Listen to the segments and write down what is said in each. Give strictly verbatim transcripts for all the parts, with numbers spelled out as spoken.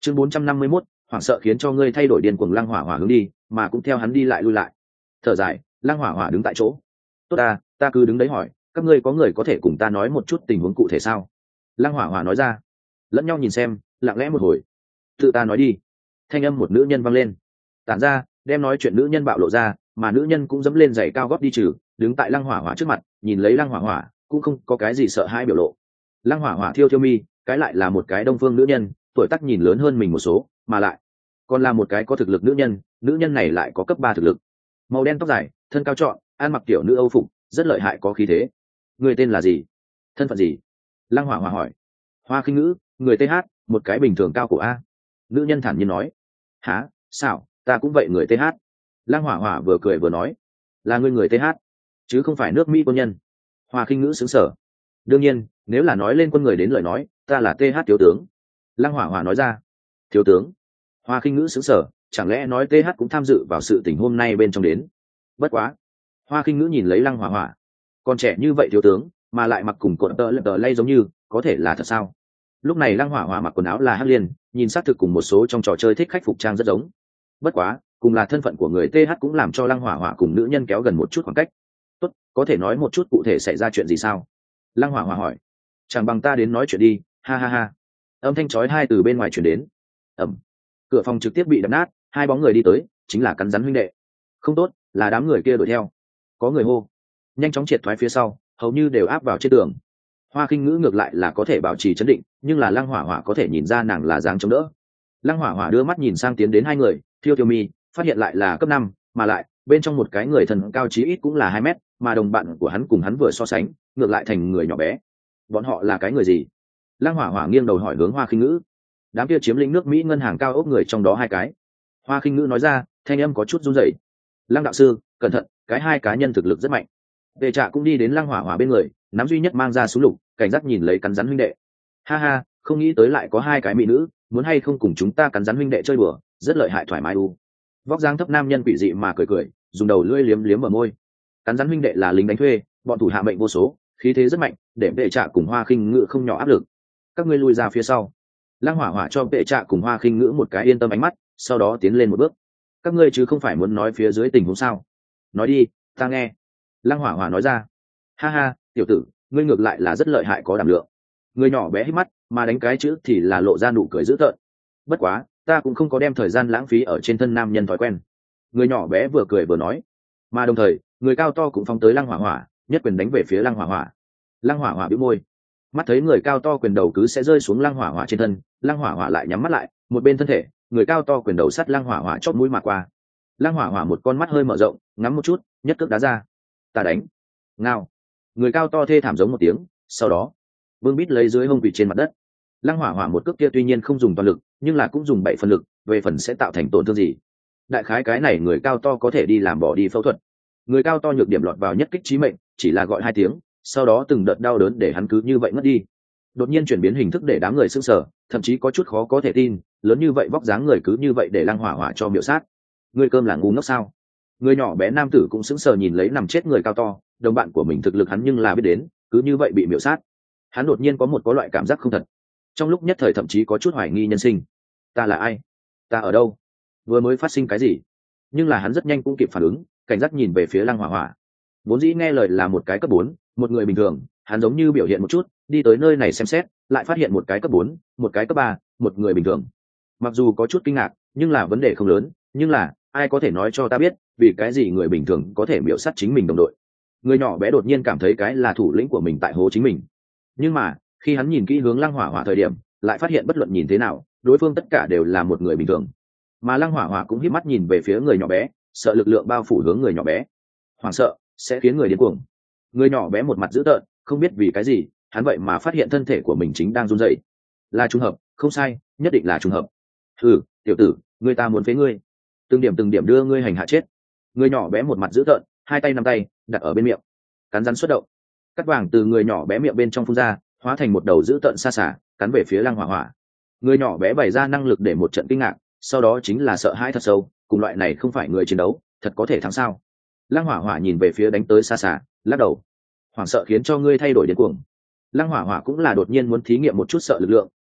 chương bốn trăm năm mươi mốt, hoảng sợ khiến cho ngươi thay đổi điên cuồng. Lăng hỏa hỏa hướng đi mà cũng theo hắn đi lại lui lại. Thở dài, lăng hỏa hỏa đứng tại chỗ. Tốt ta ta cứ đứng đấy hỏi, các ngươi có người có thể cùng ta nói một chút tình huống cụ thể sao? Lăng hỏa hỏa nói ra. Lẫn nhau nhìn xem, lặng lẽ một hồi. Tự ta nói đi. Thanh âm một nữ nhân vang lên. Tản ra, đem nói chuyện nữ nhân bạo lộ ra, mà nữ nhân cũng dẫm lên giày cao gót đi trừ, đứng tại lăng hỏa hỏa trước mặt, nhìn lấy lăng hỏa hỏa, cũng không có cái gì sợ hãi biểu lộ. Lăng hỏa hỏa thiêu thiêu mi, cái lại là một cái đông phương nữ nhân, tuổi tác nhìn lớn hơn mình một số, mà lại còn là một cái có thực lực nữ nhân, nữ nhân này lại có cấp ba thực lực. Màu đen tóc dài, thân cao trọn, ăn mặc tiểu nữ Âu phục, rất lợi hại có khí thế. Người tên là gì? Thân phận gì? Lăng hỏa hỏa hỏi. Hoa Khinh Ngữ, người tê hát, một cái bình thường cao cổ a. Nữ nhân thản nhiên nói. Hả? Sao? Ta cũng vậy người tê hát. Lăng hỏa hỏa vừa cười vừa nói. Là ngươi người tê hát, chứ không phải nước Mỹ quân nhân. Hoa Khinh Ngữ sững sờ. Đương nhiên, nếu là nói lên quân người đến lời nói, ta là tê hát thiếu tướng. Lăng hỏa hỏa nói ra. Thiếu tướng? Hoa Khinh Ngữ sững sờ, chẳng lẽ nói tê hát cũng tham dự vào sự tình hôm nay bên trong đến? Bất quá. Hoa Khinh Ngữ nhìn lấy lăng hỏa hỏa. Còn trẻ như vậy thiếu tướng, mà lại mặc cùng cột tơ lật tờ lay giống như, có thể là thật sao? Lúc này lăng hỏa hỏa mặc quần áo là hắc liên, nhìn xác thực cùng một số trong trò chơi thích khách phục trang rất giống. Bất quá, cùng là thân phận của người tê hát cũng làm cho lăng hỏa hỏa cùng nữ nhân kéo gần một chút khoảng cách. Tốt, có thể nói một chút cụ thể xảy ra chuyện gì sao? Lăng hỏa hỏa hỏi. Chẳng bằng ta đến nói chuyện đi, ha ha ha. Âm thanh chói hai từ bên ngoài truyền đến. Ẩm. Cửa phòng trực tiếp bị đập nát, hai bóng người đi tới, chính là Cắn Rắn huynh đệ. Không tốt, là đám người kia đuổi theo. Có người hô. Nhanh chóng triệt thoái phía sau, hầu như đều áp vào trên tường. Hoa Khinh Ngữ ngược lại là có thể bảo trì trấn định, nhưng là lăng hỏa hỏa có thể nhìn ra nàng là dáng chống đỡ. Lăng hỏa hỏa đưa mắt nhìn sang tiến đến hai người, thiêu thiêu mi, phát hiện lại là cấp năm, mà lại bên trong một cái người thần cao chí ít cũng là hai mét, mà đồng bạn của hắn cùng hắn vừa so sánh, ngược lại thành người nhỏ bé. Bọn họ là cái người gì? Lăng hỏa hỏa nghiêng đầu hỏi hướng Hoa Khinh Ngữ. Đám kia chiếm lĩnh nước Mỹ ngân hàng cao ốc người trong đó hai cái. Hoa Khinh Ngữ nói ra, thanh âm có chút run rẩy. Lăng đạo sư, cẩn thận, cái hai cá nhân thực lực rất mạnh. Vệ Trạ cũng đi đến lăng hỏa hỏa bên người, nắm duy nhất mang ra súng lục, cảnh giác nhìn lấy Cắn Rắn huynh đệ. Ha ha, không nghĩ tới lại có hai cái mỹ nữ, muốn hay không cùng chúng ta Cắn Rắn huynh đệ chơi đùa, rất lợi hại thoải mái u. Vóc dáng thấp nam nhân quỷ dị mà cười cười, dùng đầu lưỡi liếm liếm ở môi. Cắn Rắn huynh đệ là lính đánh thuê, bọn thủ hạ mệnh vô số, khí thế rất mạnh, để Vệ Trạ cùng Hoa Khinh Ngữ không nhỏ áp lực. Các ngươi lui ra phía sau. Lăng hỏa hỏa cho Vệ Trạ cùng Hoa Khinh Ngữ một cái yên tâm ánh mắt, sau đó tiến lên một bước. Các ngươi chứ không phải muốn nói phía dưới tình huống sao? Nói đi, ta nghe. Lăng hỏa hỏa nói ra. Ha ha, tiểu tử, ngươi ngược lại là rất lợi hại có đảm lượng. Người nhỏ bé hít mắt, mà đánh cái chữ thì là lộ ra nụ cười dữ tợn. Bất quá, ta cũng không có đem thời gian lãng phí ở trên thân nam nhân thói quen. Người nhỏ bé vừa cười vừa nói, mà đồng thời, người cao to cũng phóng tới lăng hỏa hỏa, nhất quyền đánh về phía lăng hỏa hỏa. Lăng hỏa hỏa bĩu môi, mắt thấy người cao to quyền đầu cứ sẽ rơi xuống lăng hỏa hỏa trên thân, lăng hỏa hỏa lại nhắm mắt lại, một bên thân thể, người cao to quyền đầu sắt lăng hỏa hỏa chót mũi mà qua. Lăng hỏa hỏa một con mắt hơi mở rộng, ngắm một chút, nhất cước đá ra. Ta đánh. Ngao. Người cao to thê thảm giống một tiếng, sau đó, vương bít lấy dưới hông vị trên mặt đất. Lăng hỏa hỏa một cước kia tuy nhiên không dùng toàn lực, nhưng là cũng dùng bảy phần lực, về phần sẽ tạo thành tổn thương gì. Đại khái cái này người cao to có thể đi làm bỏ đi phẫu thuật. Người cao to nhược điểm lọt vào nhất kích chí mệnh, chỉ là gọi hai tiếng, sau đó từng đợt đau đớn để hắn cứ như vậy ngất đi. Đột nhiên chuyển biến hình thức để đám người sững sờ, thậm chí có chút khó có thể tin, lớn như vậy vóc dáng người cứ như vậy để lăng hỏa hỏa cho miểu sát. Người cơm là ngu ngốc sao? Người nhỏ bé nam tử cũng sững sờ nhìn lấy nằm chết người cao to, đồng bạn của mình thực lực hắn nhưng là biết đến, cứ như vậy bị miểu sát. Hắn đột nhiên có một có loại cảm giác không thật. Trong lúc nhất thời thậm chí có chút hoài nghi nhân sinh. Ta là ai? Ta ở đâu? Vừa mới phát sinh cái gì? Nhưng là hắn rất nhanh cũng kịp phản ứng, cảnh giác nhìn về phía lăng hỏa hỏa. Vốn dĩ nghe lời là một cái cấp bốn, một người bình thường, hắn giống như biểu hiện một chút, đi tới nơi này xem xét, lại phát hiện một cái cấp bốn, một cái cấp ba, một người bình thường. Mặc dù có chút kinh ngạc, nhưng là vấn đề không lớn, nhưng là ai có thể nói cho ta biết, vì cái gì người bình thường có thể miểu sát chính mình đồng đội? Người nhỏ bé đột nhiên cảm thấy cái là thủ lĩnh của mình tại hố chính mình. Nhưng mà, khi hắn nhìn kỹ hướng lăng hỏa hỏa thời điểm, lại phát hiện bất luận nhìn thế nào, đối phương tất cả đều là một người bình thường. Mà lăng hỏa hỏa cũng híp mắt nhìn về phía người nhỏ bé, sợ lực lượng bao phủ hướng người nhỏ bé. Hoảng sợ sẽ khiến người điên cuồng. Người nhỏ bé một mặt dữ tợn, không biết vì cái gì, hắn vậy mà phát hiện thân thể của mình chính đang run rẩy. Là trùng hợp, không sai, nhất định là trùng hợp. Ừ, tiểu tử, người ta muốn phế ngươi, từng điểm từng điểm đưa ngươi hành hạ chết. Người nhỏ bé một mặt dữ tợn, hai tay nắm tay đặt ở bên miệng, cắn rắn xuất động. Cắt vàng từ người nhỏ bé miệng bên trong phun ra, hóa thành một đầu dữ tợn xa xả, cắn về phía lăng hỏa hỏa. Người nhỏ bé bày ra năng lực để một trận kinh ngạc, sau đó chính là sợ hãi thật sâu, cùng loại này không phải người chiến đấu, thật có thể thắng sao? Lăng hỏa hỏa nhìn về phía đánh tới xa xả, lắc đầu. Hoảng sợ khiến cho ngươi thay đổi điên cuồng. Lăng hỏa hỏa cũng là đột nhiên muốn thí nghiệm một chút sợ lực lượng,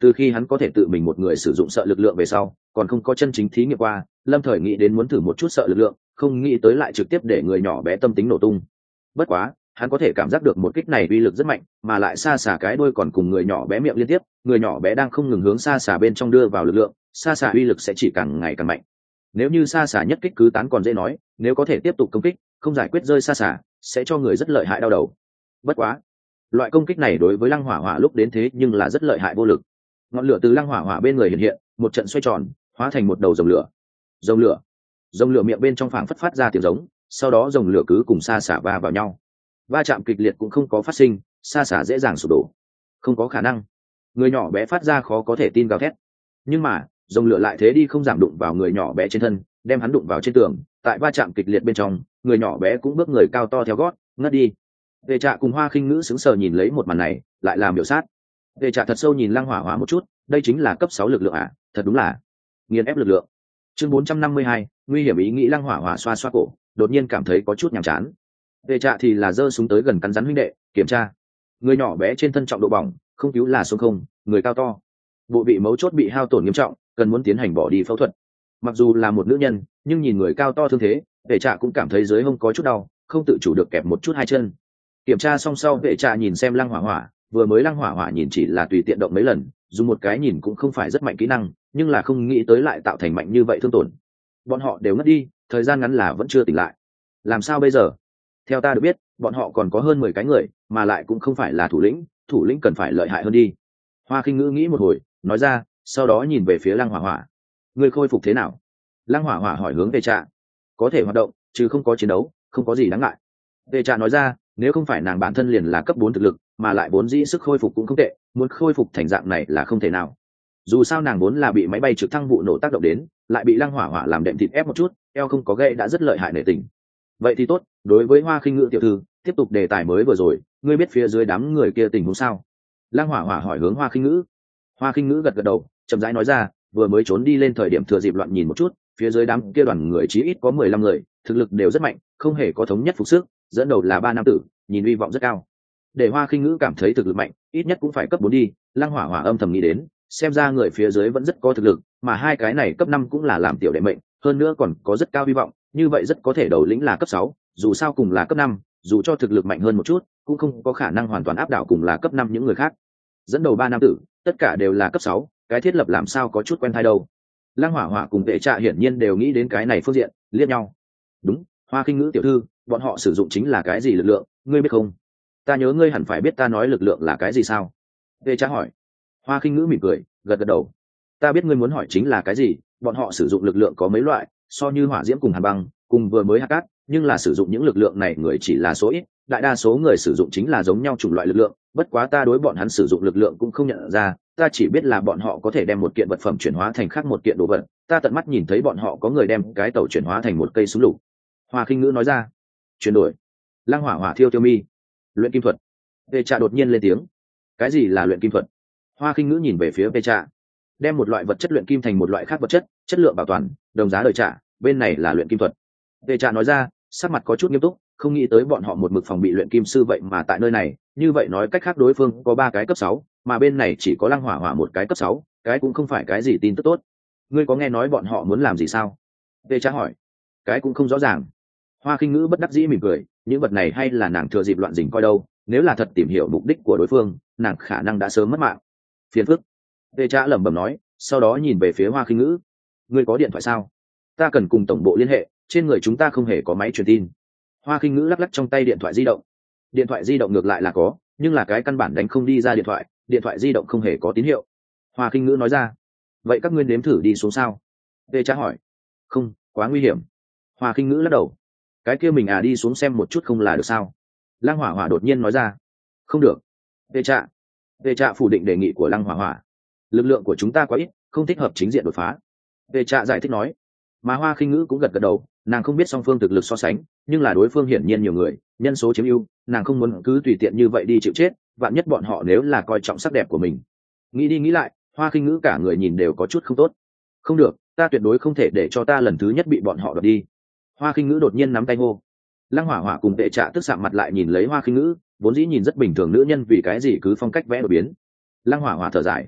từ khi hắn có thể tự mình một người sử dụng sợ lực lượng về sau còn không có chân chính thí nghiệm qua, lâm thời nghĩ đến muốn thử một chút sợ lực lượng, không nghĩ tới lại trực tiếp để người nhỏ bé tâm tính nổ tung. Bất quá hắn có thể cảm giác được một kích này uy lực rất mạnh, mà lại xa xả cái đuôi còn cùng người nhỏ bé miệng liên tiếp, người nhỏ bé đang không ngừng hướng xa xả bên trong đưa vào lực lượng, xa xả uy lực sẽ chỉ càng ngày càng mạnh. Nếu như xa xả nhất kích cứ tán còn dễ nói, nếu có thể tiếp tục công kích không giải quyết rơi xa xả sẽ cho người rất lợi hại đau đầu. Bất quá loại công kích này đối với lăng hỏa hỏa lúc đến thế nhưng là rất lợi hại vô lực. Ngọn lửa từ lăng hỏa hỏa bên người hiện hiện, một trận xoay tròn hóa thành một đầu rồng lửa. Rồng lửa rồng lửa miệng bên trong phảng phất phát ra tiếng giống, sau đó rồng lửa cứ cùng xa xả va vào nhau. Va chạm kịch liệt cũng không có phát sinh, xa xả dễ dàng sụp đổ. Không có khả năng. Người nhỏ bé phát ra khó có thể tin gào thét. Nhưng mà rồng lửa lại thế đi không giảm đụng vào người nhỏ bé trên thân, đem hắn đụng vào trên tường. Tại va chạm kịch liệt bên trong, người nhỏ bé cũng bước người cao to theo gót ngất đi. Vệ Trạ cùng Hoa Khinh Ngữ sững sờ nhìn lấy một màn này, lại làm biểu sát. Vệ Trạ thật sâu nhìn lăng hỏa hỏa một chút, đây chính là cấp sáu lực lượng à, thật đúng là nghiền ép lực lượng. Chương bốn trăm năm mươi hai, nguy hiểm ý nghĩ. Lăng hỏa hỏa xoa xoa cổ, đột nhiên cảm thấy có chút nhàm chán. Vệ Trạ thì là giơ súng tới gần cắn rắn huynh đệ, kiểm tra. Người nhỏ bé trên thân trọng độ bỏng, không cứu là xuống không, người cao to, bộ vị mấu chốt bị hao tổn nghiêm trọng, cần muốn tiến hành bỏ đi phẫu thuật. Mặc dù là một nữ nhân, nhưng nhìn người cao to thương thế, Vệ Trạ cũng cảm thấy dưới hông có chút đau, không tự chủ được kẹp một chút hai chân. Kiểm tra xong sau, Vệ Trạ nhìn xem lăng hỏa hỏa, vừa mới lăng hỏa hỏa nhìn chỉ là tùy tiện động mấy lần, dùng một cái nhìn cũng không phải rất mạnh kỹ năng, nhưng là không nghĩ tới lại tạo thành mạnh như vậy thương tổn. Bọn họ đều ngất đi, thời gian ngắn là vẫn chưa tỉnh lại. Làm sao bây giờ? Theo ta được biết, bọn họ còn có hơn mười cái người, mà lại cũng không phải là thủ lĩnh, thủ lĩnh cần phải lợi hại hơn đi. Hoa Khinh Ngữ nghĩ một hồi, nói ra, sau đó nhìn về phía lăng hỏa hỏa. Người khôi phục thế nào? Lăng hỏa hỏa hỏi hướng Vệ Trạ. Có thể hoạt động, chứ không có chiến đấu, không có gì đáng ngại. Vệ Trạ nói ra, nếu không phải nàng bản thân liền là cấp bốn thực lực, mà lại vốn dĩ sức khôi phục cũng không tệ, muốn khôi phục thành dạng này là không thể nào. Dù sao nàng vốn là bị máy bay trực thăng vụ nổ tác động đến, lại bị lăng hỏa hỏa làm đệm thịt ép một chút, eo không có gãy đã rất lợi hại nể tình. Vậy thì tốt, đối với Hoa Khinh Ngữ tiểu thư, tiếp tục đề tài mới vừa rồi, ngươi biết phía dưới đám người kia tình huống sao? Lăng hỏa hỏa hỏi hướng Hoa Khinh Ngữ. Hoa Khinh Ngữ gật gật đầu, chậm rãi nói ra, vừa mới trốn đi lên thời điểm thừa dịp loạn nhìn một chút, phía dưới đám kia đoàn người chí ít có mười lăm người, thực lực đều rất mạnh, không hề có thống nhất phục sức, dẫn đầu là ba nam tử, nhìn uy vọng rất cao. Để Hoa Khinh Ngữ cảm thấy thực lực mạnh, ít nhất cũng phải cấp bốn đi. Lăng hỏa hỏa âm thầm nghĩ đến, xem ra người phía dưới vẫn rất có thực lực, mà hai cái này cấp năm cũng là làm tiểu đệ mệnh, hơn nữa còn có rất cao hy vọng, như vậy rất có thể đầu lĩnh là cấp sáu, dù sao cùng là cấp năm, dù cho thực lực mạnh hơn một chút, cũng không có khả năng hoàn toàn áp đảo cùng là cấp năm những người khác. Dẫn đầu ba nam tử, tất cả đều là cấp sáu, cái thiết lập làm sao có chút quen tai đâu. Lăng hỏa hỏa cùng Vệ Trạ hiển nhiên đều nghĩ đến cái này phương diện, liếc nhau. Đúng, Hoa Khinh Ngữ tiểu thư, bọn họ sử dụng chính là cái gì lực lượng, ngươi biết không? Ta nhớ ngươi hẳn phải biết ta nói lực lượng là cái gì sao? Vệ Trạ hỏi. Hoa Khinh Ngữ mỉm cười, gật gật đầu. Ta biết ngươi muốn hỏi chính là cái gì, bọn họ sử dụng lực lượng có mấy loại, so như hỏa diễm cùng hàn băng, cùng vừa mới hạt cát, nhưng là sử dụng những lực lượng này người chỉ là số ít, đại đa số người sử dụng chính là giống nhau chủng loại lực lượng, bất quá ta đối bọn hắn sử dụng lực lượng cũng không nhận ra, ta chỉ biết là bọn họ có thể đem một kiện vật phẩm chuyển hóa thành khác một kiện đồ vật, ta tận mắt nhìn thấy bọn họ có người đem cái tàu chuyển hóa thành một cây súng lục. Hoa Khinh Ngữ nói ra. Chuyển đổi. Lăng hỏa hỏa thiêu tiêu mi. Luyện kim thuật. Vệ Trạ đột nhiên lên tiếng. Cái gì là luyện kim thuật? Hoa Khinh Ngữ nhìn về phía Vệ Trạ. Đem một loại vật chất luyện kim thành một loại khác vật chất, chất lượng bảo toàn, đồng giá đời trả, bên này là luyện kim thuật. Vệ Trạ nói ra, sắc mặt có chút nghiêm túc, không nghĩ tới bọn họ một mực phòng bị luyện kim sư vậy mà tại nơi này, như vậy nói cách khác đối phương có ba cái cấp sáu, mà bên này chỉ có lăng hỏa hỏa một cái cấp sáu, cái cũng không phải cái gì tin tức tốt. Ngươi có nghe nói bọn họ muốn làm gì sao? Vệ Trạ hỏi. Cái cũng không rõ ràng. Hoa Khinh Ngữ bất đắc dĩ mỉm cười, những vật này hay là nàng thừa dịp loạn dình coi đâu, nếu là thật tìm hiểu mục đích của đối phương, nàng khả năng đã sớm mất mạng. Phiền phức. Vệ Trạ lẩm bẩm nói, sau đó nhìn về phía Hoa Khinh Ngữ. Ngươi có điện thoại sao? Ta cần cùng tổng bộ liên hệ, trên người chúng ta không hề có máy truyền tin. Hoa Khinh Ngữ lắc lắc trong tay điện thoại di động. Điện thoại di động ngược lại là có, nhưng là cái căn bản đánh không đi ra điện thoại, điện thoại di động không hề có tín hiệu. Hoa Khinh Ngữ nói ra. Vậy các ngươi nếm thử đi xuống sao? Vệ Trạ hỏi. Không, quá nguy hiểm. Hoa Khinh Ngữ lắc đầu. Cái kia mình à đi xuống xem một chút không là được sao? Lăng hỏa hỏa đột nhiên nói ra. Không được. Vệ Trạ. Vệ Trạ phủ định đề nghị của Lăng hỏa hỏa. Lực lượng của chúng ta quá ít, không thích hợp chính diện đột phá. Vệ Trạ giải thích nói. Mà Hoa Khinh Ngữ cũng gật gật đầu, nàng không biết song phương thực lực so sánh, nhưng là đối phương hiển nhiên nhiều người, nhân số chiếm ưu, nàng không muốn cứ tùy tiện như vậy đi chịu chết, vạn nhất bọn họ nếu là coi trọng sắc đẹp của mình. Nghĩ đi nghĩ lại, Hoa Khinh Ngữ cả người nhìn đều có chút không tốt. Không được, ta tuyệt đối không thể để cho ta lần thứ nhất bị bọn họ đoạt đi. Hoa Khinh Ngữ đột nhiên nắm tay hô. Lăng hỏa hỏa cùng Vệ Trạ tức sạm mặt lại nhìn lấy Hoa Khinh Ngữ, vốn dĩ nhìn rất bình thường nữ nhân vì cái gì cứ phong cách vẽ đổi biến. Lăng hỏa hỏa thở dài.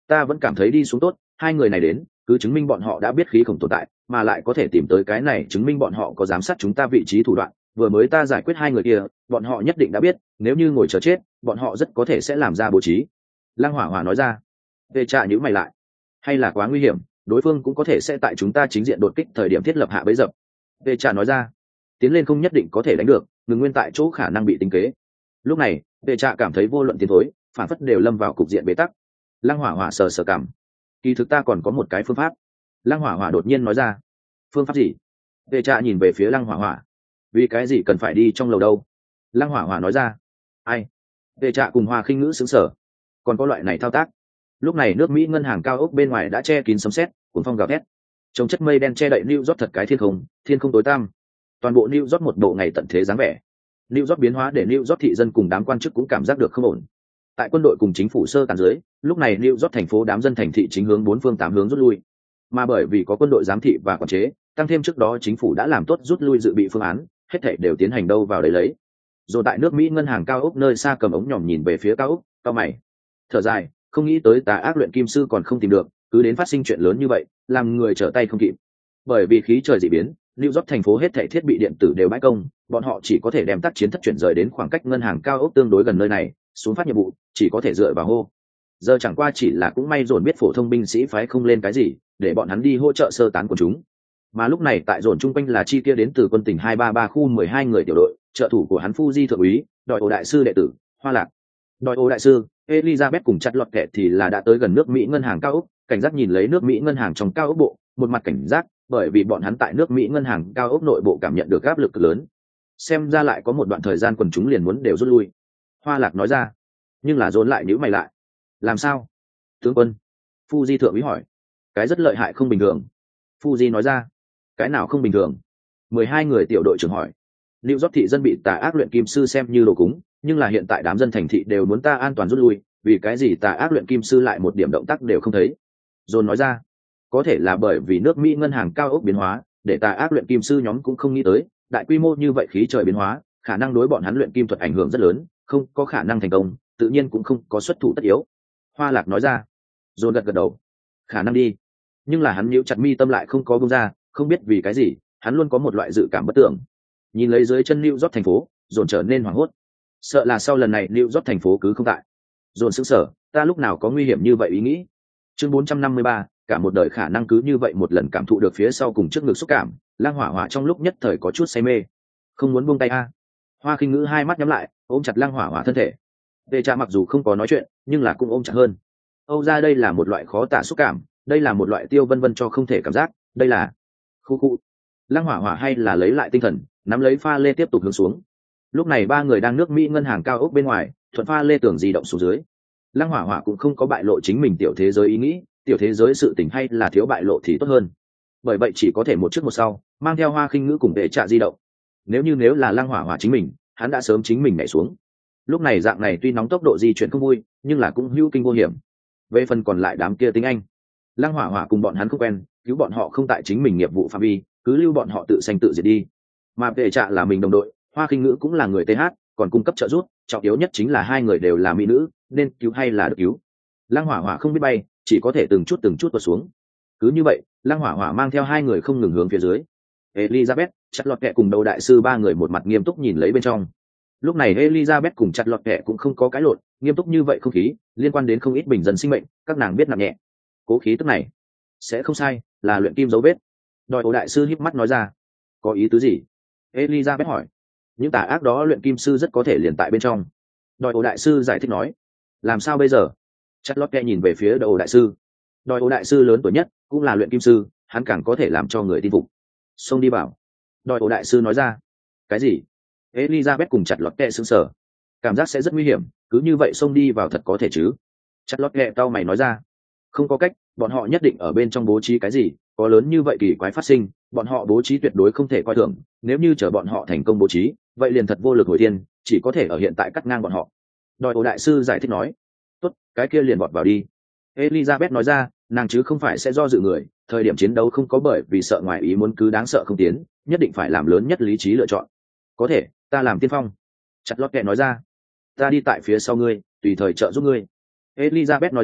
ta vẫn cảm thấy đi xuống tốt, hai người này đến cứ chứng minh bọn họ đã biết khí khổng tồn tại, mà lại có thể tìm tới cái này chứng minh bọn họ có giám sát chúng ta vị trí thủ đoạn. Vừa mới ta giải quyết hai người kia, bọn họ nhất định đã biết, nếu như ngồi chờ chết bọn họ rất có thể sẽ làm ra bố trí. Lăng Hỏa Hỏa nói ra. Về trạ nhữ mày lại, hay là quá nguy hiểm, đối phương cũng có thể sẽ tại chúng ta chính diện đột kích thời điểm thiết lập hạ bẫy dập. Về trạ nói ra. Tiến lên không nhất định có thể đánh được, ngừng nguyên tại chỗ khả năng bị tính kế. Lúc này về trạ cảm thấy vô luận tiến thối phản phất đều lâm vào cục diện bế tắc. Lăng Hỏa Hỏa sờ sờ cảm, kỳ thực ta còn có một cái phương pháp. Lăng Hỏa Hỏa đột nhiên nói ra. Phương pháp gì? Vệ trạ nhìn về phía Lăng Hỏa Hỏa. Vì cái gì cần phải đi trong lầu đâu? Lăng Hỏa Hỏa nói ra. Ai? Vệ trạ cùng Hoa Khinh Ngữ sững sờ. Còn có loại này thao tác? Lúc này nước Mỹ ngân hàng cao ốc bên ngoài đã che kín sấm sét, cuốn phong gào thét. Trong chất mây đen che đậy New York thật cái thiên không, thiên không tối tăm. Toàn bộ New York một bộ ngày tận thế dáng vẻ. New York biến hóa để New York thị dân cùng đám quan chức cũng cảm giác được không ổn. Tại quân đội cùng chính phủ sơ tán dưới, lúc này New York thành phố đám dân thành thị chính hướng bốn phương tám hướng rút lui. Mà bởi vì có quân đội giám thị và quản chế, tăng thêm trước đó chính phủ đã làm tốt rút lui dự bị phương án, hết thảy đều tiến hành đâu vào đấy lấy. Rồi tại nước Mỹ ngân hàng cao ốc nơi xa cầm ống nhòm nhìn về phía cao ốc, cao mày, thở dài, không nghĩ tới tà ác luyện kim sư còn không tìm được, cứ đến phát sinh chuyện lớn như vậy, làm người trở tay không kịp. Bởi vì khí trời dị biến, New York thành phố hết thảy thiết bị điện tử đều bãi công, bọn họ chỉ có thể đem tác chiến thất chuyển rời đến khoảng cách ngân hàng cao ốc tương đối gần nơi này, xuống phát nhiệm vụ chỉ có thể dựa vào hô. Giờ chẳng qua chỉ là cũng may dồn biết phổ thông binh sĩ phái không lên cái gì, để bọn hắn đi hỗ trợ sơ tán của chúng. Mà lúc này tại dồn chung quanh là chi kia đến từ quân tỉnh hai ba ba khu mười hai người tiểu đội, trợ thủ của hắn Fuji thượng úy, đòi ổ đại sư đệ tử, Hoa Lạc. Đòi ổ đại sư, Elizabeth cùng chặt lọt kẹt thì là đã tới gần nước Mỹ ngân hàng cao ốc, cảnh giác nhìn lấy nước Mỹ ngân hàng trong cao ốc bộ, một mặt cảnh giác, bởi vì bọn hắn tại nước Mỹ ngân hàng cao ốc nội bộ cảm nhận được áp lực lớn. Xem ra lại có một đoạn thời gian quần chúng liền muốn đều rút lui. Hoa Lạc nói ra, nhưng là dồn lại nhíu mày lại. Làm sao? Tướng quân. Fuji thượng úy hỏi. Cái rất lợi hại không bình thường. Fuji nói ra. Cái nào không bình thường? Mười hai người tiểu đội trưởng hỏi. New York thị dân bị tà ác luyện kim sư xem như đồ cúng, nhưng là hiện tại đám dân thành thị đều muốn ta an toàn rút lui, vì cái gì tà ác luyện kim sư lại một điểm động tác đều không thấy? John nói ra. Có thể là bởi vì nước Mỹ ngân hàng cao ốc biến hóa, để tà ác luyện kim sư nhóm cũng không nghĩ tới, đại quy mô như vậy khí trời biến hóa, khả năng đối bọn hắn luyện kim thuật ảnh hưởng rất lớn, không có khả năng thành công, tự nhiên cũng không có xuất thủ tất yếu. Hoa Lạc nói ra. John gật gật đầu. Khả năng đi. Nhưng là hắn nhíu chặt mi tâm lại không có buông ra, không biết vì cái gì, hắn luôn có một loại dự cảm bất tưởng. Nhìn lấy dưới chân New York thành phố, John trở nên hoảng hốt. Sợ là sau lần này New York thành phố cứ không tại. John sững sờ, ta lúc nào có nguy hiểm như vậy ý nghĩ. Chương bốn trăm năm mươi ba, cả một đời khả năng cứ như vậy một lần cảm thụ được phía sau cùng trước ngực xúc cảm, Lang Hỏa Hỏa trong lúc nhất thời có chút say mê. Không muốn buông tay a. Hoa Khinh Ngữ hai mắt nhắm lại, ôm chặt Lang Hỏa Hỏa thân thể. Vệ Trà mặc dù không có nói chuyện, nhưng là cũng ôm chặt hơn. Âu ra đây là một loại khó tả xúc cảm, đây là một loại tiêu vân vân cho không thể cảm giác, đây là khu khu. Lăng Hỏa Hỏa hay là lấy lại tinh thần, nắm lấy pha lê tiếp tục hướng xuống. Lúc này ba người đang nước Mỹ ngân hàng cao ốc bên ngoài, thuận pha lê tường di động xuống dưới. Lăng Hỏa Hỏa cũng không có bại lộ chính mình tiểu thế giới ý nghĩ, tiểu thế giới sự tình hay là thiếu bại lộ thì tốt hơn. Bởi vậy chỉ có thể một trước một sau, mang theo Hoa Khinh Ngữ cùng Vệ Trà di động. Nếu như nếu là Lăng Hỏa Hỏa chính mình, hắn đã sớm chính mình nhảy xuống. Lúc này dạng này tuy nóng tốc độ di chuyển không vui, nhưng là cũng hữu kinh vô hiểm. Về phần còn lại đám kia tính anh, Lăng Hỏa Hỏa cùng bọn hắn không quen, cứu bọn họ không tại chính mình nghiệp vụ phạm vi, cứ lưu bọn họ tự sanh tự diệt đi. Mà Vệ Trà là mình đồng đội, Hoa Khinh Ngữ cũng là người tê hát, còn cung cấp trợ giúp, trọng yếu nhất chính là hai người đều là mỹ nữ, nên cứu hay là được cứu. Lăng Hỏa Hỏa không biết bay, chỉ có thể từng chút từng chút tuột xuống. Cứ như vậy, Lăng Hỏa Hỏa mang theo hai người không ngừng hướng phía dưới. Elizabeth, chặt lọt kẹ cùng đầu đại sư ba người một mặt nghiêm túc nhìn lấy bên trong. Lúc này Elizabeth cùng chặt lọt kẹ cũng không có cái lộn, nghiêm túc như vậy không khí, liên quan đến không ít bình dân sinh mệnh, các nàng biết nặng nhẹ. Cố khí tức này, sẽ không sai, là luyện kim dấu vết. Đòi ổ đại sư híp mắt nói ra. Có ý tứ gì? Elizabeth hỏi. Những tà ác đó luyện kim sư rất có thể liền tại bên trong. Đòi ổ đại sư giải thích nói. Làm sao bây giờ? Chặt lọt kẹ nhìn về phía đầu ổ đại sư. Đòi ổ đại sư lớn tuổi nhất, cũng là luyện kim sư, hắn càng có thể làm cho người tin phục. Xông đi bảo. Đòi ổ đại sư nói ra. Cái gì? Elizabeth cùng chặt lọt kẹ sững sờ. Cảm giác sẽ rất nguy hiểm, cứ như vậy xông đi vào thật có thể chứ? Chặt lọt kẹ cau mày nói ra. Không có cách, bọn họ nhất định ở bên trong bố trí cái gì, có lớn như vậy kỳ quái phát sinh, bọn họ bố trí tuyệt đối không thể coi thường, nếu như chờ bọn họ thành công bố trí, vậy liền thật vô lực hồi thiên, chỉ có thể ở hiện tại cắt ngang bọn họ. Đòi ổ đại sư giải thích nói. Tốt, cái kia liền bọt vào đi. Elizabeth nói ra, nàng chứ không phải sẽ do dự người, thời điểm chiến đấu không có bởi vì sợ ngoài ý muốn cứ đáng sợ không tiến, nhất định phải làm lớn nhất lý trí lựa chọn. Có thể, ta làm tiên phong. Chặt lót kẹ nói ra. Ta đi tại phía sau ngươi, tùy thời trợ giúp ngươi. Elizabeth nói ra,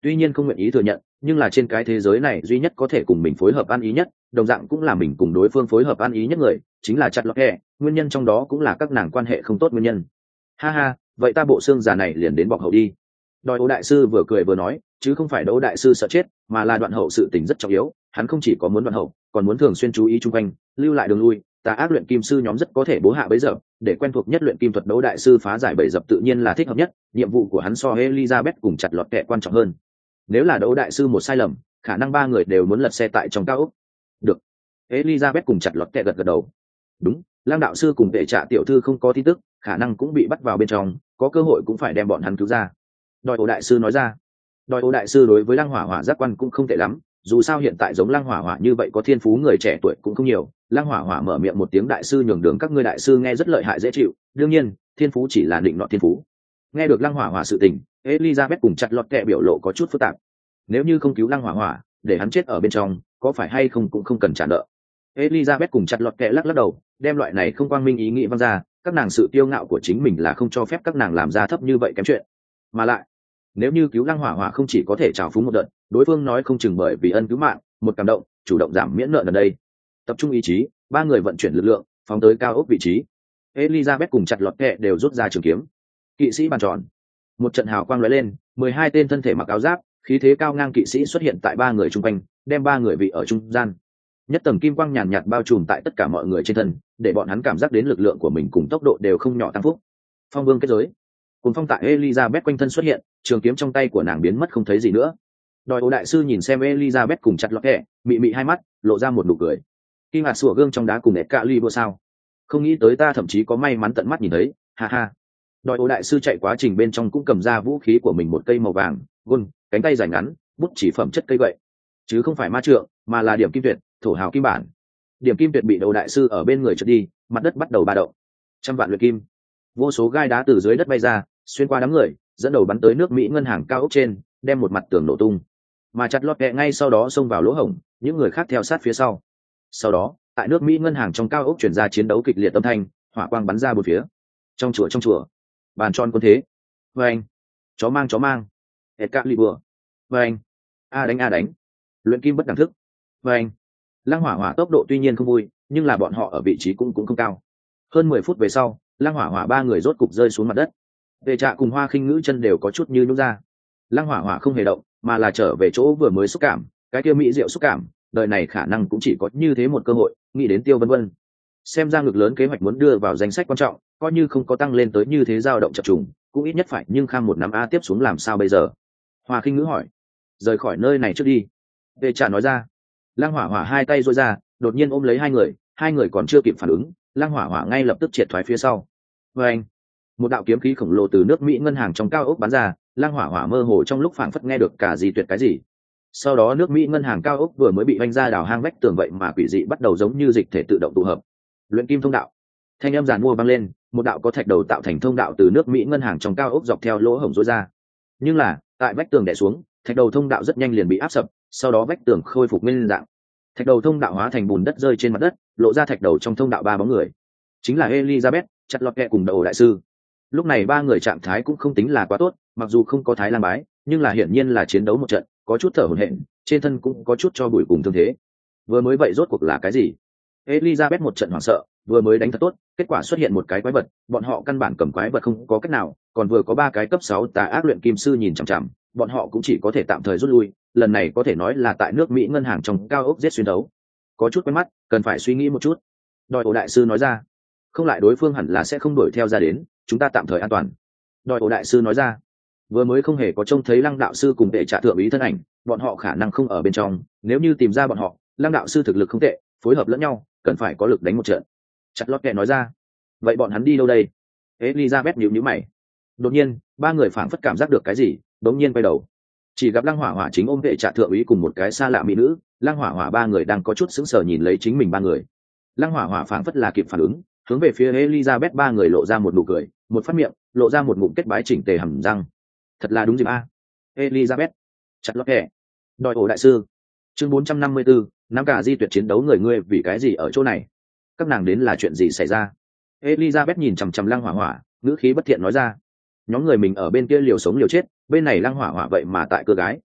tuy nhiên không nguyện ý thừa nhận, nhưng là trên cái thế giới này duy nhất có thể cùng mình phối hợp ăn ý nhất, đồng dạng cũng là mình cùng đối phương phối hợp ăn ý nhất người, chính là chặt lọt kẹ. Nguyên nhân trong đó cũng là các nàng quan hệ không tốt nguyên nhân. Ha ha, vậy ta bộ xương già này liền đến bọc hậu đi. Đòi Ô đại sư vừa cười vừa nói, chứ không phải Đỗ đại sư sợ chết, mà là đoạn hậu sự tình rất trọng yếu, hắn không chỉ có muốn đoạn hậu, còn muốn thường xuyên chú ý chung quanh, lưu lại đường lui. Tà ác luyện kim sư nhóm rất có thể bố hạ bấy giờ, để quen thuộc nhất luyện kim thuật Đỗ đại sư phá giải bẫy dập tự nhiên là thích hợp nhất, nhiệm vụ của hắn so Elizabeth cùng chặt lọt kẹ quan trọng hơn. Nếu là Đỗ đại sư một sai lầm, khả năng ba người đều muốn lật xe tại trong cao ốc. Được. Elizabeth cùng chặt lọt kẹ gật gật đầu. Đúng, Lang đạo sư cùng Vệ Trạ tiểu thư không có tin tức, khả năng cũng bị bắt vào bên trong, có cơ hội cũng phải đem bọn hắn cứu ra. Đòi Ô đại sư nói ra. Đòi Ô đại sư đối với Lăng Hỏa Hỏa giác quan cũng không tệ lắm, dù sao hiện tại giống Lăng Hỏa Hỏa như vậy có thiên phú người trẻ tuổi cũng không nhiều. Lăng Hỏa Hỏa mở miệng một tiếng đại sư nhường đường các ngươi đại sư nghe rất lợi hại dễ chịu, đương nhiên, thiên phú chỉ là định nọ thiên phú. Nghe được Lăng Hỏa Hỏa sự tình, Elizabeth cùng chặt lọt kẹ biểu lộ có chút phức tạp. Nếu như không cứu Lăng Hỏa Hỏa, để hắn chết ở bên trong, có phải hay không cũng không cần trả nợ. Elizabeth cùng chặt lọt kẹ lắc lắc đầu, đem loại này không quang minh ý nghĩ văng ra, các nàng sự kiêu ngạo của chính mình là không cho phép các nàng làm ra thấp như vậy kém chuyện. Mà lại, nếu như cứu Lăng Hỏa Hỏa không chỉ có thể trào phúng một đợt, đối phương nói không chừng bởi vì ân cứu mạng, một cảm động, chủ động giảm miễn nợ ở đây. Tập trung ý chí, ba người vận chuyển lực lượng, phóng tới cao ốc vị trí. Elizabeth cùng chặt lọt kẹ đều rút ra trường kiếm. Kỵ sĩ bàn tròn. Một trận hào quang lóe lên, mười hai tên thân thể mặc áo giáp, khí thế cao ngang kỵ sĩ xuất hiện tại ba người chung quanh, đem ba người vị ở trung gian. Nhất tầng kim quang nhàn nhạt bao trùm tại tất cả mọi người trên thân, để bọn hắn cảm giác đến lực lượng của mình cùng tốc độ đều không nhỏ tăng phúc. Phong vương kết giới. Cùng phong tại Elizabeth quanh thân xuất hiện, trường kiếm trong tay của nàng biến mất không thấy gì nữa. Đòi Ô đại sư nhìn xem Elizabeth cùng chặt lọt kẹ, mị mị hai mắt, lộ ra một nụ cười. Kim hạt sủa gương trong đá cùng Edka Ly sao? Không nghĩ tới ta thậm chí có may mắn tận mắt nhìn thấy, ha ha. Đòi Ô đại sư chạy quá trình bên trong cũng cầm ra vũ khí của mình một cây màu vàng, gôn, cánh tay dài ngắn, bút chỉ phẩm chất cây gậy, chứ không phải ma trượng, mà là điểm kim tuyệt, thổ hào kim bản. Điểm kim tuyệt bị Đồ đại sư ở bên người trượt đi, mặt đất bắt đầu ba động. Trăm vạn luyện kim, vô số gai đá từ dưới đất bay ra, xuyên qua đám người, dẫn đầu bắn tới nước Mỹ ngân hàng cao ốc trên, đem một mặt tường nổ tung. Mà chặt lọt kẹ ngay sau đó xông vào lỗ hổng, những người khác theo sát phía sau. Sau đó, tại nước Mỹ ngân hàng trong cao ốc chuyển ra chiến đấu kịch liệt âm thanh, hỏa quang bắn ra bốn phía. Trong chùa trong chùa, bàn tròn quân thế. Và anh, chó mang chó mang. Hệt cạn lì bừa. Và anh, a đánh a đánh. Luyện kim bất đẳng thức. Và anh, Lăng Hỏa Hỏa tốc độ tuy nhiên không vui, nhưng là bọn họ ở vị trí cũng cũng không cao. Hơn mười phút về sau, Lăng Hỏa Hỏa ba người rốt cục rơi xuống mặt đất. Vệ Trạ cùng Hoa Khinh Ngữ chân đều có chút như nhũn ra. Lăng Hỏa Hỏa không hề động, mà là trở về chỗ vừa mới xúc cảm, cái kia mỹ diệu xúc cảm, đời này khả năng cũng chỉ có như thế một cơ hội, nghĩ đến Tiêu Vân Vân. Xem ra ngực lớn kế hoạch muốn đưa vào danh sách quan trọng, coi như không có tăng lên tới như thế dao động chập trùng, cũng ít nhất phải nhưng kham một năm a tiếp xuống làm sao bây giờ? Hoa Khinh Ngữ hỏi. Rời khỏi nơi này trước đi. Vệ Trạ nói ra. Lăng Hỏa Hỏa hai tay duỗi ra, đột nhiên ôm lấy hai người, hai người còn chưa kịp phản ứng, Lăng Hỏa Hỏa ngay lập tức triệt thoái phía sau. Và anh, một đạo kiếm khí khổng lồ từ nước Mỹ ngân hàng trong cao ốc bắn ra, Lăng Hỏa Hỏa mơ hồ trong lúc phảng phất nghe được cả gì tuyệt cái gì. Sau đó nước Mỹ ngân hàng cao ốc vừa mới bị vanh ra đào hang vách tường vậy mà quỷ dị bắt đầu giống như dịch thể tự động tụ hợp. Luyện kim thông đạo. Thanh âm giàn mua vang lên, một đạo có thạch đầu tạo thành thông đạo từ nước Mỹ ngân hàng trong cao ốc dọc theo lỗ hổng rối ra. Nhưng là, tại vách tường đè xuống, thạch đầu thông đạo rất nhanh liền bị áp sập, sau đó vách tường khôi phục nguyên dạng. Thạch đầu thông đạo hóa thành bùn đất rơi trên mặt đất, lộ ra thạch đầu trong thông đạo ba bóng người. Chính là Elizabeth, chặt lọt kẹ cùng Đồ đại sư. Lúc này ba người trạng thái cũng không tính là quá tốt, mặc dù không có thái lang bái, nhưng là hiển nhiên là chiến đấu một trận, có chút thở hổn hển, trên thân cũng có chút cho bụi cùng thương thế. Vừa mới vậy rốt cuộc là cái gì? Elizabeth một trận hoảng sợ, vừa mới đánh thật tốt, kết quả xuất hiện một cái quái vật, bọn họ căn bản cầm quái vật không có cách nào, còn vừa có ba cái cấp sáu tà ác luyện kim sư nhìn chằm chằm, bọn họ cũng chỉ có thể tạm thời rút lui, lần này có thể nói là tại nước Mỹ ngân hàng trong cao ốc giết xuyên đấu. Có chút quen mắt, cần phải suy nghĩ một chút. Đòi Ô đại sư nói ra. Không lại đối phương hẳn là sẽ không đuổi theo ra đến, chúng ta tạm thời an toàn. Đòi Ô đại sư nói ra. Vừa mới không hề có trông thấy Lăng đạo sư cùng Vệ Trạ thượng úy thân ảnh, bọn họ khả năng không ở bên trong, nếu như tìm ra bọn họ, Lăng đạo sư thực lực không tệ, phối hợp lẫn nhau, cần phải có lực đánh một trận. Chặt lót kẹ nói ra. Vậy bọn hắn đi đâu đây? Elizabeth nhíu nhíu mày. Đột nhiên, ba người phảng phất cảm giác được cái gì, đống nhiên quay đầu. Chỉ gặp Lăng Hỏa Hỏa chính ôm Vệ Trạ thượng úy cùng một cái xa lạ mỹ nữ, Lăng Hỏa Hỏa ba người đang có chút sững sờ nhìn lấy chính mình ba người. Lăng Hỏa Hỏa phảng phất là kịp phản ứng, hướng về phía Elizabeth ba người lộ ra một nụ cười, một phát miệng, lộ ra một ngụm kết bái chỉnh tề hầm răng. Thật là đúng dịp a. Elizabeth, chặt lót kẹ. Đòi Ô đại sư. Chương bốn trăm năm mươi tư, nắm cả di tuyệt chiến đấu người ngươi vì cái gì ở chỗ này? Các nàng đến là chuyện gì xảy ra? Elizabeth nhìn chằm chằm Lăng Hỏa Hỏa, ngữ khí bất thiện nói ra. Nhóm người mình ở bên kia liều sống liều chết, bên này Lăng Hỏa Hỏa vậy mà tại cơ gái,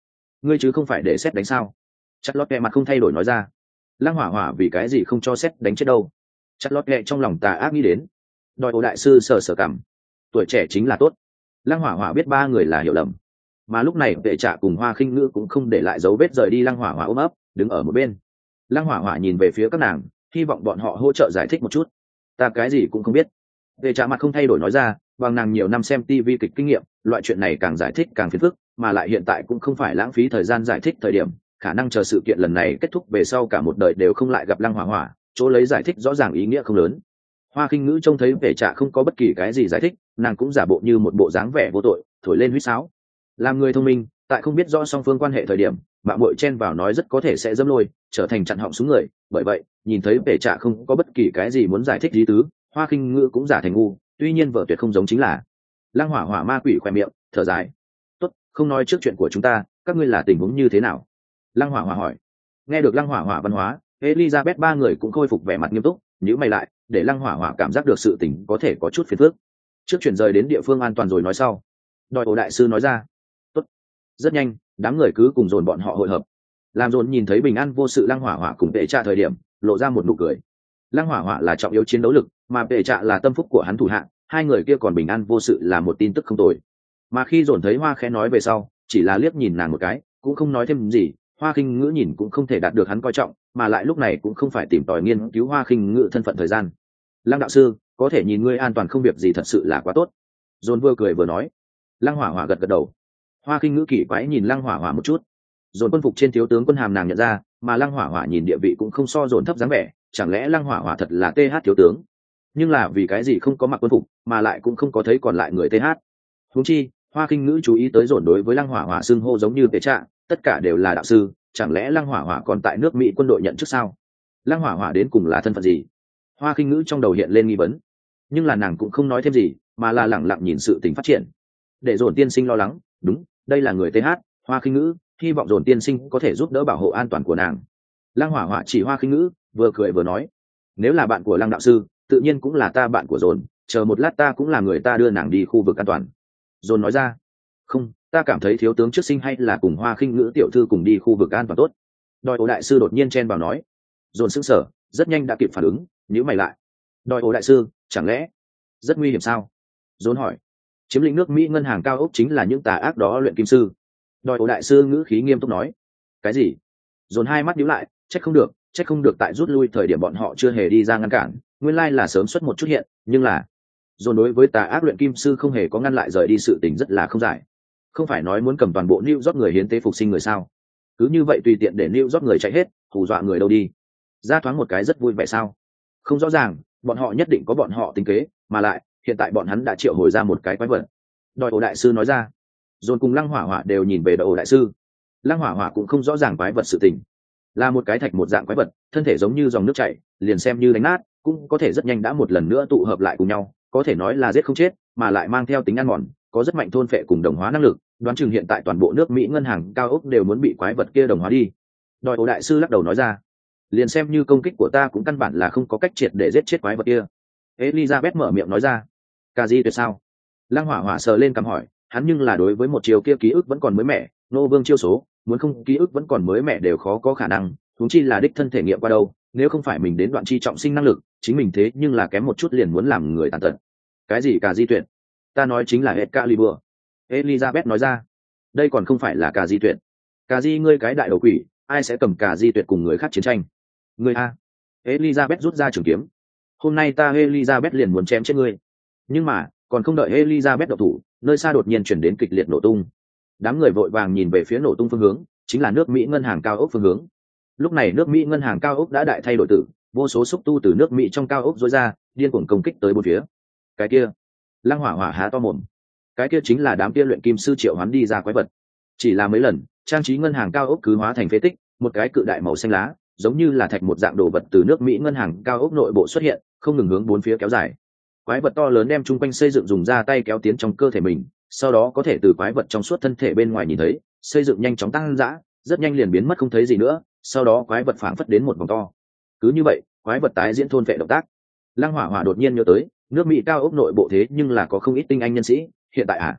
ngươi chứ không phải để xét đánh sao? Chặt lót kẹ mặt không thay đổi nói ra. Lăng hỏa hỏa vì cái gì không cho xét đánh chết đâu? Chặt lót kẹ trong lòng tà ác nghĩ đến. Đòi ổ đại sư sờ sờ cảm, tuổi trẻ chính là tốt. Lăng hỏa hỏa biết ba người là hiểu lầm, mà lúc này vệ trạ cùng Hoa Khinh Ngữ cũng không để lại dấu vết rời đi. Lăng hỏa hỏa ôm ấp đứng ở một bên. Lăng hỏa hỏa nhìn về phía các nàng, hy vọng bọn họ hỗ trợ giải thích một chút. Ta cái gì cũng không biết. Vệ trạ mặt không thay đổi nói ra, bằng nàng nhiều năm xem tivi kịch kinh nghiệm, loại chuyện này càng giải thích càng phiền phức, mà lại hiện tại cũng không phải lãng phí thời gian giải thích thời điểm, khả năng chờ sự kiện lần này kết thúc về sau cả một đời đều không lại gặp Lăng hỏa hỏa, chỗ lấy giải thích rõ ràng ý nghĩa không lớn. Hoa Khinh Ngữ trông thấy vệ trạ không có bất kỳ cái gì giải thích, nàng cũng giả bộ như một bộ dáng vẻ vô tội, thổi lên huýt sáo. Làm người thông minh, tại không biết rõ song phương quan hệ thời điểm, mạng muội chen vào nói rất có thể sẽ dâm lôi, trở thành chặn họng xuống người. Bởi vậy, nhìn thấy vệ trạ không có bất kỳ cái gì muốn giải thích lý tứ, Hoa Khinh Ngữ cũng giả thành ngu. Tuy nhiên vợ tuyệt không giống chính là Lăng hỏa hỏa ma quỷ khoe miệng, thở dài. Tốt, không nói trước chuyện của chúng ta, các ngươi là tình huống như thế nào? Lăng hỏa hỏa hỏi. Nghe được Lăng hỏa hỏa văn hóa, Elizabeth ba người cũng khôi phục vẻ mặt nghiêm túc, nhíu mày lại, để Lăng hỏa hỏa cảm giác được sự tình có thể có chút phiền phức. Trước chuyển rời đến địa phương an toàn rồi nói sau. Đòi ổ đại sư nói ra. Tốt. Rất nhanh, đám người cứ cùng dồn bọn họ hội hợp. Làm dồn nhìn thấy bình an vô sự Lăng hỏa hỏa cùng vệ trạ thời điểm, lộ ra một nụ cười. Lăng hỏa hỏa là trọng yếu chiến đấu lực, mà vệ trạ là tâm phúc của hắn thủ hạ, hai người kia còn bình an vô sự là một tin tức không tồi. Mà khi dồn thấy Hoa khẽ nói về sau, chỉ là liếc nhìn nàng một cái, cũng không nói thêm gì. Hoa Khinh Ngữ nhìn cũng không thể đạt được hắn coi trọng, mà lại lúc này cũng không phải tìm tòi nghiên cứu Hoa Khinh Ngữ thân phận thời gian. Lăng đạo sư, có thể nhìn ngươi an toàn không việc gì thật sự là quá tốt. Dồn vừa cười vừa nói. Lăng hỏa hỏa gật gật đầu. Hoa Khinh Ngữ kỳ quái nhìn Lăng hỏa hỏa một chút. Dồn quân phục trên thiếu tướng quân hàm nàng nhận ra, mà Lăng hỏa hỏa nhìn địa vị cũng không so dồn thấp dáng vẻ, chẳng lẽ Lăng hỏa hỏa thật là th thiếu tướng? Nhưng là vì cái gì không có mặc quân phục, mà lại cũng không có thấy còn lại người th? Huống chi, Hoa Khinh Ngữ chú ý tới dồn đối với Lăng hỏa hỏa xưng hô giống như Vệ Trạ, tất cả đều là đạo sư, chẳng lẽ Lăng hỏa hỏa còn tại nước Mỹ quân đội nhận chức sao? Lăng hỏa hỏa đến cùng là thân phận gì? Hoa Khinh Ngữ trong đầu hiện lên nghi vấn, nhưng là nàng cũng không nói thêm gì, mà là lẳng lặng nhìn sự tình phát triển. Để dồn tiên sinh lo lắng, đúng, đây là người th. Hoa Khinh Ngữ, hy vọng dồn tiên sinh có thể giúp đỡ bảo hộ an toàn của nàng. Lăng hỏa hỏa chỉ Hoa Khinh Ngữ, vừa cười vừa nói, nếu là bạn của Lăng đạo sư, tự nhiên cũng là ta bạn của dồn, chờ một lát ta cũng là người ta đưa nàng đi khu vực an toàn. Dồn nói ra. Không, ta cảm thấy thiếu tướng trước sinh hay là cùng Hoa Khinh Ngữ tiểu thư cùng đi khu vực an toàn tốt. Đòi ổ đại sư đột nhiên chen vào nói. Dồn sững sờ, rất nhanh đã kịp phản ứng, nhíu mày lại. Đòi ổ đại sư, chẳng lẽ rất nguy hiểm sao? Dồn hỏi. Chiếm lĩnh nước Mỹ ngân hàng cao ốc chính là những tà ác đó luyện kim sư. Đòi ổ đại sư ngữ khí nghiêm túc nói. Cái gì? Dồn hai mắt nhíu lại, trách không được, trách không được tại rút lui thời điểm bọn họ chưa hề đi ra ngăn cản, nguyên lai là sớm xuất một chút hiện, nhưng là dồn đối với tà ác luyện kim sư không hề có ngăn lại rời đi sự tình rất là không giải. Không phải nói muốn cầm toàn bộ New York người hiến tế phục sinh người sao? Cứ như vậy tùy tiện để New York người chạy hết, hù dọa người đâu đi? Ra thoáng một cái rất vui vẻ sao? Không rõ ràng, bọn họ nhất định có bọn họ tính kế, mà lại hiện tại bọn hắn đã triệu hồi ra một cái quái vật. Đòi ổ đại sư nói ra. Dồn cùng Lăng hỏa hỏa đều nhìn về đòi ổ đại sư. Lăng hỏa hỏa cũng không rõ ràng quái vật sự tình, là một cái thạch một dạng quái vật, thân thể giống như dòng nước chảy, liền xem như đánh nát cũng có thể rất nhanh đã một lần nữa tụ hợp lại cùng nhau, có thể nói là giết không chết, mà lại mang theo tính ăn mòn, có rất mạnh thôn phệ cùng đồng hóa năng lực, đoán chừng hiện tại toàn bộ nước Mỹ ngân hàng cao ốc đều muốn bị quái vật kia đồng hóa đi. Đòi ổ đại sư lắc đầu nói ra. Liền xem như công kích của ta cũng căn bản là không có cách triệt để giết chết quái vật kia. Elizabeth mở miệng nói ra. Cà di tuyệt sao? Lăng hỏa hỏa sờ lên cằm hỏi, hắn nhưng là đối với một chiều kia ký ức vẫn còn mới mẻ, nô vương chiêu số, muốn không ký ức vẫn còn mới mẻ đều khó có khả năng, huống chi là đích thân thể nghiệm qua đâu, nếu không phải mình đến đoạn chi trọng sinh năng lực, chính mình thế nhưng là kém một chút liền muốn làm người tàn tật. Cái gì cà di tuyệt? Ta nói chính là Excalibur. Elizabeth nói ra. Đây còn không phải là cà di tuyệt. Cà di ngươi cái đại đầu quỷ, ai sẽ cầm cà di tuyệt cùng người khác chiến tranh? Ngươi a. Elizabeth rút ra trường kiếm. Hôm nay ta Elizabeth liền muốn chém chết ngươi. Nhưng mà, còn không đợi Elizabeth động thủ, nơi xa đột nhiên chuyển đến kịch liệt nổ tung. Đám người vội vàng nhìn về phía nổ tung phương hướng, chính là nước Mỹ ngân hàng cao ốc phương hướng. Lúc này nước Mỹ ngân hàng cao ốc đã đại thay đổi tử, vô số xúc tu từ nước Mỹ trong cao ốc rối ra, điên cuồng công kích tới bốn phía. Cái kia, Lăng hỏa hỏa há to mồm. Cái kia chính là đám kia luyện kim sư triệu hoán đi ra quái vật. Chỉ là mấy lần, trang trí ngân hàng cao ốc cứ hóa thành phế tích, một cái cự đại màu xanh lá, giống như là thạch một dạng đồ vật từ nước Mỹ ngân hàng cao ốc nội bộ xuất hiện, không ngừng hướng bốn phía kéo dài. Quái vật to lớn đem chung quanh xây dựng dùng ra tay kéo tiến trong cơ thể mình, sau đó có thể từ quái vật trong suốt thân thể bên ngoài nhìn thấy, xây dựng nhanh chóng tăng dã, rất nhanh liền biến mất không thấy gì nữa, sau đó quái vật phảng phất đến một vòng to. Cứ như vậy, quái vật tái diễn thôn vệ động tác. Lăng hỏa hỏa đột nhiên nhớ tới, nước Mỹ cao ốc nội bộ thế nhưng là có không ít tinh anh nhân sĩ, hiện tại à?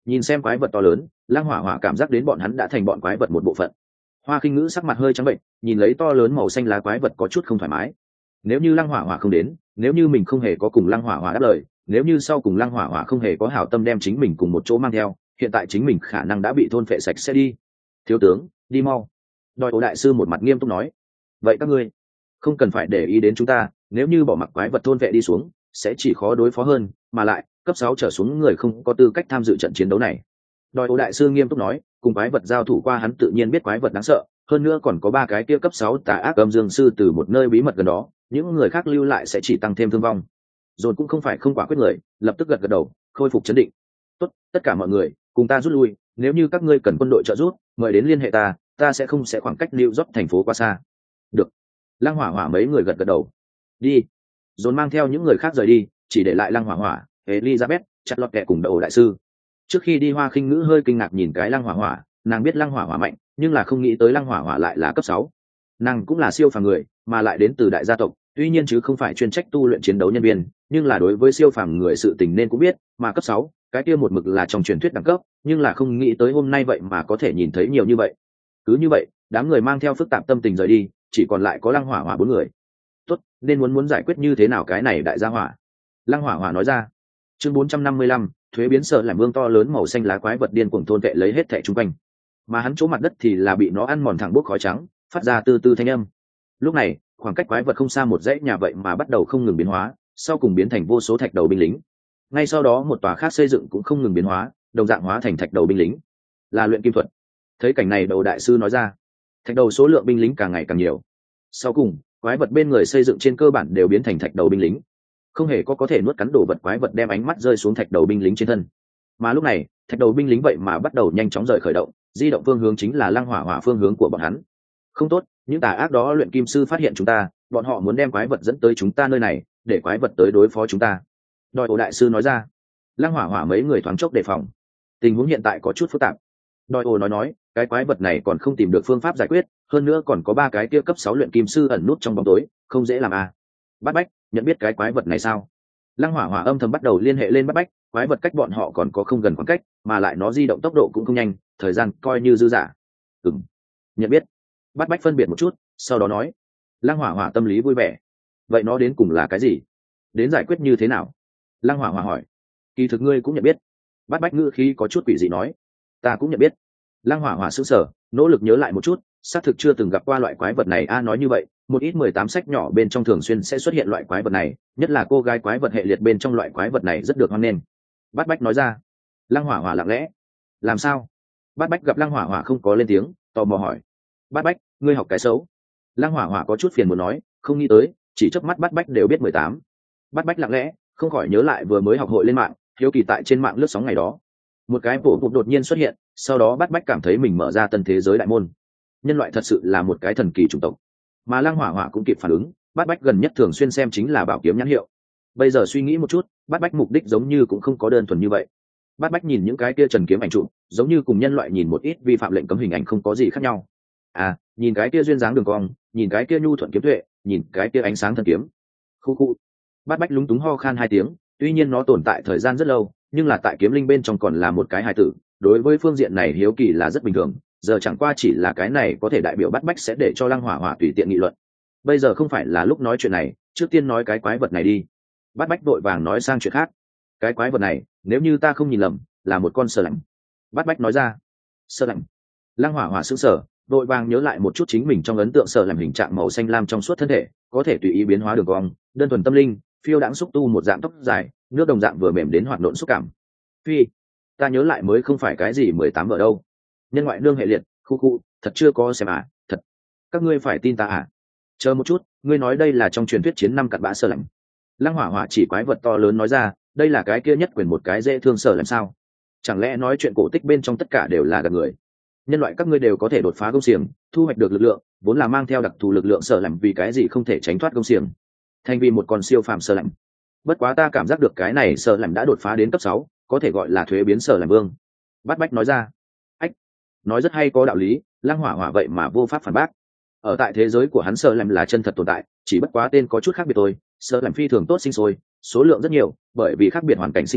Nhìn xem quái vật to lớn, Lăng Hỏa Hỏa cảm giác đến bọn hắn đã thành bọn quái vật một bộ phận. Hoa Khinh Ngữ sắc mặt hơi trắng bệnh, nhìn lấy to lớn màu xanh lá quái vật có chút không thoải mái. Nếu như Lăng Hỏa Hỏa không đến, nếu như mình không hề có cùng Lăng Hỏa Hỏa đáp lời, nếu như sau cùng Lăng Hỏa Hỏa không hề có hảo tâm đem chính mình cùng một chỗ mang theo, hiện tại chính mình khả năng đã bị thôn phệ sạch sẽ đi. Thiếu tướng, đi mau. Đòi Ổ đại sư một mặt nghiêm túc nói. Vậy các ngươi không cần phải để ý đến chúng ta, nếu như bỏ mặc quái vật thôn vệ đi xuống, sẽ chỉ khó đối phó hơn, mà lại cấp sáu trở xuống người không có tư cách tham dự trận chiến đấu này. Đòi Ổ đại sư nghiêm túc nói, cùng quái vật giao thủ qua hắn tự nhiên biết quái vật đáng sợ, hơn nữa còn có ba cái kia cấp sáu tà ác âm dương sư từ một nơi bí mật gần đó, những người khác lưu lại sẽ chỉ tăng thêm thương vong. Rồi cũng không phải không quả quyết người, lập tức gật gật đầu, khôi phục chấn định. Tốt, tất cả mọi người, cùng ta rút lui, nếu như các ngươi cần quân đội trợ giúp, mời đến liên hệ ta, ta sẽ không sẽ khoảng cách New York thành phố quá xa. Được. Lăng Hỏa Hỏa mấy người gật gật đầu. Đi. Rồi mang theo những người khác rời đi, chỉ để lại Lăng Hỏa Hỏa, Elizabeth, chặt lọt kẹ cùng Đậu đại sư. Trước khi đi, Hoa Khinh Ngữ hơi kinh ngạc nhìn cái Lăng Hỏa Hỏa, nàng biết Lăng Hỏa Hỏa mạnh, nhưng là không nghĩ tới Lăng Hỏa Hỏa lại là cấp sáu. Nàng cũng là siêu phàm người, mà lại đến từ đại gia tộc, tuy nhiên chứ không phải chuyên trách tu luyện chiến đấu nhân viên, nhưng là đối với siêu phàm người sự tình nên cũng biết, mà cấp sáu, cái kia một mực là trong truyền thuyết đẳng cấp, nhưng là không nghĩ tới hôm nay vậy mà có thể nhìn thấy nhiều như vậy. Cứ như vậy, đám người mang theo phức tạp tâm tình rời đi, chỉ còn lại có Lăng Hỏa Hỏa bốn người. Tốt, nên muốn muốn giải quyết như thế nào cái này đại gia hỏa. Lăng Hỏa Hỏa nói ra. Chương bốn trăm năm mươi lăm, thuế biến sợ làm vương to lớn màu xanh lá quái vật điên cuồng thôn vệ lấy hết thảy xung quanh. Mà hắn chỗ mặt đất thì là bị nó ăn mòn thẳng bốc khói trắng, phát ra từ từ thanh âm. Lúc này, khoảng cách quái vật không xa một dãy nhà vậy mà bắt đầu không ngừng biến hóa, sau cùng biến thành vô số thạch đầu binh lính. Ngay sau đó một tòa khác xây dựng cũng không ngừng biến hóa, đồng dạng hóa thành thạch đầu binh lính. Là luyện kim thuật. Thấy cảnh này, Đầu đại sư nói ra. Thạch đầu số lượng binh lính càng ngày càng nhiều. Sau cùng, quái vật bên người xây dựng trên cơ bản đều biến thành thạch đầu binh lính. Không hề có có thể nuốt cắn đồ vật quái vật đem ánh mắt rơi xuống thạch đầu binh lính trên thân. Mà lúc này, thạch đầu binh lính vậy mà bắt đầu nhanh chóng rời khởi động, di động phương hướng chính là Lăng Hỏa Hỏa phương hướng của bọn hắn. Không tốt, những tà ác đó luyện kim sư phát hiện chúng ta, bọn họ muốn đem quái vật dẫn tới chúng ta nơi này, để quái vật tới đối phó chúng ta. Đòi Ổ đại sư nói ra. Lăng Hỏa Hỏa mấy người thoáng chốc đề phòng. Tình huống hiện tại có chút phức tạp. Đòi Ổ nói nói, cái quái vật này còn không tìm được phương pháp giải quyết, hơn nữa còn có ba cái kia cấp sáu luyện kim sư ẩn nút trong bóng tối, không dễ làm à. Bát Bách, nhận biết cái quái vật này sao? Lăng Hỏa Hỏa âm thầm bắt đầu liên hệ lên Bát Bách, quái vật cách bọn họ còn có không gần khoảng cách, mà lại nó di động tốc độ cũng không nhanh, thời gian coi như dư dả. Ừm, nhận biết. Bát Bách phân biệt một chút, sau đó nói. Lăng Hỏa Hỏa tâm lý vui vẻ. Vậy nó đến cùng là cái gì? Đến giải quyết như thế nào? Lăng Hỏa Hỏa hỏi. Kỳ thực ngươi cũng nhận biết. Bát Bách ngữ khí có chút quỷ dị nói. Ta cũng nhận biết. Lăng Hỏa Hỏa sững sờ, nỗ lực nhớ lại một chút, xác thực chưa từng gặp qua loại quái vật này. A nói như vậy, một ít mười tám sách nhỏ bên trong thường xuyên sẽ xuất hiện loại quái vật này, nhất là cô gái quái vật hệ liệt bên trong loại quái vật này rất được hoan nghênh. Bát Bách nói ra. Lăng Hỏa Hỏa lặng lẽ. Làm sao? Bát Bách gặp Lăng Hỏa Hỏa không có lên tiếng, tò mò hỏi. Bát Bách, ngươi học cái xấu. Lăng Hỏa Hỏa có chút phiền muốn nói, không nghĩ tới, chỉ chớp mắt Bát Bách đều biết mười tám. Bát Bách lặng lẽ, không khỏi nhớ lại vừa mới học hội lên mạng, hiếu kỳ tại trên mạng lướt sóng ngày đó. Một cái bổ bụt đột nhiên xuất hiện, sau đó Bát Bách cảm thấy mình mở ra tân thế giới đại môn. Nhân loại thật sự là một cái thần kỳ chủng tộc. Mà Lăng Hỏa Hỏa cũng kịp phản ứng, Bát Bách gần nhất thường xuyên xem chính là bảo kiếm nhãn hiệu. Bây giờ suy nghĩ một chút, Bát Bách mục đích giống như cũng không có đơn thuần như vậy. Bát Bách nhìn những cái kia trần kiếm ảnh trụ, giống như cùng nhân loại nhìn một ít vi phạm lệnh cấm hình ảnh không có gì khác nhau. À, nhìn cái kia duyên dáng đường cong, nhìn cái kia nhu thuận kiếm tuệ, nhìn cái kia ánh sáng thần kiếm. Khu khu. Bát Bách lúng túng ho khan hai tiếng, tuy nhiên nó tồn tại thời gian rất lâu, nhưng là tại kiếm linh bên trong còn là một cái hài tử, đối với phương diện này hiếu kỳ là rất bình thường, giờ chẳng qua chỉ là cái này có thể đại biểu Bát Bách sẽ để cho Lăng Hỏa Hỏa tùy tiện nghị luận. Bây giờ không phải là lúc nói chuyện này, trước tiên nói cái quái vật này đi. Bát Bách vội vàng nói sang chuyện khác. Cái quái vật này, nếu như ta không nhìn lầm, là một con sờ lạnh. Bát Bách nói ra. Sờ lạnh. Lăng Hỏa Hỏa sững sờ, vội vàng nhớ lại một chút chính mình trong ấn tượng sờ lạnh hình trạng màu xanh lam trong suốt thân thể, có thể tùy ý biến hóa đường cong, đơn thuần tâm linh, phiêu đãng xúc tu một dạng tóc dài, nước đồng dạng vừa mềm đến hoạt nộn xúc cảm. Phi, ta nhớ lại mới không phải cái gì mười tám ở đâu. Nhân ngoại nương hệ liệt, khu khu, thật chưa có xem à, thật. Các ngươi phải tin ta à? Chờ một chút, ngươi nói đây là trong truyền thuyết chiến năm cặn bã sờ lạnh. Lăng Hỏa Hỏa chỉ quái vật to lớn nói ra, đây là cái kia nhất quyền một cái dễ thương sờ làm sao? Chẳng lẽ nói chuyện cổ tích bên trong tất cả đều là gạt người? Nhân loại các ngươi đều có thể đột phá công xiềng, thu hoạch được lực lượng, vốn là mang theo đặc thù lực lượng sờ làm, vì cái gì không thể tránh thoát công xiềng? Thành vì một con siêu phàm sờ làm. Bất quá ta cảm giác được cái này sờ làm đã đột phá đến cấp sáu, có thể gọi là thuế biến sờ làm vương. Bát Bách nói ra. Ách, nói rất hay có đạo lý. Lăng Hỏa Hỏa vậy mà vô pháp phản bác. Ở tại thế giới của hắn sờ làm là chân thật tồn tại, chỉ bất quá tên có chút khác biệt thôi. Sờ làm phi thường tốt sinh sôi, số lượng rất nhiều, bởi vì khác biệt hoàn cảnh sinh hoạt,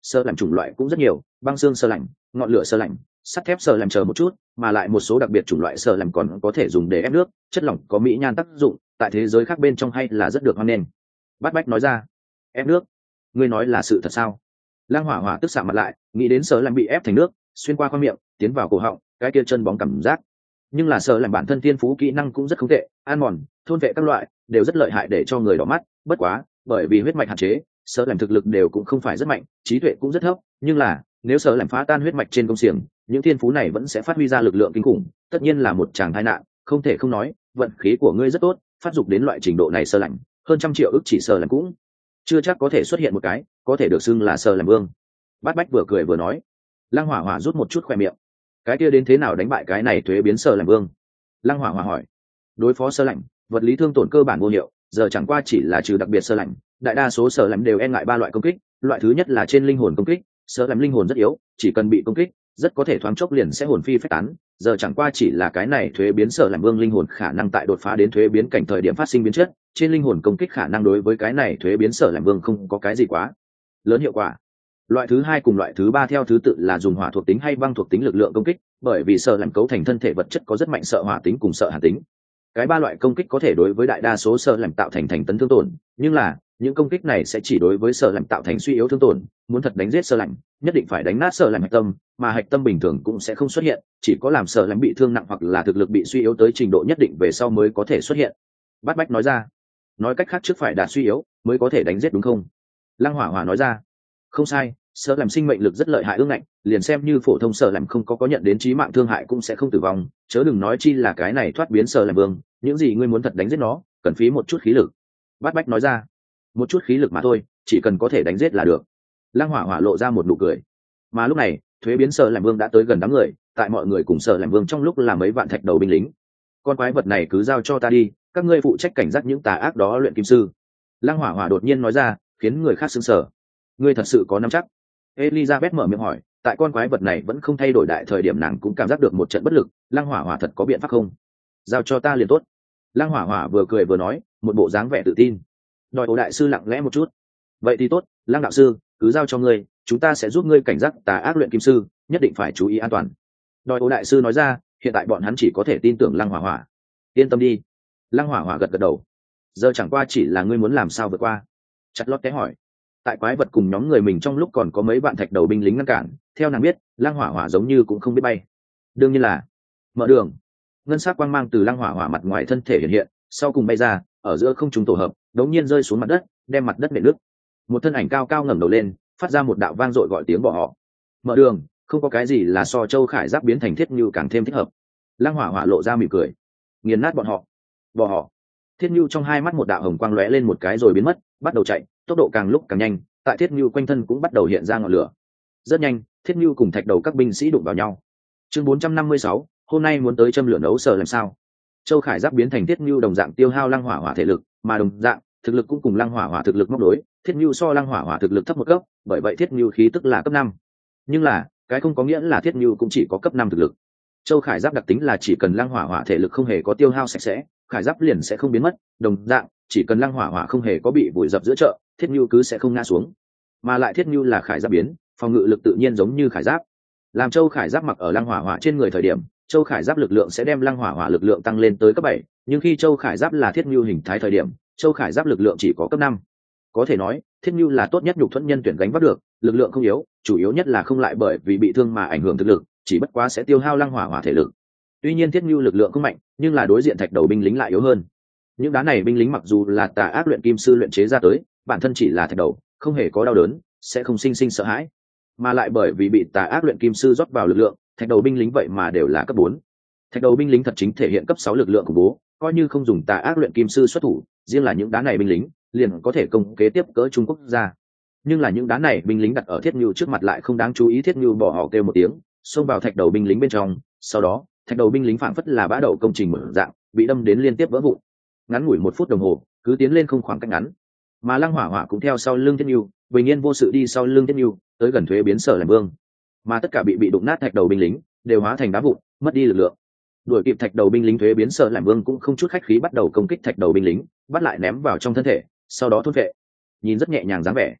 sơ làm chủng loại cũng rất nhiều, băng xương sơ lạnh, ngọn lửa sơ lạnh, sắt thép sơ làm chờ một chút, mà lại một số đặc biệt chủng loại sơ làm còn có thể dùng để ép nước, chất lỏng có mỹ nhan tác dụng, tại thế giới khác bên trong hay là rất được hoan nghênh. Bát Bách nói ra. Ép nước? Ngươi nói là sự thật sao? Lang Hỏa Hỏa tức xạ mặt lại, nghĩ đến sơ làm bị ép thành nước, xuyên qua khoang miệng, tiến vào cổ họng, cái kia chân bóng cảm giác. Nhưng là sơ làm bản thân thiên phú kỹ năng cũng rất không tệ, an mòn, thôn vệ các loại đều rất lợi hại để cho người đỏ mắt. Bất quá, bởi vì huyết mạch hạn chế, sơ làm thực lực đều cũng không phải rất mạnh, trí tuệ cũng rất thấp. Nhưng là nếu sơ làm phá tan huyết mạch trên công xiềng, những thiên phú này vẫn sẽ phát huy ra lực lượng kinh khủng, tất nhiên là một tràng tai nạn. Không thể không nói, vận khí của ngươi rất tốt, phát dục đến loại trình độ này sơ lạnh, hơn trăm triệu ức chỉ sơ làm cũng chưa chắc có thể xuất hiện một cái có thể được xưng là sơ làm vương. Bát Bách vừa cười vừa nói. Lăng Hỏa Hỏa rút một chút khoe miệng. Cái kia đến thế nào đánh bại cái này thuế biến sơ làm vương? Lăng Hỏa Hỏa hỏi. Đối phó sơ lạnh, vật lý thương tổn cơ bản vô hiệu, giờ chẳng qua chỉ là trừ đặc biệt sơ lạnh, đại đa số sơ lạnh đều e ngại ba loại công kích. Loại thứ nhất là trên linh hồn công kích, sơ lạnh linh hồn rất yếu, chỉ cần bị công kích rất có thể thoáng chốc liền sẽ hồn phi phách tán. Giờ chẳng qua chỉ là cái này thuế biến sơ làm vương linh hồn khả năng tại đột phá đến thuế biến cảnh thời điểm phát sinh biến chất, trên linh hồn công kích khả năng đối với cái này thuế biến sơ làm vương không có cái gì quá lớn hiệu quả. Loại thứ hai cùng loại thứ ba theo thứ tự là dùng hỏa thuộc tính hay băng thuộc tính lực lượng công kích, bởi vì sơ làm cấu thành thân thể vật chất có rất mạnh sợ hỏa tính cùng sợ hàn tính. Cái ba loại công kích có thể đối với đại đa số sơ làm tạo thành thành tấn thương tổn, nhưng là những công kích này sẽ chỉ đối với sơ làm tạo thành suy yếu thương tổn. Muốn thật đánh giết sơ làm, nhất định phải đánh nát sơ làm hạch tâm, mà hạch tâm bình thường cũng sẽ không xuất hiện, chỉ có làm sơ làm bị thương nặng hoặc là thực lực bị suy yếu tới trình độ nhất định về sau mới có thể xuất hiện. Bát Bách nói ra. Nói cách khác trước phải đạt suy yếu mới có thể đánh giết đúng không? Lăng Hỏa Hỏa nói ra. Không sai, sơ làm sinh mệnh lực rất lợi hại ương ngạnh, liền xem như phổ thông sơ làm không có có nhận đến chí mạng thương hại cũng sẽ không tử vong, chớ đừng nói chi là cái này thoát biến sơ làm vương, những gì ngươi muốn thật đánh giết nó cần phí một chút khí lực. Bát Bách nói ra. Một chút khí lực mà thôi, chỉ cần có thể đánh giết là được. Lăng Hỏa Hỏa lộ ra một nụ cười. Mà lúc này thuế biến sơ làm vương đã tới gần đám người, tại mọi người cùng sơ làm vương trong lúc là mấy vạn thạch đầu binh lính. Con quái vật này cứ giao cho ta đi, các ngươi phụ trách cảnh giác những tà ác đó luyện kim sư. Lăng Hỏa Hỏa đột nhiên nói ra, khiến người khác sững sờ. Ngươi thật sự có nắm chắc? Elizabeth mở miệng hỏi. Tại con quái vật này vẫn không thay đổi đại thời điểm nàng cũng cảm giác được một trận bất lực. Lăng Hỏa Hỏa thật có biện pháp không? Giao cho ta liền tốt. Lăng Hỏa Hỏa vừa cười vừa nói, một bộ dáng vẻ tự tin. Đòi Ổ đại sư lặng lẽ một chút. Vậy thì tốt, Lăng đạo sư, cứ giao cho ngươi, chúng ta sẽ giúp ngươi cảnh giác tà ác luyện kim sư, nhất định phải chú ý an toàn. Đòi Ổ đại sư nói ra, hiện tại bọn hắn chỉ có thể tin tưởng Lăng Hỏa Hỏa. Yên tâm đi. Lăng Hỏa Hỏa gật gật đầu. Giờ chẳng qua chỉ là ngươi muốn làm sao vượt qua. Chặt lót té hỏi. Tại quái vật cùng nhóm người mình trong lúc còn có mấy bạn thạch đầu binh lính ngăn cản, theo nàng biết, Lăng Hỏa Hỏa giống như cũng không biết bay. Đương nhiên là mở đường. Ngân sắc quang mang từ Lăng Hỏa Hỏa mặt ngoài thân thể hiện hiện, sau cùng bay ra, ở giữa không trung tổ hợp, đống nhiên rơi xuống mặt đất, đem mặt đất nện nước. Một thân ảnh cao cao ngẩng đầu lên, phát ra một đạo vang dội gọi tiếng bỏ họ. Mở đường, không có cái gì là so Châu Khải Giáp biến thành Thiết Nhu càng thêm thích hợp. Lăng Hỏa Hỏa lộ ra mỉm cười. Nghiền nát bọn họ. Bỏ họ. Thiết Nhu trong hai mắt một đạo hồng quang lóe lên một cái rồi biến mất, bắt đầu chạy, tốc độ càng lúc càng nhanh, tại Thiết Nhu quanh thân cũng bắt đầu hiện ra ngọn lửa. Rất nhanh, Thiết Nhu cùng thạch đầu các binh sĩ đụng vào nhau. Chương bốn trăm năm mươi sáu, hôm nay muốn tới châm lửa nấu sờ làm sao? Châu Khải Giáp biến thành Thiết Nhu đồng dạng tiêu hao Lăng Hỏa Hỏa thể lực, mà đồng dạng, thực lực cũng cùng Lăng Hỏa Hỏa thực lực móc đối, Thiết Nhu so Lăng Hỏa Hỏa thực lực thấp một cấp, bởi vậy Thiết Nhu khí tức là cấp năm. Nhưng là, cái không có nghĩa là Thiết Nhu cũng chỉ có cấp năm thực lực. Châu Khải Giáp đặc tính là chỉ cần Lăng Hỏa Hỏa thể lực không hề có tiêu hao sạch sẽ, Khải Giáp liền sẽ không biến mất, đồng dạng, chỉ cần Lăng Hỏa Hỏa không hề có bị vùi dập giữa chợ, Thiết Nhu cứ sẽ không ngã xuống. Mà lại Thiết Nhu là Khải Giáp biến, phòng ngự lực tự nhiên giống như Khải Giáp. Làm Châu Khải Giáp mặc ở Lăng Hỏa Hỏa trên người thời điểm, Châu Khải Giáp lực lượng sẽ đem Lăng Hỏa Hỏa lực lượng tăng lên tới cấp bảy, nhưng khi Châu Khải Giáp là Thiết Nhu hình thái thời điểm, Châu Khải Giáp lực lượng chỉ có cấp năm. Có thể nói, Thiết Nhu là tốt nhất nhục thuẫn nhân tuyển gánh vác được, lực lượng không yếu, chủ yếu nhất là không lại bởi vì bị thương mà ảnh hưởng thực lực, chỉ bất quá sẽ tiêu hao Lăng Hỏa Hỏa thể lực. Tuy nhiên Thiết Nhu lực lượng không mạnh, nhưng là đối diện thạch đầu binh lính lại yếu hơn. Những đá này binh lính mặc dù là tà ác luyện kim sư luyện chế ra tới, bản thân chỉ là thạch đầu, không hề có đau đớn, sẽ không sinh sinh sợ hãi, mà lại bởi vì bị tà ác luyện kim sư rót vào lực lượng, thạch đầu binh lính vậy mà đều là cấp bốn. Thạch đầu binh lính thật chính thể hiện cấp sáu lực lượng của bố, coi như không dùng tà ác luyện kim sư xuất thủ, riêng là những đá này binh lính liền có thể công kế tiếp cỡ Trung Quốc ra. Nhưng là những đá này binh lính đặt ở Thiết Nhu trước mặt lại không đáng chú ý. Thiết Nhu bỏ họ kêu một tiếng, xông vào thạch đầu binh lính bên trong, sau đó thạch đầu binh lính phảng phất là bã đậu công trình mở dạng, bị đâm đến liên tiếp vỡ vụn. Ngắn ngủi một phút đồng hồ, cứ tiến lên không khoảng cách ngắn, mà Lăng Hỏa Hỏa cũng theo sau lưng Thiết Nhu, bình yên vô sự đi sau lưng Thiết Nhu, tới gần thuế biến sở làm vương. Mà tất cả bị bị đụng nát thạch đầu binh lính đều hóa thành đá vụn, mất đi lực lượng. Đuổi kịp thạch đầu binh lính thuế biến sở làm vương cũng không chút khách khí bắt đầu công kích thạch đầu binh lính, bắt lại ném vào trong thân thể, sau đó thôn vệ. Nhìn rất nhẹ nhàng dáng vẻ.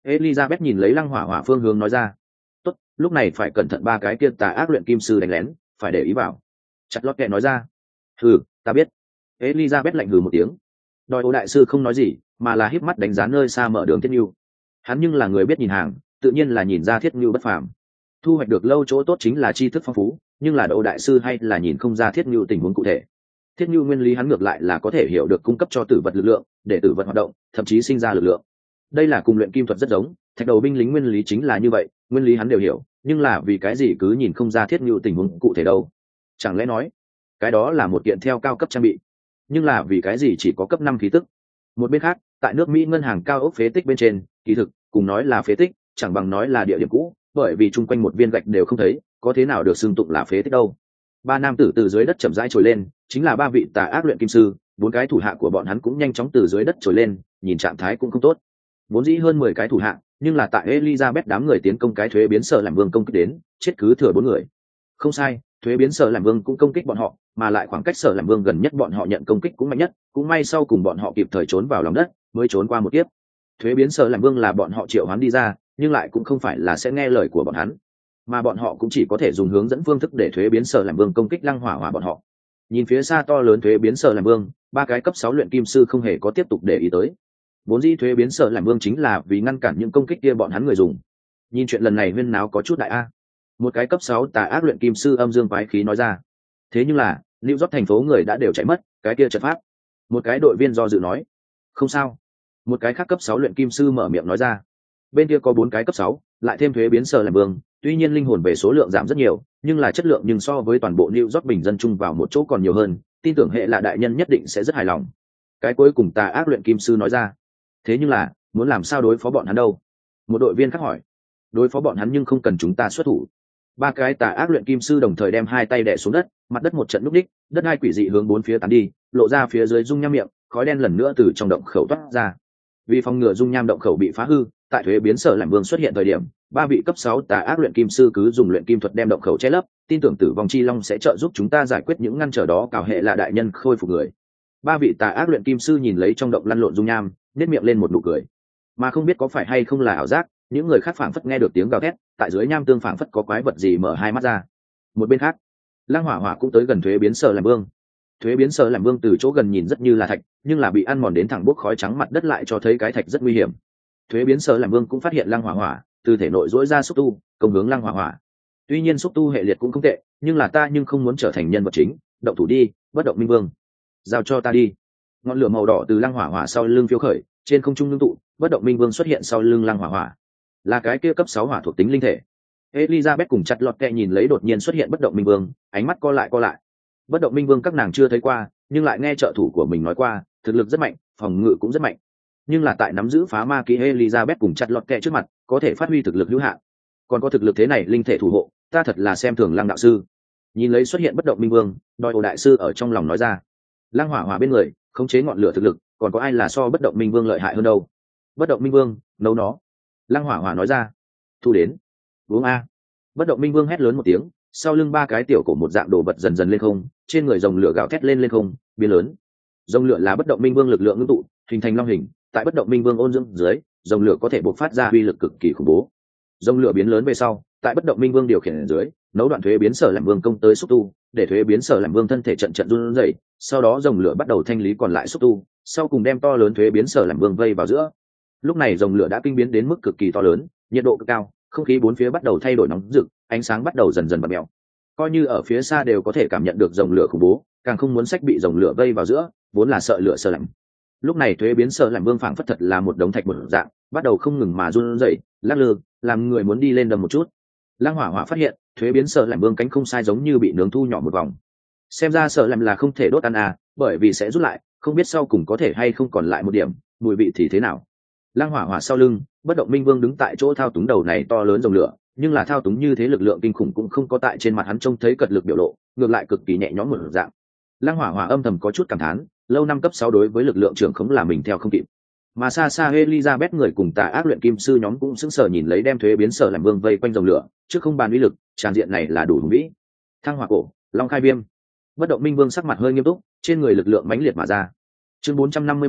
Elizabeth nhìn lấy lăng hỏa hỏa phương hướng nói ra. Tốt, lúc này phải cẩn thận ba cái kia tà ác luyện kim sư đánh lén, phải để ý vào. Chặt lót kệ nói ra. Hừ, ta biết. Elizabeth lạnh hừ một tiếng. Đòi ô đại sư không nói gì, mà là híp mắt đánh giá nơi xa mở đường Thiết Nưu. Hắn nhưng là người biết nhìn hàng, tự nhiên là nhìn ra Thiết Nưu bất phàm. Thu hoạch được lâu chỗ tốt chính là tri thức phong phú, nhưng là độ đại sư hay là nhìn không ra Thiết Nưu tình huống cụ thể. Thiết Nưu nguyên lý hắn ngược lại là có thể hiểu được cung cấp cho tử vật lực lượng, để tử vật hoạt động, thậm chí sinh ra lực lượng. Đây là cùng luyện kim thuật rất giống, thạch đầu binh lính nguyên lý chính là như vậy, nguyên lý hắn đều hiểu, nhưng là vì cái gì cứ nhìn không ra Thiết Nưu tình huống cụ thể đâu? Chẳng lẽ nói, cái đó là một kiện theo cao cấp trang bị, nhưng là vì cái gì chỉ có cấp năm khí tức? Một bên khác, tại nước Mỹ ngân hàng cao ốc phế tích bên trên, kỳ thực cùng nói là phế tích, chẳng bằng nói là địa điểm cũ, bởi vì chung quanh một viên gạch đều không thấy, có thế nào được xưng tụng là phế tích đâu? Ba nam tử từ dưới đất chậm rãi trồi lên, chính là ba vị tà ác luyện kim sư, bốn cái thủ hạ của bọn hắn cũng nhanh chóng từ dưới đất trồi lên, nhìn trạng thái cũng không tốt. Vốn dĩ hơn mười cái thủ hạ, nhưng là tại Elizabeth đám người tiến công cái thuế biến sở làm vương công kích đến, chết cứ thừa bốn người. Không sai, thuế biến sở làm vương cũng công kích bọn họ, mà lại khoảng cách sở làm vương gần nhất bọn họ nhận công kích cũng mạnh nhất, cũng may sau cùng bọn họ kịp thời trốn vào lòng đất, mới trốn qua một kiếp. Thuế biến sở làm vương là bọn họ triệu hoán đi ra, nhưng lại cũng không phải là sẽ nghe lời của bọn hắn, mà bọn họ cũng chỉ có thể dùng hướng dẫn phương thức để thuế biến sở làm vương công kích lăng hỏa hỏa bọn họ. Nhìn phía xa to lớn thuế biến sở làm vương, ba cái cấp sáu luyện kim sư không hề có tiếp tục để ý tới. Vốn dĩ thuế biến sở làm vương chính là vì ngăn cản những công kích kia bọn hắn người dùng. Nhìn chuyện lần này huyên náo có chút đại a. Một cái cấp sáu tà ác luyện kim sư âm dương quái khí nói ra. Thế nhưng là, New York thành phố người đã đều chạy mất, cái kia trận pháp. Một cái đội viên do dự nói. Không sao. Một cái khác cấp sáu luyện kim sư mở miệng nói ra. Bên kia có bốn cái cấp sáu, lại thêm thuế biến sở làm vương, tuy nhiên linh hồn về số lượng giảm rất nhiều, nhưng là chất lượng nhưng so với toàn bộ New York bình dân chung vào một chỗ còn nhiều hơn, tin tưởng hệ là đại nhân nhất định sẽ rất hài lòng. Cái cuối cùng tà ác luyện kim sư nói ra. Thế nhưng là, muốn làm sao đối phó bọn hắn đâu? Một đội viên khác hỏi. Đối phó bọn hắn nhưng không cần chúng ta xuất thủ. Ba cái tà ác luyện kim sư đồng thời đem hai tay đè xuống đất, mặt đất một trận núc đích, đất hai quỷ dị hướng bốn phía tán đi, lộ ra phía dưới dung nham miệng, khói đen lần nữa từ trong động khẩu toát ra. Vì phòng ngừa dung nham động khẩu bị phá hư, tại thuế biến sở làm vương xuất hiện thời điểm, ba vị cấp sáu tà ác luyện kim sư cứ dùng luyện kim thuật đem động khẩu che lấp, tin tưởng tử vong chi long sẽ trợ giúp chúng ta giải quyết những ngăn trở đó, cào hệ là đại nhân khôi phục người. Ba vị tà ác luyện kim sư nhìn lấy trong động lăn lộn dung nham, nét miệng lên một nụ cười, mà không biết có phải hay không là ảo giác, những người khác phảng phất nghe được tiếng gào thét, tại dưới nham tương phảng phất có quái vật gì mở hai mắt ra. Một bên khác, lăng hỏa hỏa cũng tới gần thuế biến sở làm vương. Thuế biến sở làm vương từ chỗ gần nhìn rất như là thạch, nhưng là bị ăn mòn đến thẳng bốc khói trắng mặt đất lại cho thấy cái thạch rất nguy hiểm. Thuế biến sở làm vương cũng phát hiện lăng hỏa hỏa từ thể nội dỗi ra xúc tu, công hướng lăng hỏa hỏa. Tuy nhiên xúc tu hệ liệt cũng không tệ, nhưng là ta nhưng không muốn trở thành nhân vật chính, động thủ đi, bất động minh vương, giao cho ta đi. Ngọn lửa màu đỏ từ lăng hỏa hỏa sau lưng phiêu khởi, trên không trung ngưng tụ, bất động minh vương xuất hiện sau lưng lăng hỏa hỏa, là cái kia cấp sáu hỏa thuộc tính linh thể. Elizabeth cùng chặt lọt kẹ nhìn lấy đột nhiên xuất hiện bất động minh vương, ánh mắt co lại co lại. Bất động minh vương các nàng chưa thấy qua, nhưng lại nghe trợ thủ của mình nói qua, thực lực rất mạnh, phòng ngự cũng rất mạnh. Nhưng là tại nắm giữ phá ma kỹ Elizabeth cùng chặt lọt kẹ trước mặt, có thể phát huy thực lực hữu hạn. Còn có thực lực thế này linh thể thủ hộ, ta thật là xem thường lăng đạo sư. Nhìn lấy xuất hiện bất động minh vương, đòi ổ đại sư ở trong lòng nói ra. Lăng hỏa hỏa bên người, khống chế ngọn lửa thực lực, còn có ai là so bất động minh vương lợi hại hơn đâu? Bất động minh vương, nấu nó. Lăng hỏa hỏa nói ra. Thu đến. Uống a. Bất động minh vương hét lớn một tiếng, sau lưng ba cái tiểu cổ một dạng đồ vật dần dần lên không, trên người rồng lửa gào thét lên lên không, biến lớn. Rồng lửa là bất động minh vương lực lượng ngưng tụ, hình thành long hình, tại bất động minh vương ôn dưỡng dưới, rồng lửa có thể bộc phát ra uy lực cực kỳ khủng bố. Rồng lửa biến lớn về sau, tại bất động minh vương điều khiển ở dưới, nấu đoạn thuế biến sở làm vương công tới xúc tu, để thuế biến sở làm vương thân thể trận trận run rẩy, sau đó rồng lửa bắt đầu thanh lý còn lại xúc tu, sau cùng đem to lớn thuế biến sở làm vương vây vào giữa. Lúc này rồng lửa đã kinh biến đến mức cực kỳ to lớn, nhiệt độ cực cao, không khí bốn phía bắt đầu thay đổi nóng rực, ánh sáng bắt đầu dần dần bật mèo. Coi như ở phía xa đều có thể cảm nhận được rồng lửa khủng bố, càng không muốn sách bị rồng lửa vây vào giữa, vốn là sợ lửa sợ lạnh. Lúc này thuế biến sở làm vương phảng phất thật là một đống thạch một dạng, bắt đầu không ngừng mà run rẩy, lắc lư, làm người muốn đi lên đầm một chút. Lăng hỏa hỏa phát hiện, thuế biến sở làm vương cánh không sai giống như bị nướng thu nhỏ một vòng. Xem ra sở làm là không thể đốt ăn à, bởi vì sẽ rút lại, không biết sau cùng có thể hay không còn lại một điểm, mùi vị thì thế nào. Lăng hỏa hỏa sau lưng, bất động minh vương đứng tại chỗ thao túng đầu này to lớn rồng lửa, nhưng là thao túng như thế lực lượng kinh khủng cũng không có tại trên mặt hắn trông thấy cật lực biểu lộ, ngược lại cực kỳ nhẹ nhõm một dạng. Lăng hỏa hỏa âm thầm có chút cảm thán, lâu năm cấp sáu đối với lực lượng trưởng khống là mình theo không kịp. Mà xa xa Elizabeth người cùng tà ác luyện kim sư nhóm cũng sững sờ nhìn lấy đem thuế biến sở làm vương vây quanh rồng lửa, trước không bàn uy lực, tràn diện này là đủ hùng vĩ. Thăng hỏa cổ, long khai viêm. Bất động minh vương sắc mặt hơi nghiêm túc, trên người lực lượng mãnh liệt mà ra. Chương bốn trăm năm mươi bảy,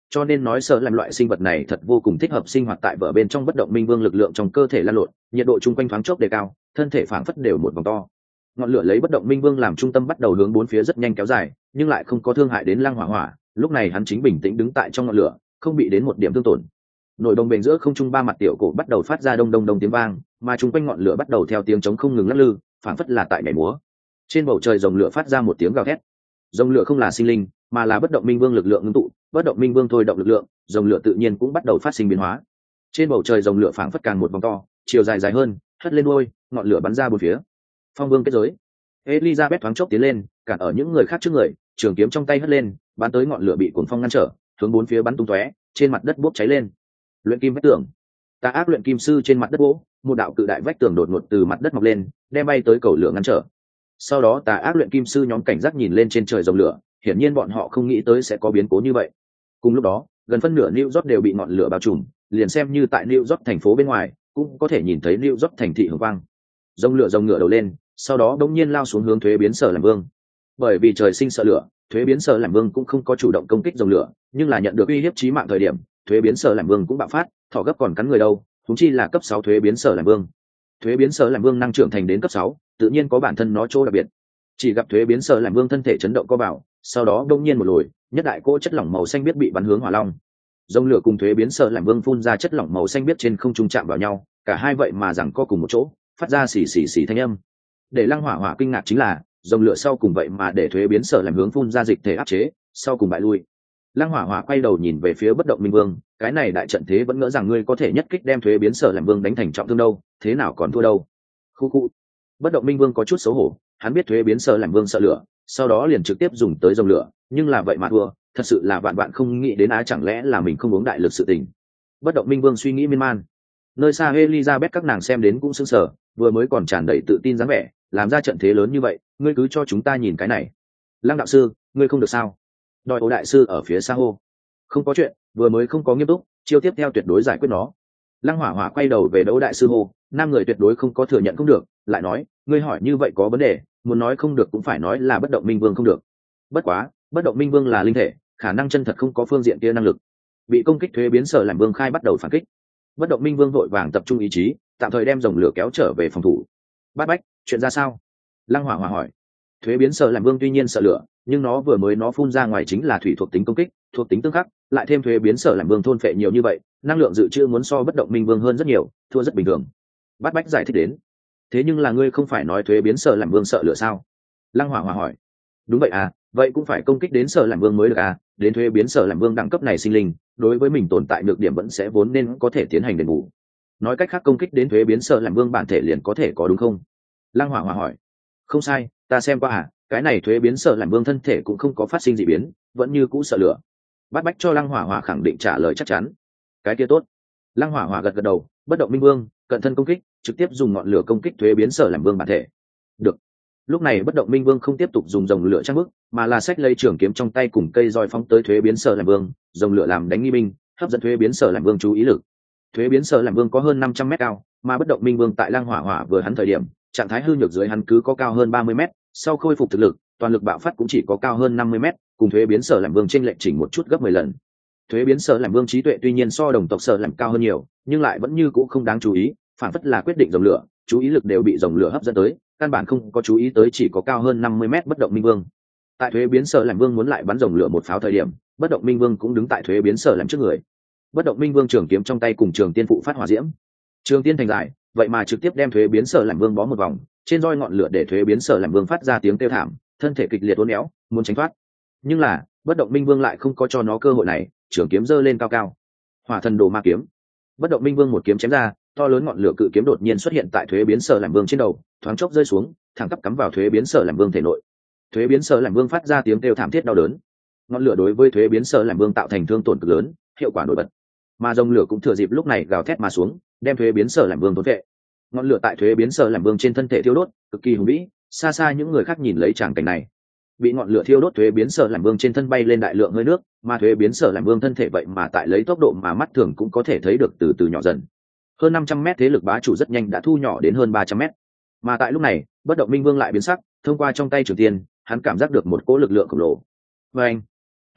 cho nên nói sợ làm loại sinh vật này thật vô cùng thích hợp sinh hoạt tại vở bên trong. Bất động minh vương lực lượng trong cơ thể lan lộn, nhiệt độ chung quanh thoáng chốc đề cao, thân thể phảng phất đều một vòng to. Ngọn lửa lấy bất động minh vương làm trung tâm bắt đầu hướng bốn phía rất nhanh kéo dài, nhưng lại không có thương hại đến Lăng Hỏa Hỏa. Lúc này hắn chính bình tĩnh đứng tại trong ngọn lửa, không bị đến một điểm thương tổn. Nổi đồng bền giữa không trung ba mặt tiểu cổ bắt đầu phát ra đông đông đông tiếng vang, mà chung quanh ngọn lửa bắt đầu theo tiếng trống không ngừng lắc lư, phảng phất là tại nhảy múa. Trên bầu trời rồng lửa phát ra một tiếng gào thét. Rồng lửa không là sinh linh, mà là bất động minh vương lực lượng ngưng tụ, bất động minh vương thôi động lực lượng, rồng lửa tự nhiên cũng bắt đầu phát sinh biến hóa. Trên bầu trời rồng lửa phảng phất càng một vòng to, chiều dài dài hơn, hất lên đuôi, ngọn lửa bắn ra bốn phía. Phong vương kết giới. Elizabeth thoáng chốc tiến lên, cản ở những người khác trước người, trường kiếm trong tay hất lên, bắn tới ngọn lửa bị cuồng phong ngăn trở, hướng bốn phía bắn tung tóe, trên mặt đất bốc cháy lên. Luyện kim vách tường. Tà ác luyện kim sư trên mặt đất gỗ, một đạo cự đại vách tường đột ngột từ mặt đất mọc lên, đem bay tới cầu lửa ngăn trở. Sau đó tà ác luyện kim sư nhóm cảnh giác nhìn lên trên trời rồng lửa, hiển nhiên bọn họ không nghĩ tới sẽ có biến cố như vậy. Cùng lúc đó, gần phân nửa New York đều bị ngọn lửa bao trùm, liền xem như tại New York thành phố bên ngoài, cũng có thể nhìn thấy New York thành thị hồng quang. Rồng lửa rồng ngửa đầu lên, sau đó đống nhiên lao xuống hướng Thuế Biến Sở làm vương. Bởi vì trời sinh sợ lửa, Thuế Biến Sở làm vương cũng không có chủ động công kích rồng lửa, nhưng là nhận được uy hiếp chí mạng thời điểm, Thuế Biến Sở làm vương cũng bạo phát, thỏ gấp còn cắn người đâu, huống chi là cấp sáu Thuế Biến Sở làm vương. Thuế Biến Sở làm vương năng trưởng thành đến cấp sáu, tự nhiên có bản thân nó chỗ đặc biệt. Chỉ gặp Thuế Biến Sở làm vương thân thể chấn động co bảo, sau đó đống nhiên một lùi, nhất đại cỗ chất lỏng màu xanh biết bị bắn hướng hỏa long. Rồng lửa cùng Thuế Biến Sở làm vương phun ra chất lỏng màu xanh biết trên không trung chạm vào nhau, cả hai vậy mà giằng co cùng một chỗ, phát ra xì xì xì thanh âm. Để Lăng Hỏa Hỏa kinh ngạc chính là, rồng lửa sau cùng vậy mà để Thuế Biến Sở làm hướng phun ra dịch thể áp chế, sau cùng bại lui. Lăng Hỏa Hỏa quay đầu nhìn về phía bất động minh vương, cái này đại trận thế vẫn ngỡ rằng ngươi có thể nhất kích đem Thuế Biến Sở làm vương đánh thành trọng thương đâu, thế nào còn thua đâu. Khu khu. Bất động minh vương có chút xấu hổ, hắn biết Thuế Biến Sở làm vương sợ lửa, sau đó liền trực tiếp dùng tới rồng lửa, nhưng là vậy mà thua, thật sự là vạn vạn không nghĩ đến á, chẳng lẽ là mình không uống đại lực sự tình. Bất động minh vương suy nghĩ miên man. Nơi xa Elizabeth các nàng xem đến cũng sững sờ, vừa mới còn tràn đầy tự tin dáng vẻ, làm ra trận thế lớn như vậy, ngươi cứ cho chúng ta nhìn cái này. Lăng đạo sư, ngươi không được sao? Đòi Ô đại sư ở phía xa hô. Không có chuyện, vừa mới không có nghiêm túc, chiêu tiếp theo tuyệt đối giải quyết nó. Lăng Hỏa Hỏa quay đầu về Đỗ đại sư hô, nam người tuyệt đối không có thừa nhận không được, lại nói, ngươi hỏi như vậy có vấn đề, muốn nói không được cũng phải nói là bất động minh vương không được. Bất quá, bất động minh vương là linh thể, khả năng chân thật không có phương diện kia năng lực. Bị công kích Thuế Biến Sở làm vương khai bắt đầu phản kích. Bất động minh vương vội vàng tập trung ý chí, tạm thời đem rồng lửa kéo trở về phòng thủ. Bát Bách, chuyện ra sao? Lăng Hỏa Hỏa hỏi. Thuế Biến Sở làm vương tuy nhiên sợ lửa, nhưng nó vừa mới nó phun ra ngoài chính là thủy thuộc tính công kích, thuộc tính tương khắc, lại thêm Thuế Biến Sở làm vương thôn phệ nhiều như vậy, năng lượng dự trữ muốn so bất động minh vương hơn rất nhiều, thua rất bình thường. Bát Bách giải thích đến. Thế nhưng là ngươi không phải nói Thuế Biến Sở làm vương sợ lửa sao? Lăng Hỏa Hỏa hỏi. Đúng vậy à, vậy cũng phải công kích đến Sở làm vương mới được à, đến Thuế Biến Sở làm vương đẳng cấp này sinh linh, đối với mình tồn tại nhược điểm vẫn sẽ vốn nên có thể tiến hành đền bù. Nói cách khác công kích đến Thuế Biến Sở làm vương bản thể liền có thể có đúng không? Lăng Hỏa Hỏa hỏi. Không sai, ta xem qua à, cái này Thuế Biến Sở làm vương thân thể cũng không có phát sinh dị biến, vẫn như cũ sợ lửa. Bát Bách cho Lăng Hỏa Hỏa khẳng định trả lời chắc chắn. Cái kia tốt. Lăng Hỏa Hỏa gật gật đầu, bất động minh vương, cận thân công kích, trực tiếp dùng ngọn lửa công kích Thuế Biến Sở làm vương bản thể. Được. Lúc này bất động minh vương không tiếp tục dùng rồng lửa trang bức, mà là xách lấy trường kiếm trong tay cùng cây roi phóng tới Thuế Biến Sở làm vương, rồng lửa làm đánh nghi binh, hấp dẫn Thuế Biến Sở làm vương chú ý lực. Thuế Biến Sở làm vương có hơn năm trăm mét cao, mà bất động minh vương tại Lăng Hỏa Hỏa vừa hắn thời điểm, trạng thái hư nhược dưới hắn cứ có cao hơn ba mươi mét, sau khôi phục thực lực, toàn lực bạo phát cũng chỉ có cao hơn năm mươi mét, cùng Thuế Biến Sở làm vương chênh lệch chỉnh một chút gấp mười lần. Thuế Biến Sở làm vương trí tuệ tuy nhiên so đồng tộc Sở làm cao hơn nhiều, nhưng lại vẫn như cũ không đáng chú ý, phản phất là quyết định rồng lửa, chú ý lực đều bị rồng lửa hấp dẫn tới, căn bản không có chú ý tới chỉ có cao hơn năm mươi mét bất động minh vương. Tại Thuế Biến Sở làm vương muốn lại bắn rồng lửa một pháo thời điểm, bất động minh vương cũng đứng tại Thuế Biến Sở làm trước người. Bất động minh vương trường kiếm trong tay cùng trường tiên phụ phát hỏa diễm, trường tiên thành dài, vậy mà trực tiếp đem Thuế Biến Sở làm vương bó một vòng, trên roi ngọn lửa để Thuế Biến Sở làm vương phát ra tiếng kêu thảm, thân thể kịch liệt uốn éo, muốn tránh thoát. Nhưng là, bất động minh vương lại không có cho nó cơ hội này, trường kiếm giơ lên cao cao. Hỏa thần đồ ma kiếm. Bất động minh vương một kiếm chém ra, to lớn ngọn lửa cự kiếm đột nhiên xuất hiện tại Thuế Biến Sở làm vương trên đầu, thoáng chốc rơi xuống, thẳng tắp cắm vào Thuế Biến Sở làm vương thể nội. Thuế Biến Sở làm vương phát ra tiếng kêu thảm thiết đau đớn. Ngọn lửa đối với Thuế Biến Sở làm vương tạo thành thương tổn cực lớn, hiệu quả nổi bật. Mà rồng lửa cũng thừa dịp lúc này gào thét mà xuống, đem Thuế Biến Sở làm vương thôn vệ. Ngọn lửa tại Thuế Biến Sở làm vương trên thân thể thiêu đốt, cực kỳ hùng vĩ, xa xa những người khác nhìn lấy tràng cảnh này. Bị ngọn lửa thiêu đốt Thuế Biến Sở làm vương trên thân bay lên đại lượng hơi nước, mà Thuế Biến Sở làm vương thân thể vậy mà tại lấy tốc độ mà mắt thường cũng có thể thấy được từ từ nhỏ dần. Hơn năm trăm mét thế lực bá chủ rất nhanh đã thu nhỏ đến hơn ba trăm mét. Mà tại lúc này, bất động minh vương lại biến sắc, thông qua trong tay trường tiên, hắn cảm giác được một cỗ lực lượng khổng lồ. Và anh,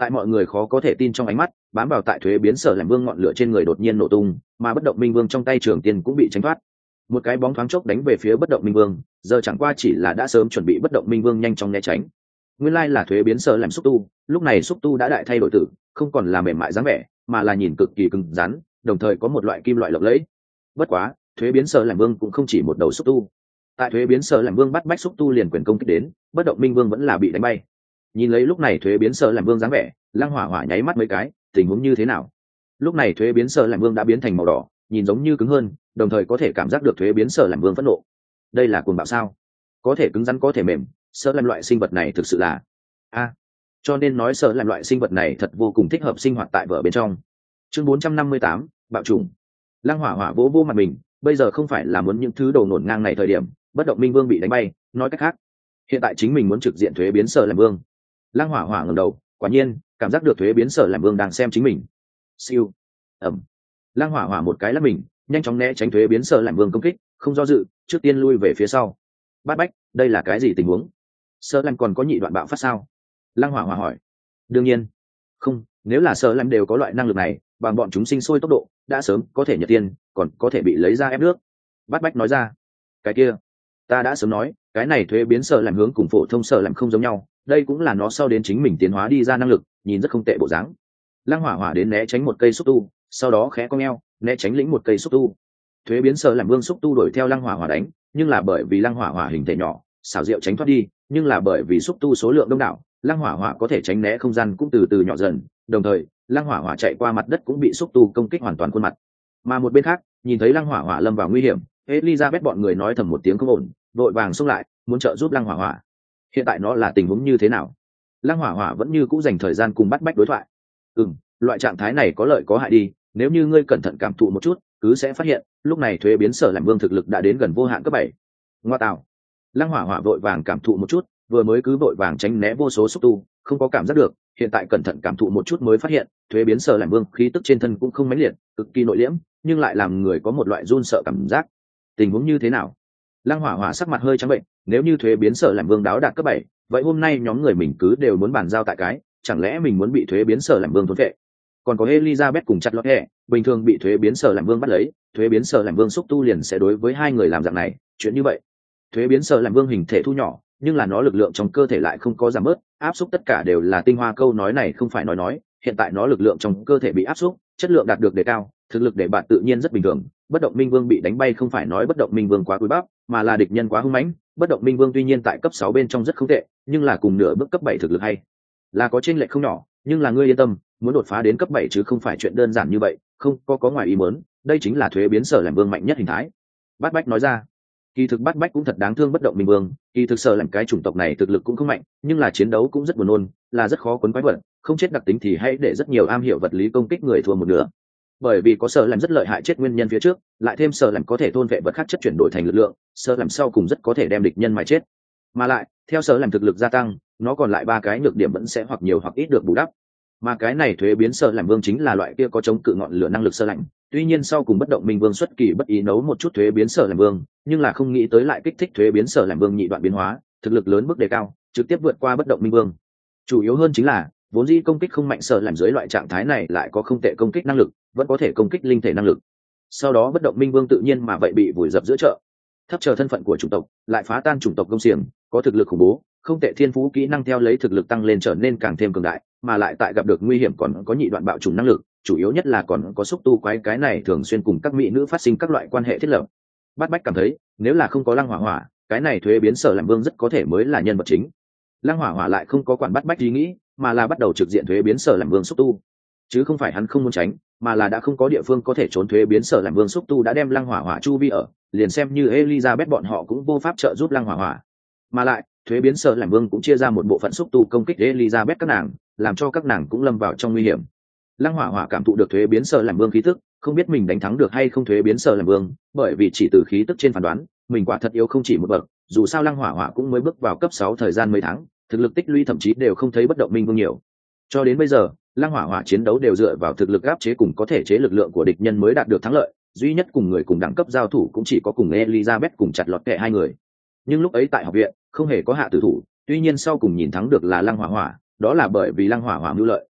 Tại mọi người khó có thể tin trong ánh mắt, bám vào tại thuế biến sở làm vương ngọn lửa trên người đột nhiên nổ tung, mà bất động minh vương trong tay trường tiên cũng bị tránh thoát. Một cái bóng thoáng chốc đánh về phía bất động minh vương, giờ chẳng qua chỉ là đã sớm chuẩn bị bất động minh vương nhanh chóng né tránh. Nguyên lai là thuế biến sở làm xúc tu, lúc này xúc tu đã đại thay đổi tử, không còn là mềm mại dáng vẻ, mà là nhìn cực kỳ cứng rắn, đồng thời có một loại kim loại lộng lẫy. Bất quá, thuế biến sở làm vương cũng không chỉ một đầu xúc tu. Tại thuế biến sở làm vương bắt bách xúc tu liền quyền công kích đến, bất động minh vương vẫn là bị đánh bay. Nhìn lấy lúc này thuế biến sở làm vương dáng vẻ, Lăng Hỏa Hỏa nháy mắt mấy cái, tình huống như thế nào? Lúc này thuế biến sở làm vương đã biến thành màu đỏ, nhìn giống như cứng hơn, đồng thời có thể cảm giác được thuế biến sở làm vương phẫn nộ. Đây là cuồng bạo sao? Có thể cứng rắn có thể mềm, sở làm loại sinh vật này thực sự là a cho nên nói sở làm loại sinh vật này thật vô cùng thích hợp sinh hoạt tại vở bên trong. Chương bốn trăm năm mươi tám, bạo trùng. Lăng Hỏa Hỏa vỗ vỗ mặt mình, bây giờ không phải là muốn những thứ đồ nổn ngang này thời điểm, bất động minh vương bị đánh bay, nói cách khác, hiện tại chính mình muốn trực diện thuế biến sở làm vương. Lăng Hỏa Hỏa ngẩng đầu, quả nhiên cảm giác được thuế biến sở làm vương đang xem chính mình. Siêu, ầm. Lăng Hỏa Hỏa một cái lắc mình, nhanh chóng né tránh thuế biến sở làm vương công kích, không do dự, trước tiên lui về phía sau. Bát Bách, đây là cái gì tình huống? Sở làm còn có nhị đoạn bạo phát sao? Lăng Hỏa Hỏa hỏi. Đương nhiên, không, nếu là sở làm đều có loại năng lực này, bằng bọn chúng sinh sôi tốc độ, đã sớm có thể nhật tiên, còn có thể bị lấy ra ép nước. Bát Bách nói ra. Cái kia, ta đã sớm nói, cái này thuế biến sở làm hướng cùng phổ thông sở làm không giống nhau, đây cũng là nó sau đến chính mình tiến hóa đi ra năng lực, nhìn rất không tệ bộ dáng. Lăng Hỏa Hỏa đến né tránh một cây xúc tu, sau đó khẽ cong eo, né tránh lĩnh một cây xúc tu. Thuế biến sở làm vương xúc tu đuổi theo Lăng Hỏa Hỏa đánh, nhưng là bởi vì Lăng Hỏa Hỏa hình thể nhỏ, xảo diệu tránh thoát đi, nhưng là bởi vì xúc tu số lượng đông đảo, Lăng Hỏa Hỏa có thể tránh né không gian cũng từ từ nhỏ dần, đồng thời, Lăng Hỏa Hỏa chạy qua mặt đất cũng bị xúc tu công kích hoàn toàn khuôn mặt. Mà một bên khác, nhìn thấy Lăng Hỏa Hỏa lâm vào nguy hiểm, Elizabeth bọn người nói thầm một tiếng không ổn, vội vàng xông lại, muốn trợ giúp Lăng Hỏa Hỏa. Hiện tại nó là tình huống như thế nào? Lăng Hỏa Hỏa vẫn như cũ dành thời gian cùng Bắt Bách đối thoại. Ừm, loại trạng thái này có lợi có hại đi, nếu như ngươi cẩn thận cảm thụ một chút, cứ sẽ phát hiện, lúc này thuế biến sở làm vương thực lực đã đến gần vô hạn cấp bảy. Ngoa tạo. Lăng Hỏa Hỏa vội vàng cảm thụ một chút, vừa mới cứ vội vàng tránh né vô số xúc tu, không có cảm giác được, hiện tại cẩn thận cảm thụ một chút mới phát hiện, thuế biến sở làm vương khí tức trên thân cũng không mãnh liệt, cực kỳ nội liễm, nhưng lại làm người có một loại run sợ cảm giác. Tình huống như thế nào? Lăng Hỏa Hỏa sắc mặt hơi trắng bệnh, nếu như thuế biến sở làm vương đáo đạt cấp bảy, vậy hôm nay nhóm người mình cứ đều muốn bàn giao tại cái, chẳng lẽ mình muốn bị thuế biến sở làm vương thôn vệ? Còn có Elizabeth cùng chặt lọt hẹ, bình thường bị thuế biến sở làm vương bắt lấy, thuế biến sở làm vương xúc tu liền sẽ đối với hai người làm dạng này, chuyện như vậy. Thuế biến sở làm vương hình thể thu nhỏ, nhưng là nó lực lượng trong cơ thể lại không có giảm bớt, áp xúc tất cả đều là tinh hoa, câu nói này không phải nói nói, hiện tại nó lực lượng trong cơ thể bị áp xúc, chất lượng đạt được đề cao, thực lực để bạn tự nhiên rất bình thường. Bất động minh vương bị đánh bay không phải nói bất động minh vương quá cúi bắp, mà là địch nhân quá hung mãnh. Bất động minh vương tuy nhiên tại cấp sáu bên trong rất không tệ, nhưng là cùng nửa bước cấp bảy thực lực hay là có chênh lệch không nhỏ, nhưng là ngươi yên tâm, muốn đột phá đến cấp bảy chứ không phải chuyện đơn giản như vậy, không có có ngoài ý muốn, đây chính là thuế biến sở làm vương mạnh nhất hình thái. Bát Bách nói ra. Kỳ thực Bát Bách cũng thật đáng thương bất động minh vương, kỳ thực sở làm cái chủng tộc này thực lực cũng không mạnh, nhưng là chiến đấu cũng rất buồn nôn, là rất khó quấn quái vật, không chết đặc tính thì hãy để rất nhiều am hiểu vật lý công kích người thua một nửa. Bởi vì có sở làm rất lợi hại chết nguyên nhân phía trước, lại thêm sở làm có thể thôn vệ vật khác chất chuyển đổi thành lực lượng, sở làm sau cùng rất có thể đem địch nhân mà chết. Mà lại, theo sở làm thực lực gia tăng, nó còn lại ba cái nhược điểm vẫn sẽ hoặc nhiều hoặc ít được bù đắp. Mà cái này thuế biến sở làm vương chính là loại kia có chống cự ngọn lửa năng lực sơ lạnh. Tuy nhiên sau cùng bất động minh vương xuất kỳ bất ý nấu một chút thuế biến sở làm vương, nhưng là không nghĩ tới lại kích thích thuế biến sở làm vương nhị đoạn biến hóa, thực lực lớn mức đề cao, trực tiếp vượt qua bất động minh vương. Chủ yếu hơn chính là vốn dĩ công kích không mạnh sở làm dưới loại trạng thái này lại có không tệ công kích năng lực, vẫn có thể công kích linh thể năng lực. Sau đó bất động minh vương tự nhiên mà vậy bị vùi dập giữa chợ. Thấp chờ thân phận của chủng tộc, lại phá tan chủng tộc công xiềng, có thực lực khủng bố, không tệ thiên phú kỹ năng theo lấy thực lực tăng lên trở nên càng thêm cường đại, mà lại tại gặp được nguy hiểm còn có nhị đoạn bạo trùng năng lực, chủ yếu nhất là còn có xúc tu quái cái này thường xuyên cùng các mỹ nữ phát sinh các loại quan hệ thiết lập. Bát Bách cảm thấy, nếu là không có Lăng Hỏa Hỏa, cái này thuế biến sở làm vương rất có thể mới là nhân vật chính. Lăng Hỏa Hỏa lại không có quản Bát Bách ý nghĩ, mà là bắt đầu trực diện thuế biến sở làm vương xúc tu, chứ không phải hắn không muốn tránh, mà là đã không có địa phương có thể trốn. Thuế biến sở làm vương xúc tu đã đem Lăng Hỏa Hỏa chu vi ở, liền xem như Elizabeth bọn họ cũng vô pháp trợ giúp Lăng Hỏa Hỏa. Mà lại, thuế biến sở làm vương cũng chia ra một bộ phận xúc tu công kích Elizabeth các nàng, làm cho các nàng cũng lâm vào trong nguy hiểm. Lăng Hỏa Hỏa cảm thụ được thuế biến sở làm vương khí tức, không biết mình đánh thắng được hay không thuế biến sở làm vương, bởi vì chỉ từ khí tức trên phán đoán, mình quả thật yếu không chỉ một bậc, dù sao Lăng Hỏa Hỏa cũng mới bước vào cấp sáu thời gian mấy tháng, thực lực tích lũy thậm chí đều không thấy bất động minh vương nhiều. Cho đến bây giờ, Lăng Hỏa Hỏa chiến đấu đều dựa vào thực lực áp chế cùng có thể chế lực lượng của địch nhân mới đạt được thắng lợi, duy nhất cùng người cùng đẳng cấp giao thủ cũng chỉ có cùng Elizabeth cùng chặt lọt kệ hai người. Nhưng lúc ấy tại học viện, không hề có hạ tử thủ, tuy nhiên sau cùng nhìn thắng được là Lăng Hỏa Hỏa, đó là bởi vì Lăng Hỏa Hỏa mưu lợi,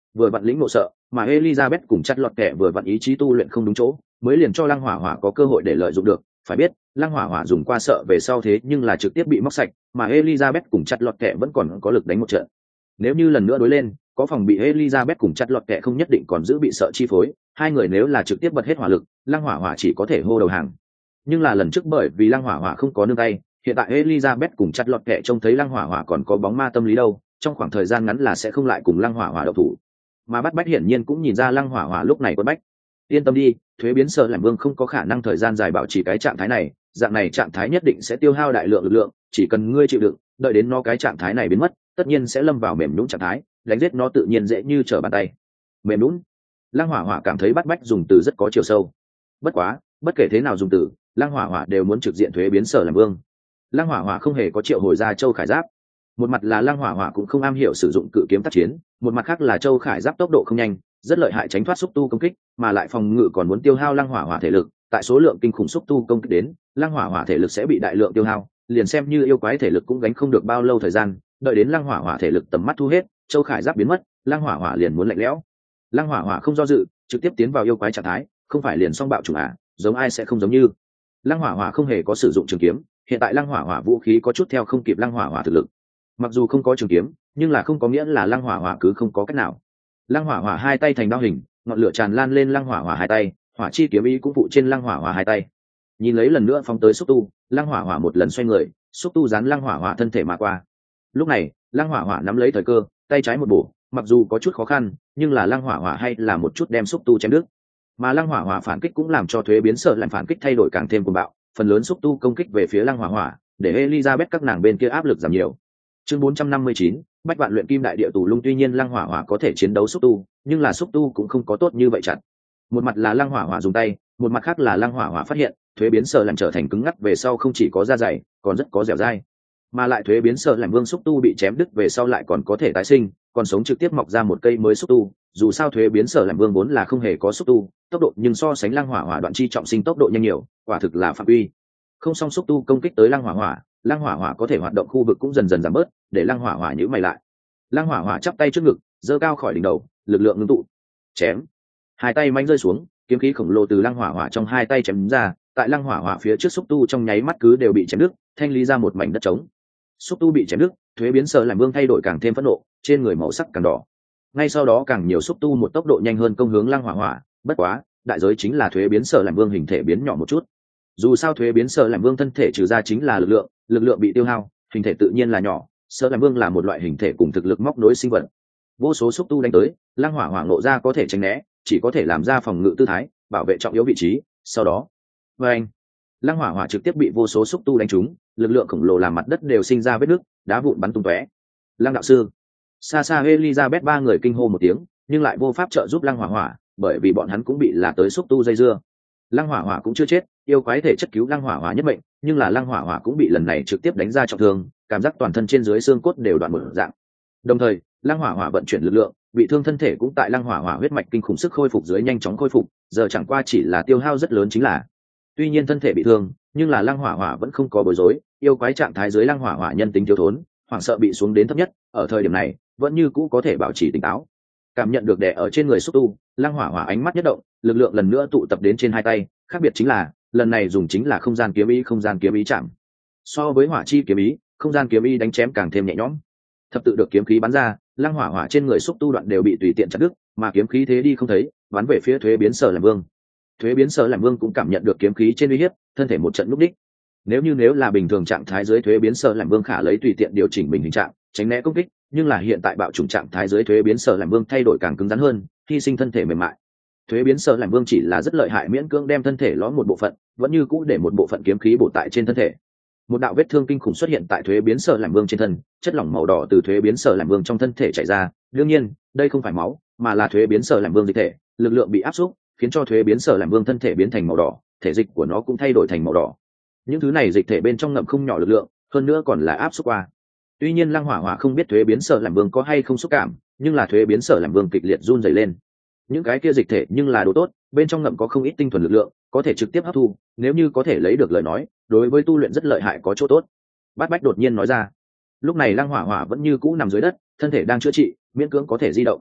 vừa vặn lĩnh ngộ sợ, mà Elizabeth cùng chặt lọt kẻ vừa vặn ý chí tu luyện không đúng chỗ, mới liền cho lăng hỏa hỏa có cơ hội để lợi dụng được. Phải biết lăng hỏa hỏa dùng qua sợ về sau thế nhưng là trực tiếp bị móc sạch, mà Elizabeth cùng chặt lọt kẻ vẫn còn có lực đánh một trận. Nếu như lần nữa đối lên, có phòng bị Elizabeth cùng chặt lọt kẻ không nhất định còn giữ bị sợ chi phối, hai người nếu là trực tiếp bật hết hỏa lực, lăng hỏa hỏa chỉ có thể hô đầu hàng. Nhưng là lần trước bởi vì lăng hỏa hỏa không có nương tay, hiện tại Elizabeth cùng chặt lọt kẻ trông thấy lăng hỏa hỏa còn có bóng ma tâm lý đâu, trong khoảng thời gian ngắn là sẽ không lại cùng lăng hỏa hỏa độc thủ. Mà bắt bách hiển nhiên cũng nhìn ra lăng hỏa hỏa lúc này quất bách. Yên tâm đi, thuế biến sợ làm vương không có khả năng thời gian dài bảo trì cái trạng thái này, dạng này trạng thái nhất định sẽ tiêu hao đại lượng lực lượng, chỉ cần ngươi chịu đựng, đợi đến nó cái trạng thái này biến mất, tất nhiên sẽ lâm vào mềm nhũn trạng thái, đánh giết nó tự nhiên dễ như trở bàn tay. Mềm nhũn. Lăng hỏa hỏa cảm thấy bắt bách dùng từ rất có chiều sâu. Bất quá, bất kể thế nào dùng từ, lăng hỏa hỏa đều muốn trực diện thuế biến sở làm vương. Lăng hỏa hỏa không hề có triệu hồi ra châu khải giáp. Một mặt là lăng hỏa hỏa cũng không am hiểu sử dụng cự kiếm tác chiến, một mặt khác là châu khải giáp tốc độ không nhanh, rất lợi hại tránh thoát xúc tu công kích, mà lại phòng ngự còn muốn tiêu hao lăng hỏa hỏa thể lực, tại số lượng kinh khủng xúc tu công kích đến, lăng hỏa hỏa thể lực sẽ bị đại lượng tiêu hao, liền xem như yêu quái thể lực cũng gánh không được bao lâu thời gian, đợi đến lăng hỏa hỏa thể lực tầm mắt thu hết, châu khải giáp biến mất, lăng hỏa hỏa liền muốn lạnh lẽo. Lăng hỏa hỏa không do dự, trực tiếp tiến vào yêu quái trạng thái, không phải liền song bạo chủng à, giống ai sẽ không giống như. Lăng hỏa hỏa không hề có sử dụng trường kiếm, hiện tại lăng hỏa hỏa vũ khí có chút theo không kịp lăng hỏa hỏa thực lực. Mặc dù không có trường kiếm, nhưng là không có nghĩa là lăng hỏa hỏa cứ không có cách nào. Lăng hỏa hỏa hai tay thành đao hình, ngọn lửa tràn lan lên lăng hỏa hỏa hai tay, hỏa chi kiếm ý cũng phụ trên lăng hỏa hỏa hai tay. Nhìn lấy lần nữa phóng tới xúc tu, lăng hỏa hỏa một lần xoay người, xúc tu dán lăng hỏa hỏa thân thể mà qua. Lúc này lăng hỏa hỏa nắm lấy thời cơ, tay trái một bổ, mặc dù có chút khó khăn, nhưng là lăng hỏa hỏa hay là một chút đem xúc tu chém đứt. Mà lăng hỏa hỏa phản kích cũng làm cho thuế biến sợ làm phản kích thay đổi càng thêm cuồng bạo, phần lớn xúc tu công kích về phía lăng hỏa hỏa, để Elizabeth các nàng bên kia áp lực giảm nhiều. Chương bốn trăm năm mươi chín, bách vạn luyện kim đại địa tù lung. Tuy nhiên lăng hỏa hỏa có thể chiến đấu xúc tu, nhưng là xúc tu cũng không có tốt như vậy chặt. Một mặt là lăng hỏa hỏa dùng tay, một mặt khác là lăng hỏa hỏa phát hiện thuế biến sợ làm trở thành cứng ngắc về sau không chỉ có da dày, còn rất có dẻo dai. Mà lại thuế biến sợ làm vương xúc tu bị chém đứt về sau lại còn có thể tái sinh, còn sống trực tiếp mọc ra một cây mới xúc tu. Dù sao thuế biến sợ làm vương vốn là không hề có xúc tu, tốc độ nhưng so sánh lăng hỏa hỏa đoạn chi trọng sinh tốc độ nhanh nhiều, quả thực là phạm uy. Không song xúc tu công kích tới lăng hỏa hỏa, lăng hỏa hỏa có thể hoạt động khu vực cũng dần dần giảm bớt, để lăng hỏa hỏa nhíu mày lại. Lăng hỏa hỏa chắp tay trước ngực, giơ cao khỏi đỉnh đầu, lực lượng ngưng tụ, chém. Hai tay manh rơi xuống, kiếm khí khổng lồ từ lăng hỏa hỏa trong hai tay chém ra, tại lăng hỏa hỏa phía trước xúc tu trong nháy mắt cứ đều bị chém đứt, thanh lý ra một mảnh đất trống. Xúc tu bị chém đứt, thuế biến sợ làm vương thay đổi càng thêm phẫn nộ, trên người màu sắc càng đỏ. Ngay sau đó càng nhiều xúc tu một tốc độ nhanh hơn công hướng lăng hỏa hỏa, bất quá đại giới chính là thuế biến sợ làm vương hình thể biến nhỏ một chút. Dù sao thuế biến sợ làm vương thân thể trừ ra chính là lực lượng, lực lượng bị tiêu hao, hình thể tự nhiên là nhỏ. Sợ làm vương là một loại hình thể cùng thực lực móc nối sinh vật. Vô số xúc tu đánh tới, lăng hỏa hỏa nộ ra có thể tránh né, chỉ có thể làm ra phòng ngự tư thái, bảo vệ trọng yếu vị trí. Sau đó, với anh, lăng hỏa hỏa trực tiếp bị vô số xúc tu đánh trúng, lực lượng khổng lồ làm mặt đất đều sinh ra vết nứt, đá vụn bắn tung tóe. Lăng đạo sư, xa xa Elizabeth ba người kinh hô một tiếng, nhưng lại vô pháp trợ giúp lăng hỏa hỏa, bởi vì bọn hắn cũng bị là tới xúc tu dây dưa. Lăng hỏa hỏa cũng chưa chết, yêu quái thể chất cứu lăng hỏa hỏa nhất mệnh, nhưng là lăng hỏa hỏa cũng bị lần này trực tiếp đánh ra trọng thương, cảm giác toàn thân trên dưới xương cốt đều đoạn một dạng. Đồng thời lăng hỏa hỏa vận chuyển lực lượng, bị thương thân thể cũng tại lăng hỏa hỏa huyết mạch kinh khủng sức khôi phục dưới nhanh chóng khôi phục, giờ chẳng qua chỉ là tiêu hao rất lớn chính là. Tuy nhiên thân thể bị thương, nhưng là lăng hỏa hỏa vẫn không có bối rối, yêu quái trạng thái dưới lăng hỏa hỏa nhân tính thiếu thốn, hoảng sợ bị xuống đến thấp nhất, ở thời điểm này vẫn như cũ có thể bảo trì tỉnh táo. Cảm nhận được đè ở trên người xúc tu, lăng hỏa hỏa ánh mắt nhất động, lực lượng lần nữa tụ tập đến trên hai tay, khác biệt chính là lần này dùng chính là không gian kiếm ý. Không gian kiếm ý chạm so với hỏa chi kiếm ý, không gian kiếm ý đánh chém càng thêm nhẹ nhõm. Thập tự được kiếm khí bắn ra, lăng hỏa hỏa trên người xúc tu đoạn đều bị tùy tiện chặt đứt, mà kiếm khí thế đi không thấy, bắn về phía thuế biến sở làm vương. Thuế biến sở làm vương cũng cảm nhận được kiếm khí trên uy hiếp, thân thể một trận lúc đích. Nếu như nếu là bình thường trạng thái dưới, thuế biến sở làm vương khả lấy tùy tiện điều chỉnh mình hình trạng, tránh né công kích, nhưng là hiện tại bạo chủng trạng thái dưới, thuế biến sở làm vương thay đổi càng cứng rắn hơn, hy sinh thân thể mềm mại. Thuế biến sở làm vương chỉ là rất lợi hại, miễn cưỡng đem thân thể lõm một bộ phận, vẫn như cũ để một bộ phận kiếm khí bổ tại trên thân thể. Một đạo vết thương kinh khủng xuất hiện tại thuế biến sở làm vương trên thân, chất lỏng màu đỏ từ thuế biến sở làm vương trong thân thể chảy ra. Đương nhiên đây không phải máu, mà là thuế biến sở làm vương dịch thể, lực lượng bị áp suất, khiến cho thuế biến sở làm vương thân thể biến thành màu đỏ, thể dịch của nó cũng thay đổi thành màu đỏ. Những thứ này dịch thể bên trong ngậm không nhỏ lực lượng, hơn nữa còn là áp suất qua. Tuy nhiên lăng hỏa hỏa không biết thuế biến sở làm vương có hay không xúc cảm, nhưng là thuế biến sở làm vương kịch liệt run rẩy lên. Những cái kia dịch thể nhưng là đồ tốt, bên trong ngậm có không ít tinh thuần lực lượng, có thể trực tiếp hấp thu, nếu như có thể lấy được lời nói, đối với tu luyện rất lợi hại, có chỗ tốt. Bát Bách đột nhiên nói ra. Lúc này lăng hỏa hỏa vẫn như cũ nằm dưới đất, thân thể đang chữa trị, miễn cưỡng có thể di động.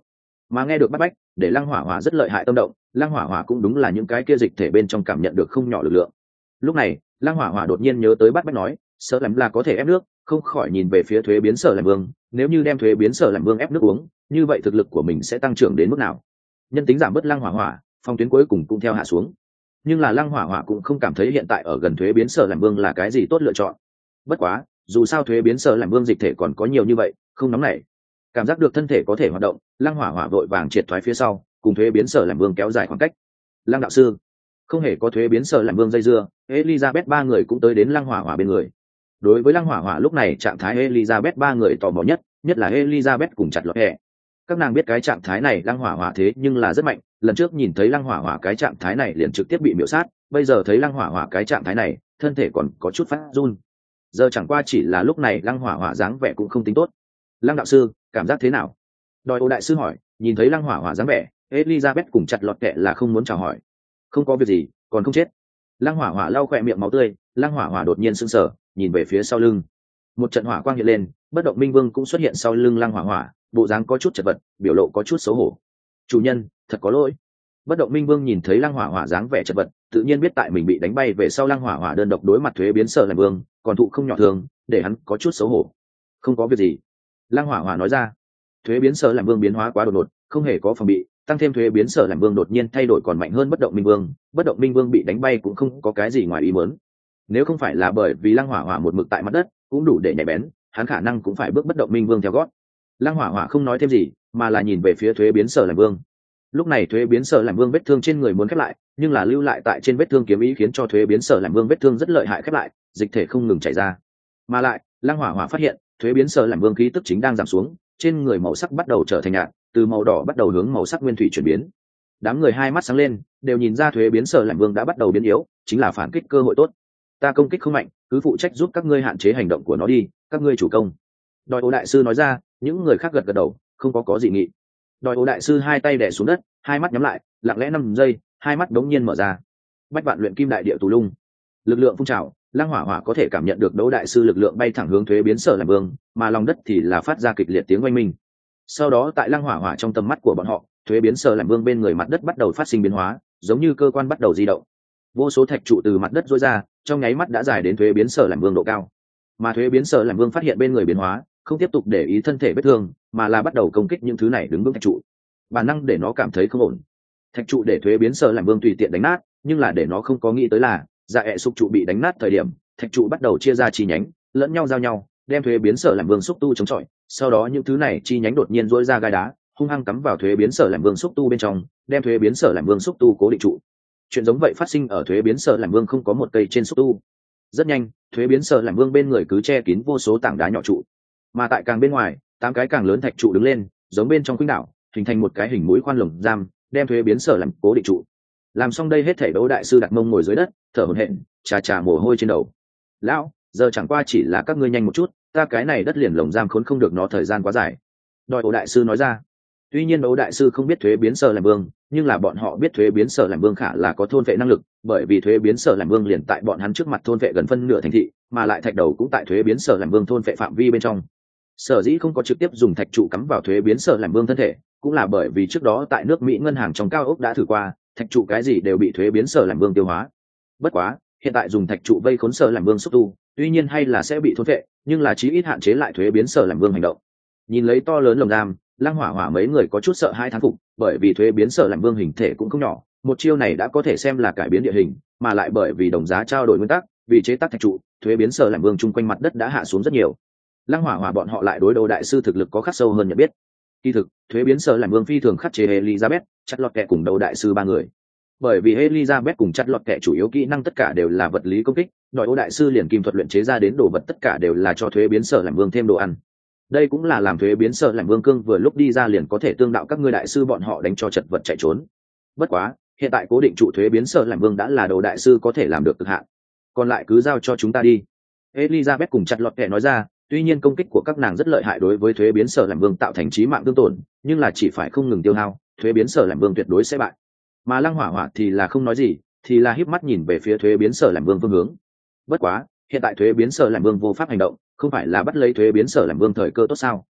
mà nghe được bắt bách để lăng hỏa hỏa rất lợi hại tâm động. Lăng hỏa hỏa cũng đúng là những cái kia dịch thể bên trong cảm nhận được không nhỏ lực lượng. Lúc này lăng hỏa hỏa đột nhiên nhớ tới bắt bách nói sợ làm là có thể ép nước, không khỏi nhìn về phía thuế biến sở làm vương. Nếu như đem thuế biến sở làm vương ép nước uống, như vậy thực lực của mình sẽ tăng trưởng đến mức nào? Nhân tính giảm bớt lăng hỏa hỏa, phong tuyến cuối cùng cũng theo hạ xuống. Nhưng là lăng hỏa hỏa cũng không cảm thấy hiện tại ở gần thuế biến sở làm vương là cái gì tốt lựa chọn. Bất quá dù sao thuế biến sở làm vương dịch thể còn có nhiều như vậy, không nóng nảy. Cảm giác được thân thể có thể hoạt động, lăng hỏa hỏa vội vàng triệt thoái phía sau, cùng thuế biến sở làm vương kéo dài khoảng cách. Lăng đạo sư không hề có thuế biến sở làm vương dây dưa, Elizabeth ba người cũng tới đến lăng hỏa hỏa bên người. Đối với lăng hỏa hỏa lúc này trạng thái Elizabeth ba người tò mò nhất, nhất là Elizabeth cùng chặt lọt hẹ. Các nàng biết cái trạng thái này lăng hỏa hỏa thế nhưng là rất mạnh, lần trước nhìn thấy lăng hỏa hỏa cái trạng thái này liền trực tiếp bị miểu sát, bây giờ thấy lăng hỏa hỏa cái trạng thái này, thân thể còn có chút phát run. Giờ chẳng qua chỉ là lúc này lăng hỏa hỏa dáng vẻ cũng không tính tốt. Lăng đạo sư cảm giác thế nào? Đòi ô đại sư hỏi. Nhìn thấy lăng hỏa hỏa dáng vẻ, Elizabeth cùng chặt lọt kệ là không muốn chào hỏi. Không có việc gì, còn không chết. Lăng hỏa hỏa lau khỏe miệng máu tươi. Lăng hỏa hỏa đột nhiên sững sờ, nhìn về phía sau lưng. Một trận hỏa quang hiện lên, bất động minh vương cũng xuất hiện sau lưng lăng hỏa hỏa, bộ dáng có chút chật vật, biểu lộ có chút xấu hổ. Chủ nhân thật có lỗi. Bất động minh vương nhìn thấy lăng hỏa hỏa dáng vẻ chật vật, tự nhiên biết tại mình bị đánh bay về sau lăng hỏa hỏa đơn độc đối mặt thuế biến sở làm vương, còn thụ không nhỏ thường, để hắn có chút xấu hổ. Không có việc gì. Lăng hỏa hỏa nói ra. Thuế biến sở làm vương biến hóa quá đột ngột, không hề có phòng bị, tăng thêm thuế biến sở làm vương đột nhiên thay đổi còn mạnh hơn bất động minh vương, bất động minh vương bị đánh bay cũng không có cái gì ngoài ý muốn. Nếu không phải là bởi vì lăng hỏa hỏa một mực tại mặt đất, cũng đủ để nhảy bén, hắn khả năng cũng phải bước bất động minh vương theo gót. Lăng hỏa hỏa không nói thêm gì, mà là nhìn về phía thuế biến sở làm vương. Lúc này thuế biến sở làm vương vết thương trên người muốn khép lại, nhưng là lưu lại tại trên vết thương kiếm ý khiến cho thuế biến sở làm vương vết thương rất lợi hại khép lại, dịch thể không ngừng chảy ra. Mà lại lăng hỏa hỏa phát hiện thuế biến sở làm vương khí tức chính đang giảm xuống, trên người màu sắc bắt đầu trở thành nhạt, từ màu đỏ bắt đầu hướng màu sắc nguyên thủy chuyển biến. Đám người hai mắt sáng lên, đều nhìn ra thuế biến sở làm vương đã bắt đầu biến yếu, chính là phản kích cơ hội tốt. Ta công kích không mạnh, cứ phụ trách giúp các ngươi hạn chế hành động của nó đi, các ngươi chủ công. Đòi ô đại sư nói ra. Những người khác gật gật đầu, không có có gì nghị. Đòi ô đại sư hai tay đè xuống đất, hai mắt nhắm lại, lặng lẽ năm giây, hai mắt đống nhiên mở ra. Bách vạn luyện kim đại địa tù lung, lực lượng phun trào, lăng hỏa hỏa có thể cảm nhận được đấu đại sư lực lượng bay thẳng hướng thuế biến sở làm vương, mà lòng đất thì là phát ra kịch liệt tiếng oanh minh. Sau đó tại lăng hỏa hỏa trong tầm mắt của bọn họ, thuế biến sở làm vương bên người mặt đất bắt đầu phát sinh biến hóa, giống như cơ quan bắt đầu di động. Vô số thạch trụ từ mặt đất rối ra, trong nháy mắt đã dài đến thuế biến sở làm vương độ cao. Mà thuế biến sở làm vương phát hiện bên người biến hóa, không tiếp tục để ý thân thể vết thương, mà là bắt đầu công kích những thứ này đứng vững thạch trụ. Bản năng để nó cảm thấy không ổn. Thạch trụ để thuế biến sở làm vương tùy tiện đánh nát, nhưng là để nó không có nghĩ tới là, dạ ẹ xúc trụ bị đánh nát thời điểm, thạch trụ bắt đầu chia ra chi nhánh, lẫn nhau giao nhau, đem thuế biến sở làm vương xúc tu chống chọi. Sau đó những thứ này chi nhánh đột nhiên rỗi ra gai đá, hung hăng cắm vào thuế biến sở làm vương xúc tu bên trong, đem thuế biến sở làm vương xúc tu cố định trụ. Chuyện giống vậy phát sinh ở thuế biến sở làm vương không có một cây trên xúc tu. Rất nhanh, thuế biến sở làm vương bên người cứ che kín vô số tảng đá nhỏ trụ, mà tại càng bên ngoài, tám cái càng lớn thạch trụ đứng lên, giống bên trong khuynh đảo, hình thành một cái hình mũi khoan lồng giam, đem thuế biến sở làm cố định trụ. Làm xong đây hết thảy Đỗ đại sư đặt mông ngồi dưới đất, thở hổn hển, chà chà mồ hôi trên đầu. Lão, giờ chẳng qua chỉ là các ngươi nhanh một chút, ta cái này đất liền lồng giam khốn không được nó thời gian quá dài. Đòi Đỗ đại sư nói ra. Tuy nhiên Đỗ đại sư không biết thuế biến sở làm vương, nhưng là bọn họ biết thuế biến sở làm vương khả là có thôn vệ năng lực, bởi vì thuế biến sở làm vương liền tại bọn hắn trước mặt thôn vệ gần phân nửa thành thị, mà lại thạch đầu cũng tại thuế biến sở làm vương thôn vệ phạm vi bên trong. Sở dĩ không có trực tiếp dùng thạch trụ cắm vào thuế biến sở làm vương thân thể, cũng là bởi vì trước đó tại nước Mỹ ngân hàng trong cao ốc đã thử qua, thạch trụ cái gì đều bị thuế biến sở làm vương tiêu hóa. Bất quá, hiện tại dùng thạch trụ vây khốn sở làm vương xúc tu, tuy nhiên hay là sẽ bị thôn vệ, nhưng là chí ít hạn chế lại thuế biến sở làm vương hành động. Nhìn lấy to lớn lồng giam, lăng hỏa hỏa mấy người có chút sợ hai thán phục, bởi vì thuế biến sở làm vương hình thể cũng không nhỏ, một chiêu này đã có thể xem là cải biến địa hình, mà lại bởi vì đồng giá trao đổi nguyên tắc, vì chế tác thạch trụ, thuế biến sở làm vương chung quanh mặt đất đã hạ xuống rất nhiều. Lăng hỏa hỏa bọn họ lại đối Đỗ đại sư thực lực có khắc sâu hơn nhận biết. Kỳ thực, thuế biến sở làm vương phi thường khắc chế Elizabeth, chặt lọt kẻ cùng Đỗ đại sư ba người. Bởi vì Elizabeth cùng chặt lọt kẻ chủ yếu kỹ năng tất cả đều là vật lý công kích, đòi Đỗ đại sư liền kim thuật luyện chế ra đến đồ vật tất cả đều là cho thuế biến sở làm vương thêm đồ ăn. Đây cũng là làm thuế biến sở làm vương cương vừa lúc đi ra liền có thể tương đạo các ngươi đại sư bọn họ đánh cho chật vật chạy trốn. Bất quá, hiện tại cố định trụ thuế biến sở làm vương đã là Đỗ đại sư có thể làm được cực hạn. Còn lại cứ giao cho chúng ta đi. Elizabeth cùng chặt lọt kẻ nói ra. Tuy nhiên công kích của các nàng rất lợi hại đối với thuế biến sở làm vương tạo thành chí mạng tương tổn, nhưng là chỉ phải không ngừng tiêu hao, thuế biến sở làm vương tuyệt đối sẽ bại. Mà lăng hỏa hỏa thì là không nói gì, thì là híp mắt nhìn về phía thuế biến sở làm vương phương hướng. Bất quá, hiện tại thuế biến sở làm vương vô pháp hành động, không phải là bắt lấy thuế biến sở làm vương thời cơ tốt sao?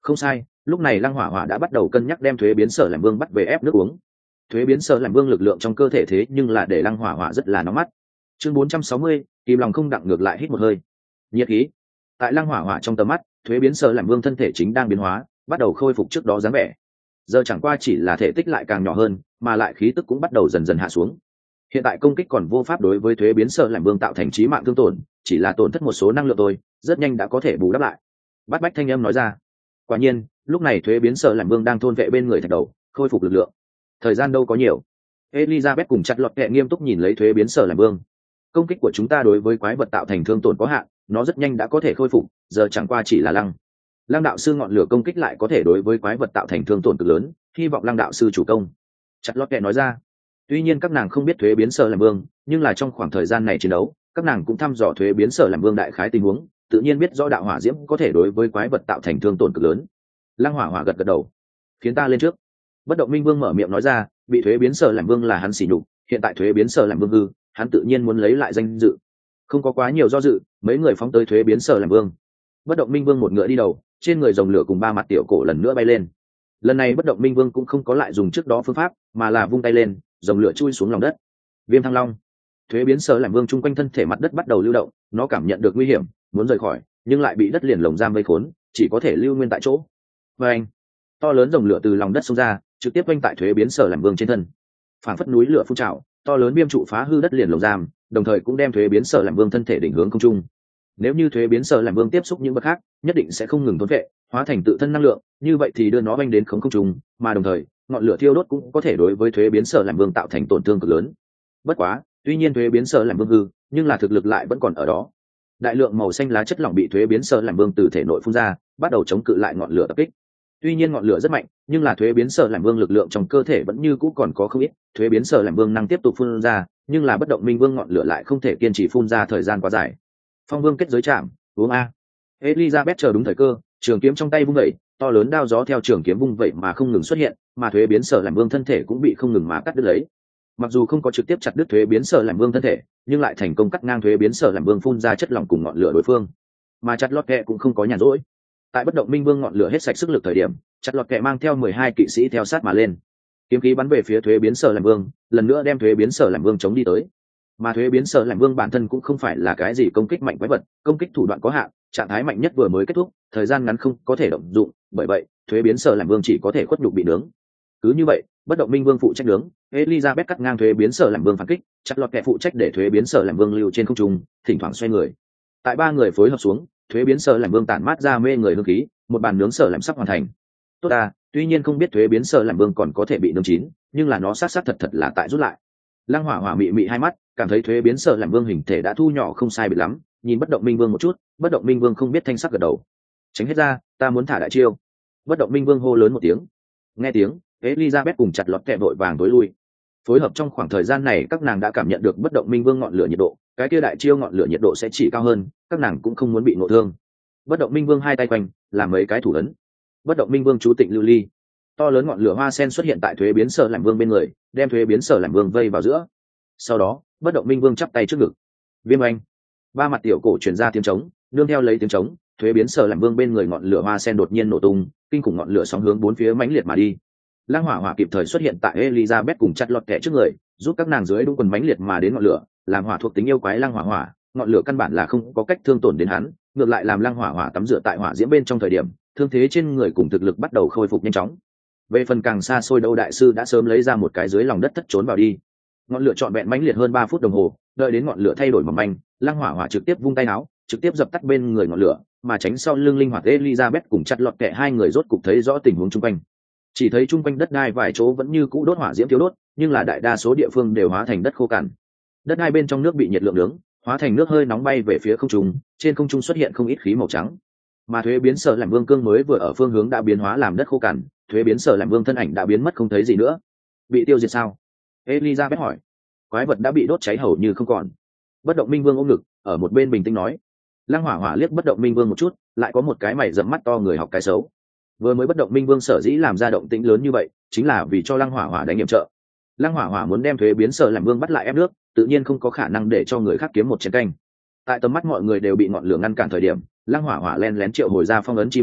Không sai, lúc này lăng hỏa hỏa đã bắt đầu cân nhắc đem thuế biến sở làm vương bắt về ép nước uống. Thuế biến sở làm vương lực lượng trong cơ thể thế nhưng là để lăng hỏa hỏa rất là nóng mắt. Chương bốn trăm sáu mươi, kìm lòng không đặng ngược lại hít một hơi. Nhiệt khí. Tại lăng hỏa hỏa trong tầm mắt, thuế biến sở làm vương thân thể chính đang biến hóa, bắt đầu khôi phục trước đó dáng vẻ. Giờ chẳng qua chỉ là thể tích lại càng nhỏ hơn, mà lại khí tức cũng bắt đầu dần dần hạ xuống. Hiện tại công kích còn vô pháp đối với thuế biến sở làm vương tạo thành chí mạng thương tổn, chỉ là tổn thất một số năng lượng thôi, rất nhanh đã có thể bù đắp lại. Bát Bách thanh âm nói ra. Quả nhiên, lúc này thuế biến sở làm vương đang thôn vệ bên người thạch đầu, khôi phục lực lượng. Thời gian đâu có nhiều. Elizabeth cùng chặt lọt kẹ nghiêm túc nhìn lấy thuế biến sở làm vương. Công kích của chúng ta đối với quái vật tạo thành thương tổn có hạn, nó rất nhanh đã có thể khôi phục, giờ chẳng qua chỉ là lăng. Lăng đạo sư ngọn lửa công kích lại có thể đối với quái vật tạo thành thương tổn cực lớn, hy vọng lăng đạo sư chủ công. Chặt lọt kẹ nói ra. Tuy nhiên các nàng không biết thuế biến sở làm vương, nhưng là trong khoảng thời gian này chiến đấu, các nàng cũng thăm dò thuế biến sở làm vương đại khái tình huống, tự nhiên biết rõ đạo hỏa diễm có thể đối với quái vật tạo thành thương tổn cực lớn. Lăng hỏa hỏa gật gật đầu. Khiến ta lên trước. Bất động minh vương mở miệng nói ra, bị thuế biến sở làm vương là hắn xỉ nhục, hiện tại thuế biến sở làm vương hư, hắn tự nhiên muốn lấy lại danh dự. Không có quá nhiều do dự, mấy người phóng tới thuế biến sở làm vương. Bất động minh vương một ngựa đi đầu, trên người rồng lửa cùng ba mặt tiểu cổ lần nữa bay lên. Lần này bất động minh vương cũng không có lại dùng trước đó phương pháp, mà là vung tay lên, rồng lửa chui xuống lòng đất. Viêm thăng long. Thuế biến sở làm vương chung quanh thân thể mặt đất bắt đầu lưu động, nó cảm nhận được nguy hiểm, muốn rời khỏi, nhưng lại bị đất liền lồng giam vây khốn, chỉ có thể lưu nguyên tại chỗ. Và anh, to lớn rồng lửa từ lòng đất xông ra, trực tiếp quanh tại thuế biến sở làm vương trên thân. Phảng phất núi lửa phun trào, to lớn viêm trụ phá hư đất liền lồng giam, đồng thời cũng đem thuế biến sở làm vương thân thể định hướng không trung. Nếu như thuế biến sở làm vương tiếp xúc những vật khác, nhất định sẽ không ngừng thôn vệ, hóa thành tự thân năng lượng, như vậy thì đưa nó vanh đến không không trung, mà đồng thời, ngọn lửa thiêu đốt cũng có thể đối với thuế biến sở làm vương tạo thành tổn thương cực lớn. Bất quá, tuy nhiên thuế biến sở làm vương hư, nhưng là thực lực lại vẫn còn ở đó. Đại lượng màu xanh lá chất lỏng bị thuế biến sở làm vương từ thể nội phun ra, bắt đầu chống cự lại ngọn lửa tập kích. Tuy nhiên ngọn lửa rất mạnh, nhưng là thuế biến sở làm vương lực lượng trong cơ thể vẫn như cũ còn có không ít, thuế biến sở làm vương năng tiếp tục phun ra, nhưng là bất động minh vương ngọn lửa lại không thể kiên trì phun ra thời gian quá dài. Phong vương kết giới chạm, uống a. Elizabeth chờ đúng thời cơ, trường kiếm trong tay vung vẩy, to lớn đao gió theo trường kiếm vung vẩy mà không ngừng xuất hiện, mà thuế biến sở làm vương thân thể cũng bị không ngừng mà cắt đứt lấy. Mặc dù không có trực tiếp chặt đứt thuế biến sở làm vương thân thể, nhưng lại thành công cắt ngang thuế biến sở làm vương phun ra chất lỏng cùng ngọn lửa đối phương. Mà chặt lọt kẹ cũng không có nhàn rỗi. Tại bất động minh vương ngọn lửa hết sạch sức lực thời điểm, chặt lọt kẹ mang theo mười hai kỵ sĩ theo sát mà lên. Kiếm khí bắn về phía thuế biến sở làm vương, lần nữa đem thuế biến sở làm vương chống đi tới. Mà thuế biến sở làm vương bản thân cũng không phải là cái gì công kích mạnh quái vật, công kích thủ đoạn có hạn, trạng thái mạnh nhất vừa mới kết thúc, thời gian ngắn không có thể động dụng, bởi vậy thuế biến sở làm vương chỉ có thể khuất nhục bị nướng. Cứ như vậy, bất động minh vương phụ trách nướng, Elizabeth cắt ngang thuế biến sở làm vương phản kích, chặt lọt kẹ phụ trách để thuế biến sở làm vương lưu trên không trung, thỉnh thoảng xoay người. Tại ba người phối hợp xuống, thuế biến sở làm vương tản mát ra mê người hương khí, một bàn nướng sở làm sắp hoàn thành. Tốt à, tuy nhiên không biết thuế biến sở làm vương còn có thể bị nướng chín, nhưng là nó sát sát thật thật là tại rút lại. Lăng hỏa hỏa mị mị hai mắt, cảm thấy thuế biến sở làm vương hình thể đã thu nhỏ không sai biệt lắm, nhìn bất động minh vương một chút, bất động minh vương không biết thanh sắc gật đầu. Tránh hết ra, ta muốn thả đại chiêu. Bất động minh vương hô lớn một tiếng. Nghe tiếng, Elizabeth cùng chặt lọt kẹ vội vàng tối lui. Phối hợp trong khoảng thời gian này, các nàng đã cảm nhận được bất động minh vương ngọn lửa nhiệt độ, cái kia đại chiêu ngọn lửa nhiệt độ sẽ chỉ cao hơn, các nàng cũng không muốn bị ngộ thương. Bất động minh vương hai tay quanh, làm mấy cái thủ ấn. Bất động minh vương chú tịnh lưu ly. To lớn ngọn lửa hoa sen xuất hiện tại thuế biến sở làm vương bên người, đem thuế biến sở làm vương vây vào giữa. Sau đó, bất động minh vương chắp tay trước ngực. Viêm anh. Ba mặt tiểu cổ truyền ra tiếng trống, nương theo lấy tiếng trống, thuế biến sở làm vương bên người ngọn lửa hoa sen đột nhiên nổ tung, kinh khủng ngọn lửa sóng hướng bốn phía mãnh liệt mà đi. Lăng hỏa hỏa kịp thời xuất hiện tại Elizabeth cùng chặt lọt kẹ trước người, giúp các nàng dưới đúng quần mãnh liệt mà đến ngọn lửa, làm hỏa thuộc tính yêu quái lăng hỏa hỏa, ngọn lửa căn bản là không có cách thương tổn đến hắn, ngược lại làm lăng hỏa hỏa tắm rửa tại hỏa diễm bên trong thời điểm, thương thế trên người cùng thực lực bắt đầu khôi phục nhanh chóng. Về phần càng xa xôi đâu, đại sư đã sớm lấy ra một cái dưới lòng đất thất trốn vào đi. Ngọn lửa trọn vẹn mãnh liệt hơn ba phút đồng hồ, đợi đến ngọn lửa thay đổi mỏng manh, lăng hỏa hỏa trực tiếp vung tay áo, trực tiếp dập tắt bên người ngọn lửa, mà tránh sau lưng linh hoạt Elizabeth cùng chặt lọt kẹ hai người rốt cục thấy rõ tình huống chung quanh. Chỉ thấy chung quanh đất đai vài chỗ vẫn như cũ đốt hỏa diễm thiếu đốt, nhưng là đại đa số địa phương đều hóa thành đất khô cằn. Đất hai bên trong nước bị nhiệt lượng nướng, hóa thành nước hơi nóng bay về phía không trung, trên không trung xuất hiện không ít khí màu trắng. Mà thuế biến sở làm vương cương mới vừa ở phương hướng đã biến hóa làm đất khô cằn, thuế biến sở làm vương thân ảnh đã biến mất không thấy gì nữa. Bị tiêu diệt sao? Elizabeth hỏi. Quái vật đã bị đốt cháy hầu như không còn. Bất động minh vương ôm ngực, ở một bên bình tĩnh nói. Lăng hỏa hỏa liếc bất động minh vương một chút, lại có một cái mày rậm mắt to người học cái xấu. Vừa mới bất động minh vương sở dĩ làm ra động tĩnh lớn như vậy, chính là vì cho lăng hỏa hỏa đánh nghiệm trợ. Lăng hỏa hỏa muốn đem thuế biến sở làm vương bắt lại ép nước, tự nhiên không có khả năng để cho người khác kiếm một chén canh. Tại tầm mắt mọi người đều bị ngọn lửa ngăn cản thời điểm, lăng hỏa hỏa len lén triệu hồi ra phong ấn chi môn,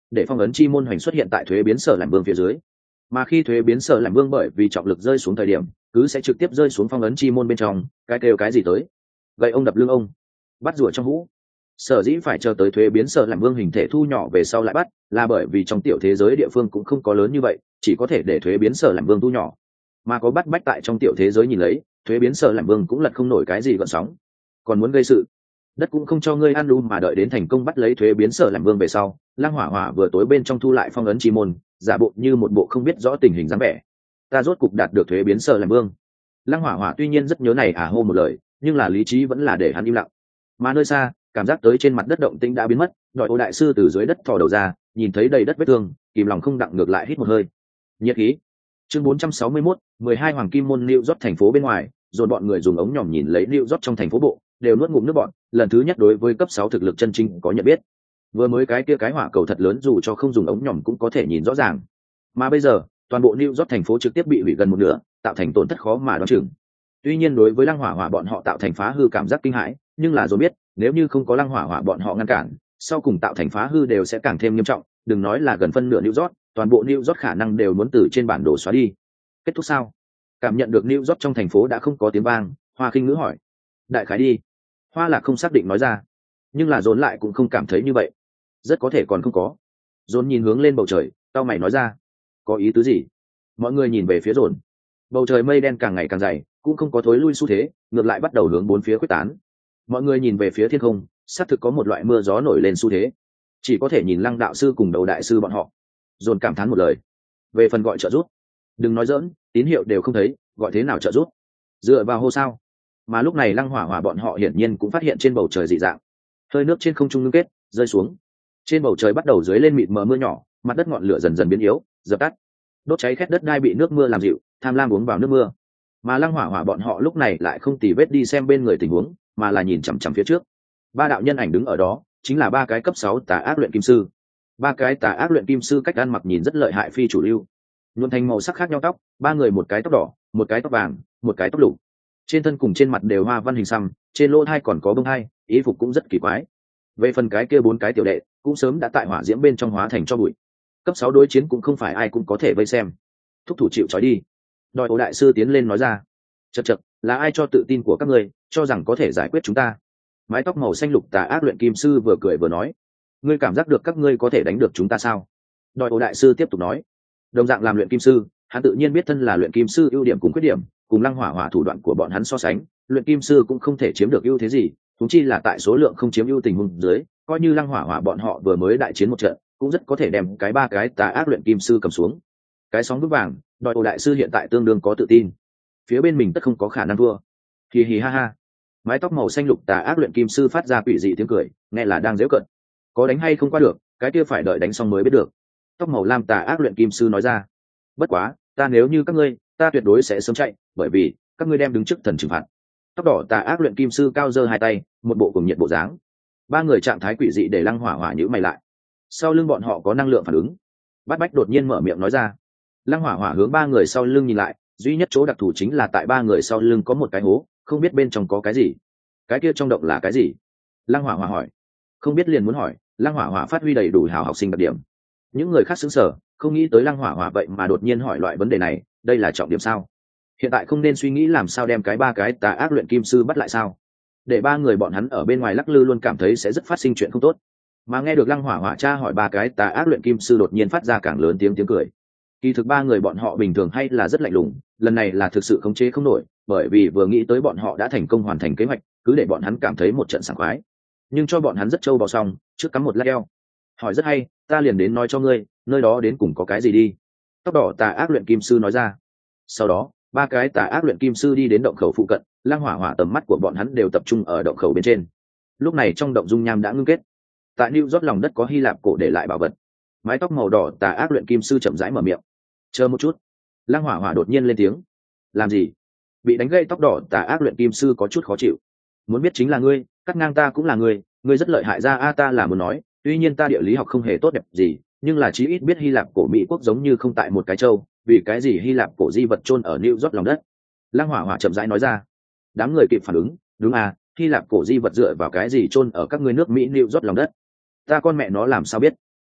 để phong ấn chi môn hoành xuất hiện tại thuế biến sở làm vương phía dưới. Mà khi thuế biến sở làm vương bởi vì trọng lực rơi xuống thời điểm cứ sẽ trực tiếp rơi xuống phong ấn chi môn bên trong, cái kêu cái gì tới vậy ông đập lưng ông, bắt rùa trong hũ. Sở dĩ phải chờ tới thuế biến sở làm vương hình thể thu nhỏ về sau lại bắt, là bởi vì trong tiểu thế giới địa phương cũng không có lớn như vậy, chỉ có thể để thuế biến sở làm vương thu nhỏ. Mà có bắt bách tại trong tiểu thế giới nhìn lấy, thuế biến sở làm vương cũng lật không nổi cái gì gợn sóng. Còn muốn gây sự, đất cũng không cho ngươi ăn đu, mà đợi đến thành công bắt lấy thuế biến sở làm vương về sau, Lăng Hỏa Hỏa vừa tối bên trong thu lại phong ấn chi môn, giả bộ như một bộ không biết rõ tình hình dáng vẻ. Ta rốt cục đạt được thuế biến sở làm vương. Lăng Hỏa Hỏa tuy nhiên rất nhớ này à hô một lời, nhưng là lý trí vẫn là để hắn im lặng. Mà nơi xa, cảm giác tới trên mặt đất động tĩnh đã biến mất, đội ô đại sư từ dưới đất thò đầu ra, nhìn thấy đầy đất vết thương, kìm lòng không đặng ngược lại hít một hơi. Nhiệt khí. Chương bốn trăm sáu mươi mốt, mười hai hoàng kim môn New York thành phố bên ngoài, dồn bọn người dùng ống nhòm nhìn lấy New York trong thành phố bộ, đều nuốt ngụm nước bọt, lần thứ nhất đối với cấp sáu thực lực chân chính có nhận biết. Vừa mới cái kia cái hỏa cầu thật lớn dù cho không dùng ống nhòm cũng có thể nhìn rõ ràng. Mà bây giờ, toàn bộ New York thành phố trực tiếp bị hủy gần một nửa, tạo thành tổn thất khó mà đoán chừng. Tuy nhiên đối với Lăng Hỏa Hỏa bọn họ tạo thành phá hư cảm giác kinh hãi, nhưng là rồi biết, nếu như không có Lăng Hỏa Hỏa bọn họ ngăn cản, sau cùng tạo thành phá hư đều sẽ càng thêm nghiêm trọng, đừng nói là gần phân nửa New York, toàn bộ New York khả năng đều muốn từ trên bản đồ xóa đi. Kết thúc sao? Cảm nhận được New York trong thành phố đã không có tiếng vang, Hoa Khinh Ngữ hỏi. Đại khái đi. Hoa Lạc không xác định nói ra, nhưng là Dồn lại cũng không cảm thấy như vậy, rất có thể còn không có. Dồn nhìn hướng lên bầu trời, tao mày nói ra, có ý tứ gì? Mọi người nhìn về phía Dồn, bầu trời mây đen càng ngày càng dày, cũng không có thối lui xu thế, ngược lại bắt đầu hướng bốn phía quyết tán. Mọi người nhìn về phía thiên không, xác thực có một loại mưa gió nổi lên xu thế, chỉ có thể nhìn Lăng đạo sư cùng Đầu đại sư bọn họ. Dồn cảm thán một lời, về phần gọi trợ giúp, đừng nói dỡn, tín hiệu đều không thấy, gọi thế nào trợ giúp? Dựa vào hô sao? Mà lúc này Lăng Hỏa Hỏa bọn họ hiển nhiên cũng phát hiện trên bầu trời dị dạng, hơi nước trên không trung ngưng kết, rơi xuống. Trên bầu trời bắt đầu dưới lên mịt mờ mưa nhỏ, mặt đất ngọn lửa dần dần biến yếu, dập tắt. Đốt cháy khét đất đai bị nước mưa làm dịu, tham lam uống vào nước mưa. Mà Lăng Hỏa Hỏa bọn họ lúc này lại không tì vết đi xem bên người tình huống, mà là nhìn chằm chằm phía trước. Ba đạo nhân ảnh đứng ở đó, chính là ba cái cấp sáu tà ác luyện kim sư. Ba cái tà ác luyện kim sư cách ăn mặc nhìn rất lợi hại phi chủ lưu, nhuộm thành màu sắc khác nhau tóc, ba người một cái tóc đỏ, một cái tóc vàng, một cái tóc lục. Trên thân cùng trên mặt đều hoa văn hình xăm, trên lỗ thai còn có bông hai, ý phục cũng rất kỳ quái. Về phần cái kia bốn cái tiểu đệ, cũng sớm đã tại hỏa diễm bên trong hóa thành cho bụi. Cấp sáu đối chiến cũng không phải ai cũng có thể vây xem. Thúc thủ chịu trói đi. Đòi Ô đại sư tiến lên nói ra. Chậc chậc, là ai cho tự tin của các ngươi, cho rằng có thể giải quyết chúng ta? Mái tóc màu xanh lục tà ác luyện kim sư vừa cười vừa nói. Ngươi cảm giác được các ngươi có thể đánh được chúng ta sao? Đòi Ô đại sư tiếp tục nói. Đồng dạng làm luyện kim sư, hắn tự nhiên biết thân là luyện kim sư ưu điểm cùng khuyết điểm, cùng Lăng Hỏa Hỏa thủ đoạn của bọn hắn so sánh, luyện kim sư cũng không thể chiếm được ưu thế gì, huống chi là tại số lượng không chiếm ưu tình huống dưới, coi như Lăng Hỏa Hỏa bọn họ vừa mới đại chiến một trận, cũng rất có thể đem cái ba cái tà ác luyện kim sư cầm xuống. Cái sóng vững vàng, Đòi Ô đại sư hiện tại tương đương có tự tin, phía bên mình tất không có khả năng thua. Hì hì ha ha. Mái tóc màu xanh lục tà ác luyện kim sư phát ra quỷ dị tiếng cười, nghe là đang giễu cợt. Có đánh hay không qua được, cái kia phải đợi đánh xong mới biết được. Tóc màu lam tà ác luyện kim sư nói ra. Bất quá, ta nếu như các ngươi, ta tuyệt đối sẽ sớm chạy, bởi vì các ngươi đem đứng trước thần trừng phạt. Tóc đỏ tà ác luyện kim sư cao giơ hai tay, một bộ cùng nhiệt bộ dáng. Ba người trạng thái quỷ dị để Lăng Hỏa Hỏa nhíu mày lại. Sau lưng bọn họ có năng lượng phản ứng. Bát Bách đột nhiên mở miệng nói ra. Lăng Hỏa Hỏa hướng ba người sau lưng nhìn lại, duy nhất chỗ đặc thù chính là tại ba người sau lưng có một cái hố, không biết bên trong có cái gì. Cái kia trong động là cái gì? Lăng Hỏa Hỏa hỏi. Không biết liền muốn hỏi. Lăng Hỏa Hỏa phát huy đầy đủ hào học sinh đặc điểm. Những người khác sững sờ, không nghĩ tới Lăng Hỏa Hỏa vậy mà đột nhiên hỏi loại vấn đề này, đây là trọng điểm sao? Hiện tại không nên suy nghĩ làm sao đem cái ba cái tà ác luyện kim sư bắt lại sao? Để ba người bọn hắn ở bên ngoài lắc lư luôn cảm thấy sẽ rất phát sinh chuyện không tốt. Mà nghe được Lăng Hỏa Hỏa tra hỏi ba cái tà ác luyện kim sư đột nhiên phát ra càng lớn tiếng tiếng cười. Kỳ thực ba người bọn họ bình thường hay là rất lạnh lùng, lần này là thực sự khống chế không nổi, bởi vì vừa nghĩ tới bọn họ đã thành công hoàn thành kế hoạch, cứ để bọn hắn cảm thấy một trận sảng khoái. Nhưng cho bọn hắn rất trâu bò xong, trước cắm một lát eo. Hỏi rất hay, ta liền đến nói cho ngươi, nơi đó đến cùng có cái gì đi. Tóc đỏ tà ác luyện kim sư nói ra. Sau đó, ba cái tà ác luyện kim sư đi đến động khẩu phụ cận, Lăng Hỏa Hỏa tầm mắt của bọn hắn đều tập trung ở động khẩu bên trên. Lúc này trong động dung nham đã ngưng kết. Tại New York lòng đất có Hy Lạp cổ để lại bảo vật. Mái tóc màu đỏ tà ác luyện kim sư chậm rãi mở miệng. Chờ một chút. Lăng Hỏa Hỏa đột nhiên lên tiếng. Làm gì? Bị đánh gãy tóc đỏ tà ác luyện kim sư có chút khó chịu. Muốn biết chính là ngươi, cắt ngang ta cũng là ngươi, ngươi rất lợi hại ra a ta là muốn nói, tuy nhiên ta địa lý học không hề tốt đẹp gì, nhưng là chí ít biết Hy Lạp cổ Mỹ quốc giống như không tại một cái châu, vì cái gì Hy Lạp cổ di vật chôn ở New York lòng đất. Lăng Hỏa Hỏa chậm rãi nói ra. Đám người kịp phản ứng, đúng à, Hy Lạp cổ di vật dựa vào cái gì chôn ở các ngươi nước Mỹ New York lòng đất? Ta con mẹ nó làm sao biết?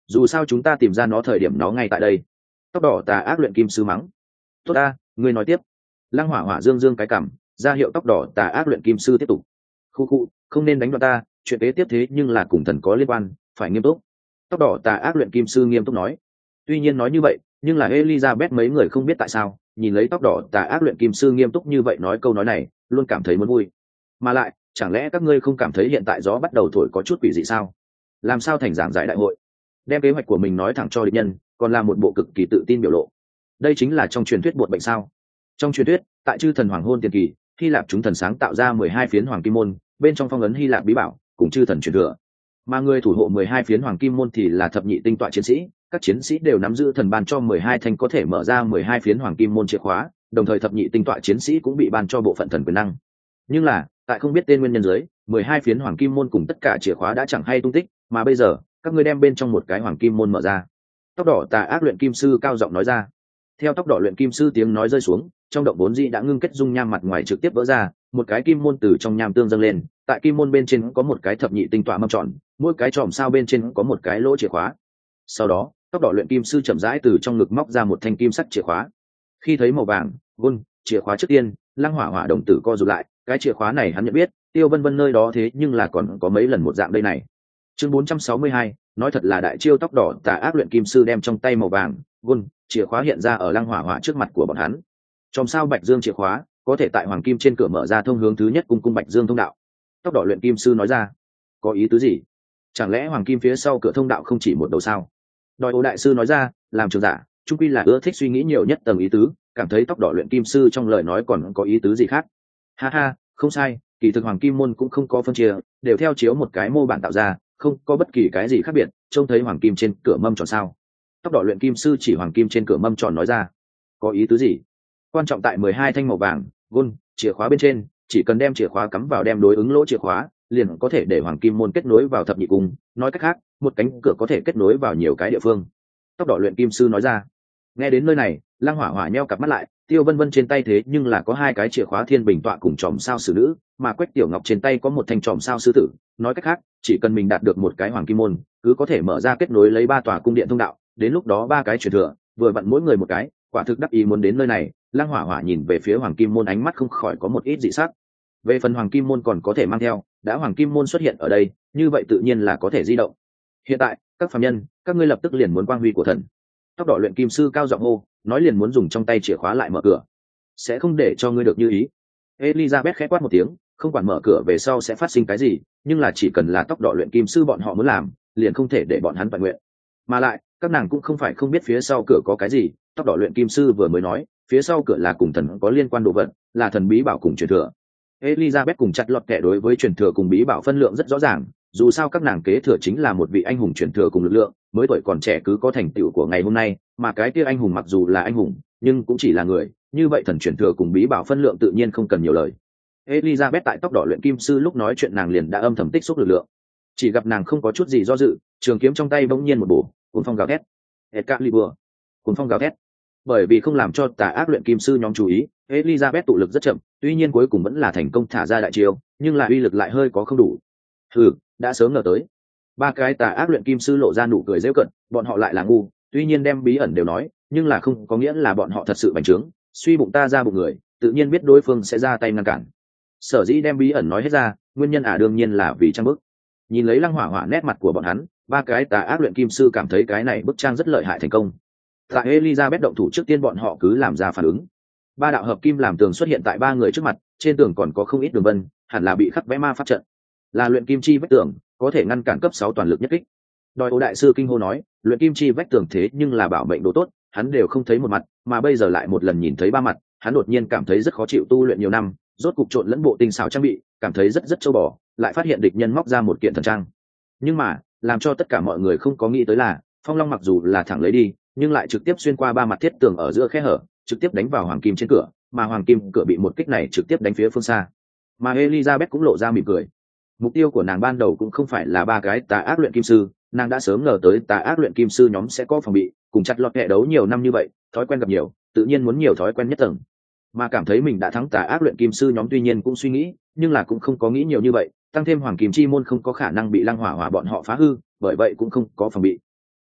dù sao chúng ta tìm ra nó thời điểm nó ngay tại đây. Tóc đỏ tà ác luyện kim sư mắng. Tốt ta, ngươi nói tiếp. Lăng hỏa hỏa dương dương cái cảm, ra hiệu tóc đỏ tà ác luyện kim sư tiếp tục. Khu khu, không nên đánh đoạn ta, chuyện kế tiếp thế nhưng là cùng thần có liên quan, phải nghiêm túc. Tóc đỏ tà ác luyện kim sư nghiêm túc nói. Tuy nhiên nói như vậy, nhưng là Elizabeth mấy người không biết tại sao, nhìn lấy tóc đỏ tà ác luyện kim sư nghiêm túc như vậy nói câu nói này, luôn cảm thấy muốn vui. Mà lại, chẳng lẽ các ngươi không cảm thấy hiện tại gió bắt đầu thổi có chút quỷ dị sao? Làm sao thành giảng giải đại hội, đem kế hoạch của mình nói thẳng cho địch nhân, còn là một bộ cực kỳ tự tin biểu lộ. Đây chính là trong truyền thuyết bột bệnh sao? Trong truyền thuyết, tại chư thần hoàng hôn tiền kỳ, Hy Lạp chúng thần sáng tạo ra mười hai phiến hoàng kim môn, bên trong phong ấn Hy Lạp bí bảo, cùng chư thần truyền thừa. Mà người thủ hộ mười hai phiến hoàng kim môn thì là thập nhị tinh tọa chiến sĩ, các chiến sĩ đều nắm giữ thần ban cho mười hai thanh có thể mở ra mười hai phiến hoàng kim môn chìa khóa, đồng thời thập nhị tinh tọa chiến sĩ cũng bị ban cho bộ phận thần quyền năng. Nhưng là, tại không biết tên nguyên nhân dưới, mười hai phiến hoàng kim môn cùng tất cả chìa khóa đã chẳng hay tung tích, mà bây giờ, các ngươi đem bên trong một cái hoàng kim môn mở ra. Tóc đỏ tà ác luyện kim sư cao giọng nói ra. Theo tóc đỏ luyện kim sư tiếng nói rơi xuống, trong động vốn dĩ đã ngưng kết dung nham mặt ngoài trực tiếp vỡ ra, một cái kim môn từ trong nham tương dâng lên, tại kim môn bên trên có một cái thập nhị tinh tọa mâm tròn, mỗi cái chòm sao bên trên có một cái lỗ chìa khóa. Sau đó, tóc đỏ luyện kim sư chậm rãi từ trong ngực móc ra một thanh kim sắc chìa khóa. Khi thấy màu vàng, gôn, chìa khóa trước tiên, Lăng Hỏa Hỏa đồng tử co rụt lại, cái chìa khóa này hắn nhận biết, Tiêu Vân Vân nơi đó thế nhưng là còn có mấy lần một dạng đây này. Chương bốn trăm sáu mươi hai, nói thật là đại chiêu tóc đỏ tà ác luyện kim sư đem trong tay màu vàng, gôn, chìa khóa hiện ra ở Lăng Hỏa Hỏa trước mặt của bọn hắn. Chòm sao Bạch Dương chìa khóa, có thể tại hoàng kim trên cửa mở ra thông hướng thứ nhất cung cung Bạch Dương thông đạo. Tóc đỏ luyện kim sư nói ra. Có ý tứ gì? Chẳng lẽ hoàng kim phía sau cửa thông đạo không chỉ một đầu sao? Đòi Ô đại sư nói ra, làm trường giả, chung quy là ưa thích suy nghĩ nhiều nhất tầng ý tứ, cảm thấy tóc đỏ luyện kim sư trong lời nói còn có ý tứ gì khác. Ha ha, không sai, kỳ thực hoàng kim môn cũng không có phân chia, đều theo chiếu một cái mô bản tạo ra, không có bất kỳ cái gì khác biệt, trông thấy hoàng kim trên cửa mâm tròn sao? Tóc đỏ luyện kim sư chỉ hoàng kim trên cửa mâm tròn nói ra. Có ý tứ gì? Quan trọng tại mười hai thanh màu vàng, gôn, chìa khóa bên trên, chỉ cần đem chìa khóa cắm vào đem đối ứng lỗ chìa khóa, liền có thể để hoàng kim môn kết nối vào thập nhị cung, nói cách khác, một cánh cửa có thể kết nối vào nhiều cái địa phương. Tóc đỏ luyện kim sư nói ra. Nghe đến nơi này, Lăng Hỏa Hỏa nheo cặp mắt lại, Tiêu Vân Vân trên tay thế nhưng là có hai cái chìa khóa thiên bình tọa cùng chòm sao sử nữ, mà Quách Tiểu Ngọc trên tay có một thanh chòm sao sư tử, nói cách khác, chỉ cần mình đạt được một cái hoàng kim môn, cứ có thể mở ra kết nối lấy ba tòa cung điện thông đạo, đến lúc đó ba cái truyền thừa, vừa vặn mỗi người một cái, quả thực đắc ý muốn đến nơi này. Lăng Hỏa Hỏa nhìn về phía hoàng kim môn ánh mắt không khỏi có một ít dị sắc. Về phần hoàng kim môn còn có thể mang theo, đã hoàng kim môn xuất hiện ở đây, như vậy tự nhiên là có thể di động. Hiện tại, các phàm nhân, các ngươi lập tức liền muốn quang huy của thần. Tóc đỏ luyện kim sư cao giọng hô, nói liền muốn dùng trong tay chìa khóa lại mở cửa. Sẽ không để cho ngươi được như ý. Elizabeth khẽ quát một tiếng, không quản mở cửa về sau sẽ phát sinh cái gì, nhưng là chỉ cần là tóc đỏ luyện kim sư bọn họ muốn làm, liền không thể để bọn hắn toàn nguyện. Mà lại, các nàng cũng không phải không biết phía sau cửa có cái gì, tóc đỏ luyện kim sư vừa mới nói, phía sau cửa là cùng thần có liên quan đồ vật, là thần bí bảo cùng truyền thừa. Elizabeth cùng chặt lọt kẻ đối với truyền thừa cùng bí bảo phân lượng rất rõ ràng, dù sao các nàng kế thừa chính là một vị anh hùng truyền thừa cùng lực lượng, mới tuổi còn trẻ cứ có thành tựu của ngày hôm nay, mà cái kia anh hùng mặc dù là anh hùng, nhưng cũng chỉ là người, như vậy thần truyền thừa cùng bí bảo phân lượng tự nhiên không cần nhiều lời. Elizabeth tại tóc đỏ luyện kim sư lúc nói chuyện nàng liền đã âm thầm tích xúc lực lượng. Chỉ gặp nàng không có chút gì do dự, trường kiếm trong tay bỗng nhiên một bổ, cuốn phong gào thét. Excalibur, cuốn phong gào thét. Bởi vì không làm cho tà ác luyện kim sư nhóm chú ý, Elizabeth tụ lực rất chậm, tuy nhiên cuối cùng vẫn là thành công thả ra đại chiêu, nhưng là uy lực lại hơi có không đủ. Hừ, đã sớm ngờ tới. Ba cái tà ác luyện kim sư lộ ra nụ cười giễu cợt, bọn họ lại là ngu, tuy nhiên đem bí ẩn đều nói, nhưng là không có nghĩa là bọn họ thật sự bành trướng, suy bụng ta ra bụng người, tự nhiên biết đối phương sẽ ra tay ngăn cản. Sở dĩ đem bí ẩn nói hết ra, nguyên nhân à đương nhiên là vì trang bức. Nhìn lấy Lăng Hỏa Hỏa nét mặt của bọn hắn, ba cái tà ác luyện kim sư cảm thấy cái này bức trang rất lợi hại thành công. Tại Elizabeth động thủ trước tiên bọn họ cứ làm ra phản ứng. Ba đạo hợp kim làm tường xuất hiện tại ba người trước mặt, trên tường còn có không ít đường vân, hẳn là bị khắc vẽ ma pháp trận. Là luyện kim chi vách tường, có thể ngăn cản cấp sáu toàn lực nhất kích. Đòi Ô đại sư kinh hô nói, luyện kim chi vách tường thế nhưng là bảo mệnh đồ tốt, hắn đều không thấy một mặt, mà bây giờ lại một lần nhìn thấy ba mặt, hắn đột nhiên cảm thấy rất khó chịu, tu luyện nhiều năm, rốt cục trộn lẫn bộ tinh xảo trang bị, cảm thấy rất rất châu bò, lại phát hiện địch nhân móc ra một kiện thần trang. Nhưng mà, làm cho tất cả mọi người không có nghĩ tới là, Phong Long mặc dù là thẳng lấy đi, nhưng lại trực tiếp xuyên qua ba mặt thiết tường ở giữa khe hở, trực tiếp đánh vào hoàng kim trên cửa, mà hoàng kim cửa bị một kích này trực tiếp đánh phía phương xa. Mà Elizabeth cũng lộ ra mỉm cười. Mục tiêu của nàng ban đầu cũng không phải là ba cái tà ác luyện kim sư, nàng đã sớm ngờ tới tà ác luyện kim sư nhóm sẽ có phòng bị, cùng chặt lọt kẻ đấu nhiều năm như vậy, thói quen gặp nhiều, tự nhiên muốn nhiều thói quen nhất tầng. Mà cảm thấy mình đã thắng tà ác luyện kim sư nhóm tuy nhiên cũng suy nghĩ, nhưng là cũng không có nghĩ nhiều như vậy, tăng thêm hoàng kim chi môn không có khả năng bị Lăng Hỏa Hỏa bọn họ phá hư, bởi vậy cũng không có phòng bị.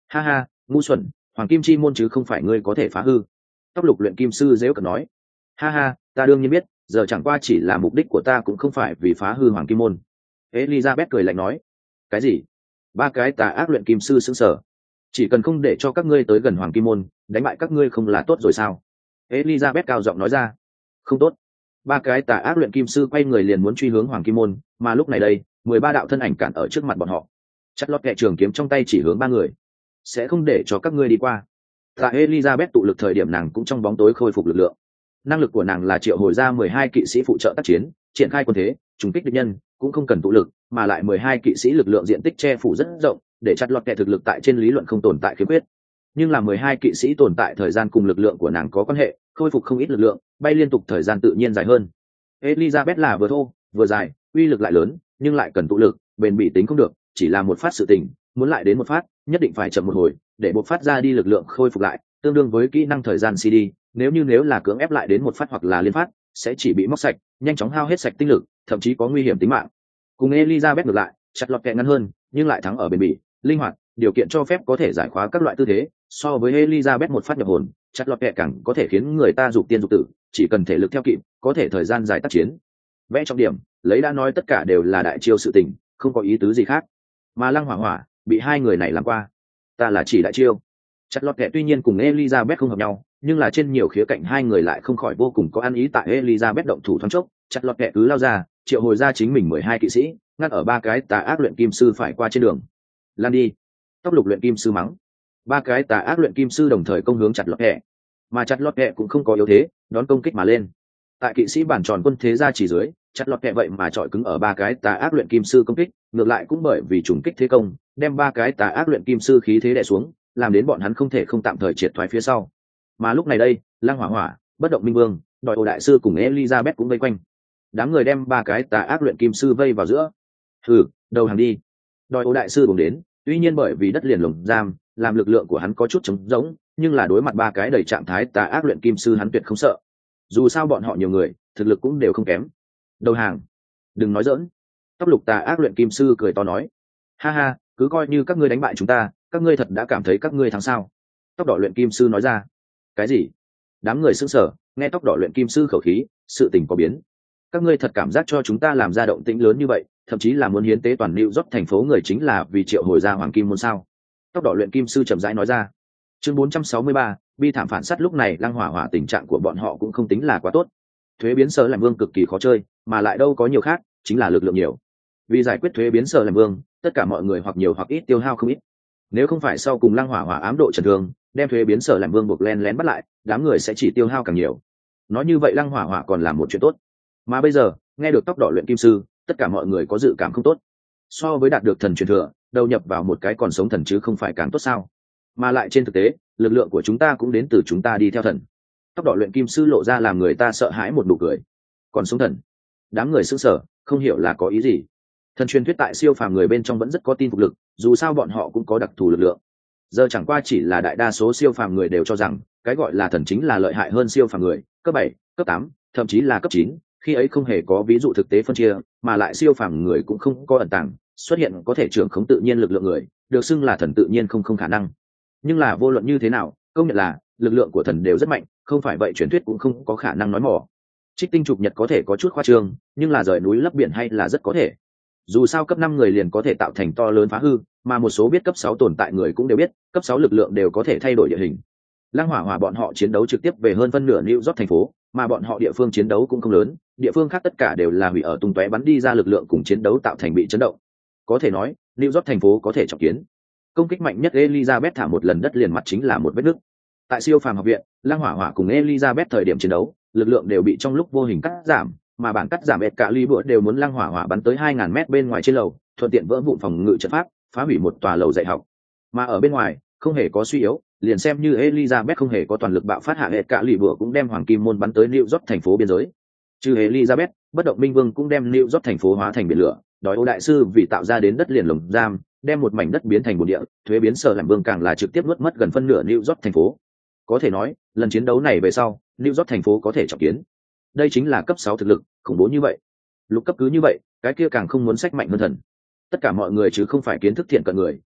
Ha ha, ngu xuẩn, hoàng kim chi môn chứ không phải ngươi có thể phá hư. Tóc lục luyện kim sư dễu cợt nói. Ha ha, ta đương nhiên biết, giờ chẳng qua chỉ là mục đích của ta cũng không phải vì phá hư hoàng kim môn. Elizabeth cười lạnh nói. Cái gì? Ba cái tà ác luyện kim sư sững sờ. Chỉ cần không để cho các ngươi tới gần hoàng kim môn, đánh bại các ngươi không là tốt rồi sao? Elizabeth cao giọng nói ra. Không tốt. Ba cái tà ác luyện kim sư quay người liền muốn truy hướng hoàng kim môn, mà lúc này đây mười ba đạo thân ảnh cản ở trước mặt bọn họ. Chặt lót kẹ trường kiếm trong tay chỉ hướng ba người. Sẽ không để cho các ngươi đi qua. Tại Elizabeth tụ lực thời điểm nàng cũng trong bóng tối khôi phục lực lượng. Năng lực của nàng là triệu hồi ra mười hai kỵ sĩ phụ trợ tác chiến, triển khai quân thế, trùng kích địch nhân, cũng không cần tụ lực, mà lại mười hai kỵ sĩ lực lượng diện tích che phủ rất rộng, để chặt lọt kẻ thực lực tại trên lý luận không tồn tại khiếm khuyết. Nhưng là mười hai kỵ sĩ tồn tại thời gian cùng lực lượng của nàng có quan hệ, khôi phục không ít lực lượng, bay liên tục thời gian tự nhiên dài hơn. Elizabeth là vừa thô, vừa dài, uy lực lại lớn, nhưng lại cần tụ lực, bền bỉ tính không được, chỉ là một phát sự tình, muốn lại đến một phát, nhất định phải chậm một hồi, để bộc phát ra đi lực lượng khôi phục lại, tương đương với kỹ năng thời gian xê đê, nếu như nếu là cưỡng ép lại đến một phát hoặc là liên phát, sẽ chỉ bị móc sạch, nhanh chóng hao hết sạch tinh lực, thậm chí có nguy hiểm tính mạng. Cùng Elizabeth ngược lại, chặt lọt kẹ ngắn hơn, nhưng lại thắng ở bền bỉ, linh hoạt, điều kiện cho phép có thể giải khóa các loại tư thế, so với Elizabeth một phát nhập hồn, chặt lọt kẹ càng có thể khiến người ta dục tiên dục tử, chỉ cần thể lực theo kịp, có thể thời gian dài tác chiến. Vẽ trọng điểm, lấy đã nói tất cả đều là đại chiêu sự tình, không có ý tứ gì khác. Mà Lăng Hỏa Hỏa bị hai người này làm qua, ta là chỉ đại chiêu. Chặt lọt kẹ tuy nhiên cùng Elizabeth không hợp nhau, nhưng là trên nhiều khía cạnh hai người lại không khỏi vô cùng có ăn ý. Tại Elizabeth động thủ thoáng chốc, chặt lọt kẹ cứ lao ra, triệu hồi ra chính mình mười hai kỵ sĩ, ngắt ở ba cái tà ác luyện kim sư phải qua trên đường. Lan đi. Tóc lục luyện kim sư mắng. Ba cái tà ác luyện kim sư đồng thời công hướng chặt lọt kẹ, mà chặt lọt kẹ cũng không có yếu thế, đón công kích mà lên. Tại kỵ sĩ bản tròn quân thế ra chỉ dưới, chặt lọt kẹ vậy mà chọi cứng ở ba cái tà ác luyện kim sư công kích, ngược lại cũng bởi vì trùng kích thế công, đem ba cái tà ác luyện kim sư khí thế đè xuống, làm đến bọn hắn không thể không tạm thời triệt thoái phía sau. Mà lúc này đây, Lăng Hỏa Hỏa, Bất Động Minh Vương, Đòi Ô đại sư cùng Elizabeth cũng vây quanh. Đám người đem ba cái tà ác luyện kim sư vây vào giữa. Hừ, đầu hàng đi. Đòi Ô đại sư cùng đến, tuy nhiên bởi vì đất liền lồng giam, làm lực lượng của hắn có chút trống rỗng, nhưng là đối mặt ba cái đầy trạng thái tà ác luyện kim sư hắn tuyệt không sợ. Dù sao bọn họ nhiều người, thực lực cũng đều không kém. Đầu hàng. Đừng nói giỡn. Tóc lục tà ác luyện kim sư cười to nói. Ha ha, cứ coi như các ngươi đánh bại chúng ta, các ngươi thật đã cảm thấy các ngươi thắng sao? Tóc đỏ luyện kim sư nói ra. Cái gì? Đám người sững sờ, nghe tóc đỏ luyện kim sư khẩu khí, sự tình có biến. Các ngươi thật cảm giác cho chúng ta làm ra động tĩnh lớn như vậy, thậm chí là muốn hiến tế toàn New York thành phố người chính là vì triệu hồi ra hoàng kim môn sao? Tóc đỏ luyện kim sư chậm rãi nói ra. Chương bốn trăm sáu mươi ba, bi thảm phản sát. Lúc này Lăng Hỏa Hỏa tình trạng của bọn họ cũng không tính là quá tốt. Thuế biến sở làm vương cực kỳ khó chơi, mà lại đâu có nhiều khác, chính là lực lượng nhiều. Vì giải quyết thuế biến sở làm vương, tất cả mọi người hoặc nhiều hoặc ít tiêu hao không ít. Nếu không phải sau cùng Lăng Hỏa Hỏa ám độ trần thương, đem thuế biến sở làm vương buộc len lén bắt lại, đám người sẽ chỉ tiêu hao càng nhiều. Nói như vậy Lăng Hỏa Hỏa còn làm một chuyện tốt. Mà bây giờ, nghe được tóc đỏ luyện kim sư, tất cả mọi người có dự cảm không tốt. So với đạt được thần truyền thừa, đầu nhập vào một cái còn sống thần chứ không phải càng tốt sao? Mà lại trên thực tế, lực lượng của chúng ta cũng đến từ chúng ta đi theo thần. Tóc đỏ luyện kim sư lộ ra làm người ta sợ hãi một nụ cười. Còn sống thần? Đám người sững sờ, không hiểu là có ý gì. Thần truyền thuyết tại siêu phàm người bên trong vẫn rất có tin phục lực, dù sao bọn họ cũng có đặc thù lực lượng. Giờ chẳng qua chỉ là đại đa số siêu phàm người đều cho rằng cái gọi là thần chính là lợi hại hơn siêu phàm người cấp bảy, cấp tám, thậm chí là cấp chín, khi ấy không hề có ví dụ thực tế phân chia, mà lại siêu phàm người cũng không có ẩn tàng, xuất hiện có thể trưởng khống tự nhiên lực lượng người, được xưng là thần tự nhiên không không khả năng. Nhưng là vô luận như thế nào, công nhận là lực lượng của thần đều rất mạnh, không phải vậy truyền thuyết cũng không có khả năng nói mỏ. Trích tinh chụp nhật có thể có chút khoa trương, nhưng là rời núi lấp biển hay là rất có thể. Dù sao cấp năm người liền có thể tạo thành to lớn phá hư, mà một số biết cấp sáu tồn tại người cũng đều biết, cấp sáu lực lượng đều có thể thay đổi địa hình. Lăng Hỏa Hỏa bọn họ chiến đấu trực tiếp về hơn phân nửa New York thành phố, mà bọn họ địa phương chiến đấu cũng không lớn, địa phương khác tất cả đều là hủy ở tung tóe bắn đi ra lực lượng cùng chiến đấu tạo thành bị chấn động. Có thể nói, New York thành phố có thể trọng kiến. Công kích mạnh nhất Elizabeth thả một lần đất liền mặt chính là một vết nứt. Tại siêu phàm học viện, Lăng Hỏa Hỏa cùng Elizabeth thời điểm chiến đấu, lực lượng đều bị trong lúc vô hình cắt giảm, mà bản cắt giảm ẹt cả ly bữa đều muốn Lăng Hỏa Hỏa bắn tới hai ngàn mét bên ngoài trên lầu, thuận tiện vỡ vụn phòng ngự trận pháp, phá hủy một tòa lầu dạy học. Mà ở bên ngoài, không hề có suy yếu, liền xem như Elizabeth không hề có toàn lực bạo phát hạ ẹt cả ly bữa cũng đem hoàng kim môn bắn tới New York thành phố biên giới. Trừ Elizabeth, Bất Động Minh Vương cũng đem New York thành phố hóa thành biển lửa, Đói Ô đại sư vì tạo ra đến đất liền lồng giam, đem một mảnh đất biến thành bồn địa, thuế biến sở làm vương càng là trực tiếp nuốt mất gần phân nửa New York thành phố. Có thể nói, lần chiến đấu này về sau, New York thành phố có thể trọng kiến. Đây chính là cấp sáu thực lực, khủng bố như vậy. Lục cấp cứ như vậy, cái kia càng không muốn sách mạnh hơn thần. Tất cả mọi người chứ không phải kiến thức thiện cận người,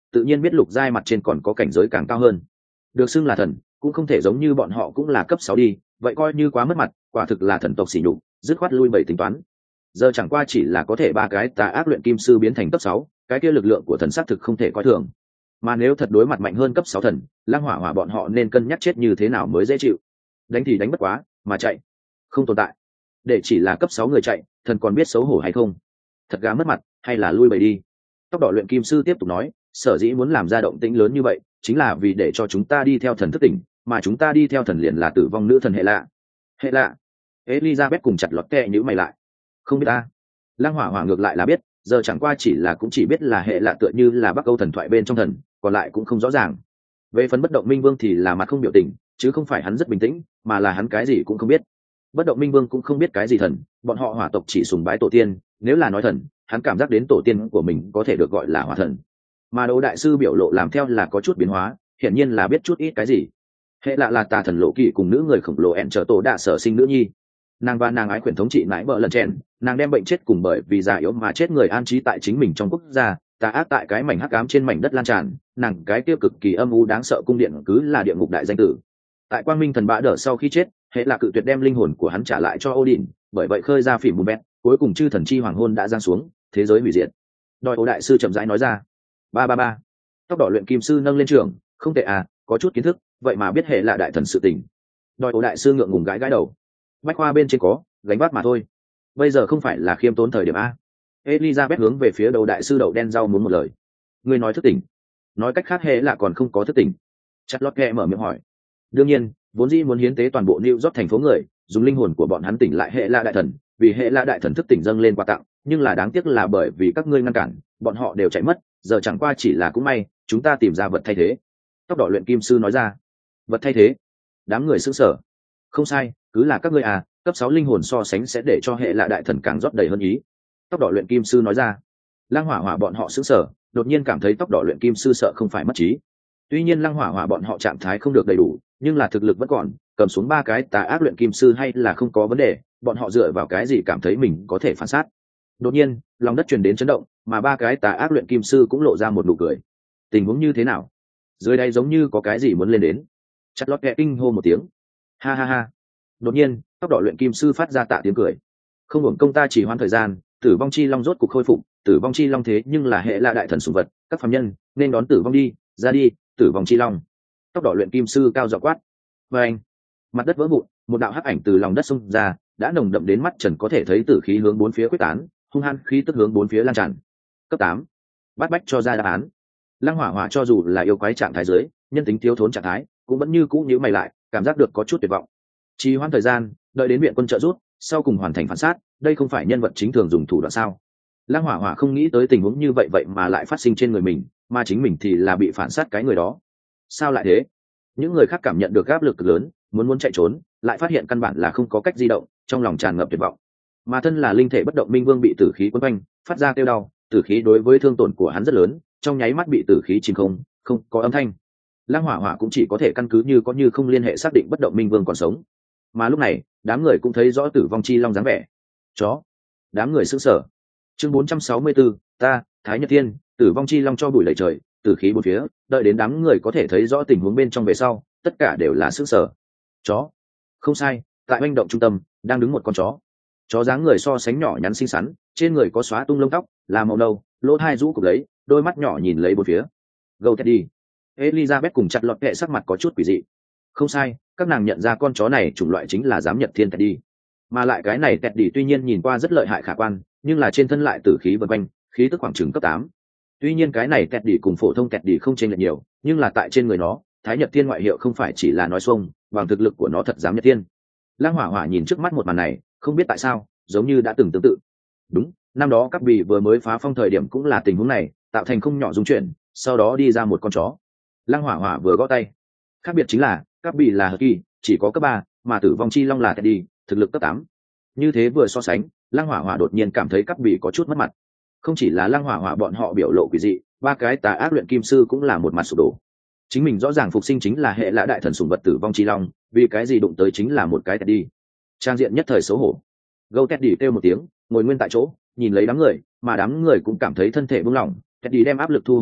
tự nhiên biết lục giai mặt trên còn có cảnh giới càng cao hơn. Được xưng là thần cũng không thể giống như bọn họ cũng là cấp sáu đi, vậy coi như quá mất mặt, quả thực là thần tộc xỉ nhục, dứt khoát lui bảy tính toán. Giờ chẳng qua chỉ là có thể ba cái tà ác luyện kim sư biến thành cấp sáu, cái kia lực lượng của thần xác thực không thể coi thường. Mà nếu thật đối mặt mạnh hơn cấp sáu thần, Lăng Hỏa Hỏa bọn họ nên cân nhắc chết như thế nào mới dễ chịu. Đánh thì đánh bất quá, mà chạy không tồn tại. Để chỉ là cấp sáu người chạy, thần còn biết xấu hổ hay không? Thật gá mất mặt, hay là lui bầy đi. Tóc đỏ luyện kim sư tiếp tục nói, sở dĩ muốn làm ra động tĩnh lớn như vậy chính là vì để cho chúng ta đi theo thần thức tỉnh, mà chúng ta đi theo thần liền là tử vong nữ thần hệ lạ. Hệ lạ? Elizabeth cùng chặt lọt kẹ nhíu mày lại. Không biết ta. Lăng Hỏa Hỏa ngược lại là biết, giờ chẳng qua chỉ là cũng chỉ biết là hệ lạ tựa như là Bắc Âu thần thoại bên trong thần, còn lại cũng không rõ ràng. Về phần bất động minh vương thì là mặt không biểu tình, chứ không phải hắn rất bình tĩnh, mà là hắn cái gì cũng không biết. Bất động minh vương cũng không biết cái gì thần, bọn họ hỏa tộc chỉ sùng bái tổ tiên, nếu là nói thần, hắn cảm giác đến tổ tiên của mình có thể được gọi là hỏa thần. Mà Đỗ đại sư biểu lộ làm theo là có chút biến hóa, hiển nhiên là biết chút ít cái gì. Hệ lạ là tà thần lộ kỳ cùng nữ người khổng lồ ẹn trở tổ đạ sở sinh nữ nhi. Nàng và nàng ái quyền thống trị mãi vợ lần chèn, nàng đem bệnh chết cùng bởi vì già yếu mà chết người an trí tại chính mình trong quốc gia, tà ác tại cái mảnh hắc ám trên mảnh đất lan tràn, nàng cái kia cực kỳ âm u đáng sợ cung điện cứ là địa ngục đại danh tử. Tại quang minh thần bã đỡ sau khi chết, hệ là cự tuyệt đem linh hồn của hắn trả lại cho Odin, bởi vậy khơi ra phỉ bùn bét, cuối cùng chư thần chi hoàng hôn đã giáng xuống, thế giới hủy diệt. Đòi Ô đại sư chậm rãi nói ra. Ba ba ba. Tóc đỏ luyện kim sư nâng lên trường, không tệ à, có chút kiến thức, vậy mà biết hệ là đại thần sự tình. Đòi Ô đại sư ngượng ngùng gãi gãi đầu. Bách khoa bên trên có, gánh vác mà thôi. Bây giờ không phải là khiêm tốn thời điểm a. Elizabeth hướng về phía đầu đại sư đậu đen rau muốn một lời. Ngươi nói thức tỉnh. Nói cách khác hệ là còn không có thức tỉnh. Chặt lót kẹ mở miệng hỏi. Đương nhiên, vốn dĩ muốn hiến tế toàn bộ New York thành phố người, dùng linh hồn của bọn hắn tỉnh lại hệ la đại thần, vì hệ la đại thần thức tỉnh dâng lên quà tặng, nhưng là đáng tiếc là bởi vì các ngươi ngăn cản, bọn họ đều chạy mất, giờ chẳng qua chỉ là cũng may, chúng ta tìm ra vật thay thế. Tóc đỏ luyện kim sư nói ra. Vật thay thế? Đám người sững sờ. Không sai, cứ là các ngươi à, cấp sáu linh hồn so sánh sẽ để cho hệ la đại thần càng rót đầy hơn ý. Tóc đỏ luyện kim sư nói ra. Lăng Hỏa Hỏa bọn họ sững sờ, đột nhiên cảm thấy tóc đỏ luyện kim sư sợ không phải mất trí. Tuy nhiên Lăng Hỏa Hỏa bọn họ trạng thái không được đầy đủ, nhưng là thực lực vẫn còn, cầm xuống ba cái tà ác luyện kim sư hay là không có vấn đề, bọn họ dựa vào cái gì cảm thấy mình có thể phản sát. Đột nhiên, lòng đất truyền đến chấn động, mà ba cái tà ác luyện kim sư cũng lộ ra một nụ cười. Tình huống như thế nào? Dưới đây giống như có cái gì muốn lên đến. Chặt lót kẹ kinh hô một tiếng. Ha ha ha. Đột nhiên, tóc đỏ luyện kim sư phát ra tạ tiếng cười. Không hưởng công ta chỉ hoãn thời gian, tử vong chi long rốt cục khôi phục, tử vong chi long thế nhưng là hệ là đại thần sủng vật, các phàm nhân nên đón tử vong đi, ra đi, tử vong chi long. Tóc đỏ luyện kim sư cao giọng quát. Và anh, mặt đất vỡ vụn, một đạo hắc ảnh từ lòng đất xông ra, đã nồng đậm đến mắt trần có thể thấy tử khí hướng bốn phía quyết tán, hung hăng khí tức hướng bốn phía lan tràn. Cấp tám, bắt bách cho ra đáp án. Lăng Hỏa Hỏa cho dù là yêu quái trạng thái dưới, nhân tính thiếu thốn trạng thái, cũng vẫn như cũ nhíu mày lại, cảm giác được có chút tuyệt vọng. Trì hoãn thời gian, đợi đến viện quân trợ rút, sau cùng hoàn thành phản sát, đây không phải nhân vật chính thường dùng thủ đoạn sao? Lăng Hỏa Hỏa không nghĩ tới tình huống như vậy vậy mà lại phát sinh trên người mình, mà chính mình thì là bị phản sát cái người đó. Sao lại thế? Những người khác cảm nhận được áp lực cực lớn, muốn muốn chạy trốn, lại phát hiện căn bản là không có cách di động, trong lòng tràn ngập tuyệt vọng. Mà thân là linh thể bất động minh vương bị tử khí quấn quanh, phát ra kêu đau, tử khí đối với thương tổn của hắn rất lớn, trong nháy mắt bị tử khí chìm không, không có âm thanh. Lăng Hỏa Hỏa cũng chỉ có thể căn cứ như có như không liên hệ xác định bất động minh vương còn sống. Mà lúc này, đám người cũng thấy rõ tử vong chi long dáng vẻ. Chó. Đám người sững sờ. Chương bốn trăm sáu mươi tư, ta, Thái Nhật Thiên, tử vong chi long cho bụi lầy trời, tử khí bốn phía, đợi đến đám người có thể thấy rõ tình huống bên trong về sau, tất cả đều là sững sờ. Chó. Không sai, tại hành động trung tâm, đang đứng một con chó. Chó dáng người so sánh nhỏ nhắn xinh xắn, trên người có xóa tung lông tóc, là màu nâu, lỗ hai rũ cục lấy, đôi mắt nhỏ nhìn lấy bốn phía. Go Teddy. Elizabeth cùng chặt lọt kệ sắc mặt có chút quỷ dị. Không sai, các nàng nhận ra con chó này chủng loại chính là giám nhật thiên Teddy. Mà lại cái này Teddy tuy nhiên nhìn qua rất lợi hại khả quan, nhưng là trên thân lại tử khí vần quanh, khí tức khoảng chừng cấp tám. Tuy nhiên cái này Teddy cùng phổ thông Teddy không chênh lệch nhiều, nhưng là tại trên người nó, Thái Nhật Thiên ngoại hiệu không phải chỉ là nói xuông, bằng thực lực của nó thật giám nhật thiên. Lăng Hỏa Hỏa nhìn trước mắt một màn này, không biết tại sao, giống như đã từng tương tự. Đúng, năm đó các bì vừa mới phá phong thời điểm cũng là tình huống này, tạo thành không nhỏ dung chuyển, sau đó đi ra một con chó. Lăng Hỏa Hỏa vừa gõ tay. Khác biệt chính là, các bì là kỳ, chỉ có cấp ba, mà tử vong chi long là Teddy, thực lực cấp tám. Như thế vừa so sánh, Lăng Hỏa Hỏa đột nhiên cảm thấy các bì có chút mất mặt. Không chỉ là Lăng Hỏa Hỏa bọn họ biểu lộ quỷ dị, ba cái tà ác luyện kim sư cũng là một mặt sụp đổ. Chính mình rõ ràng phục sinh chính là hệ lã đại thần sủng vật tử vong chi long, vì cái gì đụng tới chính là một cái Teddy. Trang diện nhất thời xấu hổ. Gâu Teddy kêu một tiếng, ngồi nguyên tại chỗ, nhìn lấy đám người, mà đám người cũng cảm thấy thân thể buông lỏng. Teddy đem áp lực thu hồi đi,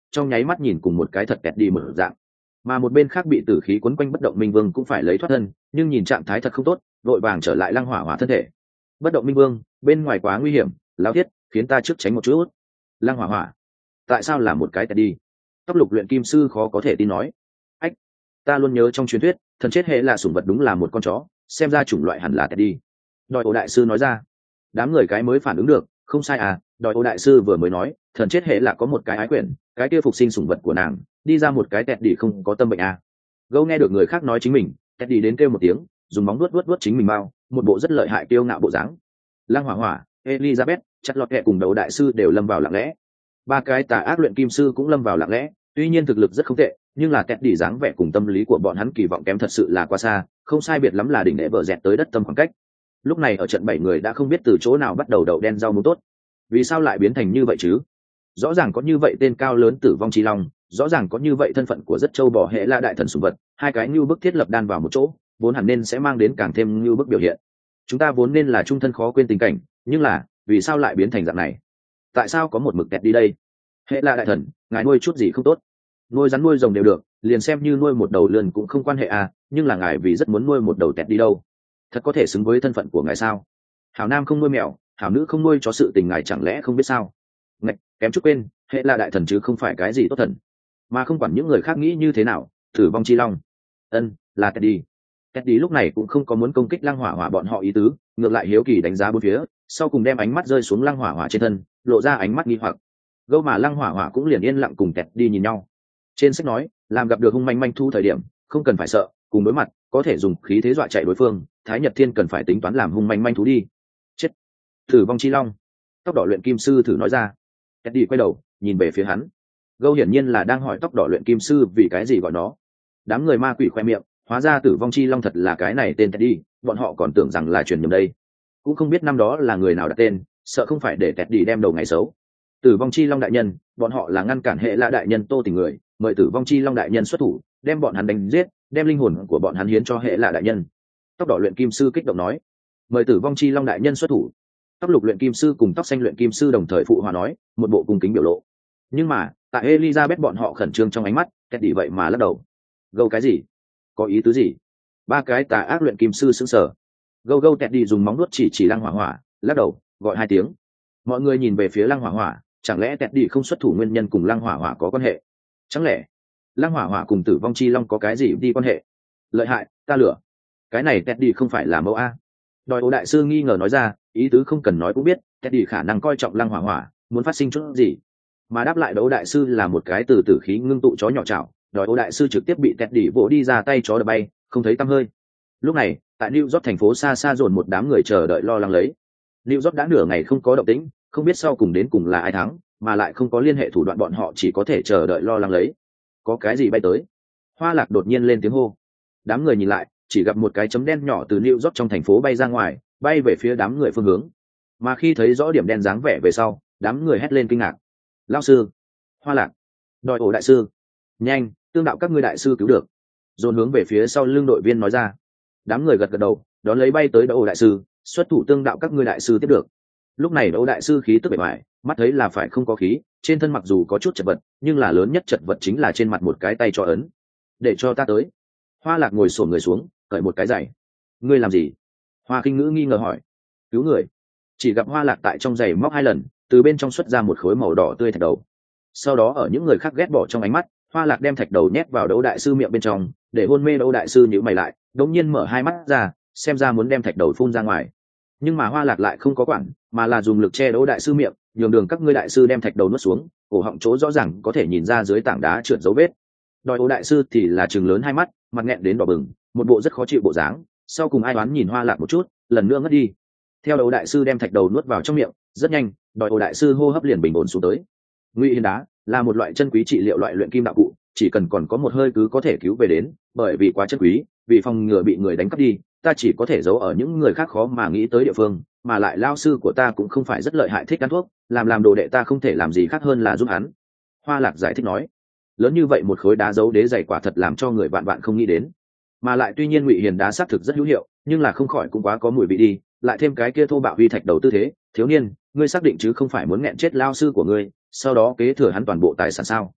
trong nháy mắt nhìn cùng một cái thật kẹt đi mở dạng. Mà một bên khác bị tử khí quấn quanh bất động minh vương cũng phải lấy thoát thân, nhưng nhìn trạng thái thật không tốt, vội vàng trở lại lăng hỏa hỏa thân thể. Bất động minh vương, bên ngoài quá nguy hiểm, lão thiết, khiến ta trước tránh một chút. Lăng hỏa hỏa, tại sao là một cái kẹt đi? Tóc lục luyện kim sư khó có thể tin nói. Ách, ta luôn nhớ trong truyền thuyết, thần chết hệ là sủng vật đúng là một con chó, xem ra chủng loại hẳn là kẹt đi. Đòi ổ đại sư nói ra. Đám người cái mới phản ứng được, không sai à, đòi ổ đại sư vừa mới nói, thần chết hệ là có một cái ái quyển, cái kia phục sinh sủng vật của nàng, đi ra một cái kẹt đi không có tâm bệnh à. Gâu nghe được người khác nói chính mình, kẹt đi đến kêu một tiếng, dùng móng vuốt vuốt vuốt chính mình bao, một bộ rất lợi hại kiêu ngạo bộ dáng. Lăng hỏa hỏa, Elizabeth, chặt lọt kẹ cùng đầu đại sư đều lâm vào lặng lẽ. Ba cái tà ác luyện kim sư cũng lâm vào lặng lẽ, tuy nhiên thực lực rất không tệ, nhưng là kẹt đi dáng vẻ cùng tâm lý của bọn hắn kỳ vọng kém thật sự là quá xa, không sai biệt lắm là đỉnh lễ vợ dẹt tới đất tâm khoảng cách. Lúc này ở trận bảy người đã không biết từ chỗ nào bắt đầu đậu đen rau muống tốt. Vì sao lại biến thành như vậy chứ? Rõ ràng có như vậy tên cao lớn tử vong chi long, rõ ràng có như vậy thân phận của rất châu bò hệ là đại thần sủng vật, hai cái như bức thiết lập đan vào một chỗ, vốn hẳn nên sẽ mang đến càng thêm như bức biểu hiện. Chúng ta vốn nên là trung thân khó quên tình cảnh, nhưng là vì sao lại biến thành dạng này? Tại sao có một mực kẹt đi đây? Hệ là đại thần, ngài nuôi chút gì không tốt? Nuôi rắn nuôi rồng đều được, liền xem như nuôi một đầu lươn cũng không quan hệ à, nhưng là ngài vì rất muốn nuôi một đầu kẹt đi đâu? Thật có thể xứng với thân phận của ngài sao? Hảo nam không nuôi mèo, hảo nữ không nuôi chó, sự tình ngài chẳng lẽ không biết sao? Ngạch, kém chút quên, hệ là đại thần chứ không phải cái gì tốt thần. Mà không quản những người khác nghĩ như thế nào, tử vong chi long. Ân, là kẹt đi. Kẹt đi lúc này cũng không có muốn công kích lăng hỏa hỏa bọn họ ý tứ, ngược lại hiếu kỳ đánh giá bốn phía, sau cùng đem ánh mắt rơi xuống lăng hỏa hỏa trên thân, lộ ra ánh mắt nghi hoặc. Gâu mà lăng hỏa hỏa cũng liền yên lặng cùng kẹt đi nhìn nhau. Trên sách nói, làm gặp được hung manh manh thu thời điểm, không cần phải sợ, cùng đối mặt, có thể dùng khí thế dọa chạy đối phương, Thái Nhật Thiên cần phải tính toán làm hung manh manh thú đi. Chết. Tử vong chi long. Tóc đỏ luyện kim sư thử nói ra. Kẹt đi quay đầu, nhìn về phía hắn. Gâu hiển nhiên là đang hỏi tóc đỏ luyện kim sư vì cái gì gọi nó. Đám người ma quỷ khoe miệng, hóa ra tử vong chi long thật là cái này tên Teddy, bọn họ còn tưởng rằng là truyền nhầm đây. Cũng không biết năm đó là người nào đặt tên, sợ không phải để Teddy đem đầu ngày xấu. Tử vong chi long đại nhân, bọn họ là ngăn cản hệ lạ đại nhân Tô Tình người, mời tử vong chi long đại nhân xuất thủ, đem bọn hắn đánh giết, đem linh hồn của bọn hắn hiến cho hệ lạ đại nhân. Tóc đỏ luyện kim sư kích động nói, mời tử vong chi long đại nhân xuất thủ. Tóc lục luyện kim sư cùng tóc xanh luyện kim sư đồng thời phụ hòa nói, một bộ cung kính biểu lộ. Nhưng mà tại Elizabeth bọn họ khẩn trương trong ánh mắt, Teddy vậy mà lắc đầu. Gâu cái gì? Có ý tứ gì? Ba cái tà ác luyện kim sư sững sờ. Gâu gâu Teddy dùng móng nuốt chỉ chỉ lăng hỏa hỏa, lắc đầu, gọi hai tiếng. Mọi người nhìn về phía lăng hỏa hỏa, chẳng lẽ Teddy không xuất thủ nguyên nhân cùng lăng hỏa hỏa có quan hệ? Chẳng lẽ lăng hỏa hỏa cùng tử vong chi long có cái gì đi quan hệ? Lợi hại, ta lửa. Cái này Teddy không phải là mẫu a? Đòi ổ đại sư nghi ngờ nói ra, ý tứ không cần nói cũng biết, Teddy khả năng coi trọng lăng hỏa hỏa, muốn phát sinh chút gì. Mà đáp lại đấu đại sư là một cái từ tử khí ngưng tụ chó nhỏ chảo, đòi ổ đại sư trực tiếp bị Teddy vỗ đi ra tay chó đập bay, không thấy tăm hơi. Lúc này, tại New York thành phố xa xa dồn một đám người chờ đợi lo lắng lấy. New York đã nửa ngày không có động tĩnh, không biết sau cùng đến cùng là ai thắng, mà lại không có liên hệ thủ đoạn, bọn họ chỉ có thể chờ đợi lo lắng lấy. Có cái gì bay tới? Hoa Lạc đột nhiên lên tiếng hô. Đám người nhìn lại, chỉ gặp một cái chấm đen nhỏ từ New York trong thành phố bay ra ngoài, bay về phía đám người phương hướng. Mà khi thấy rõ điểm đen dáng vẻ về sau, đám người hét lên kinh ngạc. Lão sư, Hoa Lạc, đòi ổ đại sư, nhanh, tương đạo các ngươi đại sư cứu được. Dồn hướng về phía sau lưng đội viên nói ra. Đám người gật gật đầu, đón lấy bay tới đỗ đại sư, xuất thủ tương đạo các ngươi đại sư tiếp được. Lúc này đỗ đại sư khí tức bề ngoài, mắt thấy là phải không có khí, trên thân mặc dù có chút chật vật, nhưng là lớn nhất chật vật chính là trên mặt một cái tay cho ấn. Để cho ta tới. Hoa Lạc ngồi xổm người xuống, cởi một cái giày. Ngươi làm gì? Hoa Khinh Ngữ nghi ngờ hỏi. Cứu người. Chỉ gặp Hoa Lạc tại trong giày móc hai lần, từ bên trong xuất ra một khối màu đỏ tươi thạch đầu. Sau đó ở những người khác ghét bỏ trong ánh mắt, Hoa Lạc đem thạch đầu nhét vào đỗ đại sư miệng bên trong, để hôn mê đỗ đại sư nhíu mày lại, đột nhiên mở hai mắt ra, xem ra muốn đem thạch đầu phun ra ngoài. Nhưng mà Hoa Lạc lại không có quản, mà là dùng lực che đỗ đại sư miệng, nhường đường các ngươi đại sư đem thạch đầu nuốt xuống, cổ họng chỗ rõ ràng có thể nhìn ra dưới tảng đá trượt dấu vết. Đòi đỗ đại sư thì là trừng lớn hai mắt, mặt nghẹn đến đỏ bừng, một bộ rất khó chịu bộ dáng. Sau cùng ai đoán nhìn Hoa Lạc một chút, lần nữa ngất đi. Theo đỗ đại sư đem thạch đầu nuốt vào trong miệng, rất nhanh, đòi đỗ đại sư hô hấp liền bình ổn xuống tới. Ngụy Hiền đá là một loại chân quý trị liệu loại luyện kim đạo cụ, chỉ cần còn có một hơi cứ có thể cứu về đến, bởi vì quá chân quý, vì phòng ngừa bị người đánh cắp đi, ta chỉ có thể giấu ở những người khác khó mà nghĩ tới địa phương, mà lại lao sư của ta cũng không phải rất lợi hại thích ăn thuốc, làm làm đồ đệ ta không thể làm gì khác hơn là giúp hắn. Hoa Lạc giải thích nói, lớn như vậy một khối đá giấu đế dày quả thật làm cho người vạn vạn không nghĩ đến, mà lại tuy nhiên Ngụy Hiền đá xác thực rất hữu hiệu, nhưng là không khỏi cũng quá có mùi vị đi, lại thêm cái kia thô bạo vi thạch đầu tư thế, thiếu niên, ngươi xác định chứ không phải muốn nghẹn chết lao sư của ngươi, sau đó kế thừa hắn toàn bộ tài sản sao?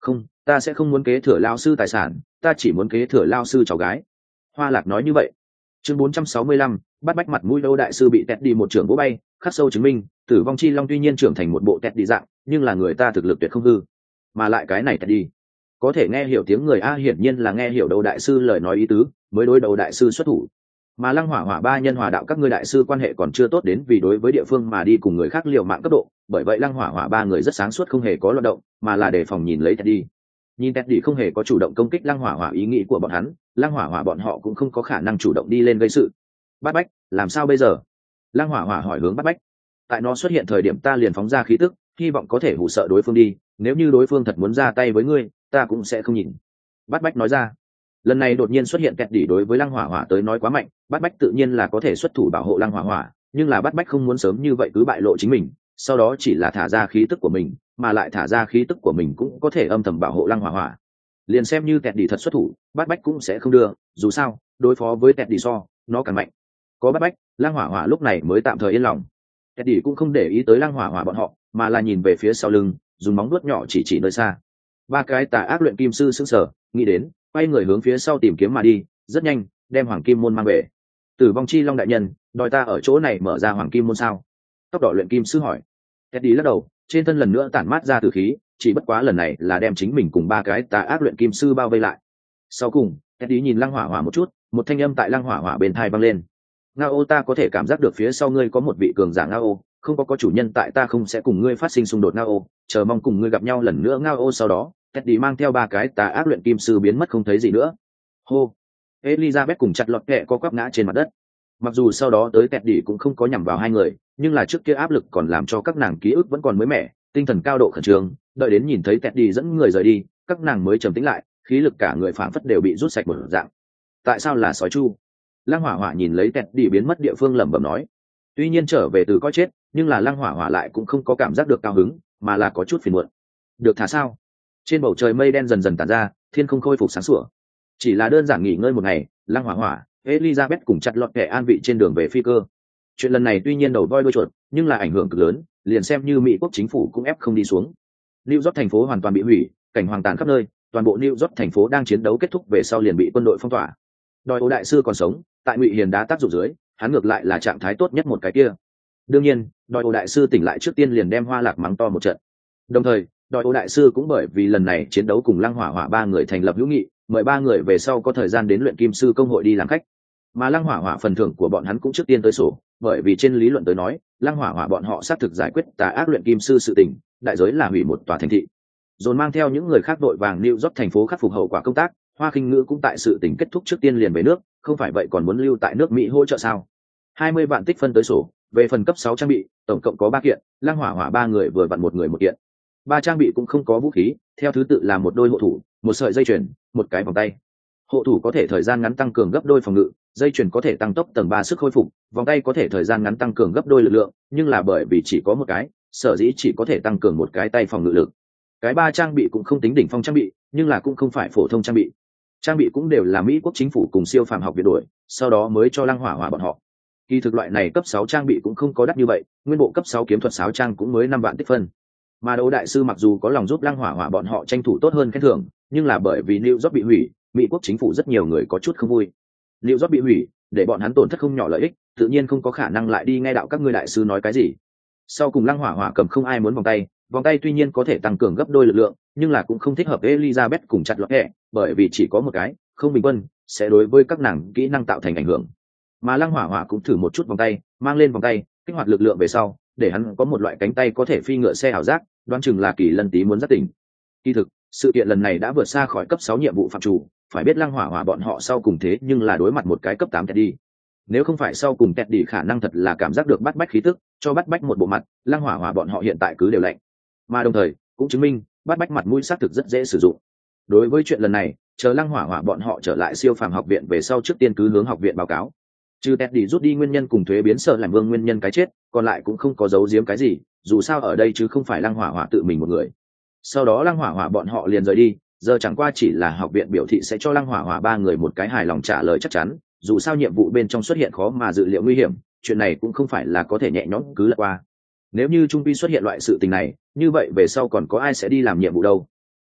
Không, ta sẽ không muốn kế thừa lao sư tài sản, ta chỉ muốn kế thừa lao sư cháu gái. Hoa Lạc nói như vậy. Chương bốn trăm sáu mươi lăm, bắt bách mặt mũi Đấu đại sư bị tẹt đi một trưởng vỗ bay, khắc sâu chứng minh, Tử vong chi long tuy nhiên trưởng thành một bộ tẹt đi dạng, nhưng là người ta thực lực tuyệt không hư. Mà lại cái này tẹt đi, có thể nghe hiểu tiếng người a, hiển nhiên là nghe hiểu Đấu đại sư lời nói ý tứ, mới đối Đấu đại sư xuất thủ. Mà Lăng Hỏa Hỏa ba nhân hòa đạo các ngươi đại sư quan hệ còn chưa tốt đến vì đối với địa phương mà đi cùng người khác liều mạng cấp độ, bởi vậy Lăng Hỏa Hỏa ba người rất sáng suốt không hề có loạn động, mà là đề phòng nhìn lấy tẹt đi. Nhìn tẹt đi không hề có chủ động công kích Lăng Hỏa Hỏa ý nghĩ của bọn hắn, Lăng Hỏa Hỏa bọn họ cũng không có khả năng chủ động đi lên gây sự. Bát Bách, làm sao bây giờ? Lăng Hỏa Hỏa hỏi hướng Bát Bách. Tại nó xuất hiện thời điểm ta liền phóng ra khí tức, hy vọng có thể hù sợ đối phương đi, nếu như đối phương thật muốn ra tay với ngươi, ta cũng sẽ không nhìn. Bát Bách nói ra. Lần này đột nhiên xuất hiện kẹt đỉ đối với Lăng Hỏa Hỏa tới nói quá mạnh, Bát Bách tự nhiên là có thể xuất thủ bảo hộ Lăng Hỏa Hỏa, nhưng là Bát Bách không muốn sớm như vậy cứ bại lộ chính mình, sau đó chỉ là thả ra khí tức của mình, mà lại thả ra khí tức của mình cũng có thể âm thầm bảo hộ Lăng Hỏa Hỏa. Liền xem như kẹt đỉ thật xuất thủ, Bát Bách cũng sẽ không đưa, dù sao, đối phó với kẹt đỉ so, nó càng mạnh. Có Bát Bách, Lăng Hỏa Hỏa lúc này mới tạm thời yên lòng. Kẹt đỉ cũng không để ý tới Lăng Hỏa Hỏa bọn họ, mà là nhìn về phía sau lưng, dùng móng vuốt nhỏ chỉ chỉ nơi xa. Ba cái tà ác luyện kim sư sững sờ, nghĩ đến, quay người hướng phía sau tìm kiếm mà đi, rất nhanh, đem Hoàng Kim môn mang về. Tử vong chi long đại nhân, đòi ta ở chỗ này mở ra Hoàng Kim môn sao? Tóc đỏ luyện kim sư hỏi. Teddy lắc đầu, trên thân lần nữa tản mát ra tử khí, chỉ bất quá lần này là đem chính mình cùng ba cái tà ác luyện kim sư bao vây lại. Sau cùng, Teddy nhìn Lăng Hỏa Hỏa một chút, một thanh âm tại Lăng Hỏa Hỏa bên tai vang lên. Ngao, ta có thể cảm giác được phía sau ngươi có một vị cường giả Ngao, không có có chủ nhân tại ta không sẽ cùng ngươi phát sinh xung đột Ngao, chờ mong cùng ngươi gặp nhau lần nữa Ngao. Sau đó, Teddy mang theo ba cái tà ác luyện kim sư biến mất không thấy gì nữa. Hô. Elizabeth cùng chặt lọt kẹ co quắp ngã trên mặt đất. Mặc dù sau đó tới Teddy cũng không có nhằm vào hai người, nhưng là trước kia áp lực còn làm cho các nàng ký ức vẫn còn mới mẻ, tinh thần cao độ khẩn trương, đợi đến nhìn thấy Teddy dẫn người rời đi, các nàng mới trầm tĩnh lại, khí lực cả người phảng phất đều bị rút sạch một dạng. Tại sao là sói chu? Lăng Hỏa Hỏa nhìn lấy Teddy biến mất địa phương lẩm bẩm nói. Tuy nhiên trở về từ coi chết, nhưng là Lăng Hỏa Hỏa lại cũng không có cảm giác được cao hứng, mà là có chút phiền muộn. Được thả sao? Trên bầu trời mây đen dần dần tản ra, thiên không khôi phục sáng sủa. Chỉ là đơn giản nghỉ ngơi một ngày, Lăng Hỏa Hỏa, Elizabeth cùng chặt lọt kẻ an vị trên đường về phi cơ. Chuyện lần này tuy nhiên đầu voi đuôi chuột, nhưng là ảnh hưởng cực lớn, liền xem như Mỹ quốc chính phủ cũng ép không đi xuống. New York thành phố hoàn toàn bị hủy, cảnh hoàng tàn khắp nơi, toàn bộ New York thành phố đang chiến đấu kết thúc về sau liền bị quân đội phong tỏa. Đòi Ô đại sư còn sống, tại Ngụy Hiền đá tác dụng dưới, hắn ngược lại là trạng thái tốt nhất một cái kia. Đương nhiên, Đòi Ô đại sư tỉnh lại trước tiên liền đem Hoa Lạc mắng to một trận. Đồng thời, Đòi Ô đại sư cũng bởi vì lần này chiến đấu cùng Lăng Hỏa Hỏa ba người thành lập hữu nghị, mời ba người về sau có thời gian đến luyện kim sư công hội đi làm khách. Mà Lăng Hỏa Hỏa phần thưởng của bọn hắn cũng trước tiên tới sổ, bởi vì trên lý luận tới nói, Lăng Hỏa Hỏa bọn họ xác thực giải quyết tà ác luyện kim sư sự tình, đại giới là hủy một tòa thành thị. Dồn mang theo những người khác đội vàng New York thành phố khắc phục hậu quả công tác, Hoa Khinh Ngữ cũng tại sự tình kết thúc trước tiên liền về nước, không phải vậy còn muốn lưu tại nước Mỹ hỗ trợ sao? hai mươi vạn tích phân tới sổ, về phần cấp sáu trang bị, tổng cộng có ba kiện, Lăng Hỏa Hỏa ba người vừa vặn một người một kiện. Ba trang bị cũng không có vũ khí, theo thứ tự là một đôi hộ thủ, một sợi dây chuyền, một cái vòng tay. Hộ thủ có thể thời gian ngắn tăng cường gấp đôi phòng ngự, dây chuyền có thể tăng tốc tầng ba sức khôi phục, vòng tay có thể thời gian ngắn tăng cường gấp đôi lực lượng, nhưng là bởi vì chỉ có một cái, sở dĩ chỉ có thể tăng cường một cái tay phòng ngự lực. Cái ba trang bị cũng không tính đỉnh phong trang bị, nhưng là cũng không phải phổ thông trang bị. Trang bị cũng đều là Mỹ quốc chính phủ cùng siêu phàm học viện đổi, sau đó mới cho Lăng Hỏa Hỏa bọn họ. Kỳ thực loại này cấp sáu trang bị cũng không có đắt như vậy, nguyên bộ cấp sáu kiếm thuật sáo trang cũng mới năm vạn tích phân. Mà Đấu đại sư mặc dù có lòng giúp Lăng Hỏa Hỏa bọn họ tranh thủ tốt hơn khen thưởng, nhưng là bởi vì New York bị hủy, Mỹ quốc chính phủ rất nhiều người có chút không vui. New York bị hủy, để bọn hắn tổn thất không nhỏ lợi ích, tự nhiên không có khả năng lại đi nghe đạo các ngươi đại sư nói cái gì. Sau cùng Lăng Hỏa Hỏa cầm không ai muốn vòng tay, vòng tay tuy nhiên có thể tăng cường gấp đôi lực lượng, nhưng là cũng không thích hợp với Elizabeth cùng chặt lọt kẻ, bởi vì chỉ có một cái, không bình quân, sẽ đối với các nàng kỹ năng tạo thành ảnh hưởng. Mà Lăng Hỏa Hỏa cũng thử một chút vòng tay, mang lên vòng tay, kích hoạt lực lượng về sau, để hắn có một loại cánh tay có thể phi ngựa xe ảo giác, đoán chừng là Kỳ Lân Tý muốn giác tỉnh. Kỳ thực, sự kiện lần này đã vượt xa khỏi cấp sáu nhiệm vụ phạm chủ, phải biết Lăng Hỏa Hỏa bọn họ sau cùng thế nhưng là đối mặt một cái cấp tám Teddy. Nếu không phải sau cùng Teddy khả năng thật là cảm giác được bắt bách khí tức, cho bắt bách một bộ mặt, Lăng Hỏa Hỏa bọn họ hiện tại cứ đều lạnh. Mà đồng thời, cũng chứng minh, bắt bách mặt mũi xác thực rất dễ sử dụng. Đối với chuyện lần này, chờ Lăng Hỏa Hỏa bọn họ trở lại siêu phàm học viện về sau trước tiên cứ hướng học viện báo cáo. Trừ Teddy rút đi nguyên nhân cùng thuế biến sợ làm vương nguyên nhân cái chết, còn lại cũng không có giấu giếm cái gì, dù sao ở đây chứ không phải Lăng Hỏa Hỏa tự mình một người. Sau đó Lăng Hỏa Hỏa bọn họ liền rời đi, giờ chẳng qua chỉ là học viện biểu thị sẽ cho Lăng Hỏa Hỏa ba người một cái hài lòng trả lời chắc chắn, dù sao nhiệm vụ bên trong xuất hiện khó mà dự liệu nguy hiểm, chuyện này cũng không phải là có thể nhẹ nhõm cứ lật qua. Nếu như trung quy xuất hiện loại sự tình này, như vậy về sau còn có ai sẽ đi làm nhiệm vụ đâu?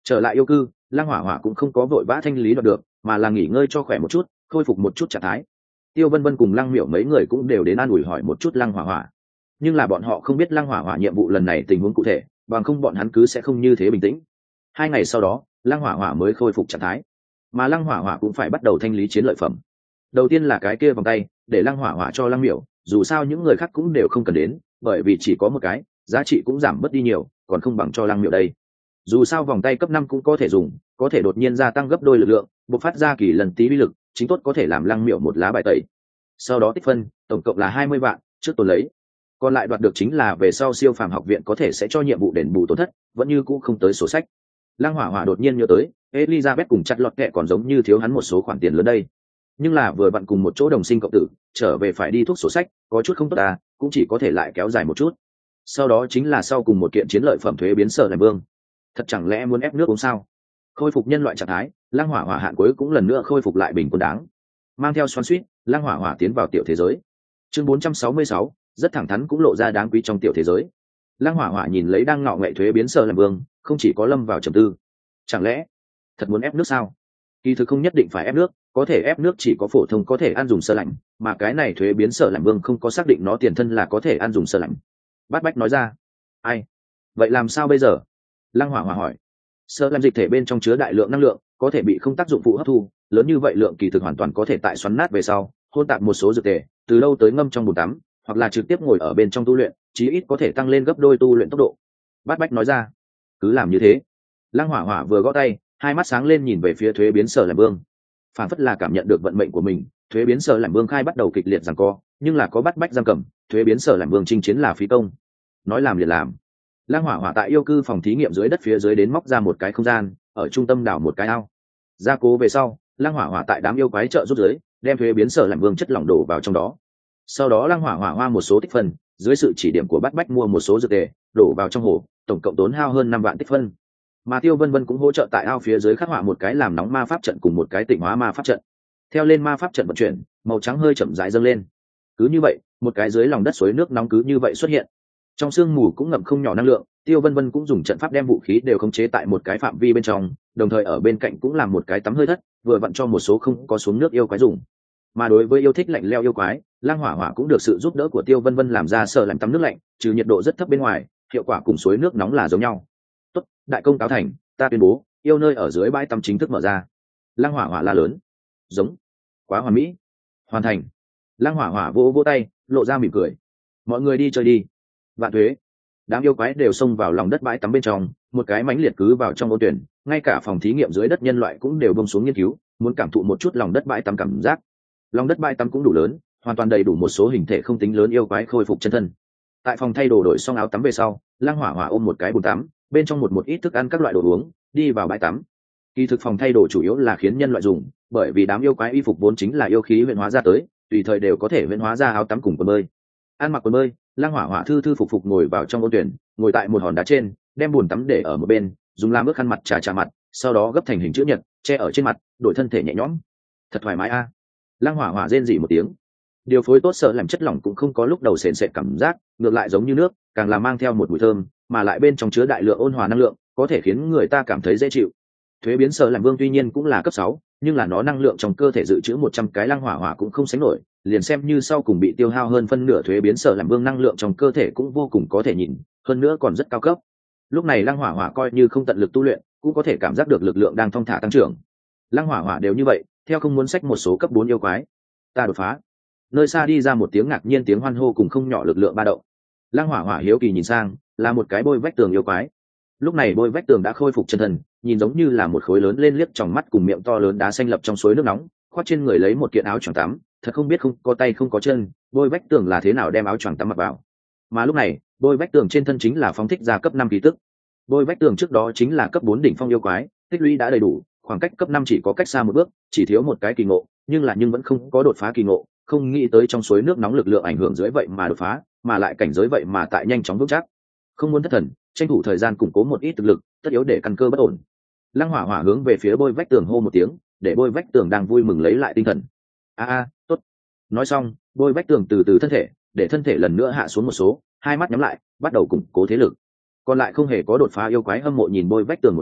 Trở lại yêu cư, Lăng Hỏa Hỏa cũng không có vội vã thanh lý đoạt được, mà là nghỉ ngơi cho khỏe một chút, khôi phục một chút trạng thái. Tiêu Vân Vân cùng Lăng Miểu mấy người cũng đều đến an ủi hỏi một chút Lăng Hỏa Hỏa, nhưng là bọn họ không biết Lăng Hỏa Hỏa nhiệm vụ lần này tình huống cụ thể, bằng không bọn hắn cứ sẽ không như thế bình tĩnh. Hai ngày sau đó, Lăng Hỏa Hỏa mới khôi phục trạng thái, mà Lăng Hỏa Hỏa cũng phải bắt đầu thanh lý chiến lợi phẩm. Đầu tiên là cái kia vòng tay, để Lăng Hỏa Hỏa cho Lăng Miểu, dù sao những người khác cũng đều không cần đến, bởi vì chỉ có một cái, giá trị cũng giảm bớt đi nhiều, còn không bằng cho Lăng Miểu đây. Dù sao vòng tay cấp năm cũng có thể dùng, có thể đột nhiên gia tăng gấp đôi lực lượng, bộc phát ra kỳ lần tí uy lực, chính tốt có thể làm Lăng Miểu một lá bài tẩy. Sau đó tích phân, tổng cộng là hai mươi vạn, trước tồn lấy. Còn lại đoạt được chính là về sau siêu phàm học viện có thể sẽ cho nhiệm vụ đền bù tổn thất, vẫn như cũ không tới sổ sách. Lăng Hỏa Hỏa đột nhiên nhớ tới, Elizabeth cùng chặt lọt kẹ còn giống như thiếu hắn một số khoản tiền lớn đây. Nhưng là vừa vặn cùng một chỗ đồng sinh cộng tử, trở về phải đi thuốc sổ sách, có chút không tốt à, cũng chỉ có thể lại kéo dài một chút. Sau đó chính là sau cùng một kiện chiến lợi phẩm thuế biến sở làm vương. Thật chẳng lẽ muốn ép nước uống sao? Khôi phục nhân loại trạng thái, Lăng Hỏa Hỏa hạn cuối cũng lần nữa khôi phục lại bình quân đáng. Mang theo xoắn xuýt, Lăng Hỏa Hỏa tiến vào tiểu thế giới. Chương bốn trăm sáu mươi sáu, rất thẳng thắn cũng lộ ra đáng quý trong tiểu thế giới. Lăng Hỏa Hỏa nhìn lấy đang ngọ nghệ thuế biến sở làm vương, không chỉ có lâm vào trầm tư. Chẳng lẽ thật muốn ép nước sao? Kỳ thực không nhất định phải ép nước, có thể ép nước chỉ có phổ thông có thể ăn dùng sơ lạnh, mà cái này thuế biến sở làm vương không có xác định nó tiền thân là có thể ăn dùng sơ lạnh. Bát Bách nói ra. Ai? Vậy làm sao bây giờ? Lăng Hỏa Hỏa hỏi. Sơ làm dịch thể bên trong chứa đại lượng năng lượng, có thể bị không tác dụng phụ hấp thu, lớn như vậy lượng kỳ thực hoàn toàn có thể tại xoắn nát về sau, hôn tạp một số dược tề, từ lâu tới ngâm trong bồn tắm, hoặc là trực tiếp ngồi ở bên trong tu luyện, chí ít có thể tăng lên gấp đôi tu luyện tốc độ. Bát Bách nói ra. Cứ làm như thế. Lăng Hỏa Hỏa vừa gõ tay, hai mắt sáng lên nhìn về phía thuế biến sở làm vương, phản phất là cảm nhận được vận mệnh của mình. Thuế biến sở làm vương khai bắt đầu kịch liệt giằng co, nhưng là có Bát Bách giam cầm, thuế biến sở làm vương chinh chiến là phí công. Nói làm liền làm. Lăng Hỏa Hỏa tại yêu cư phòng thí nghiệm dưới đất phía dưới đến móc ra một cái không gian, ở trung tâm đảo một cái ao. Gia cố về sau, Lăng Hỏa Hỏa tại đám yêu quái trợ giúp dưới, đem thuế biến sở làm vương chất lỏng đổ vào trong đó. Sau đó Lăng Hỏa Hỏa hoa một số tích phân, dưới sự chỉ điểm của Bát Bách mua một số dược tề, đổ vào trong hồ, tổng cộng tốn hao hơn năm vạn tích phân. Mà Tiêu Vân Vân cũng hỗ trợ tại ao phía dưới khắc họa một cái làm nóng ma pháp trận cùng một cái tịnh hóa ma pháp trận. Theo lên ma pháp trận vận chuyển, màu trắng hơi chậm rãi dâng lên. Cứ như vậy, một cái dưới lòng đất suối nước nóng cứ như vậy xuất hiện. Trong sương mù cũng ngậm không nhỏ năng lượng, Tiêu Vân Vân cũng dùng trận pháp đem vũ khí đều khống chế tại một cái phạm vi bên trong, đồng thời ở bên cạnh cũng làm một cái tắm hơi thất, vừa vặn cho một số không có xuống nước yêu quái dùng. Mà đối với yêu thích lạnh leo yêu quái, Lăng Hỏa Hỏa cũng được sự giúp đỡ của Tiêu Vân Vân làm ra sở làm tắm nước lạnh, trừ nhiệt độ rất thấp bên ngoài, hiệu quả cùng suối nước nóng là giống nhau. Tốt, đại công cáo thành, ta tuyên bố, yêu nơi ở dưới bãi tắm chính thức mở ra. Lăng Hỏa Hỏa la lớn. Giống. Quá hoàn mỹ. Hoàn thành. Lăng Hỏa Hỏa vỗ vỗ tay, lộ ra mỉm cười. Mọi người đi chơi đi. Vạn thuế. Đám yêu quái đều xông vào lòng đất bãi tắm bên trong, một cái mãnh liệt cứ vào trong ô tuyển, ngay cả phòng thí nghiệm dưới đất nhân loại cũng đều bông xuống nghiên cứu, muốn cảm thụ một chút lòng đất bãi tắm cảm giác. Lòng đất bãi tắm cũng đủ lớn, hoàn toàn đầy đủ một số hình thể không tính lớn yêu quái khôi phục chân thân. Tại phòng thay đồ đổi xong áo tắm về sau, Lăng Hỏa Hỏa ôm một cái bồn tắm, bên trong một một ít thức ăn các loại đồ uống, đi vào bãi tắm. Kỳ thực phòng thay đồ chủ yếu là khiến nhân loại dùng, bởi vì đám yêu quái y phục vốn chính là yêu khí huyễn hóa ra tới, tùy thời đều có thể huyễn hóa ra áo tắm cùng quần bơi. Ăn mặc quần bơi, Lăng Hỏa Hỏa thư thư phục phục ngồi vào trong ô tuyển, ngồi tại một hòn đá trên, đem bồn tắm để ở một bên, dùng lam ướt khăn mặt chà chà mặt, sau đó gấp thành hình chữ nhật, che ở trên mặt, đổi thân thể nhẹ nhõm. Thật thoải mái a. À. Lăng Hỏa Hỏa rên rỉ một tiếng. Điều phối tốt sợ làm chất lỏng cũng không có lúc đầu sền sệt cảm giác, ngược lại giống như nước, càng là mang theo một mùi thơm, mà lại bên trong chứa đại lượng ôn hòa năng lượng, có thể khiến người ta cảm thấy dễ chịu. Thuế biến sở làm vương tuy nhiên cũng là cấp sáu, nhưng là nó năng lượng trong cơ thể dự trữ một trăm cái Lăng Hỏa Hỏa cũng không sánh nổi, liền xem như sau cùng bị tiêu hao hơn phân nửa thuế biến sở làm vương năng lượng trong cơ thể cũng vô cùng có thể nhìn, hơn nữa còn rất cao cấp. Lúc này Lăng Hỏa Hỏa coi như không tận lực tu luyện, cũng có thể cảm giác được lực lượng đang thong thả tăng trưởng. Lăng Hỏa Hỏa đều như vậy, theo không muốn sách một số cấp bốn yêu quái. Ta đột phá. Nơi xa đi ra một tiếng ngạc nhiên tiếng hoan hô cùng không nhỏ lực lượng ba động. Lăng Hỏa Hỏa hiếu kỳ nhìn sang, là một cái bôi vách tường yêu quái. Lúc này bôi vách tường đã khôi phục chân thần, nhìn giống như là một khối lớn lên liếc tròng mắt cùng miệng to lớn đá xanh lập trong suối nước nóng, khoác trên người lấy một kiện áo choàng tắm, thật không biết không có tay không có chân, bôi vách tường là thế nào đem áo choàng tắm mặc vào. Mà lúc này, bôi vách tường trên thân chính là phóng thích ra cấp năm kỳ tức. Bôi vách tường trước đó chính là cấp bốn đỉnh phong yêu quái, tích lũy đã đầy đủ, khoảng cách cấp năm chỉ có cách xa một bước, chỉ thiếu một cái kỳ ngộ, nhưng là nhưng vẫn không có đột phá kỳ ngộ, không nghĩ tới trong suối nước nóng lực lượng ảnh hưởng dưới vậy mà đột phá, mà lại cảnh giới vậy mà tại nhanh chóng vững chắc. Không muốn thất thần, tranh thủ thời gian củng cố một ít thực lực, tất yếu để căn cơ bất ổn. Lăng Hỏa Hỏa hướng về phía bôi vách tường hô một tiếng, để bôi vách tường đang vui mừng lấy lại tinh thần. A a, tốt. Nói xong, bôi vách tường từ từ thân thể, để thân thể lần nữa hạ xuống một số, hai mắt nhắm lại, bắt đầu củng cố thế lực. Còn lại không hề có đột phá yêu quái hâm mộ nhìn bôi vách tường một chút,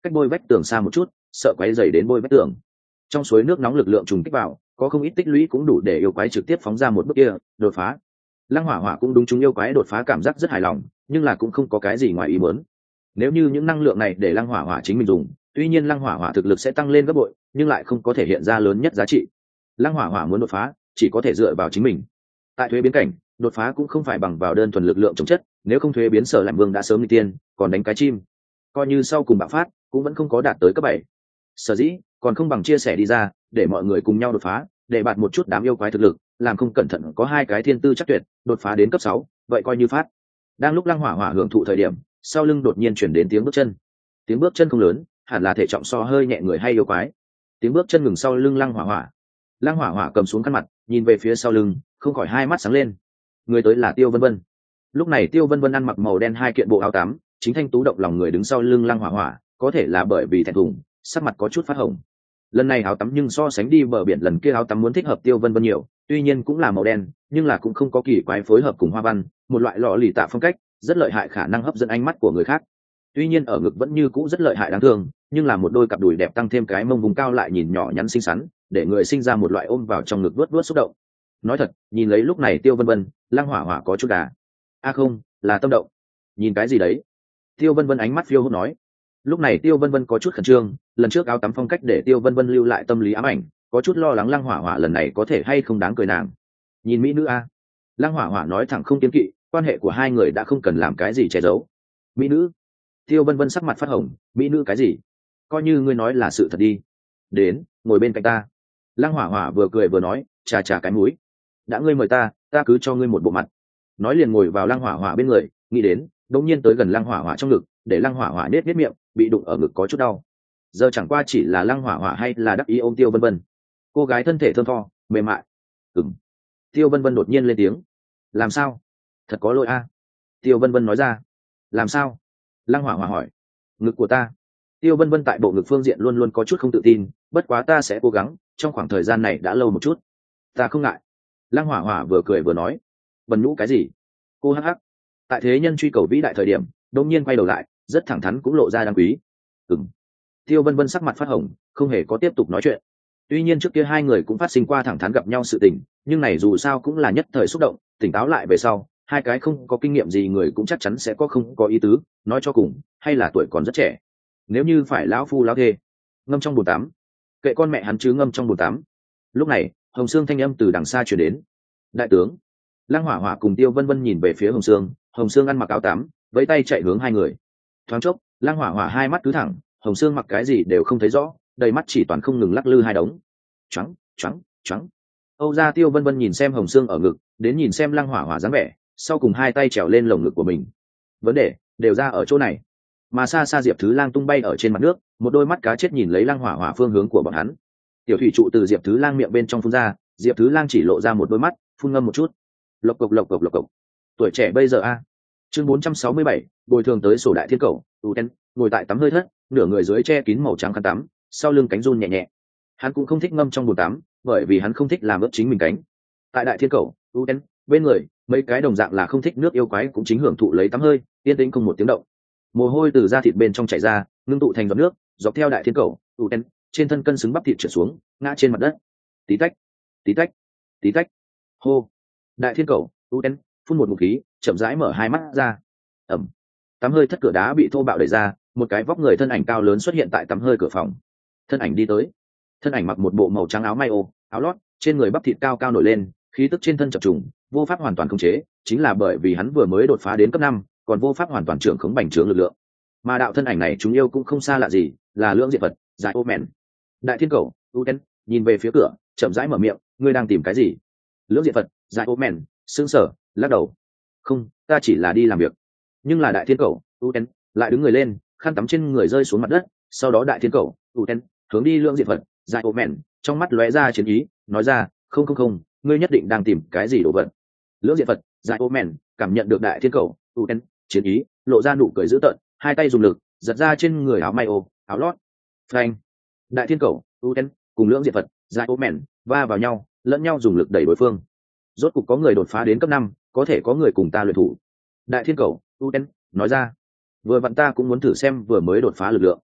cách bôi vách tường xa một chút, sợ quấy dày đến bôi vách tường. Trong suối nước nóng lực lượng trùng kích vào, có không ít tích lũy cũng đủ để yêu quái trực tiếp phóng ra một bước kia đột phá. Lăng hỏa hỏa cũng đúng chúng yêu quái đột phá cảm giác rất hài lòng, nhưng là cũng không có cái gì ngoài ý muốn. Nếu như những năng lượng này để lăng hỏa hỏa chính mình dùng, tuy nhiên lăng hỏa hỏa thực lực sẽ tăng lên gấp bội, nhưng lại không có thể hiện ra lớn nhất giá trị. Lăng hỏa hỏa muốn đột phá, chỉ có thể dựa vào chính mình. Tại thuế biến cảnh, đột phá cũng không phải bằng vào đơn thuần lực lượng chống chất, nếu không thuế biến sở lạnh vương đã sớm đi tiên, còn đánh cái chim. Coi như sau cùng bạo phát, cũng vẫn không có đạt tới cấp bảy. Sở dĩ, còn không bằng chia sẻ đi ra, để mọi người cùng nhau đột phá, để bạt một chút đám yêu quái thực lực, làm không cẩn thận có hai cái thiên tư chắc tuyệt, đột phá đến cấp sáu, vậy coi như phát. Đang lúc lăng hỏa hỏa hưởng thụ thời điểm, sau lưng đột nhiên chuyển đến tiếng bước chân. Tiếng bước chân không lớn, hẳn là thể trọng so hơi nhẹ người hay yêu quái. Tiếng bước chân ngừng sau lưng lăng hỏa hỏa. Lăng hỏa hỏa cầm xuống khăn mặt, nhìn về phía sau lưng, không khỏi hai mắt sáng lên. Người tới là Tiêu Vân Vân. Lúc này Tiêu Vân Vân ăn mặc màu đen hai kiện bộ áo tắm, chính thanh tú động lòng người đứng sau lưng lăng hỏa hỏa, có thể là bởi vì thẹn thùng, sắc mặt có chút phát hồng. Lần này áo tắm nhưng so sánh đi bờ biển lần kia áo tắm muốn thích hợp Tiêu Vân Vân nhiều, tuy nhiên cũng là màu đen, nhưng là cũng không có kỳ quái phối hợp cùng hoa văn, một loại lọ lì tạ phong cách, rất lợi hại khả năng hấp dẫn ánh mắt của người khác. Tuy nhiên ở ngực vẫn như cũ rất lợi hại đáng thương, nhưng là một đôi cặp đùi đẹp tăng thêm cái mông vùng cao lại nhìn nhỏ nhắn xinh xắn, để người sinh ra một loại ôm vào trong ngực vuốt vuốt xúc động. Nói thật, nhìn lấy lúc này Tiêu Vân Vân, lăng hỏa hỏa có chút đà. A không, là tâm động. Nhìn cái gì đấy? Tiêu Vân Vân ánh mắt phiêu hốt nói. Lúc này Tiêu Vân Vân có chút khẩn trương, lần trước áo tắm phong cách để Tiêu Vân Vân lưu lại tâm lý ám ảnh, có chút lo lắng lăng hỏa hỏa lần này có thể hay không đáng cười nàng. Nhìn mỹ nữ a. Lăng hỏa hỏa nói thẳng không kiêng kỵ, quan hệ của hai người đã không cần làm cái gì che giấu. Mỹ nữ? Tiêu Vân Vân sắc mặt phát hồng, mỹ nữ cái gì? Coi như ngươi nói là sự thật đi. Đến, ngồi bên cạnh ta. Lăng hỏa hỏa vừa cười vừa nói, chà chà cái mũi. Đã ngươi mời ta, ta cứ cho ngươi một bộ mặt. Nói liền ngồi vào lăng hỏa hỏa bên người, nghĩ đến, đột nhiên tới gần lăng hỏa hỏa trong ngực, để lăng hỏa hỏa nết nết miệng, bị đụng ở ngực có chút đau. Giờ chẳng qua chỉ là lăng hỏa hỏa hay là đắc ý ôm Tiêu Vân Vân. Cô gái thân thể thơm tho, mềm mại. Ừm. Tiêu Vân Vân đột nhiên lên tiếng. Làm sao? Thật có lỗi a. Tiêu Vân Vân nói ra. Làm sao? Lăng hỏa hỏa hỏi. Ngực của ta. Tiêu Vân Vân tại bộ ngực phương diện luôn luôn có chút không tự tin, bất quá ta sẽ cố gắng, trong khoảng thời gian này đã lâu một chút. Ta không ngại. Lăng hỏa hỏa vừa cười vừa nói. Bần nhũ cái gì? Cô hắc hắc. Tại thế nhân truy cầu vĩ đại thời điểm, đột nhiên quay đầu lại, rất thẳng thắn cũng lộ ra đáng quý. Ừm. Tiêu Vân Vân sắc mặt phát hồng, không hề có tiếp tục nói chuyện. Tuy nhiên trước kia hai người cũng phát sinh qua thẳng thắn gặp nhau sự tình, nhưng này dù sao cũng là nhất thời xúc động, tỉnh táo lại về sau, hai cái không có kinh nghiệm gì người cũng chắc chắn sẽ có không có ý tứ, nói cho cùng, hay là tuổi còn rất trẻ. Nếu như phải lão phu lão thê, ngâm trong bồn tắm. Kệ con mẹ hắn chứ ngâm trong bồn tắm. Lúc này, Hồng Sương thanh âm từ đằng xa truyền đến. Đại tướng. Lăng Hỏa Hỏa cùng Tiêu Vân Vân nhìn về phía Hồng Sương, Hồng Sương ăn mặc áo tắm, vẫy tay chạy hướng hai người. Thoáng chốc, Lăng Hỏa Hỏa hai mắt cứ thẳng, Hồng Sương mặc cái gì đều không thấy rõ, đầy mắt chỉ toàn không ngừng lắc lư hai đống. Choáng, choáng, choáng. Âu gia Tiêu Vân Vân nhìn xem Hồng Sương ở ngực, đến nhìn xem Lăng Hỏa Hỏa dáng vẻ, sau cùng hai tay trèo lên lồng ngực của mình. Vấn đề đều ra ở chỗ này. Mà xa xa Diệp Thứ Lang tung bay ở trên mặt nước, một đôi mắt cá chết nhìn lấy Lăng Hỏa Hỏa phương hướng của bọn hắn. Tiểu thủy trụ từ Diệp Thứ Lang miệng bên trong phun ra, Diệp Thứ Lang chỉ lộ ra một đôi mắt, phun ngâm một chút. Lộc cộc lộc cộc lộc cộc. Tuổi trẻ bây giờ a. Chương bốn trăm sáu mươi bảy, bồi thường tới sổ đại thiên cầu, Uten, ngồi tại tắm hơi thất, nửa người dưới che kín màu trắng khăn tắm, sau lưng cánh run nhẹ nhẹ. Hắn cũng không thích ngâm trong bồn tắm, bởi vì hắn không thích làm ướt chính mình cánh. Tại đại thiên cầu, Uten, bên người, mấy cái đồng dạng là không thích nước yêu quái cũng chính hưởng thụ lấy tắm hơi, yên tĩnh không một tiếng động. Mồ hôi từ da thịt bên trong chảy ra, ngưng tụ thành giọt nước, dọc theo đại thiên cầu, Uten, trên thân cân xứng bắp thịt trượt xuống, ngã trên mặt đất. Tí tách, tí tách, tí tách. Hô. Đại thiên cầu, Uten, phun một ngụm khí, chậm rãi mở hai mắt ra. Ẩm. Tắm hơi thất cửa đá bị thô bạo đẩy ra, một cái vóc người thân ảnh cao lớn xuất hiện tại tắm hơi cửa phòng. Thân ảnh đi tới. Thân ảnh mặc một bộ màu trắng áo may ô, áo lót, trên người bắp thịt cao cao nổi lên, khí tức trên thân chập trùng, vô pháp hoàn toàn khống chế, chính là bởi vì hắn vừa mới đột phá đến cấp năm, còn vô pháp hoàn toàn trưởng khống bành trướng lực lượng. Mà đạo thân ảnh này chúng yêu cũng không xa lạ gì, là Lưỡng Diệt Vật, Giải Ô Mèn. Đại thiên cầu, Uten, nhìn về phía cửa, chậm rãi mở miệng, ngươi đang tìm cái gì? Lưỡng Diệt Vật, Giải Ô Mèn, sững sờ, lắc đầu. Không, ta chỉ là đi làm việc. Nhưng là đại thiên cầu, Uten, lại đứng người lên, khăn tắm trên người rơi xuống mặt đất, sau đó đại thiên cầu, Uten, hướng đi Lưỡng Diệt Vật, Giải Ô Mèn, trong mắt lóe ra chiến ý, nói ra, không không không, ngươi nhất định đang tìm cái gì đồ vật. Lưỡng Diệt Vật, Giải Ô Mèn, cảm nhận được đại thiên cầu, Uten, chiến ý, lộ ra nụ cười dữ tợn, hai tay dùng lực giật ra trên người áo may ô, áo lót. Phanh. Đại thiên cầu, Uten, cùng Lưỡng Diệt Vật, Giải Ô Mèn, va vào nhau, lẫn nhau dùng lực đẩy đối phương. Rốt cục có người đột phá đến cấp năm, có thể có người cùng ta luyện thủ. Đại thiên cầu, Uten, nói ra, vừa vặn ta cũng muốn thử xem vừa mới đột phá lực lượng.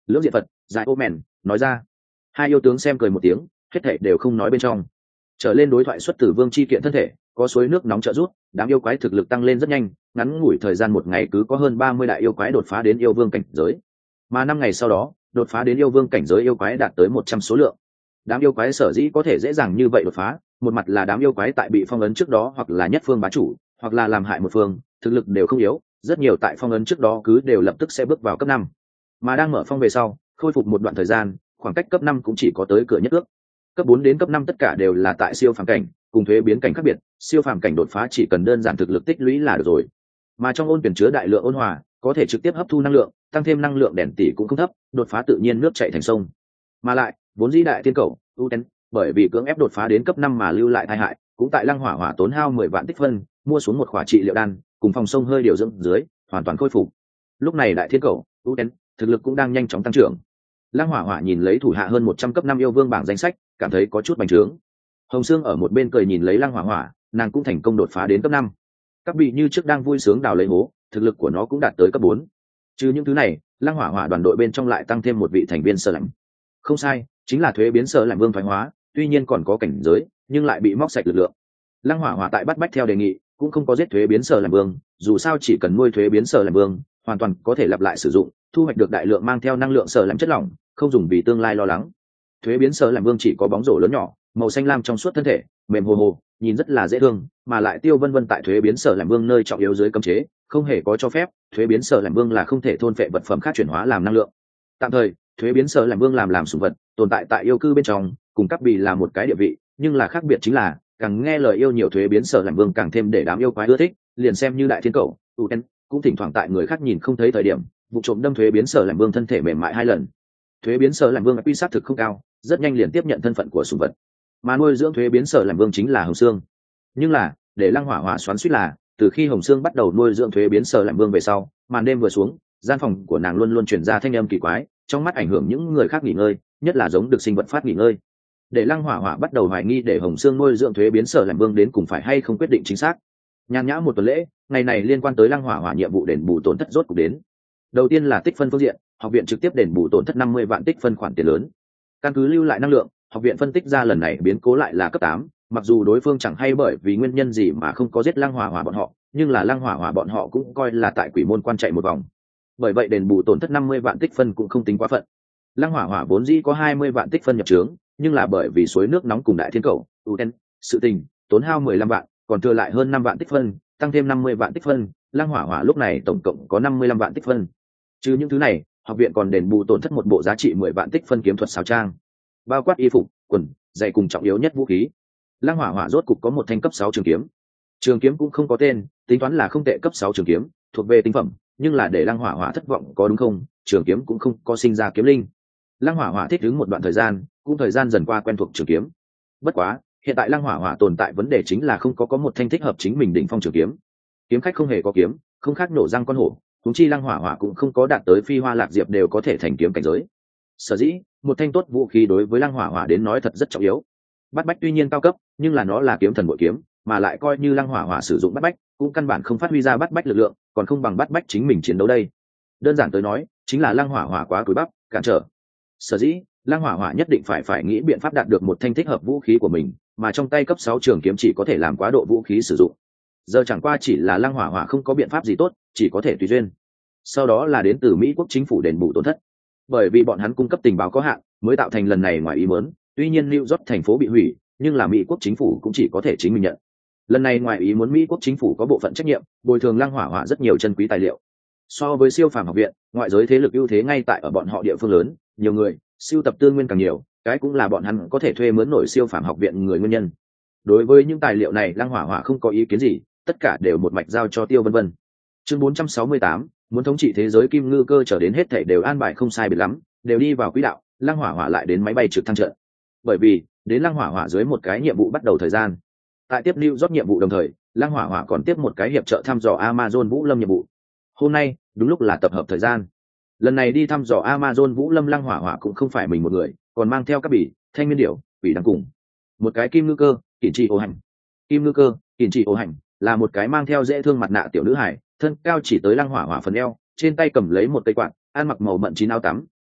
lưỡng diện phật giải ô mèn nói ra. Hai yêu tướng xem cười một tiếng, hết thảy đều không nói bên trong. Trở lên đối thoại xuất từ vương chi kiện thân thể, có suối nước nóng trợ rút, đám yêu quái thực lực tăng lên rất nhanh, ngắn ngủi thời gian một ngày cứ có hơn ba mươi đại yêu quái đột phá đến yêu vương cảnh giới. Mà năm ngày sau đó, đột phá đến yêu vương cảnh giới yêu quái đạt tới một trăm số lượng. Đám yêu quái sở dĩ có thể dễ dàng như vậy đột phá, một mặt là đám yêu quái tại bị phong ấn trước đó hoặc là nhất phương bá chủ, hoặc là làm hại một phương, thực lực đều không yếu, rất nhiều tại phong ấn trước đó cứ đều lập tức sẽ bước vào cấp năm. Mà đang mở phong về sau, khôi phục một đoạn thời gian, khoảng cách cấp năm cũng chỉ có tới cửa nhất ước. Cấp bốn đến cấp năm tất cả đều là tại siêu phàm cảnh, cùng thuế biến cảnh khác biệt, siêu phàm cảnh đột phá chỉ cần đơn giản thực lực tích lũy là được rồi. Mà trong ôn tuyển chứa đại lượng ôn hòa, có thể trực tiếp hấp thu năng lượng, tăng thêm năng lượng đèn tỷ cũng không thấp, đột phá tự nhiên nước chảy thành sông. Mà lại, vốn dĩ đại tiên cầu, Uten, bởi vì cưỡng ép đột phá đến cấp năm mà lưu lại tai hại, cũng tại Lăng Hỏa Hỏa tốn hao mười vạn tích phân, mua xuống một khỏa trị liệu đan, cùng phòng sông hơi điều dưỡng dưới, hoàn toàn khôi phục. Lúc này đại thiên cầu, Uten, thực lực cũng đang nhanh chóng tăng trưởng. Lăng Hỏa Hỏa nhìn lấy thủ hạ hơn một trăm cấp năm yêu vương bảng danh sách, cảm thấy có chút bành trướng. Hồng Sương ở một bên cười nhìn lấy Lăng Hỏa Hỏa, nàng cũng thành công đột phá đến cấp năm. Các vị như trước đang vui sướng đào lấy hố, thực lực của nó cũng đạt tới cấp bốn. Trừ những thứ này, Lăng Hỏa Hỏa đoàn đội bên trong lại tăng thêm một vị thành viên Sở Lãnh. Không sai, chính là thuế biến Sở Lãnh vương thoái hóa, tuy nhiên còn có cảnh giới, nhưng lại bị móc sạch lực lượng. Lăng Hỏa Hỏa tại bắt bách theo đề nghị, cũng không có giết thuế biến Sở Lãnh vương, dù sao chỉ cần nuôi thuế biến Sở Lãnh vương, hoàn toàn có thể lặp lại sử dụng, thu hoạch được đại lượng mang theo năng lượng Sở Lãnh chất lỏng, không dùng vì tương lai lo lắng. Thuế biến Sở Lãnh vương chỉ có bóng rổ lớn nhỏ, màu xanh lam trong suốt thân thể, mềm hồ hồ, nhìn rất là dễ thương, mà lại Tiêu Vân Vân tại thuế biến Sở Lãnh vương nơi trọng yếu dưới cấm chế, không hề có cho phép, thuế biến Sở Lãnh vương là không thể thôn phệ vật phẩm khác chuyển hóa làm năng lượng. Tạm thời, thuế biến Sở Lãnh vương làm làm sủng vật, tồn tại tại yêu cư bên trong, cùng các bì là một cái địa vị, nhưng là khác biệt chính là, càng nghe lời yêu nhiều thuế biến Sở Lãnh vương càng thêm để đám yêu quái ưa thích, liền xem như đại thiên cầu, Uten, cũng thỉnh thoảng tại người khác nhìn không thấy thời điểm, vụ trộm đâm thuế biến Sở Lãnh vương thân thể mềm mại hai lần. Thuế biến Sở Lãnh vương quy sát thực không cao, rất nhanh liền tiếp nhận thân phận của sủng vật, mà nuôi dưỡng thuế biến Sở Lãnh vương chính là Hồng Sương. Nhưng là, để Lăng Hỏa Hỏa xoắn xuýt là, từ khi Hồng Sương bắt đầu nuôi dưỡng thuế biến Sở Lãnh vương về sau, màn đêm vừa xuống, gian phòng của nàng luôn luôn truyền ra thanh âm kỳ quái, trong mắt ảnh hưởng những người khác nghỉ ngơi, nhất là giống được sinh vật phát nghỉ ngơi. Để Lăng Hỏa Hỏa bắt đầu hoài nghi để Hồng Sương nuôi dưỡng thuế biến Sở Lãnh vương đến cùng phải hay không quyết định chính xác. Nhàn nhã một tuần lễ, ngày này liên quan tới Lăng Hỏa Hỏa nhiệm vụ đền bù tổn thất rốt cục đến. Đầu tiên là tích phân phương diện, học viện trực tiếp đền bù tổn thất năm mươi vạn tích phân khoản tiền lớn. Căn cứ lưu lại năng lượng, học viện phân tích ra lần này biến cố lại là cấp tám, mặc dù đối phương chẳng hay bởi vì nguyên nhân gì mà không có giết Lăng Hỏa Hỏa bọn họ, nhưng là Lăng Hỏa Hỏa bọn họ cũng coi là tại quỷ môn quan chạy một vòng. Bởi vậy đền bù tổn thất năm mươi vạn tích phân cũng không tính quá phận. Lăng Hỏa Hỏa vốn dĩ có hai mươi vạn tích phân nhập trướng, nhưng là bởi vì suối nước nóng cùng đại thiên cầu, Uten, sự tình, tốn hao mười lăm vạn, còn thừa lại hơn năm vạn tích phân, tăng thêm năm mươi vạn tích phân, Lăng Hỏa Hỏa lúc này tổng cộng có năm mươi lăm vạn tích phân. Trừ những thứ này, học viện còn đền bù tổn thất một bộ giá trị mười vạn tích phân kiếm thuật sáo trang, bao quát y phục, quần, giày cùng trọng yếu nhất vũ khí. Lăng Hỏa Hỏa rốt cục có một thanh cấp sáu trường kiếm. Trường kiếm cũng không có tên, tính toán là không tệ cấp sáu trường kiếm, thuộc về tinh phẩm, nhưng là để Lăng Hỏa Hỏa thất vọng có đúng không? Trường kiếm cũng không có sinh ra kiếm linh. Lăng Hỏa Hỏa thích ứng một đoạn thời gian, cũng thời gian dần qua quen thuộc trường kiếm. Bất quá, hiện tại Lăng Hỏa Hỏa tồn tại vấn đề chính là không có có một thanh thích hợp chính mình đỉnh phong trường kiếm. Kiếm khách không hề có kiếm, không khác nổ răng con hổ, huống chi Lăng Hỏa Hỏa cũng không có đạt tới phi hoa lạc diệp đều có thể thành kiếm cảnh giới. Sở dĩ, một thanh tốt vũ khí đối với Lăng Hỏa Hỏa đến nói thật rất trọng yếu. Bát bách tuy nhiên cao cấp, nhưng là nó là kiếm thần bội kiếm, mà lại coi như Lăng Hỏa Hỏa sử dụng bát bách, cũng căn bản không phát huy ra bát bách lực lượng, còn không bằng bát bách chính mình chiến đấu đây. Đơn giản tới nói, chính là Lăng Hỏa Hỏa quá cúi bắp, cản trở. Sở dĩ, Lăng Hỏa Hỏa nhất định phải phải nghĩ biện pháp đạt được một thanh thích hợp vũ khí của mình, mà trong tay cấp sáu trường kiếm chỉ có thể làm quá độ vũ khí sử dụng. Giờ chẳng qua chỉ là Lăng Hỏa Hỏa không có biện pháp gì tốt, chỉ có thể tùy duyên. Sau đó là đến từ Mỹ quốc chính phủ đền bù tổn thất, bởi vì bọn hắn cung cấp tình báo có hạn, mới tạo thành lần này ngoài ý muốn. Tuy nhiên New York thành phố bị hủy, nhưng là Mỹ quốc chính phủ cũng chỉ có thể chính mình nhận. Lần này ngoài ý muốn Mỹ quốc chính phủ có bộ phận trách nhiệm, bồi thường Lăng Hỏa Hỏa rất nhiều chân quý tài liệu. So với siêu phàm học viện, ngoại giới thế lực ưu thế ngay tại ở bọn họ địa phương lớn, nhiều người, siêu tập tư nguyên càng nhiều, cái cũng là bọn hắn có thể thuê mướn nổi siêu phàm học viện người nguyên nhân. Đối với những tài liệu này Lăng Hỏa Hỏa không có ý kiến gì, tất cả đều một mạch giao cho Tiêu Vân Vân. Chương bốn trăm sáu mươi tám, muốn thống trị thế giới kim ngư cơ trở đến hết thảy đều an bài không sai biệt lắm, đều đi vào quỹ đạo, Lăng Hỏa Hỏa lại đến máy bay trực thăng trận. Bởi vì, đến Lăng Hỏa Hỏa dưới một cái nhiệm vụ bắt đầu thời gian. Tại tiếp New York nhiệm vụ đồng thời, Lăng Hỏa Hỏa còn tiếp một cái hiệp trợ thăm dò Amazon Vũ Lâm nhiệm vụ. Hôm nay, đúng lúc là tập hợp thời gian. Lần này đi thăm dò Amazon Vũ Lâm Lăng Hỏa Hỏa cũng không phải mình một người, còn mang theo các bỉ, thanh nguyên điểu, quỷ đằng cùng. Một cái kim ngư cơ, Kỷ Trì Ô Hành. Kim ngư cơ, Kỷ Trì Ô Hành là một cái mang theo dễ thương mặt nạ tiểu nữ hải, thân cao chỉ tới Lăng Hỏa Hỏa phần eo, trên tay cầm lấy một cây quạt, ăn mặc màu mận chín áo tắm,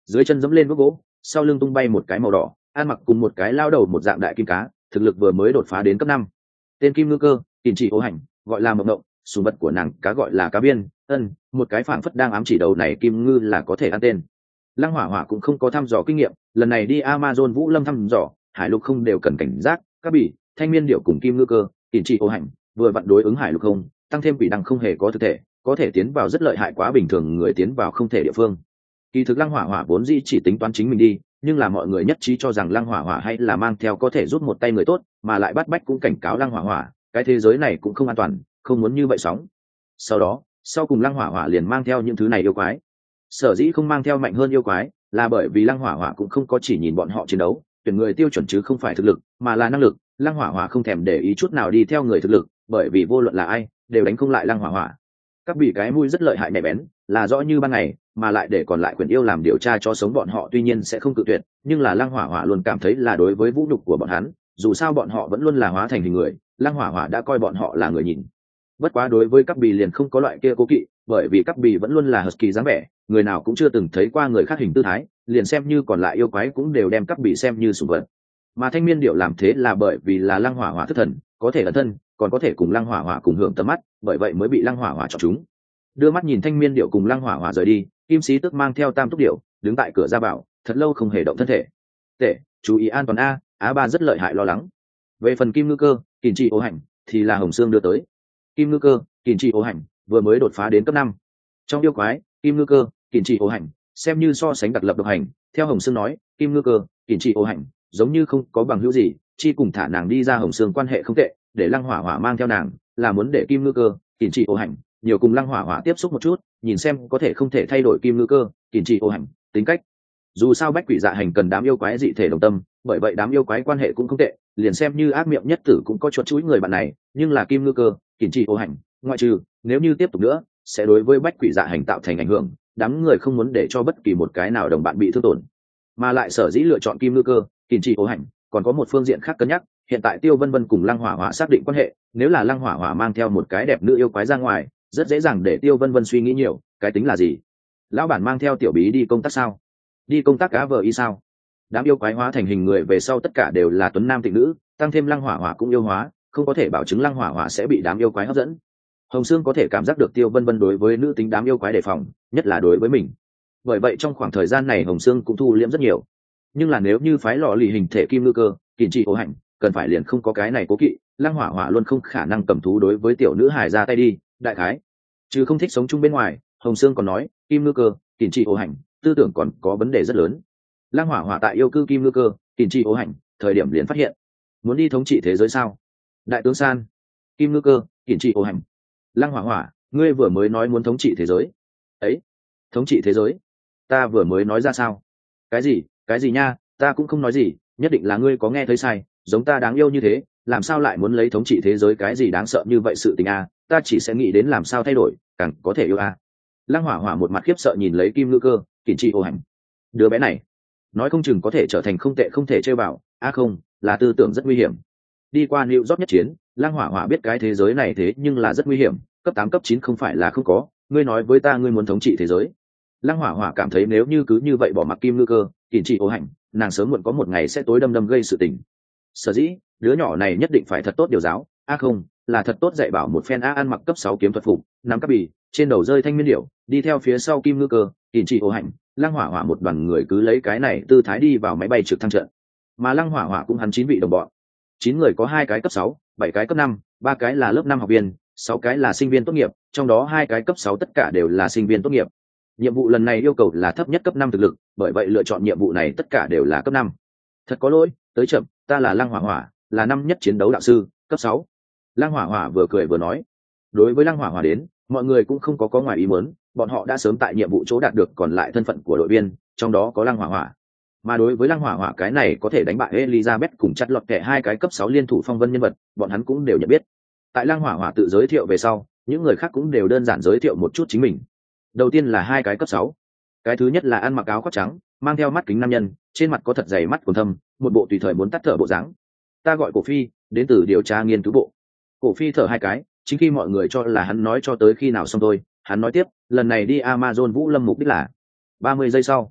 dưới chân dẫm lên bước gỗ, sau lưng tung bay một cái màu đỏ, ăn mặc cùng một cái lao đầu một dạng đại kim cá, thực lực vừa mới đột phá đến cấp năm. Tên kim ngư cơ, kìm chỉ ô hành, gọi là mộng mộng, sùng vật của nàng cá gọi là cá biên, ân, một cái phảng phất đang ám chỉ đầu này kim ngư là có thể ăn tên. Lăng Hỏa Hỏa cũng không có thăm dò kinh nghiệm, lần này đi Amazon Vũ Lâm thăm dò, hải lục không đều cần cảnh giác, các bỉ, thanh miên điệu cùng kim ngư cơ, kìm chỉ ô hành, vừa vặn đối ứng hải lục không, tăng thêm quỷ đăng không hề có thực thể, có thể tiến vào rất lợi hại quá bình thường người tiến vào không thể địa phương. Kỳ thực Lăng Hỏa Hỏa vốn dĩ chỉ tính toán chính mình đi, nhưng là mọi người nhất trí cho rằng Lăng Hỏa Hỏa hay là mang theo có thể giúp một tay người tốt, mà lại bắt bách cũng cảnh cáo Lăng Hỏa Hỏa, cái thế giới này cũng không an toàn, không muốn như vậy sóng. Sau đó, sau cùng Lăng Hỏa Hỏa liền mang theo những thứ này yêu quái. Sở dĩ không mang theo mạnh hơn yêu quái, là bởi vì Lăng Hỏa Hỏa cũng không có chỉ nhìn bọn họ chiến đấu, tuyển người tiêu chuẩn chứ không phải thực lực, mà là năng lực. Lăng Hỏa Hỏa không thèm để ý chút nào đi theo người thực lực, bởi vì vô luận là ai, đều đánh không lại Lăng Hỏa Hỏa. Các bị cái mũi rất lợi hại nhạy bén, là rõ như ban ngày, mà lại để còn lại quyền yêu làm điều tra cho sống bọn họ tuy nhiên sẽ không cự tuyệt, nhưng là Lăng Hỏa Hỏa luôn cảm thấy là đối với vũ nhục của bọn hắn, dù sao bọn họ vẫn luôn là hóa thành hình người, Lăng Hỏa Hỏa đã coi bọn họ là người nhìn. Bất quá đối với các bì liền không có loại kia cố kỵ, bởi vì các bì vẫn luôn là husky dáng vẻ, người nào cũng chưa từng thấy qua người khác hình tư thái, liền xem như còn lại yêu quái cũng đều đem các bì xem như sủng vật. Mà thanh miên điệu làm thế là bởi vì là Lăng Hỏa Hỏa thất thần, có thể ẩn thân, còn có thể cùng Lăng Hỏa Hỏa cùng hưởng tầm mắt, bởi vậy mới bị Lăng Hỏa Hỏa chọn chúng. Đưa mắt nhìn thanh miên điệu cùng Lăng Hỏa Hỏa rời đi, Kim Sĩ Tước mang theo Tam Túc điệu, đứng tại cửa ra vào, thật lâu không hề động thân thể. Tệ, chú ý an toàn a, Á Ba rất lợi hại lo lắng. Về phần Kim Ngư Cơ, Kình Trị Ô Hành, thì là Hồng Sương đưa tới. Kim Ngư Cơ, Kình Trị Ô Hành vừa mới đột phá đến cấp năm. Trong yêu quái, Kim Ngư Cơ, Kình Trị Ô Hành xem như so sánh đặc lập độc hành, theo Hồng Sương nói, Kim Ngư Cơ, Kình Trị Ô Hành giống như không có bằng hữu gì, chi cùng thả nàng đi ra Hồng Sương quan hệ không tệ, để Lăng Hỏa Hỏa mang theo nàng, là muốn để Kim Ngư Cơ, Kình Trị Ô Hành nhiều cùng Lăng Hỏa Hỏa tiếp xúc một chút, nhìn xem có thể không thể thay đổi Kim Ngư Cơ, Kình Trị Ô Hành tính cách. Dù sao Bách Quỷ Dạ Hành cần đám yêu quái dị thể đồng tâm, bởi vậy đám yêu quái quan hệ cũng không tệ, liền xem như ác miệng nhất tử cũng có chuột chuỗi người bạn này, nhưng là Kim Ngư Cơ, Kình Trị Ô Hành, ngoại trừ nếu như tiếp tục nữa, sẽ đối với Bách Quỷ Dạ Hành tạo thành ảnh hưởng, đám người không muốn để cho bất kỳ một cái nào đồng bạn bị thương tổn. Mà lại sở dĩ lựa chọn Kim Ngư Cơ, Kình Trị Ô Hành, còn có một phương diện khác cân nhắc, hiện tại Tiêu Vân Vân cùng Lăng Hỏa Hỏa xác định quan hệ, nếu là Lăng Hỏa Hỏa mang theo một cái đẹp nữ yêu quái ra ngoài, rất dễ dàng để Tiêu Vân Vân suy nghĩ nhiều, cái tính là gì? Lão bản mang theo tiểu bí đi công tác sao? Đi công tác cá vờ y sao? Đám yêu quái hóa thành hình người về sau tất cả đều là tuấn nam tịnh nữ, tăng thêm Lăng Hỏa Hỏa cũng yêu hóa, không có thể bảo chứng Lăng Hỏa Hỏa sẽ bị đám yêu quái hấp dẫn. Hồng Sương có thể cảm giác được Tiêu Vân Vân đối với nữ tính đám yêu quái đề phòng, nhất là đối với mình. Bởi vậy trong khoảng thời gian này Hồng Sương cũng thu liễm rất nhiều. Nhưng là nếu như phái lọ lì hình thể Kim Ngư Cơ, Kình Trị Ô Hành, cần phải liền không có cái này cố kỵ, Lăng Hỏa Hỏa luôn không khả năng cầm thú đối với tiểu nữ hài ra tay đi, đại khái. Chứ không thích sống chung bên ngoài, Hồng Sương còn nói, Kim Ngư Cơ, Kình Trị Ô Hành, tư tưởng còn có vấn đề rất lớn. Lăng Hỏa Hỏa tại yêu cư Kim Ngư Cơ, Kình Trị Ô Hành, thời điểm liền phát hiện, muốn đi thống trị thế giới sao? Đại tướng San, Kim Ngư Cơ, Kình Trị Ô Hành, Lăng Hỏa Hỏa, ngươi vừa mới nói muốn thống trị thế giới. Ấy, thống trị thế giới? Ta vừa mới nói ra sao? Cái gì? Cái gì nha? Ta cũng không nói gì, nhất định là ngươi có nghe thấy sai, giống ta đáng yêu như thế, làm sao lại muốn lấy thống trị thế giới cái gì đáng sợ như vậy sự tình a? Ta chỉ sẽ nghĩ đến làm sao thay đổi, càng có thể yêu a. Lăng Hỏa Hỏa một mặt khiếp sợ nhìn lấy Kim Ngư Cơ, Kình Trị Ô Hành. Đứa bé này, nói không chừng có thể trở thành không tệ không thể chơi bảo, a không, là tư tưởng rất nguy hiểm. Đi qua New York nhất chiến, Lăng Hỏa Hỏa biết cái thế giới này thế nhưng là rất nguy hiểm, cấp tám cấp chín không phải là không có, ngươi nói với ta ngươi muốn thống trị thế giới. Lăng Hỏa Hỏa cảm thấy nếu như cứ như vậy bỏ mặc Kim Ngư Cơ, Kình Trị Ô Hành, nàng sớm muộn có một ngày sẽ tối đâm đâm gây sự tình. Sở dĩ, đứa nhỏ này nhất định phải thật tốt điều giáo, a không, là thật tốt dạy bảo một phen a ăn mặc cấp sáu kiếm thuật phục, nắm các bì, trên đầu rơi thanh miên điểu, đi theo phía sau Kim Ngư Cơ, Kình Trị Ô Hành, Lăng Hỏa Hỏa một đoàn người cứ lấy cái này tư thái đi vào máy bay trực thăng trận. Mà Lăng Hỏa Hỏa cũng hắn chín vị đồng bọn. Chín người có hai cái cấp sáu, bảy cái cấp năm, ba cái là lớp năm học viên, sáu cái là sinh viên tốt nghiệp, trong đó hai cái cấp sáu tất cả đều là sinh viên tốt nghiệp. Nhiệm vụ lần này yêu cầu là thấp nhất cấp năm thực lực, bởi vậy lựa chọn nhiệm vụ này tất cả đều là cấp năm. Thật có lỗi, tới chậm, ta là Lăng Hỏa Hỏa, là năm nhất chiến đấu đạo sư, cấp sáu. Lăng Hỏa Hỏa vừa cười vừa nói. Đối với Lăng Hỏa Hỏa đến, mọi người cũng không có có ngoài ý muốn, bọn họ đã sớm tại nhiệm vụ chỗ đạt được còn lại thân phận của đội viên, trong đó có Lăng Hỏa Hỏa. Mà đối với Lăng Hỏa Hỏa cái này có thể đánh bại Elizabeth cùng chặt lọt kẻ hai cái cấp sáu liên thủ phong vân nhân vật, bọn hắn cũng đều nhận biết. Tại Lăng Hỏa Hỏa tự giới thiệu về sau, những người khác cũng đều đơn giản giới thiệu một chút chính mình. Đầu tiên là hai cái cấp sáu. Cái thứ nhất là ăn mặc áo khoác trắng, mang theo mắt kính nam nhân, trên mặt có thật dày mắt quầng thâm, một bộ tùy thời muốn tắt thở bộ dáng. Ta gọi Cổ Phi, đến từ điều tra nghiên cứu bộ. Cổ Phi thở hai cái, chính khi mọi người cho là hắn nói cho tới khi nào xong thôi, hắn nói tiếp, lần này đi Amazon Vũ Lâm mục đích là ba mươi giây sau.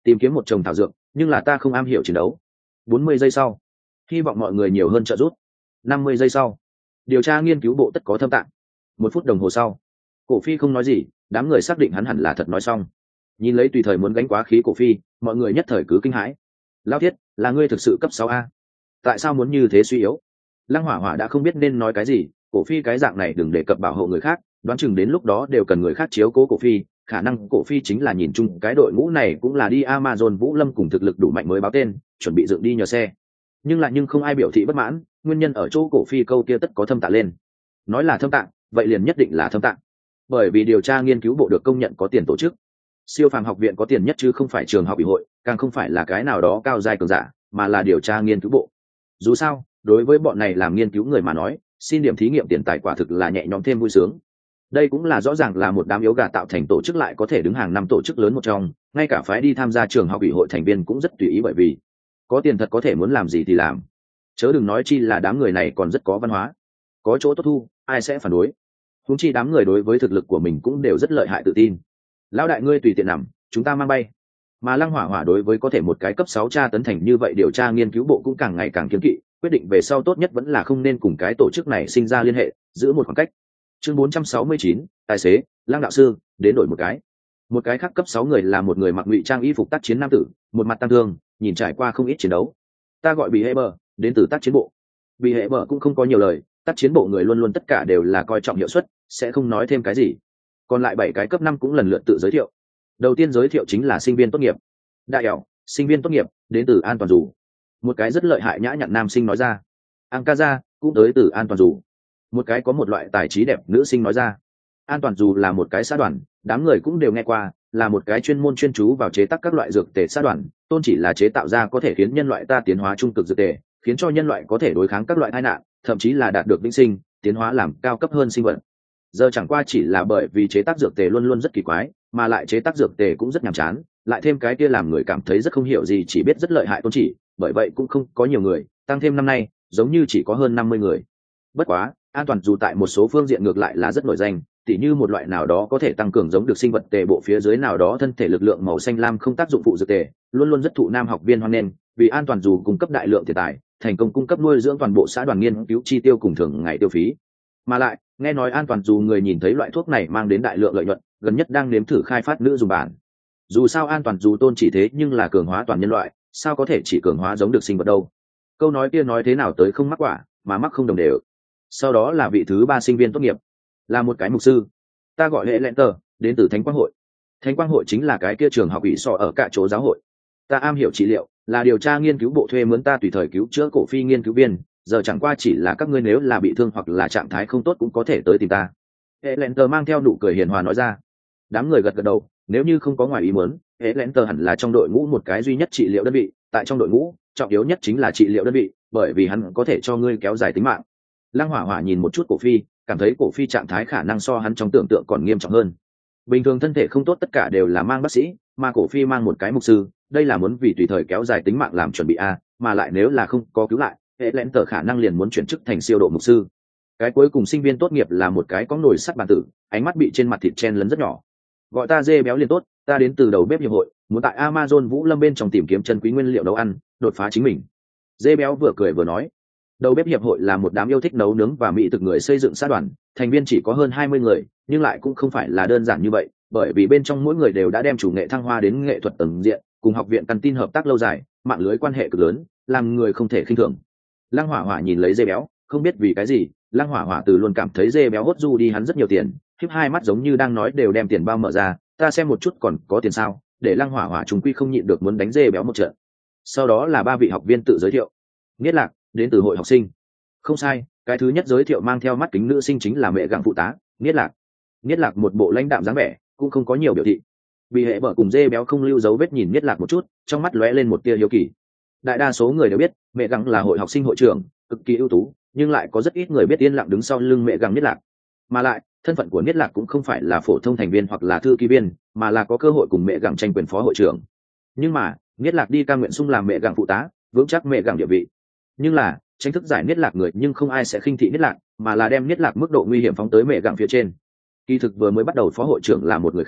tìm kiếm một chồng thảo dược, nhưng là ta không am hiểu chiến đấu. bốn mươi giây sau, hy vọng mọi người nhiều hơn trợ giúp. năm mươi giây sau, điều tra nghiên cứu bộ tất có thâm tạng. Một phút đồng hồ sau, Cổ Phi không nói gì, đám người xác định hắn hẳn là thật nói xong. Nhìn lấy tùy thời muốn gánh quá khí Cổ Phi, mọi người nhất thời cứ kinh hãi. Lao Thiết, là ngươi thực sự cấp sáu a? Tại sao muốn như thế suy yếu? Lăng Hỏa Hỏa đã không biết nên nói cái gì. Cổ Phi cái dạng này đừng đề cập bảo hộ người khác, đoán chừng đến lúc đó đều cần người khác chiếu cố Cổ Phi. Khả năng Cổ Phi chính là nhìn chung cái đội ngũ này cũng là đi Amazon Vũ Lâm cùng thực lực đủ mạnh mới báo tên, chuẩn bị dựng đi nhờ xe. Nhưng lại nhưng không ai biểu thị bất mãn, nguyên nhân ở chỗ Cổ Phi câu kia tất có thâm tạng lên. Nói là thâm tạng, vậy liền nhất định là thâm tạng. Bởi vì điều tra nghiên cứu bộ được công nhận có tiền tổ chức. Siêu phàm học viện có tiền nhất chứ không phải trường học ủy hội, càng không phải là cái nào đó cao giai cường giả, mà là điều tra nghiên cứu bộ. Dù sao, đối với bọn này làm nghiên cứu người mà nói, xin điểm thí nghiệm tiền tài quả thực là nhẹ nhõm thêm vui sướng. Đây cũng là rõ ràng là một đám yếu gà tạo thành tổ chức lại có thể đứng hàng năm tổ chức lớn một trong, ngay cả phái đi tham gia trường học ủy hội thành viên cũng rất tùy ý bởi vì có tiền thật có thể muốn làm gì thì làm. Chớ đừng nói chi là đám người này còn rất có văn hóa, có chỗ tốt thu, ai sẽ phản đối. Huống chi đám người đối với thực lực của mình cũng đều rất lợi hại tự tin. Lão đại ngươi tùy tiện nằm, chúng ta mang bay. Mà Lăng Hỏa Hỏa đối với có thể một cái cấp sáu tra tấn thành như vậy điều tra nghiên cứu bộ cũng càng ngày càng kiêng kỵ, quyết định về sau tốt nhất vẫn là không nên cùng cái tổ chức này sinh ra liên hệ, giữ một khoảng cách. Chương bốn trăm sáu mươi chín, tài xế, Lăng đạo sư, đến đổi một cái. Một cái khác cấp sáu người là một người mặc ngụy trang y phục tác chiến nam tử, một mặt tăng thương, nhìn trải qua không ít chiến đấu. Ta gọi Bì Hệ Bờ, đến từ tác chiến bộ. Bì Hệ Bờ cũng không có nhiều lời, tác chiến bộ người luôn luôn tất cả đều là coi trọng hiệu suất, sẽ không nói thêm cái gì. Còn lại bảy cái cấp năm cũng lần lượt tự giới thiệu. Đầu tiên giới thiệu chính là sinh viên tốt nghiệp. Đại ẻo, sinh viên tốt nghiệp, đến từ An Toàn Dù. Một cái rất lợi hại nhã nhặn nam sinh nói ra. Ankaza cũng tới từ An Toàn Dù. Một cái có một loại tài trí đẹp nữ sinh nói ra. An Toàn Dù là một cái xã đoàn, đám người cũng đều nghe qua, là một cái chuyên môn chuyên chú vào chế tác các loại dược tề xã đoàn, tôn chỉ là chế tạo ra có thể khiến nhân loại ta tiến hóa trung cực dược tề, khiến cho nhân loại có thể đối kháng các loại tai nạn, thậm chí là đạt được vĩnh sinh, tiến hóa làm cao cấp hơn sinh vật. Giờ chẳng qua chỉ là bởi vì chế tác dược tề luôn luôn rất kỳ quái, mà lại chế tác dược tề cũng rất nhàm chán, lại thêm cái kia làm người cảm thấy rất không hiểu gì chỉ biết rất lợi hại tôn chỉ, bởi vậy cũng không có nhiều người, tăng thêm năm nay, giống như chỉ có hơn năm mươi người. Bất quá, An Toàn Dù tại một số phương diện ngược lại là rất nổi danh, tỉ như một loại nào đó có thể tăng cường giống được sinh vật tề bộ phía dưới nào đó thân thể lực lượng màu xanh lam không tác dụng phụ dược tề, luôn luôn rất thụ nam học viên hoan nghênh, vì An Toàn Dù cung cấp đại lượng tiền tài, thành công cung cấp nuôi dưỡng toàn bộ xã đoàn nghiên cứu chi tiêu cùng thường ngày tiêu phí. Mà lại, nghe nói An Toàn Dù người nhìn thấy loại thuốc này mang đến đại lượng lợi nhuận, gần nhất đang nếm thử khai phát nữ dùng bản. Dù sao An Toàn Dù tôn chỉ thế nhưng là cường hóa toàn nhân loại, sao có thể chỉ cường hóa giống được sinh vật đâu. Câu nói kia nói thế nào tới không mắc quả, mà mắc không đồng đều. Sau đó là vị thứ ba sinh viên tốt nghiệp, là một cái mục sư. Ta gọi Hệ Lẹn Tờ, đến từ Thánh Quang hội. Thánh Quang hội chính là cái kia trường học ủy sọ ở cả chỗ giáo hội. Ta am hiểu trị liệu, là điều tra nghiên cứu bộ thuê mướn ta tùy thời cứu chữa Cổ Phi nghiên cứu viên, giờ chẳng qua chỉ là các ngươi nếu là bị thương hoặc là trạng thái không tốt cũng có thể tới tìm ta. Hệ Lẹn Tờ mang theo nụ cười hiền hòa nói ra. Đám người gật gật đầu, nếu như không có ngoài ý muốn, Hệ Lẹn Tờ hẳn là trong đội ngũ một cái duy nhất trị liệu đơn vị, tại trong đội ngũ, trọng yếu nhất chính là trị liệu đơn vị, bởi vì hắn có thể cho ngươi kéo dài tính mạng. Lăng Hỏa Hỏa nhìn một chút Cổ Phi, cảm thấy Cổ Phi trạng thái khả năng so hắn trong tưởng tượng còn nghiêm trọng hơn. Bình thường thân thể không tốt tất cả đều là mang bác sĩ, mà Cổ Phi mang một cái mục sư, đây là muốn vì tùy thời kéo dài tính mạng làm chuẩn bị a, mà lại nếu là không có cứu lại, Hệ Lẹn Tờ khả năng liền muốn chuyển chức thành siêu độ mục sư. Cái cuối cùng sinh viên tốt nghiệp là một cái có nồi sắt bàn tử, ánh mắt bị trên mặt thịt chen lấn rất nhỏ. Gọi ta dê béo liền tốt, ta đến từ đầu bếp hiệp hội, muốn tại Amazon Vũ Lâm bên trong tìm kiếm chân quý nguyên liệu nấu ăn, đột phá chính mình. Dê béo vừa cười vừa nói. Đầu bếp hiệp hội là một đám yêu thích nấu nướng và mỹ thực người xây dựng xã đoàn, thành viên chỉ có hơn hai mươi người, nhưng lại cũng không phải là đơn giản như vậy, bởi vì bên trong mỗi người đều đã đem chủ nghệ thăng hoa đến nghệ thuật tầng diện, cùng học viện căn tin hợp tác lâu dài, mạng lưới quan hệ cực lớn, làm người không thể khinh thường. Lăng Hỏa Hỏa nhìn lấy dê béo, không biết vì cái gì, Lăng Hỏa Hỏa từ luôn cảm thấy dê béo hốt du đi hắn rất nhiều tiền, khiếp hai mắt giống như đang nói đều đem tiền bao mở ra, ta xem một chút còn có tiền sao, để Lăng Hỏa Hỏa chúng quy không nhịn được muốn đánh dê béo một trận. Sau đó là ba vị học viên tự giới thiệu. Niết Lạc, đến từ hội học sinh. Không sai, cái thứ nhất giới thiệu mang theo mắt kính nữ sinh chính là mẹ gặng phụ tá, Niết Lạc. Niết Lạc một bộ lãnh đạm dáng vẻ, cũng không có nhiều biểu thị. Vì hệ bở cùng dê béo không lưu dấu vết nhìn Niết Lạc một chút, trong mắt lóe lên một tia hiếu kỳ. Đại đa số người đều biết, mẹ gặng là hội học sinh hội trưởng, cực kỳ ưu tú, nhưng lại có rất ít người biết yên lặng đứng sau lưng mẹ gặng Niết Lạc. Mà lại, thân phận của Niết Lạc cũng không phải là phổ thông thành viên hoặc là thư ký viên, mà là có cơ hội cùng mẹ gặng tranh quyền phó hội trưởng. Nhưng mà, Niết Lạc đi ca nguyện sung làm mẹ gặng phụ tá, vững chắc mẹ gặng địa vị. Nhưng là, tranh thức giải Niết Lạc người nhưng không ai sẽ khinh thị Niết Lạc, mà là đem Niết Lạc mức độ nguy hiểm phóng tới mẹ gặng phía trên. Kỳ thực vừa mới bắt đầu phó hội trưởng là một người khác,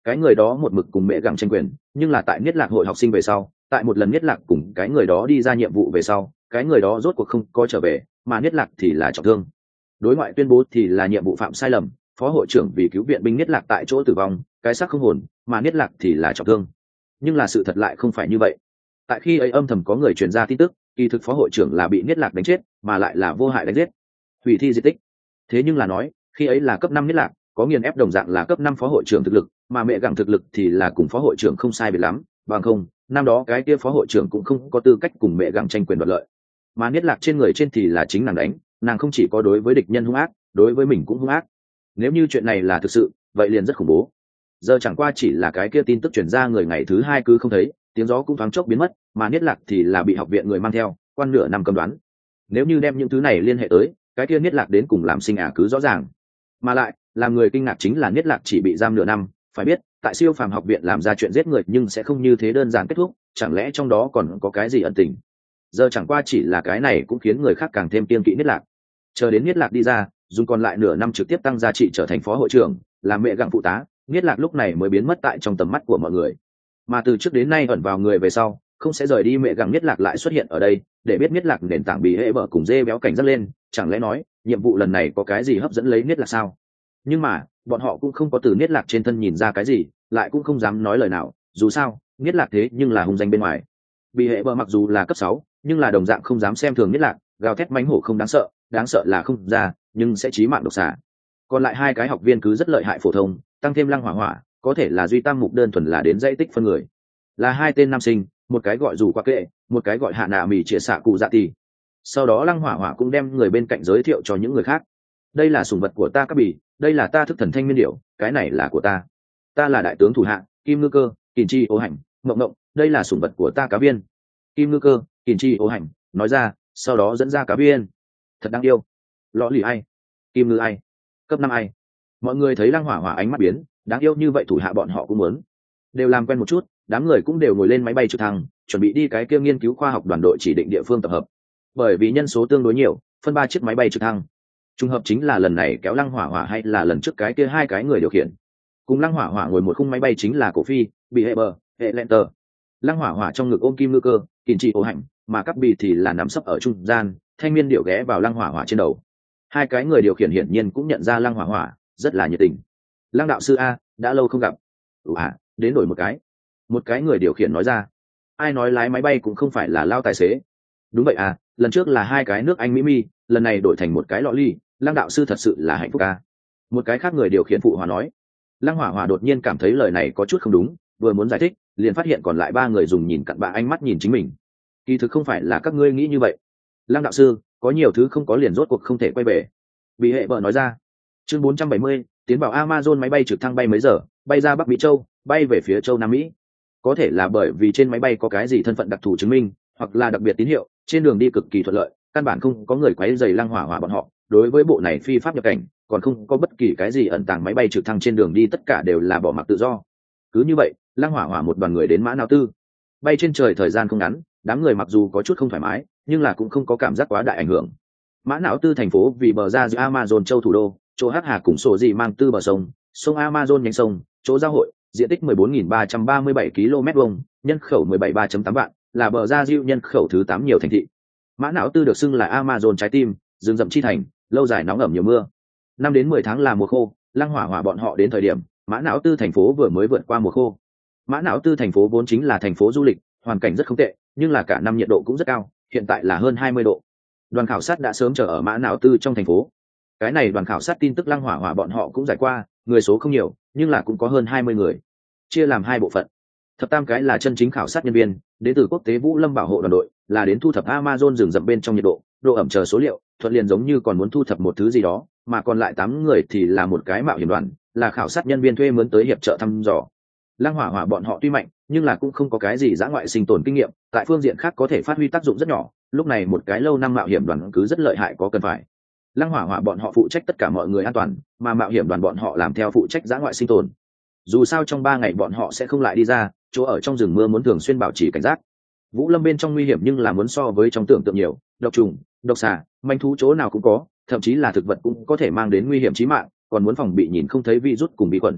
cái người đó một mực cùng mẹ gặng tranh quyền, nhưng là tại niết lạc hội học sinh về sau, tại một lần niết lạc cùng cái người đó đi ra nhiệm vụ về sau, cái người đó rốt cuộc không có trở về, mà niết lạc thì là trọng thương. Đối ngoại tuyên bố thì là nhiệm vụ phạm sai lầm, phó hội trưởng vì cứu viện binh niết lạc tại chỗ tử vong, cái xác không hồn, mà niết lạc thì là trọng thương. Nhưng là sự thật lại không phải như vậy. Tại khi ấy âm thầm có người truyền ra tin tức, kỳ thực phó hội trưởng là bị niết lạc đánh chết, mà lại là vô hại đánh giết, hủy thi di tích. Thế nhưng là nói, khi ấy là cấp năm niết lạc, có nghiền ép đồng dạng là cấp năm phó hội trưởng thực lực, mà mẹ gặng thực lực thì là cùng phó hội trưởng không sai biệt lắm, bằng không, năm đó cái kia phó hội trưởng cũng không có tư cách cùng mẹ gặng tranh quyền đoạt lợi. Mà niết lạc trên người trên thì là chính nàng đánh, nàng không chỉ có đối với địch nhân hung ác, đối với mình cũng hung ác. Nếu như chuyện này là thực sự, vậy liền rất khủng bố. Giờ chẳng qua chỉ là cái kia tin tức truyền ra người ngày thứ hai cứ không thấy, tiếng gió cũng thoáng chốc biến mất, mà niết lạc thì là bị học viện người mang theo, quan nửa năm cầm đoán. Nếu như đem những thứ này liên hệ tới, cái kia niết lạc đến cùng làm sinh ả cứ rõ ràng. Mà lại, làm người kinh ngạc chính là niết lạc chỉ bị giam nửa năm, phải biết, tại siêu phàm học viện làm ra chuyện giết người nhưng sẽ không như thế đơn giản kết thúc, chẳng lẽ trong đó còn có cái gì ẩn tình. Giờ chẳng qua chỉ là cái này cũng khiến người khác càng thêm kiêng kỵ niết lạc. Chờ đến niết lạc đi ra, dùng còn lại nửa năm trực tiếp tăng giá trị trở thành phó hội trưởng, làm mẹ gặng phụ tá, niết lạc lúc này mới biến mất tại trong tầm mắt của mọi người. Mà từ trước đến nay ẩn vào người về sau, không sẽ rời đi mẹ gặng niết lạc lại xuất hiện ở đây, để biết niết lạc nền tảng bị hệ bở cùng dê béo cảnh giác lên, chẳng lẽ nói, nhiệm vụ lần này có cái gì hấp dẫn lấy niết lạc sao? Nhưng mà, bọn họ cũng không có từ niết lạc trên thân nhìn ra cái gì, lại cũng không dám nói lời nào, dù sao, niết lạc thế nhưng là hung danh bên ngoài. Bị hệ bở mặc dù là cấp sáu, nhưng là đồng dạng không dám xem thường niết lạc, gào thét mãnh hổ không đáng sợ, đáng sợ là không ra, nhưng sẽ chí mạng độc xà. Còn lại hai cái học viên cứ rất lợi hại phổ thông, tăng thêm lăng hỏa hỏa, có thể là duy tam mục đơn thuần là đến dãy tích phân người. Là hai tên nam sinh, một cái gọi dù qua kệ, một cái gọi hạ nạ mì chia xạ cụ dạ tì. Sau đó lăng hỏa hỏa cũng đem người bên cạnh giới thiệu cho những người khác. Đây là sủng vật của ta các bì, đây là ta thức thần thanh miên điểu, cái này là của ta. Ta là đại tướng thủ hạ, kim ngư cơ, kìn chi ô hành, mộng mộng, đây là sủng vật của ta cá viên. Kim ngư cơ, kìn chi ô hành, nói ra, sau đó dẫn ra cá viên. Thật đáng yêu. Lõ lì ai? Kim ngư ai? Cấp năm ai? Mọi người thấy lăng hỏa hỏa ánh mắt biến, đáng yêu như vậy thủ hạ bọn họ cũng muốn. Đều làm quen một chút, đám người cũng đều ngồi lên máy bay trực thăng, chuẩn bị đi cái kia nghiên cứu khoa học đoàn đội chỉ định địa phương tập hợp. Bởi vì nhân số tương đối nhiều, phân ba chiếc máy bay trực thăng. Trùng hợp chính là lần này kéo lăng hỏa hỏa hay là lần trước cái kia hai cái người điều khiển. Cùng lăng hỏa hỏa ngồi một khung máy bay chính là cổ phi, bị hệ bờ, hệ lẹn tờ. Lăng hỏa hỏa trong ngực ôm kim ngư cơ, kìn trị ô hạnh, mà các bì thì là nắm sấp ở trung gian, thanh niên điệu ghé vào lăng hỏa hỏa trên đầu. Hai cái người điều khiển hiển nhiên cũng nhận ra lăng hỏa hỏa, rất là nhiệt tình. Lăng đạo sư a, đã lâu không gặp. Ừ à, đến đổi một cái. Một cái người điều khiển nói ra. Ai nói lái máy bay cũng không phải là lao tài xế. Đúng vậy à, lần trước là hai cái nước anh mỹ mi, lần này đổi thành một cái lọ ly, lăng đạo sư thật sự là hạnh phúc à. Một cái khác người điều khiển phụ hòa nói. Lăng hỏa hỏa đột nhiên cảm thấy lời này có chút không đúng, vừa muốn giải thích, liền phát hiện còn lại ba người dùng nhìn cặn bạ ánh mắt nhìn chính mình. Kỳ thực không phải là các ngươi nghĩ như vậy. Lăng đạo sư, có nhiều thứ không có liền rốt cuộc không thể quay về. Bị hệ vợ nói ra. Chương bốn trăm bảy mươi, tiến vào Amazon máy bay trực thăng bay mấy giờ, bay ra Bắc Mỹ châu, bay về phía châu Nam Mỹ. Có thể là bởi vì trên máy bay có cái gì thân phận đặc thù chứng minh, hoặc là đặc biệt tín hiệu, trên đường đi cực kỳ thuận lợi, căn bản không có người quấy rầy lăng hỏa hỏa bọn họ. Đối với bộ này phi pháp nhập cảnh, còn không có bất kỳ cái gì ẩn tàng, máy bay trực thăng trên đường đi tất cả đều là bỏ mặc tự do. Cứ như vậy, lăng hỏa hỏa một đoàn người đến Mã Não Tư. Bay trên trời thời gian không ngắn, đám người mặc dù có chút không thoải mái, nhưng là cũng không có cảm giác quá đại ảnh hưởng. Mã Não Tư thành phố vì bờ ra giữa Amazon châu thủ đô, chỗ hắc hà cùng sổ gì mang tư bờ sông, sông Amazon nhánh sông, chỗ giao hội, diện tích mười bốn nghìn ba trăm ba mươi bảy ki lô mét vuông, nhân khẩu mười bảy phẩy ba chấm tám vạn, là bờ ra diệu nhân khẩu thứ tám nhiều thành thị. Mã Não Tư được xưng là Amazon trái tim, rừng rậm chi thành, lâu dài nóng ẩm nhiều mưa. Năm đến mười tháng là mùa khô, lăng hỏa hỏa bọn họ đến thời điểm, Mã Não Tư thành phố vừa mới vượt qua mùa khô. Mã Não Tư thành phố vốn chính là thành phố du lịch, hoàn cảnh rất không tệ, nhưng là cả năm nhiệt độ cũng rất cao, hiện tại là hơn hai mươi độ. Đoàn khảo sát đã sớm chờ ở Mã Não Tư trong thành phố. Cái này đoàn khảo sát tin tức lăng hỏa hỏa bọn họ cũng giải qua, người số không nhiều, nhưng là cũng có hơn hai mươi người, chia làm hai bộ phận. Thập tam cái là chân chính khảo sát nhân viên, đến từ quốc tế Vũ Lâm bảo hộ đoàn đội, là đến thu thập Amazon rừng rậm bên trong nhiệt độ, độ ẩm chờ số liệu, thuận liền giống như còn muốn thu thập một thứ gì đó, mà còn lại tám người thì là một cái mạo hiểm đoàn, là khảo sát nhân viên thuê mướn tới hiệp trợ thăm dò. Lăng hỏa hỏa bọn họ tuy mạnh, nhưng là cũng không có cái gì dã ngoại sinh tồn kinh nghiệm, tại phương diện khác có thể phát huy tác dụng rất nhỏ. Lúc này một cái lâu năm mạo hiểm đoàn cứ rất lợi hại có cần phải. Lăng hỏa hỏa bọn họ phụ trách tất cả mọi người an toàn, mà mạo hiểm đoàn bọn họ làm theo phụ trách dã ngoại sinh tồn. Dù sao trong ba ngày bọn họ sẽ không lại đi ra, chỗ ở trong rừng mưa muốn thường xuyên bảo trì cảnh giác. Vũ Lâm bên trong nguy hiểm nhưng là muốn so với trong tưởng tượng nhiều, độc trùng, độc xà, manh thú chỗ nào cũng có, thậm chí là thực vật cũng có thể mang đến nguy hiểm chí mạng, còn muốn phòng bị nhìn không thấy virus cùng vi khuẩn.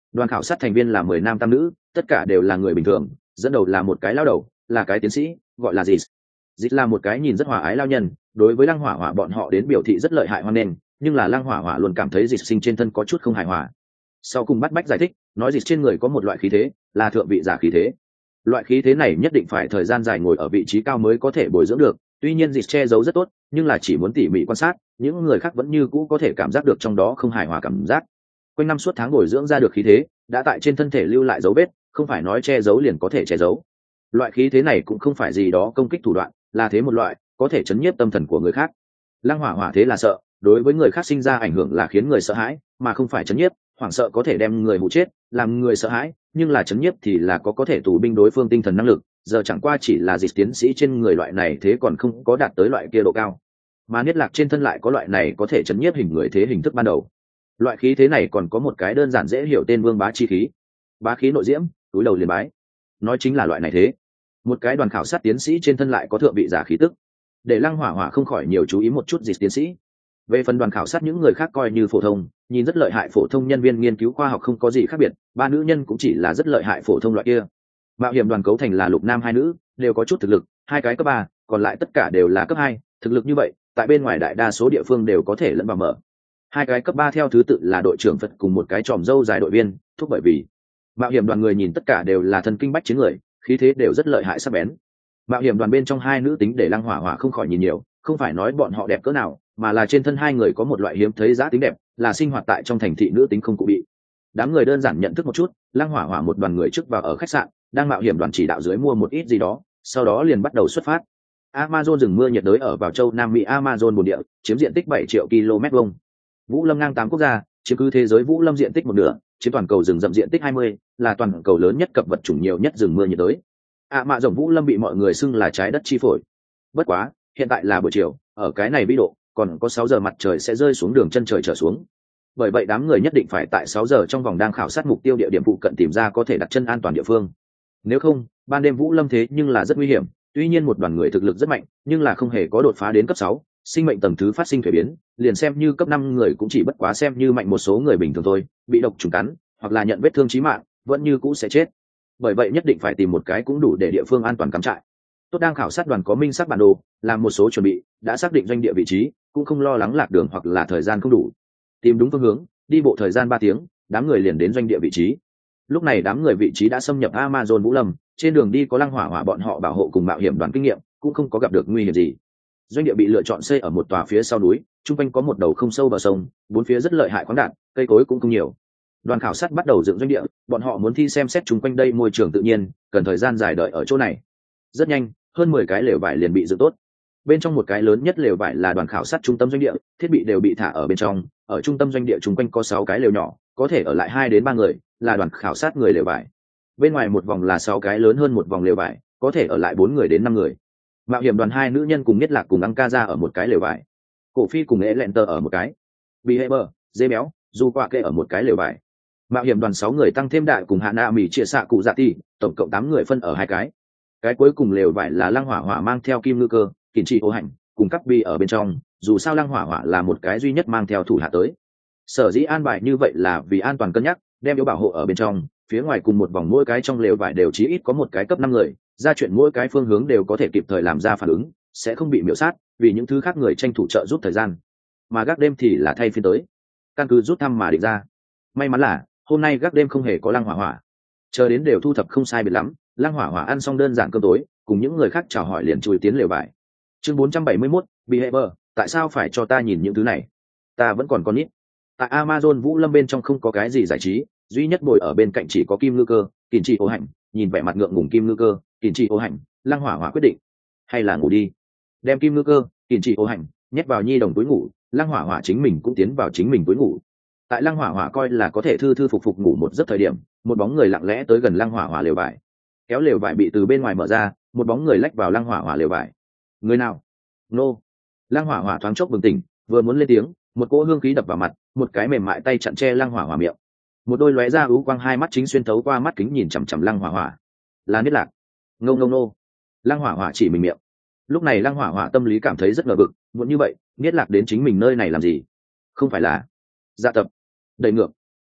Đoàn khảo sát thành viên là mười nam tam nữ, tất cả đều là người bình thường, dẫn đầu là một cái lao đầu, là cái tiến sĩ, gọi là Dịch. Dịch là một cái nhìn rất hòa ái lao nhân, đối với Lăng Hỏa Hỏa bọn họ đến biểu thị rất lợi hại hoan nghênh, nhưng là Lăng Hỏa Hỏa luôn cảm thấy Dịch sinh trên thân có chút không hài hòa. Sau cùng bắt bách giải thích, nói Dịch trên người có một loại khí thế, là thượng vị giả khí thế. Loại khí thế này nhất định phải thời gian dài ngồi ở vị trí cao mới có thể bồi dưỡng được, tuy nhiên Dịch che giấu rất tốt, nhưng là chỉ muốn tỉ mỉ quan sát, những người khác vẫn như cũ có thể cảm giác được trong đó không hài hòa cảm giác. Quanh năm suốt tháng bồi dưỡng ra được khí thế, đã tại trên thân thể lưu lại dấu vết, không phải nói che giấu liền có thể che giấu. Loại khí thế này cũng không phải gì đó công kích thủ đoạn, là thế một loại có thể chấn nhiếp tâm thần của người khác. Lăng Hỏa Hỏa thế là sợ, đối với người khác sinh ra ảnh hưởng là khiến người sợ hãi, mà không phải chấn nhiếp. Hoảng sợ có thể đem người hụ chết, làm người sợ hãi, nhưng là chấn nhiếp thì là có có thể tù binh đối phương tinh thần năng lực. Giờ chẳng qua chỉ là Dịch tiến sĩ trên người loại này thế còn không có đạt tới loại kia độ cao, mà Niết Lạc trên thân lại có loại này có thể chấn nhiếp hình người thế hình thức ban đầu. Loại khí thế này còn có một cái đơn giản dễ hiểu tên vương bá chi khí, bá khí nội diễm, túi đầu liền bái, nói chính là loại này thế. Một cái đoàn khảo sát tiến sĩ trên thân lại có thượng vị giả khí tức, để Lăng Hỏa Hỏa không khỏi nhiều chú ý một chút Dịch tiến sĩ. Về phần đoàn khảo sát những người khác coi như phổ thông, nhìn rất lợi hại phổ thông nhân viên nghiên cứu khoa học không có gì khác biệt, ba nữ nhân cũng chỉ là rất lợi hại phổ thông loại kia. Mạo hiểm đoàn cấu thành là lục nam hai nữ, đều có chút thực lực, hai cái cấp ba, còn lại tất cả đều là cấp hai, thực lực như vậy, tại bên ngoài đại đa số địa phương đều có thể lẫn vào mở. Hai cái cấp ba theo thứ tự là đội trưởng Phật cùng một cái tròm dâu dài đội viên, thúc bởi vì mạo hiểm đoàn người nhìn tất cả đều là thần kinh bách chiến người, khí thế đều rất lợi hại sắc bén. Mạo hiểm đoàn bên trong hai nữ tính để Lăng Hỏa Hỏa không khỏi nhìn nhiều, không phải nói bọn họ đẹp cỡ nào, mà là trên thân hai người có một loại hiếm thấy giá tính đẹp, là sinh hoạt tại trong thành thị nữ tính không cụ bị. Đám người đơn giản nhận thức một chút, Lăng Hỏa Hỏa một đoàn người trước vào ở khách sạn, đang mạo hiểm đoàn chỉ đạo dưới mua một ít gì đó, sau đó liền bắt đầu xuất phát. Amazon rừng mưa nhiệt đới ở vào châu Nam Mỹ Amazon bồn địa, chiếm diện tích bảy triệu ki lô mét vuông. Vũ Lâm ngang tám quốc gia, chiếm cứ thế giới Vũ Lâm diện tích một nửa, chiếm toàn cầu rừng rậm diện tích hai mươi, là toàn cầu lớn nhất cập vật chủng nhiều nhất rừng mưa nhiệt đới. ạ mạ rồng Vũ Lâm bị mọi người xưng là trái đất chi phổi. Bất quá, hiện tại là buổi chiều, ở cái này vĩ độ, còn có sáu giờ mặt trời sẽ rơi xuống đường chân trời trở xuống. Bởi vậy đám người nhất định phải tại sáu giờ trong vòng đang khảo sát mục tiêu địa điểm phụ cận tìm ra có thể đặt chân an toàn địa phương. Nếu không, ban đêm Vũ Lâm thế nhưng là rất nguy hiểm, tuy nhiên một đoàn người thực lực rất mạnh, nhưng là không hề có đột phá đến cấp sáu, sinh mệnh tầng thứ phát sinh thay biến, liền xem như cấp năm người cũng chỉ bất quá xem như mạnh một số người bình thường thôi, bị độc trùng cắn, hoặc là nhận vết thương chí mạng, vẫn như cũ sẽ chết. Bởi vậy nhất định phải tìm một cái cũng đủ để địa phương an toàn cắm trại. Tốt đang khảo sát đoàn có minh xác bản đồ, làm một số chuẩn bị, đã xác định doanh địa vị trí, cũng không lo lắng lạc đường hoặc là thời gian không đủ. Tìm đúng phương hướng, đi bộ thời gian ba tiếng, đám người liền đến doanh địa vị trí. Lúc này đám người vị trí đã xâm nhập Amazon Vũ Lâm, trên đường đi có Lăng Hỏa Hỏa bọn họ bảo hộ cùng mạo hiểm đoàn kinh nghiệm, cũng không có gặp được nguy hiểm gì. Doanh địa bị lựa chọn xây ở một tòa phía sau núi, trung quanh có một đầu không sâu bờ sông, bốn phía rất lợi hại khoáng đạt, cây cối cũng không nhiều. Đoàn khảo sát bắt đầu dựng doanh địa, bọn họ muốn thi xem xét chung quanh đây môi trường tự nhiên, cần thời gian dài đợi ở chỗ này. Rất nhanh, hơn mười cái lều vải liền bị dựng tốt. Bên trong một cái lớn nhất lều vải là đoàn khảo sát trung tâm doanh địa, thiết bị đều bị thả ở bên trong, ở trung tâm doanh địa chung quanh có sáu cái lều nhỏ, có thể ở lại hai đến ba người, là đoàn khảo sát người lều vải. Bên ngoài một vòng là sáu cái lớn hơn một vòng lều vải, có thể ở lại bốn người đến năm người. Mạo hiểm đoàn hai nữ nhân cùng Niết Lạc cùng Ăng Ca ra ở một cái lều vải. Cổ Phi cùng Elenter ở một cái. Behaber, dê béo, Du Qua Kê ở một cái lều vải. Mạo hiểm đoàn sáu người tăng thêm đại cùng Hạ Na Mỹ chia xạ cụ dạ tỷ, tổng cộng tám người phân ở hai cái. Cái cuối cùng lều vải là Lăng Hỏa Hỏa mang theo Kim Ngư Cơ, Kình Trị Ô Hành, cùng các bi ở bên trong, dù sao Lăng Hỏa Hỏa là một cái duy nhất mang theo thủ hạ tới. Sở dĩ an bài như vậy là vì an toàn cân nhắc, đem yếu bảo hộ ở bên trong, phía ngoài cùng một vòng mỗi cái trong lều vải đều chí ít có một cái cấp năm người, ra chuyện mỗi cái phương hướng đều có thể kịp thời làm ra phản ứng, sẽ không bị miểu sát, vì những thứ khác người tranh thủ trợ giúp thời gian. Mà gác đêm thì là thay phiên tới, căn cứ rút thăm mà định ra. May mắn là hôm nay gác đêm không hề có Lăng Hỏa Hỏa. Chờ đến đều thu thập không sai biệt lắm, Lăng Hỏa Hỏa ăn xong đơn giản cơm tối, cùng những người khác chào hỏi liền chui tiến lều vải. Chương bốn trăm bảy mươi mốt, Behavior, tại sao phải cho ta nhìn những thứ này? Ta vẫn còn con nít. Tại Amazon Vũ Lâm bên trong không có cái gì giải trí, duy nhất ngồi ở bên cạnh chỉ có Kim Ngư Cơ, Kình Trị Ô Hành, nhìn vẻ mặt ngượng ngùng Kim Ngư Cơ, Kình Trị Ô Hành, Lăng Hỏa Hỏa quyết định, hay là ngủ đi. Đem Kim Ngư Cơ, Kình Trị Ô Hành nhét vào nhi đồng túi ngủ, Lăng Hỏa Hỏa chính mình cũng tiến vào chính mình túi ngủ. Tại Lăng Hỏa Hỏa coi là có thể thư thư phục phục ngủ một giấc thời điểm, một bóng người lặng lẽ tới gần Lăng Hỏa Hỏa lều vải. Kéo lều vải bị từ bên ngoài mở ra, một bóng người lách vào Lăng Hỏa Hỏa lều vải. Người nào? Nô. Lăng Hỏa Hỏa thoáng chốc bừng tỉnh, vừa muốn lên tiếng, một cỗ hương khí đập vào mặt, một cái mềm mại tay chặn che Lăng Hỏa Hỏa miệng. Một đôi lóe ra ú quang hai mắt chính xuyên thấu qua mắt kính nhìn chằm chằm Lăng Hỏa Hỏa. Là Niết Lạc. Ngô ngô nô. Lăng Hỏa Hỏa chỉ mình miệng. Lúc này Lăng Hỏa Hỏa tâm lý cảm thấy rất ngờ vực, muốn như vậy, Niết Lạc đến chính mình nơi này làm gì? Không phải là dạ tập, đầy ngược.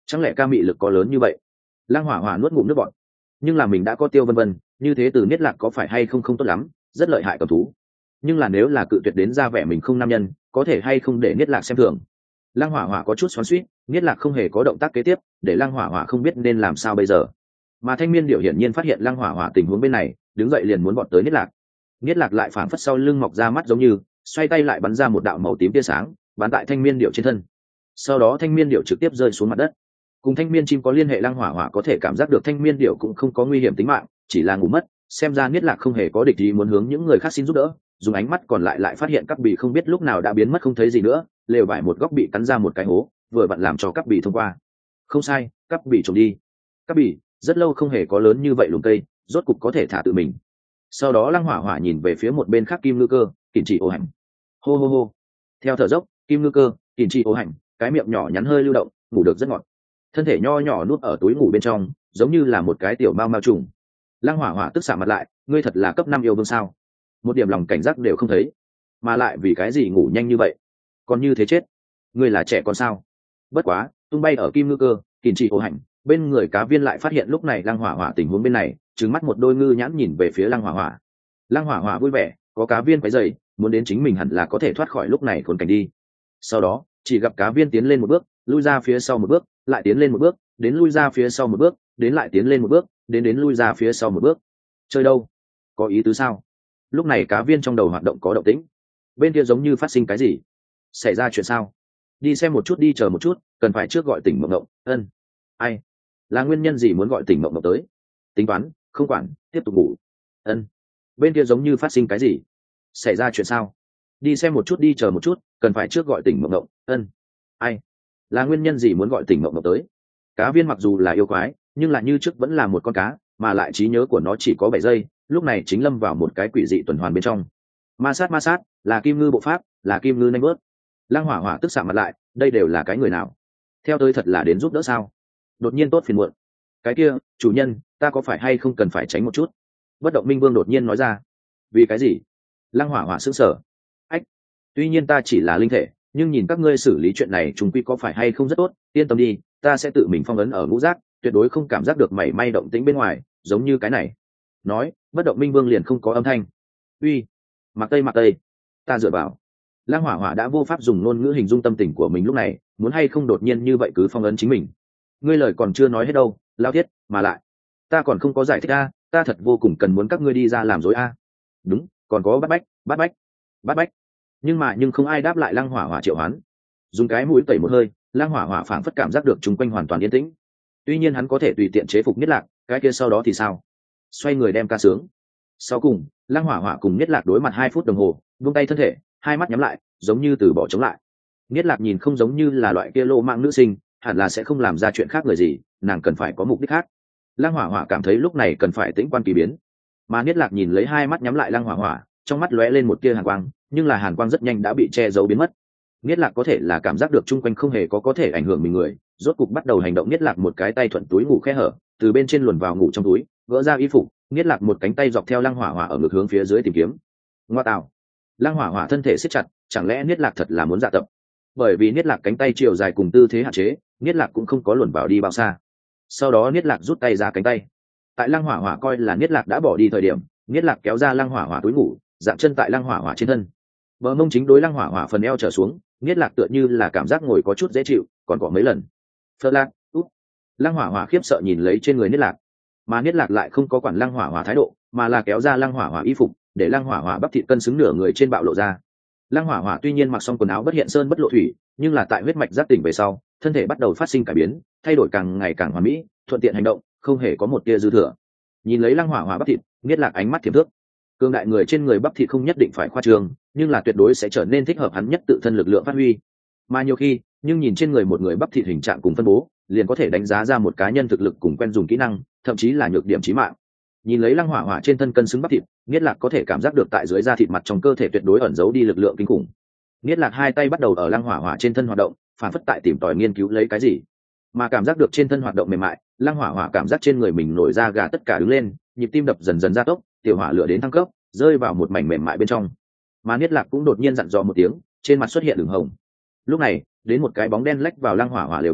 chẳng lẽ ca mị lực có lớn như vậy? Lăng hỏa hỏa nuốt ngụm nước bọt. Nhưng là mình đã có tiêu vân vân, như thế từ Niết Lạc có phải hay không không tốt lắm, rất lợi hại cầm thú. Nhưng là nếu là cự tuyệt đến ra vẻ mình không nam nhân, có thể hay không để Niết Lạc xem thường. Lăng hỏa hỏa có chút xoắn xuýt, Niết Lạc không hề có động tác kế tiếp, để Lăng hỏa hỏa không biết nên làm sao bây giờ. Mà Thanh Miên Điểu hiển nhiên phát hiện Lăng hỏa hỏa tình huống bên này, đứng dậy liền muốn vọt tới Niết Lạc. Niết Lạc lại phảng phất sau lưng mọc ra mắt giống như, xoay tay lại bắn ra một đạo màu tím tia sáng, bắn tại Thanh Miên Điểu trên thân. Sau đó Thanh Miên Điểu trực tiếp rơi xuống mặt đất. Cùng Thanh Miên chim có liên hệ Lăng hỏa hỏa có thể cảm giác được Thanh Miên Điểu cũng không có nguy hiểm tính mạng, chỉ là ngủ mất. Xem ra Niết Lạc không hề có địch ý muốn hướng những người khác xin giúp đỡ, dùng ánh mắt còn lại lại phát hiện các bì không biết lúc nào đã biến mất không thấy gì nữa, lều vải một góc bị cắn ra một cái hố, vừa vặn làm cho các bì thông qua. Không sai, các bì trộm đi. Các bì rất lâu không hề có lớn như vậy lùm cây, rốt cục có thể thả tự mình. Sau đó Lăng hỏa hỏa nhìn về phía một bên khác Kim Ngư Cơ, Kình Chỉ Ô Hành. Hô hô hô. Theo thở dốc, Kim Ngư Cơ, Kình Chỉ Ô Hành, cái miệng nhỏ nhắn hơi lưu động, ngủ được rất ngọt. Thân thể nho nhỏ nuốt ở túi ngủ bên trong, giống như là một cái tiểu mao mao trùng. Lăng hỏa hỏa tức xạ mặt lại, ngươi thật là cấp năm yêu vương sao? Một điểm lòng cảnh giác đều không thấy, mà lại vì cái gì ngủ nhanh như vậy, còn như thế chết? Ngươi là trẻ con sao? Bất quá, tung bay ở Kim Ngư Cơ, Kình Chỉ Ô Hành, bên người cá viên lại phát hiện lúc này Lăng hỏa hỏa tình huống bên này, trừng mắt một đôi ngư nhãn nhìn về phía Lăng hỏa hỏa. Lăng hỏa hỏa vui vẻ, có cá viên quấy rầy, muốn đến chính mình hẳn là có thể thoát khỏi lúc này khốn cảnh đi. Sau đó, chỉ gặp cá viên tiến lên một bước, lui ra phía sau một bước, lại tiến lên một bước, đến lui ra phía sau một bước, đến lại tiến lên một bước, đến đến lui ra phía sau một bước. Chơi đâu? Có ý tứ sao? Lúc này cá viên trong đầu hoạt động có động tĩnh, bên kia giống như phát sinh cái gì? Xảy ra chuyện sao? Đi xem một chút đi, chờ một chút, cần phải trước gọi tỉnh Mộng Mộng. Ân. Ai? Là nguyên nhân gì muốn gọi tỉnh Mộng Mộng tới? Tính toán, không quản, tiếp tục ngủ. Ân. Bên kia giống như phát sinh cái gì? Xảy ra chuyện sao? Đi xem một chút đi, chờ một chút, cần phải trước gọi tỉnh Mộng Mộng. Ân. Ai? Là nguyên nhân gì muốn gọi tỉnh Mộng Mộng tới? Cá viên mặc dù là yêu quái, nhưng là như trước vẫn là một con cá, mà lại trí nhớ của nó chỉ có bảy giây, lúc này chính lâm vào một cái quỷ dị tuần hoàn bên trong. Ma sát ma sát, là Kim Ngư bộ pháp, là Kim Ngư nhanh bớt. Lăng hỏa hỏa tức xạ mặt lại, đây đều là cái người nào? Theo tôi thật là đến giúp đỡ sao? Đột nhiên tốt phiền muộn. Cái kia, chủ nhân, ta có phải hay không cần phải tránh một chút? Bất động minh vương đột nhiên nói ra. Vì cái gì? Lăng hỏa hỏa sững sờ. Ách, tuy nhiên ta chỉ là linh thể, nhưng nhìn các ngươi xử lý chuyện này chúng quy có phải hay không rất tốt, yên tâm đi, ta sẽ tự mình phong ấn ở ngũ giác, tuyệt đối không cảm giác được mảy may động tĩnh bên ngoài, giống như cái này. Nói, bất động minh vương liền không có âm thanh. Uy, mặc tây mặc tây, ta dựa vào. Lăng hỏa hỏa đã vô pháp dùng ngôn ngữ hình dung tâm tình của mình lúc này, muốn hay không đột nhiên như vậy cứ phong ấn chính mình. Ngươi lời còn chưa nói hết đâu, lao thiết, mà lại, ta còn không có giải thích a, ta thật vô cùng cần muốn các ngươi đi ra làm dối a. Đúng, còn có bắt bách, bắt bách, bắt bách. Nhưng mà nhưng không ai đáp lại Lăng hỏa hỏa triệu hoán. Dùng cái mũi tẩy một hơi, Lăng hỏa hỏa phảng phất cảm giác được chung quanh hoàn toàn yên tĩnh. Tuy nhiên hắn có thể tùy tiện chế phục Niết Lạc, cái kia sau đó thì sao? Xoay người đem ca sướng. Sau cùng, Lăng hỏa hỏa cùng Niết Lạc đối mặt hai phút đồng hồ, buông tay thân thể, hai mắt nhắm lại, giống như từ bỏ chống lại. Niết Lạc nhìn không giống như là loại kia lô mạng nữ sinh, hẳn là sẽ không làm ra chuyện khác người gì, nàng cần phải có mục đích khác. Lăng hỏa hỏa cảm thấy lúc này cần phải tĩnh quan kỳ biến. Mà Niết Lạc nhìn lấy hai mắt nhắm lại Lăng hỏa hỏa, trong mắt lóe lên một tia hàn quang, nhưng là hàn quang rất nhanh đã bị che giấu biến mất. Niết Lạc có thể là cảm giác được chung quanh không hề có có thể ảnh hưởng mình người, rốt cục bắt đầu hành động. Niết Lạc một cái tay thuận túi ngủ khe hở, từ bên trên luồn vào ngủ trong túi, gỡ ra y phục. Niết Lạc một cánh tay dọc theo Lăng hỏa hỏa ở ngược hướng phía dưới tìm kiếm. Ngoa tạo! Lăng hỏa hỏa thân thể siết chặt, chẳng lẽ Niết Lạc thật là muốn dạ tập? Bởi vì Niết Lạc cánh tay chiều dài cùng tư thế hạn chế, Niết Lạc cũng không có luồn vào đi bao xa. Sau đó Niết Lạc rút tay ra cánh tay. Tại Lăng hỏa hỏa coi là Niết Lạc đã bỏ đi thời điểm, Niết Lạc kéo ra Lăng hỏa hỏa túi ngủ, dạng chân tại Lăng hỏa hỏa trên thân. Bờ mông chính đối Lăng hỏa hỏa phần eo trở xuống, Niết Lạc tựa như là cảm giác ngồi có chút dễ chịu, còn có mấy lần. Phật Lạc, úp. Lăng hỏa hỏa khiếp sợ nhìn lấy trên người Niết Lạc, mà Niết Lạc lại không có quản Lăng hỏa hỏa thái độ, mà là kéo ra Lăng hỏa hỏa y phục, để Lăng hỏa hỏa bắp thịt cân xứng nửa người trên bạo lộ ra. Lăng hỏa hỏa tuy nhiên mặc xong quần áo bất hiện sơn bất lộ thủy, nhưng là tại huyết mạch giác tỉnh về sau, thân thể bắt đầu phát sinh cải biến, thay đổi càng ngày càng hoàn mỹ, thuận tiện hành động, không hề có một tia dư thừa. Nhìn lấy Lăng hỏa hỏa bắp thịt, Niết Lạc ánh mắt thiểm thước. Cương đại người trên người bắp thịt không nhất định phải khoa trương, nhưng là tuyệt đối sẽ trở nên thích hợp hắn nhất tự thân lực lượng phát huy. Mà nhiều khi, nhưng nhìn trên người một người bắp thịt hình trạng cùng phân bố, liền có thể đánh giá ra một cá nhân thực lực cùng quen dùng kỹ năng, thậm chí là nhược điểm chí mạng. Nhìn lấy Lăng hỏa hỏa trên thân cân xứng bắp thịt, Niết Lạc có thể cảm giác được tại dưới da thịt mặt trong cơ thể tuyệt đối ẩn giấu đi lực lượng kinh khủng. Niết Lạc hai tay bắt đầu ở Lăng hỏa hỏa trên thân hoạt động, phản phất tại tìm tòi nghiên cứu lấy cái gì. Mà cảm giác được trên thân hoạt động mềm mại, Lăng hỏa hỏa cảm giác trên người mình nổi da gà tất cả đứng lên, nhịp tim đập dần dần gia tốc, tiểu hỏa lửa đến thăng cấp, rơi vào một mảnh mềm mại bên trong. Mà Niết Lạc cũng đột nhiên dặn dò một tiếng, trên mặt xuất hiện đường hồng. Lúc này, đến một cái bóng đen lách vào Lăng hỏa hỏa lều vải,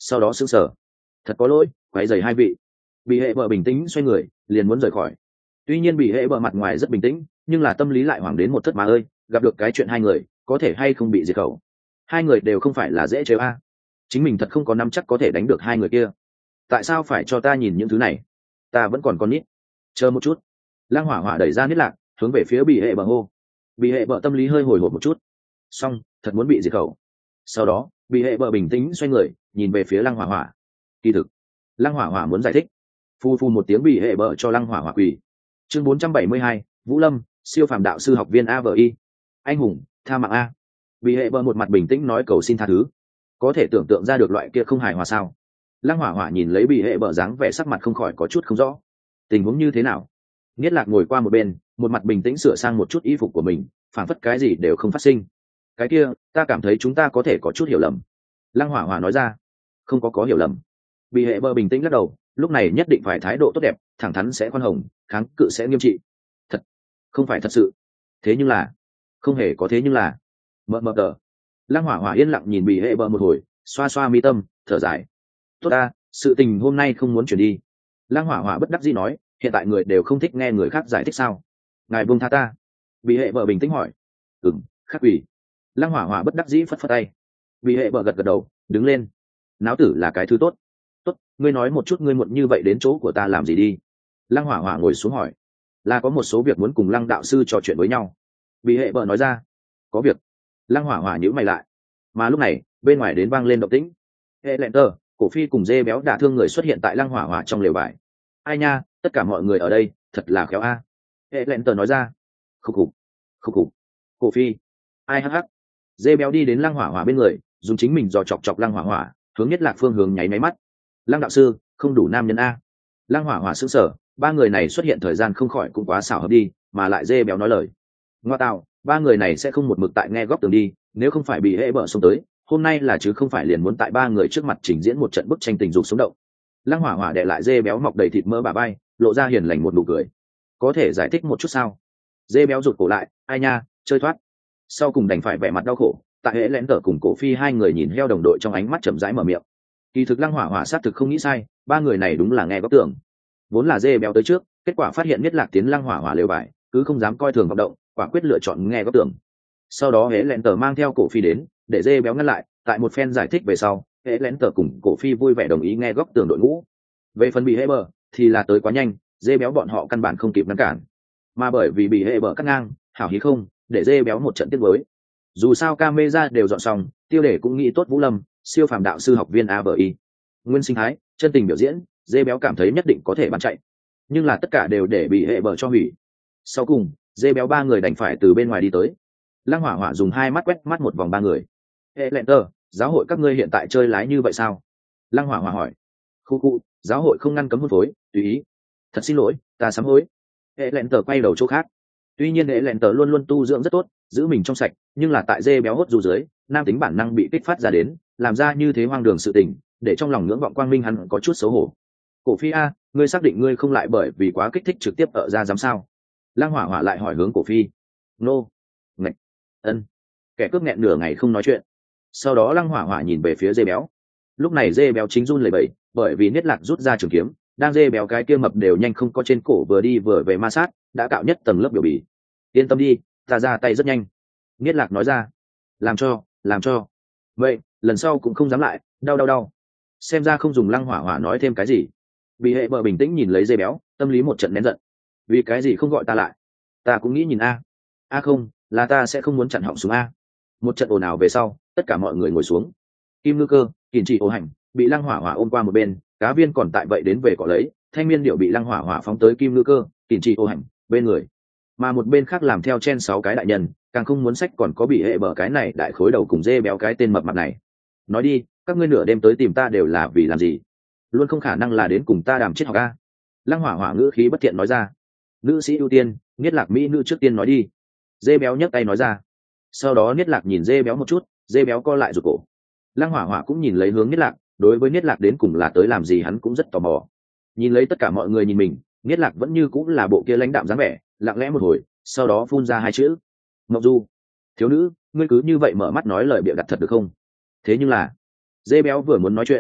sau đó sững sờ. Thật có lỗi, quấy rầy hai vị. Bị hệ vợ bình tĩnh xoay người liền muốn rời khỏi. Tuy nhiên bị hệ vợ mặt ngoài rất bình tĩnh, nhưng là tâm lý lại hoảng đến một thất mà ơi, gặp được cái chuyện hai người có thể hay không bị diệt khẩu. Hai người đều không phải là dễ chơi a. Chính mình thật không có nắm chắc có thể đánh được hai người kia. Tại sao phải cho ta nhìn những thứ này? Ta vẫn còn con nít. Chờ một chút. Lăng Hỏa Hỏa đẩy ra Niết Lạc, hướng về phía bị hệ bờ hô. Bị hệ bờ tâm lý hơi hồi hộp một chút. Xong, thật muốn bị diệt khẩu. Sau đó, bị hệ bờ bình tĩnh xoay người, nhìn về phía Lăng Hỏa Hỏa. Kỳ thực, Lăng Hỏa Hỏa muốn giải thích. Phu phu một tiếng bị hệ bờ cho Lăng Hỏa Hỏa quỳ. Chương bốn trăm bảy mươi hai, Vũ Lâm, siêu phàm đạo sư học viên a vê i. Anh hùng, tha mạng a. Bị hệ bờ một mặt bình tĩnh nói cầu xin tha thứ. Có thể tưởng tượng ra được loại kia không hài hòa sao? Lăng Hỏa Hỏa nhìn lấy bị hệ bờ dáng vẻ sắc mặt không khỏi có chút không rõ. Tình huống như thế nào? Niết Lạc ngồi qua một bên, một mặt bình tĩnh sửa sang một chút y phục của mình, phảng phất cái gì đều không phát sinh. Cái kia, ta cảm thấy chúng ta có thể có chút hiểu lầm. Lăng Hỏa Hỏa nói ra. Không có có hiểu lầm. Bị hệ bờ bình tĩnh lắc đầu, lúc này nhất định phải thái độ tốt đẹp, thẳng thắn sẽ khoan hồng, kháng cự sẽ nghiêm trị. Thật, không phải thật sự. Thế nhưng là, không hề có thế nhưng là. Mờ mờ tờ. Lăng Hỏa Hỏa yên lặng nhìn bị hệ bờ một hồi, xoa xoa mi tâm, thở dài. Tốt ta, sự tình hôm nay không muốn chuyển đi. Lăng Hỏa Hỏa bất đắc dĩ nói, hiện tại người đều không thích nghe người khác giải thích sao? Ngài buông tha ta. Bị hệ bờ bình tĩnh hỏi. Ừm, khắc ủy. Lăng Hỏa Hỏa bất đắc dĩ phất phất tay. Bị hệ bờ gật gật đầu, đứng lên. Náo tử là cái thứ tốt. Tốt, ngươi nói một chút ngươi muộn như vậy đến chỗ của ta làm gì đi. Lăng Hỏa Hỏa ngồi xuống hỏi. Là có một số việc muốn cùng Lăng đạo sư trò chuyện với nhau. Bị hệ bờ nói ra. Có việc. Lăng Hỏa Hỏa nhíu mày lại. Mà lúc này, bên ngoài đến vang lên động tĩnh. Hệ lẹn tờ, Cổ Phi cùng dê béo đả thương người xuất hiện tại Lăng Hỏa Hỏa trong lều vải. Ai nha, tất cả mọi người ở đây thật là khéo a. Hệ lẹn tờ nói ra. Khúc khục, khúc khục. Cổ Phi. Ai hắc hắc. Dê béo đi đến Lăng Hỏa Hỏa bên người, dùng chính mình dò chọc chọc Lăng Hỏa Hỏa, hướng Nhất Lạc phương hướng nháy máy mắt. Lăng đạo sư, không đủ nam nhân a. Lăng Hỏa Hỏa sững sờ, ba người này xuất hiện thời gian không khỏi cũng quá xảo hợp đi, mà lại dê béo nói lời. Ngoa tạo, ba người này sẽ không một mực tại nghe góc tường đi, nếu không phải bị hệ bợ xông tới, hôm nay là chứ không phải liền muốn tại ba người trước mặt trình diễn một trận bức tranh tình dục sống động. Lăng Hỏa Hỏa đè lại dê béo mọc đầy thịt mỡ bà bay, lộ ra hiền lành một nụ cười. Có thể giải thích một chút sao? Dê béo rụt cổ lại, ai nha, chơi thoát. Sau cùng đành phải vẻ mặt đau khổ, tại hệ lén tở cùng Cổ Phi hai người nhìn heo đồng đội trong ánh mắt chậm rãi mở miệng. Kỳ thực Lăng Hỏa Hỏa xác thực không nghĩ sai, ba người này đúng là nghe góc tưởng. Vốn là dê béo tới trước, kết quả phát hiện Nhất Lạc tiến Lăng Hỏa Hỏa lều bài, cứ không dám coi thường hoạt động, quả quyết lựa chọn nghe góc tưởng. Sau đó hệ lén tở mang theo Cổ Phi đến, để dê béo ngăn lại, tại một phen giải thích về sau, hệ lén tở cùng Cổ Phi vui vẻ đồng ý nghe góc tưởng đội ngũ. Về phần bị hệ bờ thì là tới quá nhanh, dê béo bọn họ căn bản không kịp ngăn cản, mà bởi vì bị hệ bờ cắt ngang, hảo hí không để dê béo một trận tiếp với. Dù sao camera đều dọn xong, tiêu đề cũng nghĩ tốt Vũ Lâm, siêu phàm đạo sư học viên a vê i. Nguyên sinh thái, chân tình biểu diễn, dê béo cảm thấy nhất định có thể bán chạy, nhưng là tất cả đều để bị hệ bờ cho hủy. Sau cùng, dê béo ba người đành phải từ bên ngoài đi tới. Lăng Hỏa Hỏa dùng hai mắt quét mắt một vòng ba người. Hệ lẹn tờ, giáo hội các ngươi hiện tại chơi lái như vậy sao? Lăng Hỏa Hỏa hỏi. Khu khu, giáo hội không ngăn cấm hôn phối, tùy ý. Thật xin lỗi, ta sám hối. Hệ lẹn tờ quay đầu chỗ khác. Tuy nhiên hệ lẹn tờ luôn luôn tu dưỡng rất tốt, giữ mình trong sạch, nhưng là tại dê béo hốt dù dưới, nam tính bản năng bị kích phát ra đến, làm ra như thế hoang đường sự tình, để trong lòng ngưỡng vọng quang minh hắn có chút xấu hổ. Cổ Phi a, ngươi xác định ngươi không lại bởi vì quá kích thích trực tiếp ở ra dám sao? Lăng Hỏa Hỏa lại hỏi hướng Cổ Phi. Nô. Ngạch. Ân. Kẻ cướp nghẹn nửa ngày không nói chuyện. Sau đó Lăng Hỏa Hỏa nhìn về phía dê béo. Lúc này dê béo chính run lẩy bẩy, bởi vì Niết Lạc rút ra trường kiếm, đang dê béo cái kia mập đều nhanh không có trên cổ vừa đi vừa về ma sát, đã cạo nhất tầng lớp biểu bì. Yên tâm đi, ta ra tay rất nhanh. Niết Lạc nói ra. Làm cho, làm cho. Vậy, lần sau cũng không dám lại, đau đau đau. Xem ra không dùng Lăng Hỏa Hỏa nói thêm cái gì. Bị hệ bờ bình tĩnh nhìn lấy dê béo, tâm lý một trận nén giận. Vì cái gì không gọi ta lại? Ta cũng nghĩ nhìn a. A không, là ta sẽ không muốn chặn họng xuống a. Một trận ồn ào về sau, tất cả mọi người ngồi xuống. Kim Ngư Cơ, Kình Chỉ Ô Hành bị Lăng Hỏa Hỏa ôm qua một bên, cá viên còn tại vậy đến về cọ lấy, thanh miên điệu bị Lăng Hỏa Hỏa phóng tới Kim Ngư Cơ, Kình Chỉ Ô Hành bên người, mà một bên khác làm theo chen sáu cái đại nhân, càng không muốn sách còn có bị hệ bờ cái này đại khối đầu cùng dê béo cái tên mập mặt này. Nói đi, các ngươi nửa đêm tới tìm ta đều là vì làm gì? Luôn không khả năng là đến cùng ta đàm chết học a. Lăng Hỏa Hỏa ngữ khí bất thiện nói ra. Nữ sĩ ưu tiên, Niết Lạc mỹ nữ trước tiên nói đi. Dê béo nhấc tay nói ra. Sau đó Niết Lạc nhìn dê béo một chút, dê béo co lại rụt cổ. Lăng Hỏa Hỏa cũng nhìn lấy hướng Niết Lạc, đối với Niết Lạc đến cùng là tới làm gì hắn cũng rất tò mò. Nhìn lấy tất cả mọi người nhìn mình, Niết Lạc vẫn như cũng là bộ kia lãnh đạm dáng vẻ, lặng lẽ một hồi, sau đó phun ra hai chữ: Ngọc Du. Thiếu nữ, ngươi cứ như vậy mở mắt nói lời bịa đặt thật được không? Thế nhưng là, dê béo vừa muốn nói chuyện,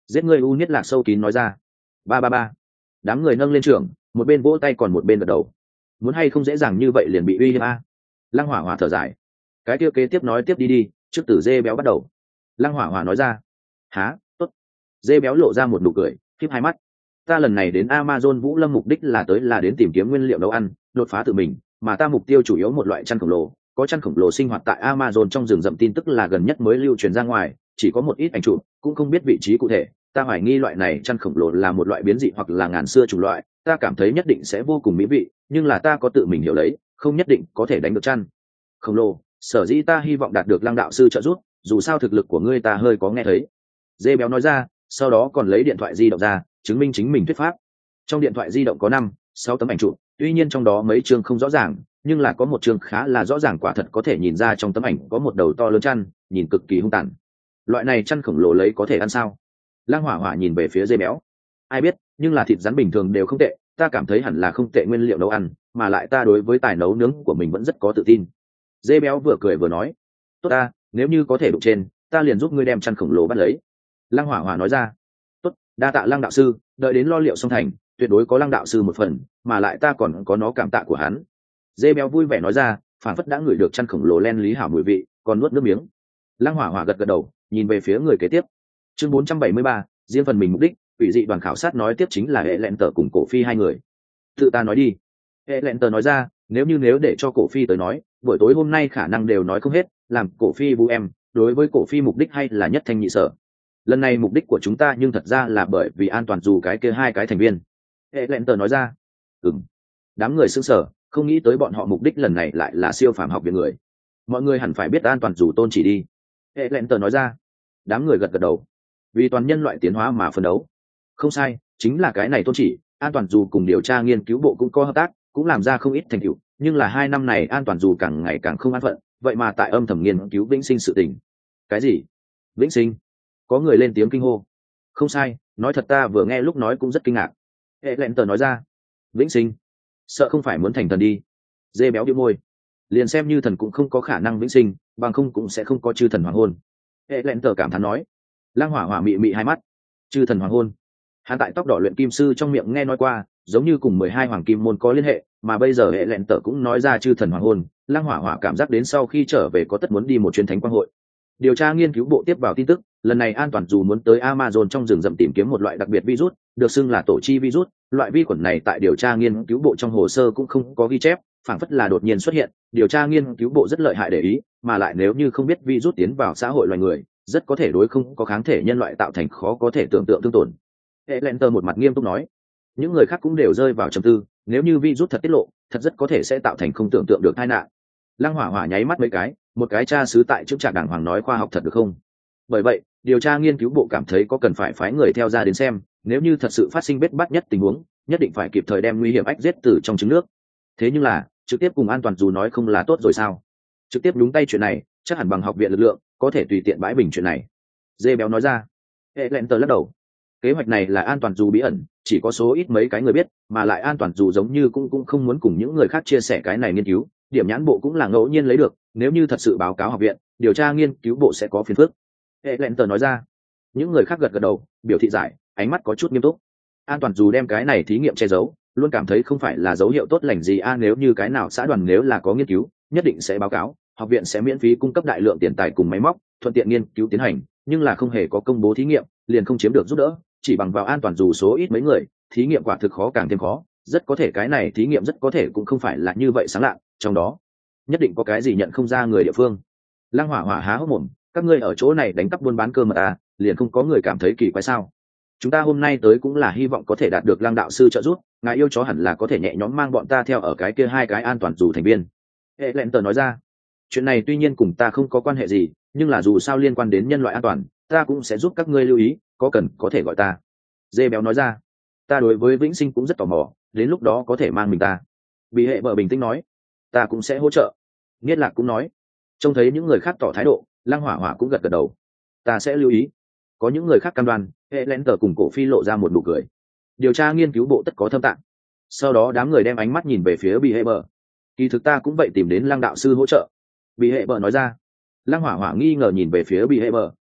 Giết ngươi u niết lạc sâu kín nói ra. Ba ba ba. Đám người nâng lên trưởng, một bên vỗ tay còn một bên gật đầu. Muốn hay không dễ dàng như vậy liền bị uy hiếp a. Lăng Hỏa Hỏa thở dài. Cái kia kế tiếp nói tiếp đi đi, trước từ dê béo bắt đầu. Lăng Hỏa Hỏa nói ra. Há, tốt. Dê béo lộ ra một nụ cười, khép hai mắt. Ta lần này đến Amazon Vũ Lâm mục đích là tới là đến tìm kiếm nguyên liệu nấu ăn, đột phá tự mình, mà ta mục tiêu chủ yếu một loại chăn khổng lồ, có chăn khổng lồ sinh hoạt tại Amazon trong rừng rậm tin tức là gần nhất mới lưu truyền ra ngoài, chỉ có một ít ảnh chụp, cũng không biết vị trí cụ thể. Ta hoài nghi loại này chăn khổng lồ là một loại biến dị hoặc là ngàn xưa chủng loại, ta cảm thấy nhất định sẽ vô cùng mỹ vị, nhưng là ta có tự mình hiểu lấy, không nhất định có thể đánh được chăn khổng lồ. Sở dĩ ta hy vọng đạt được Lăng đạo sư trợ giúp, dù sao thực lực của ngươi ta hơi có nghe thấy. Dê béo nói ra, sau đó còn lấy điện thoại di động ra, chứng minh chính mình thuyết pháp. Trong điện thoại di động có năm, sáu tấm ảnh chụp, tuy nhiên trong đó mấy chương không rõ ràng, nhưng là có một chương khá là rõ ràng, quả thật có thể nhìn ra trong tấm ảnh có một đầu to lớn chăn, nhìn cực kỳ hung tàn. Loại này chăn khổng lồ lấy có thể ăn sao? Lăng Hỏa Hỏa nhìn về phía dê béo. Ai biết, nhưng là thịt rắn bình thường đều không tệ, ta cảm thấy hẳn là không tệ nguyên liệu nấu ăn, mà lại ta đối với tài nấu nướng của mình vẫn rất có tự tin. Dê béo vừa cười vừa nói, tốt ta, nếu như có thể đụng trên, ta liền giúp ngươi đem chăn khổng lồ bắt lấy. Lăng Hỏa Hỏa nói ra, tốt, đa tạ Lăng đạo sư, đợi đến lo liệu xong thành, tuyệt đối có Lăng đạo sư một phần, mà lại ta còn có nó cảm tạ của hắn. Dê béo vui vẻ nói ra, phản phất đã ngửi được chăn khổng lồ len lý hảo mùi vị, còn nuốt nước miếng. Lăng Hỏa Hỏa gật gật đầu, nhìn về phía người kế tiếp. Chương bốn trăm bảy mươi ba, riêng phần mình mục đích, ủy dị đoàn khảo sát nói tiếp chính là hệ lẹn tờ cùng cổ phi hai người. Tự ta nói đi. Hệ lẹn tờ nói ra, nếu như nếu để cho cổ phi tới nói, buổi tối hôm nay khả năng đều nói không hết, làm cổ phi bu em, đối với cổ phi mục đích hay là nhất thanh nhị sở. Lần này mục đích của chúng ta nhưng thật ra là bởi vì an toàn dù cái kia hai cái thành viên. Hệ lẹn tờ nói ra. Ừm. Đám người sững sờ, không nghĩ tới bọn họ mục đích lần này lại là siêu phàm học viện người. Mọi người hẳn phải biết an toàn dù tôn chỉ đi. Hệ lẹn tờ nói ra. Đám người gật gật đầu. Vì toàn nhân loại tiến hóa mà phấn đấu. Không sai, chính là cái này tôn chỉ. An toàn dù cùng điều tra nghiên cứu bộ cũng có hợp tác, cũng làm ra không ít thành tựu, nhưng là hai năm này an toàn dù càng ngày càng không an phận, vậy mà tại âm thầm nghiên cứu vĩnh sinh sự tình. Cái gì? Vĩnh sinh? Có người lên tiếng kinh hô. Không sai, nói thật ta vừa nghe lúc nói cũng rất kinh ngạc. Hệ lẹn tờ nói ra. Vĩnh sinh? Sợ không phải muốn thành thần đi. Dê béo điệu môi. Liền xem như thần cũng không có khả năng vĩnh sinh, bằng không cũng sẽ không có chư thần hoàng hôn. Hệ lẹn tờ cảm thán nói. Lăng Hỏa Hỏa mị mị hai mắt. Chư thần hoàng hôn? Hắn tại tóc đỏ luyện kim sư trong miệng nghe nói qua, giống như cùng mười hai hoàng kim môn có liên hệ, mà bây giờ hệ lẹn tờ cũng nói ra chư thần hoàng hôn. Lăng Hỏa Hỏa cảm giác đến sau khi trở về có tất muốn đi một chuyến thánh quang hội. Điều tra nghiên cứu bộ tiếp vào tin tức, lần này an toàn dù muốn tới Amazon trong rừng rậm tìm kiếm một loại đặc biệt virus, được xưng là tổ chi virus. Loại vi khuẩn này tại điều tra nghiên cứu bộ trong hồ sơ cũng không có ghi chép, phảng phất là đột nhiên xuất hiện. Điều tra nghiên cứu bộ rất lợi hại để ý, mà lại nếu như không biết virus tiến vào xã hội loài người, rất có thể đối không có kháng thể nhân loại tạo thành khó có thể tưởng tượng thương tổn. Elenter một mặt nghiêm túc nói. Những người khác cũng đều rơi vào trầm tư, nếu như virus thật tiết lộ, thật rất có thể sẽ tạo thành không tưởng tượng được tai nạn. Lăng Hỏa Hỏa nháy mắt mấy cái, một cái cha xứ tại trước trạc đàng hoàng nói khoa học thật được không? Bởi vậy, điều tra nghiên cứu bộ cảm thấy có cần phải phái người theo ra đến xem, nếu như thật sự phát sinh bết bát nhất tình huống, nhất định phải kịp thời đem nguy hiểm ách giết từ trong trứng nước. Thế nhưng là, trực tiếp cùng an toàn dù nói không là tốt rồi sao? Trực tiếp đúng tay chuyện này, chắc hẳn bằng học viện lực lượng, có thể tùy tiện bãi bình chuyện này. Dê béo nói ra. Hệ lẹn tờ lắc đầu. Kế hoạch này là an toàn dù bí ẩn, chỉ có số ít mấy cái người biết, mà lại an toàn dù giống như cũng cũng không muốn cùng những người khác chia sẻ cái này nghiên cứu, điểm nhãn bộ cũng là ngẫu nhiên lấy được, nếu như thật sự báo cáo học viện, điều tra nghiên cứu bộ sẽ có phiền phức. Hệ lẹn tờ nói ra. Những người khác gật gật đầu, biểu thị giải, ánh mắt có chút nghiêm túc. An toàn dù đem cái này thí nghiệm che giấu, luôn cảm thấy không phải là dấu hiệu tốt lành gì a à, nếu như cái nào xã đoàn nếu là có nghiên cứu, nhất định sẽ báo cáo, học viện sẽ miễn phí cung cấp đại lượng tiền tài cùng máy móc, thuận tiện nghiên cứu tiến hành, nhưng là không hề có công bố thí nghiệm, liền không chiếm được giúp đỡ, chỉ bằng vào an toàn dù số ít mấy người, thí nghiệm quả thực khó càng thêm khó, rất có thể cái này thí nghiệm rất có thể cũng không phải là như vậy sáng lạ, trong đó nhất định có cái gì nhận không ra người địa phương. Lăng Hỏa Hỏa há hốc mồm, các ngươi ở chỗ này đánh cắp buôn bán cơ mật à, liền không có người cảm thấy kỳ quái sao? Chúng ta hôm nay tới cũng là hy vọng có thể đạt được Lăng đạo sư trợ giúp, ngài yêu chó hẳn là có thể nhẹ nhõm mang bọn ta theo ở cái kia hai cái an toàn dù thành viên. Hệ lẹn tờ nói ra. Chuyện này tuy nhiên cùng ta không có quan hệ gì, nhưng là dù sao liên quan đến nhân loại an toàn, ta cũng sẽ giúp các ngươi lưu ý, có cần có thể gọi ta. Dê béo nói ra. Ta đối với vĩnh sinh cũng rất tò mò, đến lúc đó có thể mang mình ta. Bị hệ bờ bình tĩnh nói. Ta cũng sẽ hỗ trợ. Niết Lạc cũng nói. Trông thấy những người khác tỏ thái độ, Lăng Hỏa Hỏa cũng gật gật đầu. Ta sẽ lưu ý. Có những người khác cam đoan, hệ lén tờ cùng cổ phi lộ ra một nụ cười. Điều tra nghiên cứu bộ tất có thâm tạng. Sau đó đám người đem ánh mắt nhìn về phía bị hệ bờ. Kỳ thực ta cũng vậy tìm đến Lăng đạo sư hỗ trợ. Bị hệ bờ nói ra. Lăng Hỏa Hỏa nghi ngờ nhìn về phía bị hệ bờ.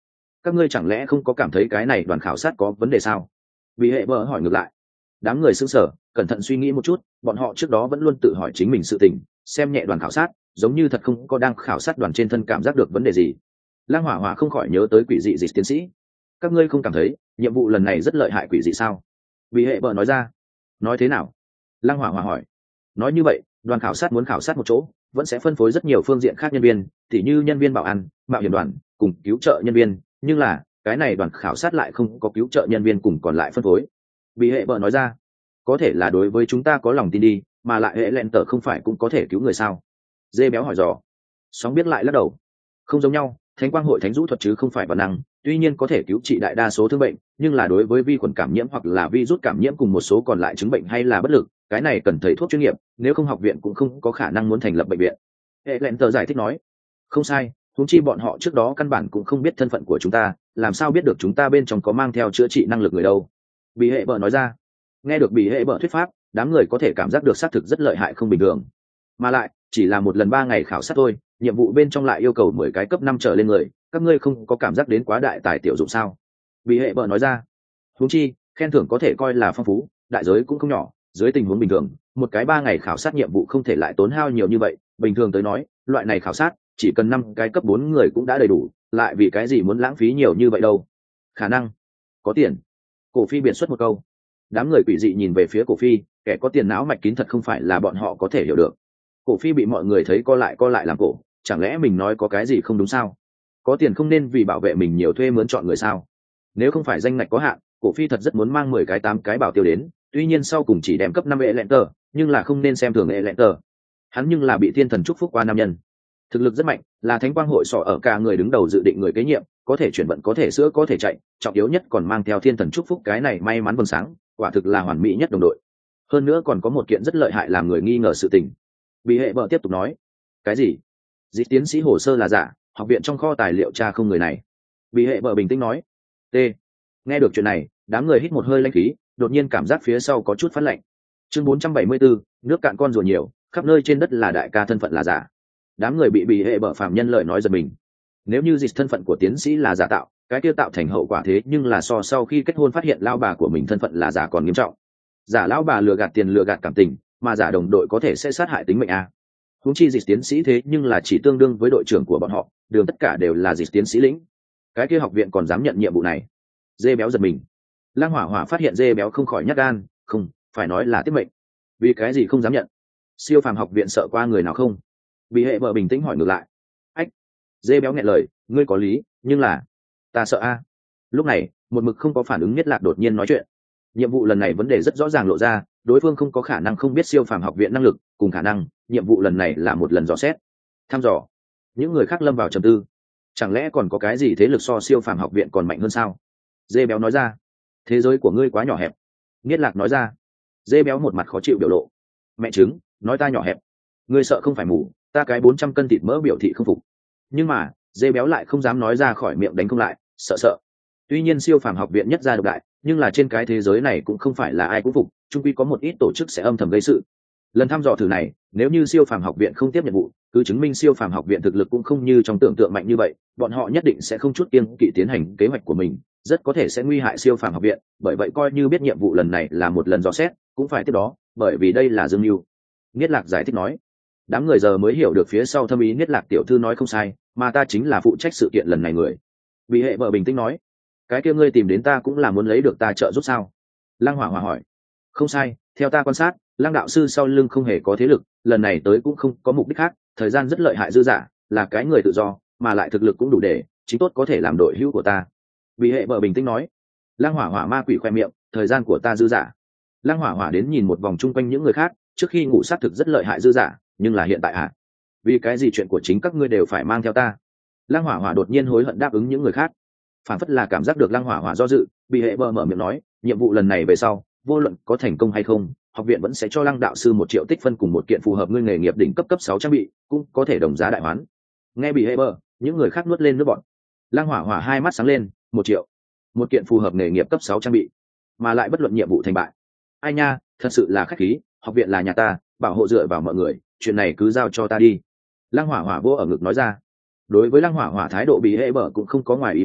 các ngươi chẳng lẽ không có cảm thấy cái này đoàn khảo sát có vấn đề sao? Vì hệ bờ hỏi ngược lại. Đám người sững sờ, cẩn thận suy nghĩ một chút, bọn họ trước đó vẫn luôn tự hỏi chính mình sự tình, xem nhẹ đoàn khảo sát, giống như thật không có đang khảo sát đoàn trên thân cảm giác được vấn đề gì. Lang Hỏa Hỏa không khỏi nhớ tới quỷ dị dịch tiến sĩ. Các ngươi không cảm thấy nhiệm vụ lần này rất lợi hại quỷ dị sao? Vì hệ bờ nói ra. Nói thế nào? Lang Hỏa Hỏa hỏi. Nói như vậy, đoàn khảo sát muốn khảo sát một chỗ, vẫn sẽ phân phối rất nhiều phương diện khác nhân viên, tỉ như nhân viên bảo an, mạo hiểm đoàn, cùng cứu trợ nhân viên, nhưng là cái này đoàn khảo sát lại không có cứu trợ nhân viên cùng còn lại phân phối. Vì hệ bờ nói ra. Có thể là đối với chúng ta có lòng tin đi, mà lại hệ lẹn tờ không phải cũng có thể cứu người sao? Dê béo hỏi dò. Sóng biết lại lắc đầu. Không giống nhau, thánh quang hội thánh rũ thuật chứ không phải bản năng, tuy nhiên có thể cứu trị đại đa số thương bệnh, nhưng là đối với vi khuẩn cảm nhiễm hoặc là virus cảm nhiễm cùng một số còn lại chứng bệnh hay là bất lực, cái này cần thầy thuốc chuyên nghiệp, nếu không học viện cũng không có khả năng muốn thành lập bệnh viện. Hệ lẹn tờ giải thích nói. Không sai, huống chi bọn họ trước đó căn bản cũng không biết thân phận của chúng ta, làm sao biết được chúng ta bên trong có mang theo chữa trị năng lực người đâu? Bị hệ bợ nói ra. Nghe được bị hệ bợ thuyết pháp, đám người có thể cảm giác được xác thực rất lợi hại không bình thường, mà lại chỉ là một lần ba ngày khảo sát thôi, nhiệm vụ bên trong lại yêu cầu mười cái cấp năm trở lên người, các ngươi không có cảm giác đến quá đại tài tiểu dụng sao? Bị hệ bợ nói ra. Huống chi khen thưởng có thể coi là phong phú, đại giới cũng không nhỏ, dưới tình huống bình thường một cái ba ngày khảo sát nhiệm vụ không thể lại tốn hao nhiều như vậy, bình thường tới nói loại này khảo sát chỉ cần năm cái cấp bốn người cũng đã đầy đủ, lại vì cái gì muốn lãng phí nhiều như vậy đâu? Khả năng có tiền. Cổ Phi biện xuất một câu. Đám người quỷ dị nhìn về phía Cổ Phi, kẻ có tiền não mạch kín thật không phải là bọn họ có thể hiểu được. Cổ Phi bị mọi người thấy co lại co lại làm cổ, chẳng lẽ mình nói có cái gì không đúng sao? Có tiền không nên vì bảo vệ mình nhiều thuê mướn chọn người sao? Nếu không phải danh ngạch có hạn, Cổ Phi thật rất muốn mang mười cái tám cái bảo tiêu đến, tuy nhiên sau cùng chỉ đem cấp năm hệ lẹn tờ, nhưng là không nên xem thường hệ lẹn tờ. Hắn nhưng là bị thiên thần chúc phúc qua nam nhân, thực lực rất mạnh, là thánh quang hội sọ ở cả người đứng đầu dự định người kế nhiệm, có thể chuyển vận, có thể sữa, có thể chạy, trọng yếu nhất còn mang theo thiên thần chúc phúc, cái này may mắn vầng sáng, quả thực là hoàn mỹ nhất đồng đội. Hơn nữa còn có một kiện rất lợi hại làm người nghi ngờ sự tình. Bị hệ bợ tiếp tục nói. Cái gì? Dịch tiến sĩ hồ sơ là giả, học viện trong kho tài liệu tra không người này. Bị hệ bợ bình tĩnh nói. T. Nghe được chuyện này, đám người hít một hơi lãnh khí, đột nhiên cảm giác phía sau có chút phát lạnh. Chương bốn trăm bảy mươi bốn, nước cạn con rùa nhiều, khắp nơi trên đất là đại ca thân phận là giả. Đám người bị bị hệ bợ phàm nhân lời nói giật mình. Nếu như dịch thân phận của tiến sĩ là giả tạo, cái kia tạo thành hậu quả thế nhưng là so sau khi kết hôn phát hiện lao bà của mình thân phận là giả còn nghiêm trọng. Giả lão bà lừa gạt tiền, lừa gạt cảm tình, mà giả đồng đội có thể sẽ sát hại tính mệnh a. Huống chi dịch tiến sĩ thế nhưng là chỉ tương đương với đội trưởng của bọn họ, đường tất cả đều là dịch tiến sĩ lĩnh. Cái kia học viện còn dám nhận nhiệm vụ này? Dê béo giật mình. Lang Hỏa Hỏa phát hiện dê béo không khỏi nhát gan, không, phải nói là tiết mệnh. Vì cái gì không dám nhận? Siêu phàm học viện sợ qua người nào không? Bị hệ vợ bình tĩnh hỏi ngược lại. Ách. Dê béo nghẹn lời, ngươi có lý, nhưng là ta sợ a. Lúc này, một mực không có phản ứng Nhất Lạc đột nhiên nói chuyện. Nhiệm vụ lần này vấn đề rất rõ ràng lộ ra, đối phương không có khả năng không biết siêu phàm học viện năng lực, cùng khả năng nhiệm vụ lần này là một lần dò xét, thăm dò. Những người khác lâm vào trầm tư. Chẳng lẽ còn có cái gì thế lực so siêu phàm học viện còn mạnh hơn sao? Dê béo nói ra. Thế giới của ngươi quá nhỏ hẹp. Nhất Lạc nói ra. Dê béo một mặt khó chịu biểu lộ. Mẹ chứng, nói ta nhỏ hẹp. Ngươi sợ không phải mù, ta cái bốn trăm cân thịt mỡ biểu thị không phục. Nhưng mà dê béo lại không dám nói ra khỏi miệng, đánh không lại, sợ sợ. Tuy nhiên siêu phàm học viện nhất gia độc đại, nhưng là trên cái thế giới này cũng không phải là ai cũng phục, chung quy có một ít tổ chức sẽ âm thầm gây sự. Lần thăm dò thử này, nếu như siêu phàm học viện không tiếp nhiệm vụ, cứ chứng minh siêu phàm học viện thực lực cũng không như trong tưởng tượng mạnh như vậy, bọn họ nhất định sẽ không chút kiêng kỵ tiến hành kế hoạch của mình, rất có thể sẽ nguy hại siêu phàm học viện, bởi vậy coi như biết nhiệm vụ lần này là một lần dò xét, cũng phải tiếp đó, bởi vì đây là dương mưu. Niết Lạc giải thích nói. Đám người giờ mới hiểu được phía sau thâm ý Niết Lạc tiểu thư nói không sai, mà ta chính là phụ trách sự kiện lần này người. Bị hệ vợ bình tĩnh nói. Cái kia ngươi tìm đến ta cũng là muốn lấy được ta trợ giúp sao? Lăng Hỏa Hỏa hỏi. Không sai, theo ta quan sát, Lăng đạo sư sau lưng không hề có thế lực, lần này tới cũng không có mục đích khác, thời gian rất lợi hại dư dả, là cái người tự do, mà lại thực lực cũng đủ để chính tốt có thể làm đội hữu của ta. Bị hệ vợ bình tĩnh nói. Lăng Hỏa Hỏa ma quỷ khoe miệng, thời gian của ta dư dả. Lăng Hỏa Hỏa đến nhìn một vòng chung quanh những người khác, trước khi ngủ sát thực rất lợi hại dư dả, nhưng là hiện tại à? Vì cái gì chuyện của chính các ngươi đều phải mang theo ta? Lăng Hỏa Hỏa đột nhiên hối hận đáp ứng những người khác, phản phất là cảm giác được Lăng Hỏa Hỏa do dự. Bị hệ vợ mở miệng nói, nhiệm vụ lần này về sau, vô luận có thành công hay không, học viện vẫn sẽ cho Lăng đạo sư một triệu tích phân cùng một kiện phù hợp ngươi nghề nghiệp đỉnh cấp cấp sáu trang bị, cũng có thể đồng giá đại hoán. Nghe Bị hệ vợ, những người khác nuốt lên nước bọt. Lăng Hỏa Hỏa hai mắt sáng lên, một triệu, một kiện phù hợp nghề nghiệp cấp sáu trang bị, mà lại bất luận nhiệm vụ thành bại. Ai nha, thật sự là khách khí, học viện là nhà ta, bảo hộ dựa vào mọi người, chuyện này cứ giao cho ta đi. Lăng Hỏa Hỏa vô ở ngực nói ra. Đối với Lăng Hỏa Hỏa thái độ, Bị hệ bở cũng không có ngoài ý muốn,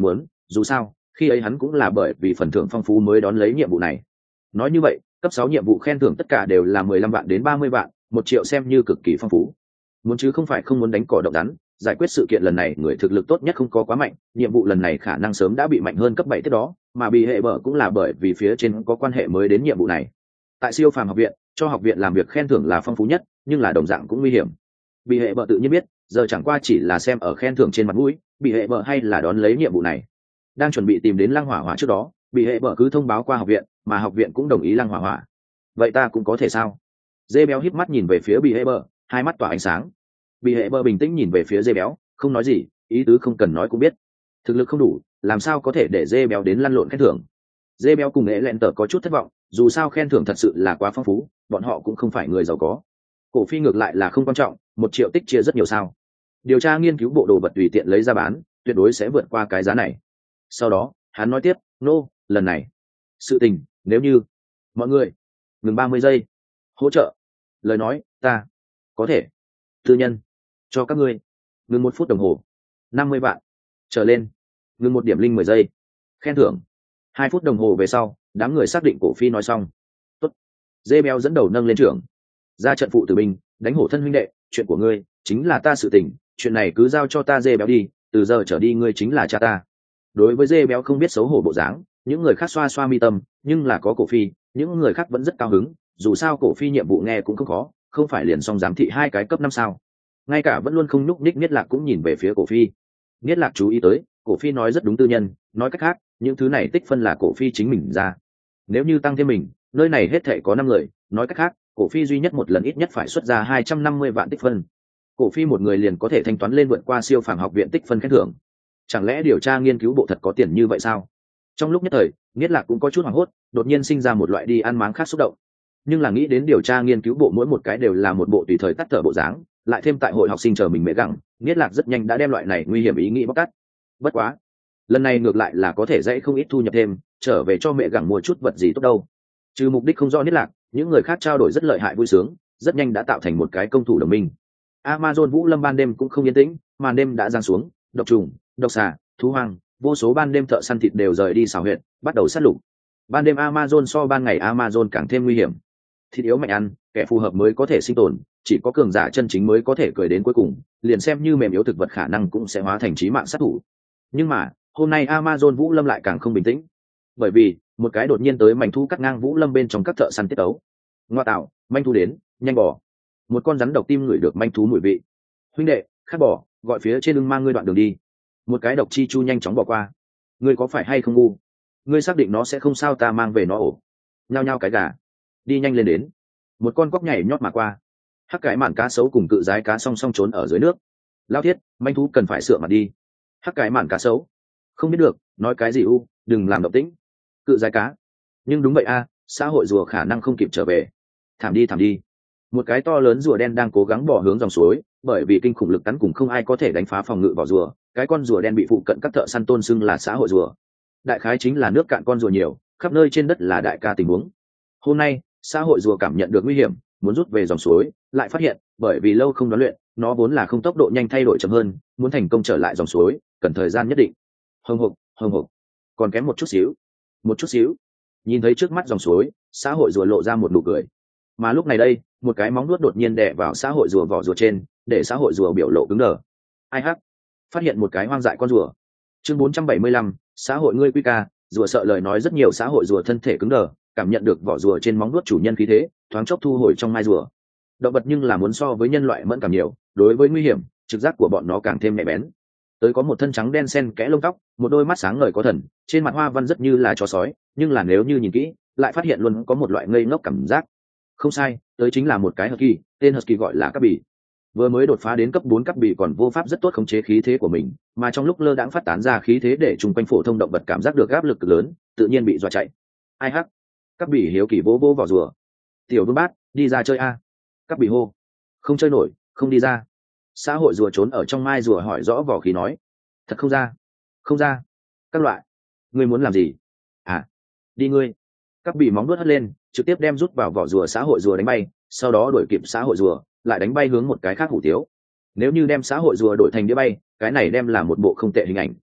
dù sao khi ấy hắn cũng là bởi vì phần thưởng phong phú mới đón lấy nhiệm vụ này. Nói như vậy cấp sáu nhiệm vụ khen thưởng tất cả đều là mười lăm vạn đến ba mươi vạn, một triệu xem như cực kỳ phong phú. Muốn chứ không phải không muốn đánh cỏ động rắn, giải quyết sự kiện lần này người thực lực tốt nhất không có quá mạnh, nhiệm vụ lần này khả năng sớm đã bị mạnh hơn cấp bảy tiếp đó, mà bị hệ bở cũng là bởi vì phía trên có quan hệ mới đến nhiệm vụ này. Tại siêu phàm học viện, cho học viện làm việc khen thưởng là phong phú nhất, nhưng là đồng dạng cũng nguy hiểm. Bị hệ bở tự nhiên biết, giờ chẳng qua chỉ là xem ở khen thưởng trên mặt mũi, bị hệ bở hay là đón lấy nhiệm vụ này. Đang chuẩn bị tìm đến Lăng Hỏa Hỏa trước đó, bị hệ bở cứ thông báo qua học viện, mà học viện cũng đồng ý Lăng Hỏa Hỏa. Vậy ta cũng có thể sao? Dê béo híp mắt nhìn về phía bị hệ bở, hai mắt tỏa ánh sáng. Bị hệ bở bình tĩnh nhìn về phía dê béo, không nói gì, ý tứ không cần nói cũng biết. Thực lực không đủ, làm sao có thể để dê béo đến lăn lộn khen thưởng? Dê béo cùng nghệ lẹn tở có chút thất vọng, dù sao khen thưởng thật sự là quá phong phú, bọn họ cũng không phải người giàu có. Cổ phi ngược lại là không quan trọng, một triệu tích chia rất nhiều sao? Điều tra nghiên cứu bộ đồ vật tùy tiện lấy ra bán, tuyệt đối sẽ vượt qua cái giá này. Sau đó hắn nói tiếp, nô lần này sự tình nếu như mọi người ngừng ba mươi giây hỗ trợ lời nói ta có thể tư nhân cho các ngươi ngừng một phút đồng hồ năm mươi vạn trở lên, ngừng một điểm linh mười giây khen thưởng hai phút đồng hồ về sau đám người xác định cổ phi nói xong. Tốt. Dê béo dẫn đầu nâng lên trưởng ra trận phụ tử binh đánh hổ thân huynh đệ, chuyện của ngươi chính là ta sự tình, chuyện này cứ giao cho ta dê béo đi, từ giờ trở đi ngươi chính là cha ta. Đối với dê béo không biết xấu hổ bộ dáng, những người khác xoa xoa mi tâm, nhưng là có cổ phi, những người khác vẫn rất cao hứng, dù sao cổ phi nhiệm vụ nghe cũng không khó, không phải liền xong giám thị hai cái cấp năm sao. Ngay cả vẫn luôn không nhúc nhích Niết Lạc cũng nhìn về phía cổ phi. Niết Lạc chú ý tới, cổ phi nói rất đúng tư nhân, nói cách khác, những thứ này tích phân là cổ phi chính mình ra. Nếu như tăng thêm mình, nơi này hết thể có năm người, nói cách khác, cổ phi duy nhất một lần ít nhất phải xuất ra hai trăm năm mươi vạn tích phân. Cổ phi một người liền có thể thanh toán lên vượt qua siêu phàm học viện tích phân khen thưởng. Chẳng lẽ điều tra nghiên cứu bộ thật có tiền như vậy sao? Trong lúc nhất thời, Niết Lạc cũng có chút hoảng hốt, đột nhiên sinh ra một loại đi ăn máng khác xúc động. Nhưng là nghĩ đến điều tra nghiên cứu bộ mỗi một cái đều là một bộ tùy thời tắt thở bộ dáng, lại thêm tại hội học sinh chờ mình mẹ gặng, Niết Lạc rất nhanh đã đem loại này nguy hiểm ý nghĩ bóc tát. Bất quá, lần này ngược lại là có thể dễ không ít thu nhập thêm, trở về cho mẹ gặng mua chút vật gì tốt đâu. Trừ mục đích không rõ Niết Lạc, những người khác trao đổi rất lợi hại vui sướng, rất nhanh đã tạo thành một cái công thủ đồng minh. Amazon Vũ Lâm ban đêm cũng không yên tĩnh, màn đêm đã giáng xuống, độc trùng, độc xà, thú hoang, vô số ban đêm thợ săn thịt đều rời đi xào huyệt, bắt đầu sát lục. Ban đêm Amazon so ban ngày Amazon càng thêm nguy hiểm. Thịt yếu mạnh ăn, kẻ phù hợp mới có thể sinh tồn, chỉ có cường giả chân chính mới có thể cười đến cuối cùng, liền xem như mềm yếu thực vật khả năng cũng sẽ hóa thành chí mạng sát thủ. Nhưng mà, hôm nay Amazon Vũ Lâm lại càng không bình tĩnh. Bởi vì, một cái đột nhiên tới mảnh thu cắt ngang Vũ Lâm bên trong các thợ săn tiết ấu. Ngoa tạo, manh thú đến, nhanh bỏ. Một con rắn độc tim ngửi được manh thú mùi vị. Huynh đệ, khát bỏ, gọi phía trên lưng mang ngươi đoạn đường đi. Một cái độc chi chu nhanh chóng bỏ qua. Ngươi có phải hay không ngu? Ngươi xác định nó sẽ không sao ta mang về nó ổ. Nhao nhao cái gà. Đi nhanh lên đến. Một con cóc nhảy nhót mà qua. Hắc cái mạn cá sấu cùng cự giái cá song song trốn ở dưới nước. Lao thiết, manh thú cần phải sửa mặt đi. Hắc cái mạn cá sấu. Không biết được, nói cái gì u, đừng làm động tĩnh. Cự giái cá. Nhưng đúng vậy a, xã hội rùa khả năng không kịp trở về. Thảm đi thảm đi. Một cái to lớn rùa đen đang cố gắng bỏ hướng dòng suối, bởi vì kinh khủng lực cắn cùng không ai có thể đánh phá phòng ngự vào rùa, cái con rùa đen bị phụ cận các thợ săn tôn xưng là xã hội rùa. Đại khái chính là nước cạn con rùa nhiều, khắp nơi trên đất là đại ca tình huống. Hôm nay, xã hội rùa cảm nhận được nguy hiểm, muốn rút về dòng suối, lại phát hiện, bởi vì lâu không đoán luyện, nó vốn là không tốc độ nhanh thay đổi chậm hơn, muốn thành công trở lại dòng suối, cần thời gian nhất định. Hồng hộc, hồng hộc, còn kém một chút xíu, một chút xíu. Nhìn thấy trước mắt dòng suối, xã hội rùa lộ ra một nụ cười. Mà lúc này đây, một cái móng nuốt đột nhiên đè vào xã hội rùa vỏ rùa trên, để xã hội rùa biểu lộ cứng đờ. Ai hắc, phát hiện một cái hoang dại con rùa. Chương bốn trăm bảy mươi lăm, xã hội ngươi quy ca, rùa sợ lời nói rất nhiều, xã hội rùa thân thể cứng đờ, cảm nhận được vỏ rùa trên móng nuốt chủ nhân khí thế, thoáng chốc thu hồi trong mai rùa. Động vật nhưng là muốn so với nhân loại mẫn cảm nhiều, đối với nguy hiểm, trực giác của bọn nó càng thêm nhạy bén. Tới có một thân trắng đen xen kẽ lông tóc, một đôi mắt sáng ngời có thần, trên mặt hoa văn rất như là chó sói, nhưng là nếu như nhìn kỹ, lại phát hiện luôn có một loại ngây ngốc cảm giác. Không sai, tới chính là một cái husky, tên husky gọi là Cắp Bỉ. Vừa mới đột phá đến cấp bốn Cắp Bỉ còn vô pháp rất tốt khống chế khí thế của mình, mà trong lúc lơ đãng phát tán ra khí thế để chung quanh phổ thông động vật cảm giác được áp lực cực lớn, tự nhiên bị dọa chạy. Ai hắc? Cắp Bỉ hiếu kỳ vỗ vỗ vào rùa. Tiểu Vương Bát, đi ra chơi a. Cắp Bỉ hô. Không chơi nổi, không đi ra. Xã hội rùa trốn ở trong mai rùa hỏi rõ vỏ khí nói. Thật không ra? Không ra. Các loại. Ngươi muốn làm gì? À, đi ngươi. Cắp Bỉ móng vuốt hất lên, trực tiếp đem rút vào vỏ rùa xã hội rùa đánh bay, sau đó đuổi kịp xã hội rùa, lại đánh bay hướng một cái khác hủ tiếu. Nếu như đem xã hội rùa đổi thành đĩa bay, cái này đem là một bộ không tệ hình ảnh.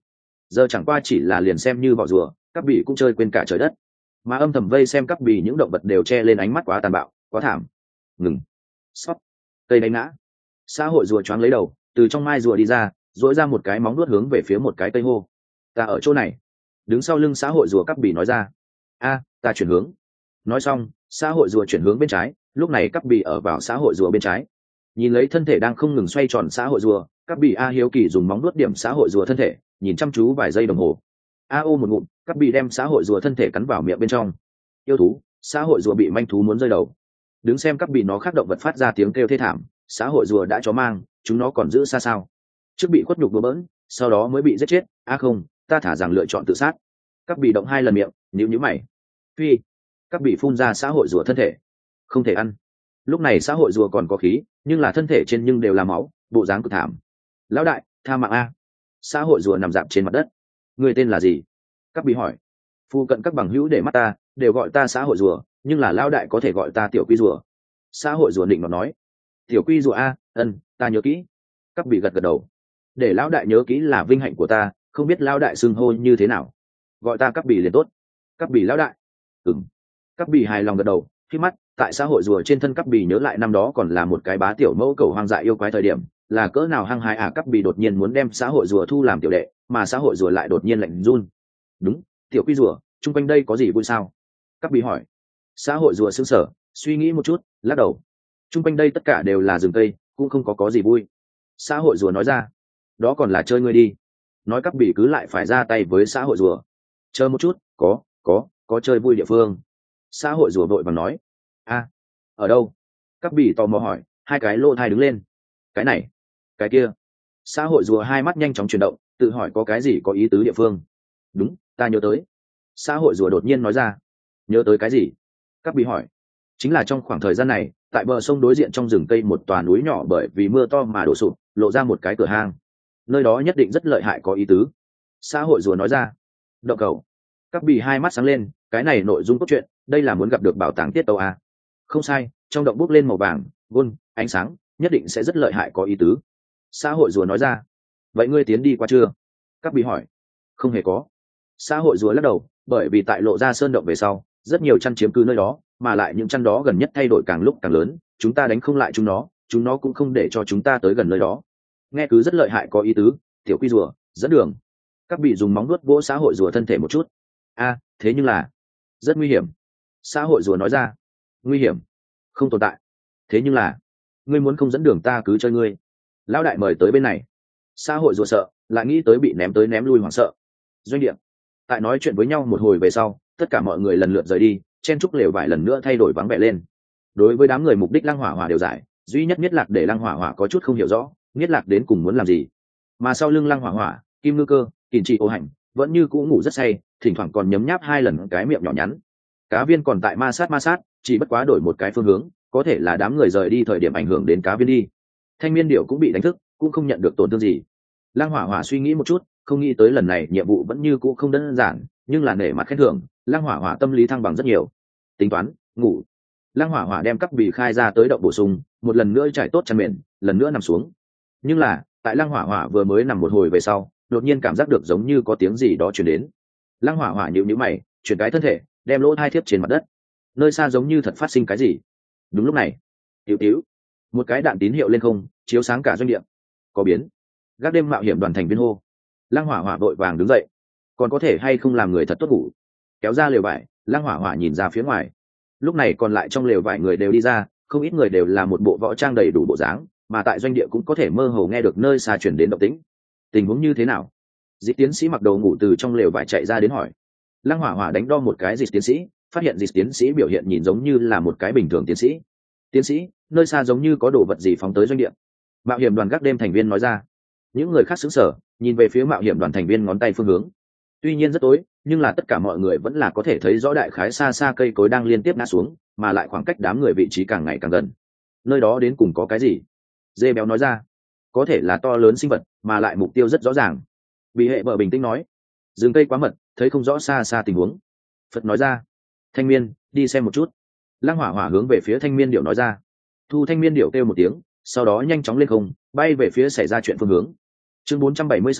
giờ chẳng qua chỉ là liền xem như vỏ rùa, các bỉ cũng chơi quên cả trời đất, mà âm thầm vây xem các bỉ những động vật đều che lên ánh mắt quá tàn bạo, quá thảm. Ngừng. Sót. Cây đánh ngã. Xã hội rùa choáng lấy đầu, từ trong mai rùa đi ra, dỗi ra một cái móng nuốt hướng về phía một cái cây hô. Ta ở chỗ này. Đứng sau lưng xã hội rùa các bỉ nói ra. A, ta chuyển hướng. Nói xong, xã hội rùa chuyển hướng bên trái, lúc này các bỉ ở vào xã hội rùa bên trái. Nhìn lấy thân thể đang không ngừng xoay tròn xã hội rùa, các bỉ A hiếu kỳ dùng móng nuốt điểm xã hội rùa thân thể, nhìn chăm chú vài giây đồng hồ. A ô một ngụm, các bỉ đem xã hội rùa thân thể cắn vào miệng bên trong. Yêu thú, xã hội rùa bị manh thú muốn rơi đầu. Đứng xem các bỉ nó khác động vật phát ra tiếng kêu thê thảm, xã hội rùa đã chó mang, chúng nó còn giữ xa sao? Trước bị khuất nhục bừa bỡn, sau đó mới bị giết chết. A không, ta thả rằng lựa chọn tự sát. Các bỉ động hai lần miệng, nhíu nhíu mày. Phi, các bỉ phun ra xã hội rùa thân thể. Không thể ăn. Lúc này xã hội rùa còn có khí, nhưng là thân thể trên nhưng đều là máu, bộ dáng cực thảm. Lão đại, tha mạng a. Xã hội rùa nằm dạp trên mặt đất. Người tên là gì? Các bỉ hỏi. Phu cận các bằng hữu để mắt ta, đều gọi ta xã hội rùa, nhưng là lão đại có thể gọi ta tiểu quy rùa. Xã hội rùa định nó nói. Tiểu quy rùa a, ân, ta nhớ kỹ. Các bỉ gật gật đầu. Để lão đại nhớ kỹ là vinh hạnh của ta, không biết lão đại xưng hô như thế nào. Gọi ta các bỉ liền tốt. Các bỉ lão đại. Ừm. Các bỉ hài lòng gật đầu, khi mắt tại xã hội rùa trên thân các bỉ nhớ lại năm đó còn là một cái bá tiểu mẫu cầu hoang dại yêu quái thời điểm, là cỡ nào hăng hái à. Các bỉ đột nhiên muốn đem xã hội rùa thu làm tiểu đệ, mà xã hội rùa lại đột nhiên lạnh run. Đúng, tiểu quy rùa, chung quanh đây có gì vui sao? Các bỉ hỏi. Xã hội rùa sững sờ, suy nghĩ một chút, lắc đầu. Chung quanh đây tất cả đều là rừng cây, cũng không có có gì vui. Xã hội rùa nói ra. Đó còn là chơi ngươi đi. Nói các bỉ cứ lại phải ra tay với xã hội rùa. Chờ một chút, có, có, có chơi vui địa phương. Xã hội rùa vội vàng nói. A, ở đâu? Các bỉ tò mò hỏi, hai cái lỗ thai đứng lên. Cái này, cái kia. Xã hội rùa hai mắt nhanh chóng chuyển động, tự hỏi có cái gì có ý tứ địa phương. Đúng, ta nhớ tới. Xã hội rùa đột nhiên nói ra. Nhớ tới cái gì? Các bỉ hỏi. Chính là trong khoảng thời gian này, tại bờ sông đối diện trong rừng cây một tòa núi nhỏ bởi vì mưa to mà đổ sụp, lộ ra một cái cửa hang. Nơi đó nhất định rất lợi hại có ý tứ. Xã hội rùa nói ra. Động cầu. Các bỉ hai mắt sáng lên, cái này nội dung cốt truyện, đây là muốn gặp được bảo tàng tiết tấu à? Không sai, trong động bốc lên màu vàng, gôn, ánh sáng, nhất định sẽ rất lợi hại có ý tứ. Xã hội rùa nói ra. Vậy ngươi tiến đi qua chưa? Các bỉ hỏi. Không hề có. Xã hội rùa lắc đầu, bởi vì tại lộ ra sơn động về sau, rất nhiều chăn chiếm cư nơi đó, mà lại những chăn đó gần nhất thay đổi càng lúc càng lớn, chúng ta đánh không lại chúng nó, chúng nó cũng không để cho chúng ta tới gần nơi đó. Nghe cứ rất lợi hại có ý tứ, tiểu quy rùa, dẫn đường. Các bỉ dùng móng nuốt vỗ xã hội rùa thân thể một chút. A, thế nhưng là rất nguy hiểm. Xã hội rùa nói ra. Nguy hiểm? Không tồn tại. Thế nhưng là ngươi muốn không dẫn đường ta cứ chơi ngươi. Lão đại mời tới bên này. Xã hội rùa sợ, lại nghĩ tới bị ném tới ném lui hoảng sợ. Doanh địa. Tại nói chuyện với nhau một hồi về sau, tất cả mọi người lần lượt rời đi, chen trúc lều vải lần nữa thay đổi vắng vẻ lên. Đối với đám người mục đích Lăng Hỏa Hỏa đều giải, duy nhất Miết Lạc để Lăng Hỏa Hỏa có chút không hiểu rõ, Miết Lạc đến cùng muốn làm gì. Mà sau lưng Lăng Hỏa Hỏa, Kim Ngư Cơ, Kình Trị Ô Hành vẫn như cũ ngủ rất say, thỉnh thoảng còn nhấm nháp hai lần cái miệng nhỏ nhắn. Cá Viên còn tại ma sát ma sát, chỉ bất quá đổi một cái phương hướng, có thể là đám người rời đi thời điểm ảnh hưởng đến Cá Viên đi. Thanh Miên Điểu cũng bị đánh thức, cũng không nhận được tổn thương gì. Lăng Hỏa Hỏa suy nghĩ một chút, không nghĩ tới lần này nhiệm vụ vẫn như cũ không đơn giản, nhưng là nể mặt khen thưởng, Lăng Hỏa Hỏa tâm lý thăng bằng rất nhiều. Tính toán, ngủ. Lăng Hỏa Hỏa đem các bì khai ra tới động bổ sung, một lần nữa trải tốt chăn mền, lần nữa nằm xuống. Nhưng là, tại Lăng Hỏa Hỏa vừa mới nằm một hồi về sau, đột nhiên cảm giác được giống như có tiếng gì đó truyền đến. Lăng Hỏa Hỏa nhíu nhíu mày, chuyển cái thân thể, đem lỗ hai thiếp trên mặt đất. Nơi xa giống như thật phát sinh cái gì. Đúng lúc này, tiểu tiểu, một cái đạn tín hiệu lên không, chiếu sáng cả doanh địa. Có biến. Gác đêm mạo hiểm đoàn thành viên hô. Lăng Hỏa Hỏa vội vàng đứng dậy. Còn có thể hay không làm người thật tốt ngủ. Kéo ra lều vải, Lăng Hỏa Hỏa nhìn ra phía ngoài. Lúc này còn lại trong lều vải người đều đi ra, không ít người đều là một bộ võ trang đầy đủ bộ dáng, mà tại doanh địa cũng có thể mơ hồ nghe được nơi xa truyền đến động tĩnh. Tình huống như thế nào? Dịch tiến sĩ mặc đồ ngủ từ trong lều vải chạy ra đến hỏi. Lăng Hỏa Hỏa đánh đo một cái dịch tiến sĩ, phát hiện dịch tiến sĩ biểu hiện nhìn giống như là một cái bình thường tiến sĩ. Tiến sĩ, nơi xa giống như có đồ vật gì phóng tới doanh địa. Mạo hiểm đoàn gác đêm thành viên nói ra. Những người khác sững sờ, nhìn về phía mạo hiểm đoàn thành viên ngón tay phương hướng. Tuy nhiên rất tối, nhưng là tất cả mọi người vẫn là có thể thấy rõ đại khái xa xa cây cối đang liên tiếp ngã xuống, mà lại khoảng cách đám người vị trí càng ngày càng gần. Nơi đó đến cùng có cái gì? Dê béo nói ra. Có thể là to lớn sinh vật, mà lại mục tiêu rất rõ ràng. Bị hệ bờ bình tĩnh nói. Rừng cây quá mật, thấy không rõ xa xa tình huống. Phật nói ra. Thanh Miên, đi xem một chút. Lăng Hỏa Hỏa hướng về phía Thanh Miên Điểu nói ra. Thu Thanh Miên Điểu kêu một tiếng, sau đó nhanh chóng lên không, bay về phía xảy ra chuyện phương hướng. Chương bốn trăm bảy mươi sáu,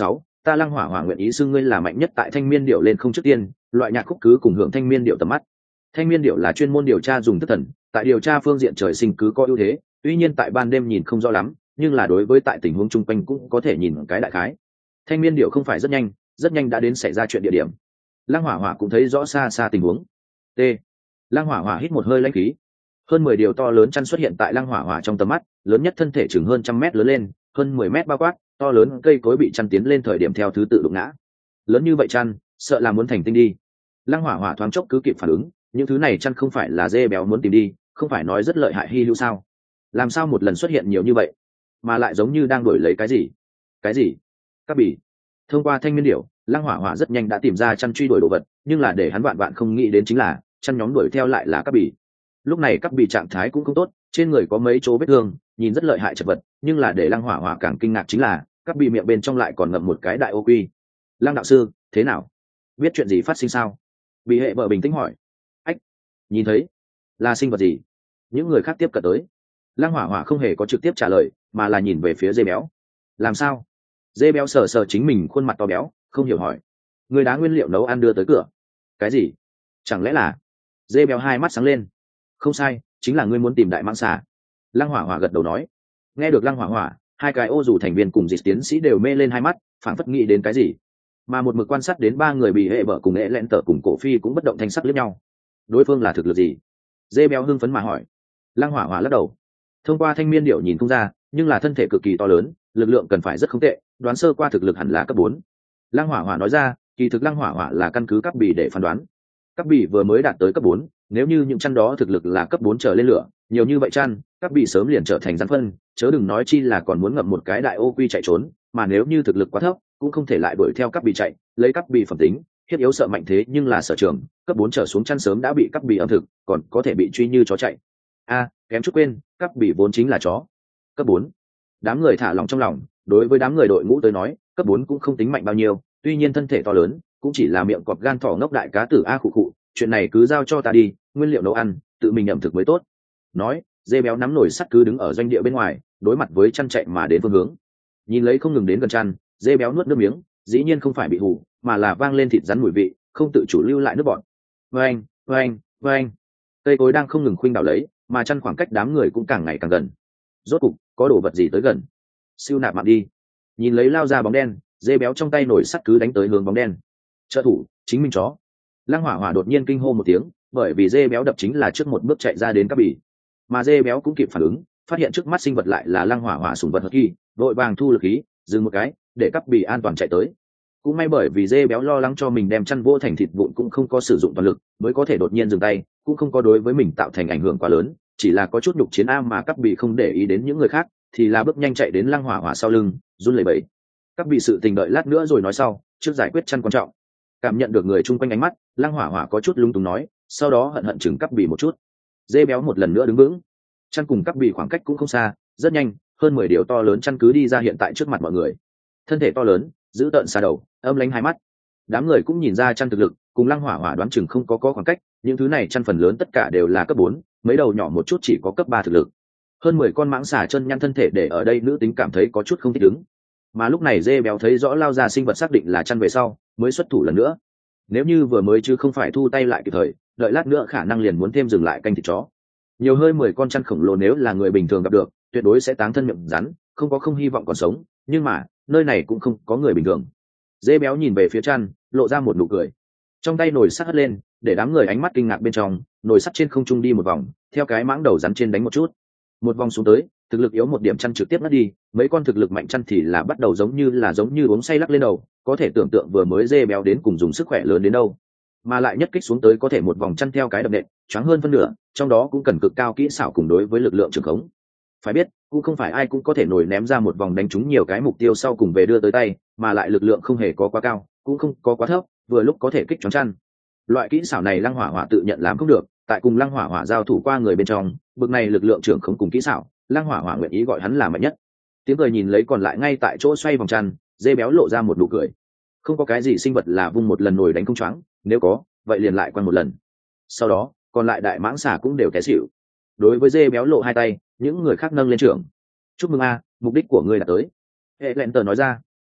ta Lăng Hỏa Hỏa nguyện ý xưng ngươi là mạnh nhất tại thanh miên điệu lên không trước tiên, loại nhạc khúc cứ cùng hưởng thanh miên điệu tầm mắt. Thanh miên điệu là chuyên môn điều tra dùng thức thần, tại điều tra phương diện trời sinh cứ có ưu thế, tuy nhiên tại ban đêm nhìn không rõ lắm, nhưng là đối với tại tình huống chung quanh cũng có thể nhìn cái đại khái. Thanh miên điệu không phải rất nhanh, rất nhanh đã đến xảy ra chuyện địa điểm. Lăng Hỏa Hỏa cũng thấy rõ xa xa tình huống. T. Lăng Hỏa Hỏa hít một hơi lãnh khí. Hơn mười điều to lớn chăn xuất hiện tại Lăng Hỏa Hỏa trong tầm mắt, lớn nhất thân thể chừng hơn trăm mét lớn lên, hơn mười mét bao quát, to lớn cây cối bị chăn tiến lên thời điểm theo thứ tự đụng ngã. Lớn như vậy chăn, sợ là muốn thành tinh đi. Lăng Hỏa Hỏa thoáng chốc cứ kịp phản ứng, những thứ này chăn không phải là dê béo muốn tìm đi, không phải nói rất lợi hại hi hữu sao? Làm sao một lần xuất hiện nhiều như vậy, mà lại giống như đang đổi lấy cái gì? Cái gì? Các bỉ. Thông qua thanh miên điểu, Lăng Hỏa Hỏa rất nhanh đã tìm ra chăn truy đuổi đồ vật, nhưng là để hắn vạn vạn không nghĩ đến chính là chăn nhóm đuổi theo lại là các bỉ. Lúc này các bỉ trạng thái cũng không tốt, trên người có mấy chỗ vết thương, nhìn rất lợi hại chật vật, nhưng là để Lăng Hỏa Hỏa càng kinh ngạc chính là các bỉ miệng bên trong lại còn ngậm một cái đại ô quy. Lăng đạo sư, thế nào? Biết chuyện gì phát sinh sao? Bỉ hệ vợ bình tĩnh hỏi. Ách, nhìn thấy là sinh vật gì? Những người khác tiếp cận tới. Lăng Hỏa Hỏa không hề có trực tiếp trả lời, mà là nhìn về phía dê béo. Làm sao? Dê béo sờ sờ chính mình khuôn mặt to béo, không hiểu hỏi. Người đá nguyên liệu nấu ăn đưa tới cửa. Cái gì? Chẳng lẽ là? Dê béo hai mắt sáng lên. Không sai, chính là ngươi muốn tìm đại mãng xà. Lăng Hỏa Hỏa gật đầu nói. Nghe được Lăng Hỏa Hỏa, hai cái ô dù thành viên cùng dịch tiến sĩ đều mê lên hai mắt, phảng phất nghĩ đến cái gì. Mà một mực quan sát đến ba người bị hệ bở cùng hệ lẹn tở cùng cổ phi cũng bất động thanh sắc liếc nhau. Đối phương là thực lực gì? Dê béo hưng phấn mà hỏi. Lăng Hỏa Hỏa lắc đầu. Thông qua thanh miên điệu nhìn không ra, nhưng là thân thể cực kỳ to lớn, lực lượng cần phải rất không tệ, đoán sơ qua thực lực hẳn là cấp bốn. Lăng Hỏa Hỏa nói ra, kỳ thực Lăng Hỏa Hỏa là căn cứ các bì để phán đoán. Các bì vừa mới đạt tới cấp bốn, nếu như những chăn đó thực lực là cấp bốn trở lên lửa, nhiều như vậy chăn, các bì sớm liền trở thành rắn phân, chớ đừng nói chi là còn muốn ngậm một cái đại ô quy chạy trốn, mà nếu như thực lực quá thấp, cũng không thể lại đuổi theo các bì chạy, lấy các bì phẩm tính, hiếp yếu sợ mạnh thế nhưng là sở trường, cấp bốn trở xuống chăn sớm đã bị các bì âm thực, còn có thể bị truy như chó chạy. A, kém chút quên, các bì vốn chính là chó. Cấp bốn. Đám người thả lòng trong lòng, đối với đám người đội ngũ tới nói, cấp bốn cũng không tính mạnh bao nhiêu, tuy nhiên thân thể to lớn, cũng chỉ là miệng cọp gan thỏ ngốc đại cá tử a khụ khụ, chuyện này cứ giao cho ta đi, nguyên liệu nấu ăn, tự mình ẩm thực mới tốt. Nói, dê béo nắm nổi sắt cứ đứng ở doanh địa bên ngoài, đối mặt với chăn chạy mà đến phương hướng. Nhìn lấy không ngừng đến gần chăn, dê béo nuốt nước miếng, dĩ nhiên không phải bị hù, mà là vang lên thịt rắn mùi vị, không tự chủ lưu lại nước bọt. Vâng, vâng, vâng. Cây cối đang không ngừng khuynh đảo lấy, mà chăn khoảng cách đám người cũng càng ngày càng gần. Rốt cục, có đồ vật gì tới gần. Siêu nạp mạng đi. Nhìn lấy lao ra bóng đen, dê béo trong tay nổi sắt cứ đánh tới hướng bóng đen. Trợ thủ, chính mình chó. Lăng Hỏa Hỏa đột nhiên kinh hô một tiếng, bởi vì dê béo đập chính là trước một bước chạy ra đến các bỉ. Mà dê béo cũng kịp phản ứng, phát hiện trước mắt sinh vật lại là Lăng Hỏa Hỏa sủng vật hật kỳ, đội vàng thu lực khí, dừng một cái, để các bỉ an toàn chạy tới. Cũng may bởi vì dê béo lo lắng cho mình đem chăn vô thành thịt vụn cũng không có sử dụng toàn lực, mới có thể đột nhiên dừng tay, cũng không có đối với mình tạo thành ảnh hưởng quá lớn, chỉ là có chút nhục chiến am mà các bỉ không để ý đến những người khác, thì là bước nhanh chạy đến Lăng Hỏa Hỏa sau lưng, run lẩy bẩy. Các bị sự tình đợi lát nữa rồi nói sau, trước giải quyết chăn quan trọng. Cảm nhận được người chung quanh ánh mắt, Lăng Hỏa Hỏa có chút lung túng nói, sau đó hận hận chừng các bì một chút. Dê béo một lần nữa đứng vững, chăn cùng các bì khoảng cách cũng không xa, rất nhanh, hơn mười điều to lớn chăn cứ đi ra hiện tại trước mặt mọi người. Thân thể to lớn, giữ tợn xa đầu, âm lánh hai mắt. Đám người cũng nhìn ra chăn thực lực, cùng Lăng Hỏa Hỏa đoán chừng không có có khoảng cách, những thứ này chăn phần lớn tất cả đều là cấp bốn, mấy đầu nhỏ một chút chỉ có cấp ba thực lực. Hơn mười con mãng xà chân nhăn thân thể để ở đây nữ tính cảm thấy có chút không thích ứng. Mà lúc này dê béo thấy rõ lao ra sinh vật xác định là chăn về sau, mới xuất thủ lần nữa. Nếu như vừa mới chứ không phải thu tay lại kịp thời, đợi lát nữa khả năng liền muốn thêm dừng lại canh thịt chó. Nhiều hơi mười con chăn khổng lồ nếu là người bình thường gặp được, tuyệt đối sẽ táng thân miệng rắn, không có không hy vọng còn sống, nhưng mà, nơi này cũng không có người bình thường. Dê béo nhìn về phía chăn, lộ ra một nụ cười. Trong tay nồi sắt hất lên, để đám người ánh mắt kinh ngạc bên trong, nồi sắt trên không trung đi một vòng, theo cái mãng đầu rắn trên đánh một chút. Một vòng xuống tới, thực lực yếu một điểm chăn trực tiếp mất đi, mấy con thực lực mạnh chăn thì là bắt đầu giống như là giống như uống say lắc lên đầu, có thể tưởng tượng vừa mới dê béo đến cùng dùng sức khỏe lớn đến đâu, mà lại nhất kích xuống tới có thể một vòng chăn theo cái đập nện, choáng hơn phân nửa, trong đó cũng cần cực cao kỹ xảo cùng đối với lực lượng trường khống. Phải biết, cũng không phải ai cũng có thể nổi ném ra một vòng đánh trúng nhiều cái mục tiêu sau cùng về đưa tới tay, mà lại lực lượng không hề có quá cao, cũng không có quá thấp, vừa lúc có thể kích choáng chăn. Loại kỹ xảo này Lăng Hỏa Hỏa tự nhận làm không được, tại cùng Lăng Hỏa Hỏa giao thủ qua người bên trong, bực này lực lượng trưởng không cùng kỹ xảo, Lăng Hỏa Hỏa nguyện ý gọi hắn là mạnh nhất. Tiếng cười nhìn lấy còn lại ngay tại chỗ xoay vòng chăn, dê béo lộ ra một nụ cười. Không có cái gì sinh vật là vung một lần nổi đánh không choáng, nếu có, vậy liền lại quăng một lần. Sau đó, còn lại đại mãng xà cũng đều té xỉu. Đối với dê béo lộ hai tay, những người khác nâng lên trưởng. Chúc mừng a, mục đích của ngươi đã tới. Hệ lẹn tờ nói ra.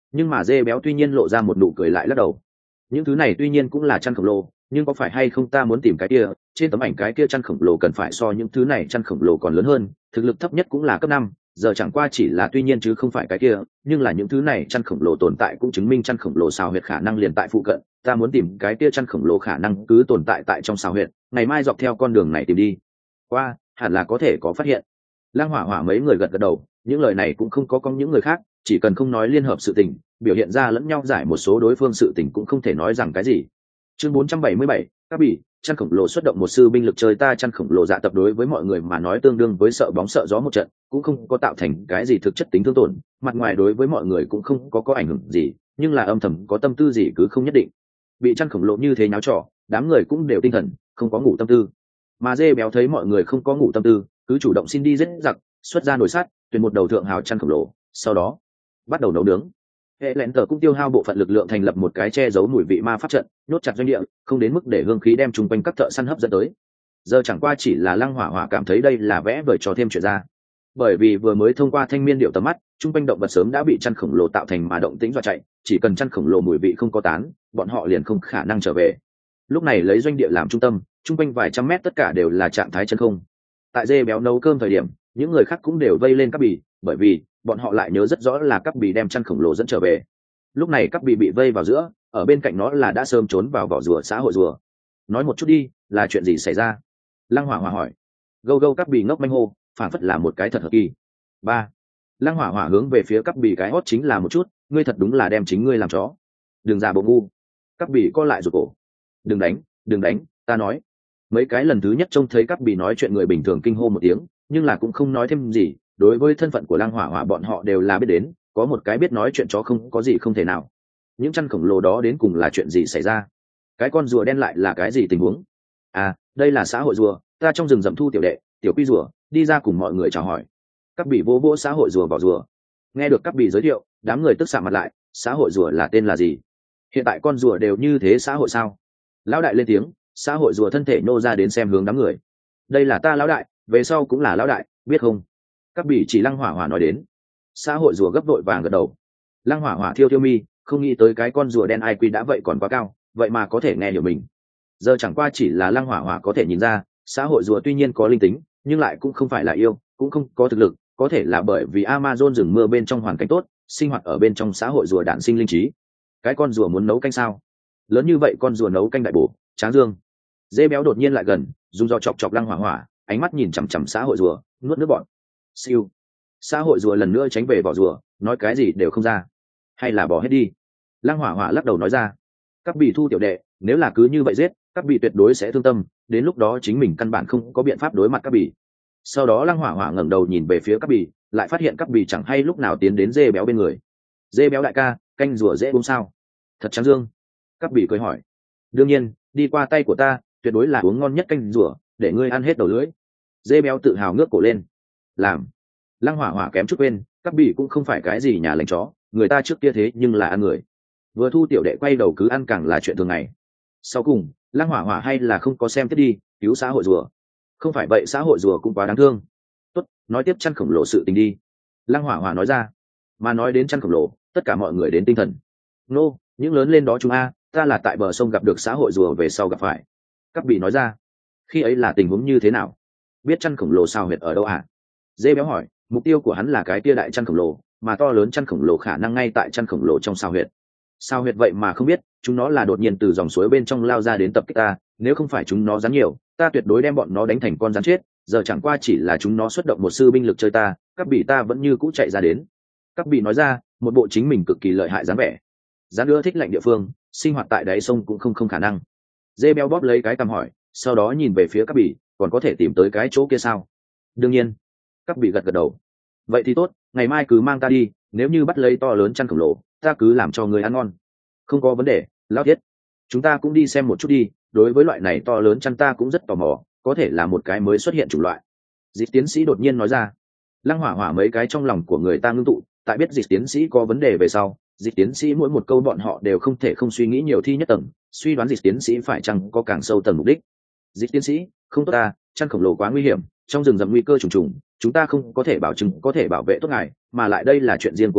Nhưng mà dê béo tuy nhiên lộ ra một nụ cười lại lắc đầu. Những thứ này tuy nhiên cũng là chăn khổng lồ, nhưng có phải hay không ta muốn tìm cái kia, trên tấm ảnh cái kia chăn khổng lồ cần phải so những thứ này chăn khổng lồ còn lớn hơn, thực lực thấp nhất cũng là cấp năm, giờ chẳng qua chỉ là tuy nhiên chứ không phải cái kia, nhưng là những thứ này chăn khổng lồ tồn tại cũng chứng minh chăn khổng lồ xào huyệt khả năng liền tại phụ cận, ta muốn tìm cái kia chăn khổng lồ khả năng cứ tồn tại tại trong xào huyệt, ngày mai dọc theo con đường này tìm đi. Qua, hẳn là có thể có phát hiện. Lăng Hỏa Hỏa mấy người gật gật đầu, những lời này cũng không có con những người khác, chỉ cần không nói liên hợp sự tình, biểu hiện ra lẫn nhau giải một số đối phương sự tình cũng không thể nói rằng cái gì. Chương bốn trăm bảy mươi bảy, các bị chăn khổng lồ xuất động một sư binh lực chơi ta chăn khổng lồ dạ tập đối với mọi người mà nói tương đương với sợ bóng sợ gió một trận, cũng không có tạo thành cái gì thực chất tính thương tổn, mặt ngoài đối với mọi người cũng không có có ảnh hưởng gì, nhưng là âm thầm có tâm tư gì cứ không nhất định. Bị chăn khổng lồ như thế nháo trò, đám người cũng đều tinh thần, không có ngủ tâm tư. Mà dê béo thấy mọi người không có ngủ tâm tư, cứ chủ động xin đi giết giặc, xuất ra nồi sắt, tuyển một đầu thượng hào chăn khổng lồ, sau đó bắt đầu nấu nướng. Hệ lẹn tờ cũng tiêu hao bộ phận lực lượng thành lập một cái che giấu mùi vị ma pháp trận, nhốt chặt doanh địa, không đến mức để hương khí đem chung quanh các thợ săn hấp dẫn tới. Giờ chẳng qua chỉ là Lăng Hỏa Hỏa cảm thấy đây là vẽ vời cho thêm chuyện ra, bởi vì vừa mới thông qua thanh miên điệu tầm mắt, chung quanh động vật sớm đã bị chăn khổng lồ tạo thành mà động tĩnh dọa chạy, chỉ cần chăn khổng lồ mùi vị không có tán, bọn họ liền không khả năng trở về. Lúc này lấy doanh địa làm trung tâm, chung quanh vài trăm mét tất cả đều là trạng thái chân không. Tại dê béo nấu cơm thời điểm, những người khác cũng đều vây lên các bì, bởi vì bọn họ lại nhớ rất rõ là các bì đem chăn khổng lồ dẫn trở về. Lúc này các bì bị vây vào giữa, ở bên cạnh nó là đã sớm trốn vào vỏ rùa xã hội rùa. Nói một chút đi, là chuyện gì xảy ra? Lăng Hỏa Hỏa hỏi. Gâu gâu các bì ngốc manh hô, phản phất là một cái thật hợp kỳ. Ba. Lăng Hỏa Hỏa hướng về phía các bì cái hót chính là một chút, ngươi thật đúng là đem chính ngươi làm chó. Đừng giả bộ ngu. Các bì co lại rụt cổ. Đừng đánh, đừng đánh, ta nói. Mấy cái lần thứ nhất trông thấy các bì nói chuyện người bình thường kinh hô một tiếng, nhưng là cũng không nói thêm gì. Đối với thân phận của Lăng Hỏa Hỏa bọn họ đều là biết đến, có một cái biết nói chuyện chó không có gì không thể nào. Những chăn khổng lồ đó đến cùng là chuyện gì xảy ra? Cái con rùa đen lại là cái gì tình huống? À, đây là xã hội rùa, ta trong rừng rậm thu tiểu đệ, tiểu quy rùa, đi ra cùng mọi người chào hỏi. Các bì vô vô xã hội rùa vào rùa. Nghe được các bì giới thiệu, đám người tức sạm mặt lại, xã hội rùa là tên là gì? Hiện tại con rùa đều như thế xã hội sao? Lão đại lên tiếng, xã hội rùa thân thể nô ra đến xem hướng đám người. Đây là ta lão đại, về sau cũng là lão đại, biết không? Các bì chỉ Lăng Hỏa Hỏa nói đến. Xã hội rùa gấp đội vàng gật đầu. Lăng Hỏa Hỏa thiêu thiêu mi, không nghĩ tới cái con rùa đen ai quy đã vậy còn quá cao, vậy mà có thể nghe hiểu mình. Giờ chẳng qua chỉ là Lăng Hỏa Hỏa có thể nhìn ra, xã hội rùa tuy nhiên có linh tính, nhưng lại cũng không phải là yêu, cũng không có thực lực, có thể là bởi vì Amazon rừng mưa bên trong hoàn cảnh tốt, sinh hoạt ở bên trong xã hội rùa đản sinh linh trí. Cái con rùa muốn nấu canh sao? Lớn như vậy con rùa nấu canh đại bổ, tráng dương. Dê béo đột nhiên lại gần, dùng dao chọc chọc Lăng Hỏa Hỏa, ánh mắt nhìn chằm chằm xã hội rùa, nuốt nước bọt. Siêu. Xã hội rùa lần nữa tránh về vỏ rùa, nói cái gì đều không ra. Hay là bỏ hết đi. Lăng Hỏa Hỏa lắc đầu nói ra. Các bì thu tiểu đệ, nếu là cứ như vậy giết, các bì tuyệt đối sẽ thương tâm, đến lúc đó chính mình căn bản không có biện pháp đối mặt các bì. Sau đó Lăng Hỏa Hỏa ngẩng đầu nhìn về phía các bì, lại phát hiện các bì chẳng hay lúc nào tiến đến dê béo bên người. Dê béo đại ca, canh rùa dễ uống sao? Thật trắng dương. Các bì cười hỏi. Đương nhiên, đi qua tay của ta, tuyệt đối là uống ngon nhất canh rùa, để ngươi ăn hết đầu lưỡi. Dê béo tự hào ngước cổ lên. Làm. Lăng Hỏa Hỏa kém chút quên, các bì cũng không phải cái gì nhà lành chó, người ta trước kia thế nhưng là ăn người. Vừa thu tiểu đệ quay đầu cứ ăn càng là chuyện thường ngày. Sau cùng, Lăng Hỏa Hỏa hay là không có xem tiếp đi, cứu xã hội rùa. Không phải vậy xã hội rùa cũng quá đáng thương. Tốt, nói tiếp chăn khổng lồ sự tình đi. Lăng Hỏa Hỏa nói ra. Mà nói đến chăn khổng lồ, tất cả mọi người đến tinh thần. Nô, những lớn lên đó chúng a, ta là tại bờ sông gặp được xã hội rùa về sau gặp phải. Các bì nói ra. Khi ấy là tình huống như thế nào? Biết chăn khổng lồ sao huyệt ở đâu à? Dê béo hỏi, mục tiêu của hắn là cái tia đại chăn khổng lồ, mà to lớn chăn khổng lồ khả năng ngay tại chăn khổng lồ trong sao huyệt. Sao huyệt vậy mà không biết, chúng nó là đột nhiên từ dòng suối bên trong lao ra đến tập kích ta, nếu không phải chúng nó rắn nhiều, ta tuyệt đối đem bọn nó đánh thành con rắn chết, giờ chẳng qua chỉ là chúng nó xuất động một sư binh lực chơi ta, các bì ta vẫn như cũ chạy ra đến. Các bì nói ra, một bộ chính mình cực kỳ lợi hại dáng vẻ. Rắn nữa thích lạnh địa phương, sinh hoạt tại đáy sông cũng không không khả năng. Dê béo bóp lấy cái cằm hỏi, sau đó nhìn về phía các bì, còn có thể tìm tới cái chỗ kia sao? Đương nhiên. Các bì gật gật đầu. Vậy thì tốt, ngày mai cứ mang ta đi, nếu như bắt lấy to lớn chăn khổng lồ, ta cứ làm cho người ăn ngon. Không có vấn đề, lão thiết. Chúng ta cũng đi xem một chút đi, đối với loại này to lớn chăn ta cũng rất tò mò, có thể là một cái mới xuất hiện chủng loại. Dịch tiến sĩ đột nhiên nói ra. Lăng Hỏa Hỏa mấy cái trong lòng của người ta ngưng tụ, tại biết dịch tiến sĩ có vấn đề về sau, dịch tiến sĩ mỗi một câu bọn họ đều không thể không suy nghĩ nhiều thi nhất tầng, suy đoán dịch tiến sĩ phải chăng có càng sâu tầng mục đích. Dịch tiến sĩ, không tốt ta, chăn khổng lồ quá nguy hiểm, trong rừng rậm nguy cơ trùng trùng, chúng ta không có thể bảo chứng có thể bảo vệ tốt ngài, mà lại đây là chuyện riêng của ta,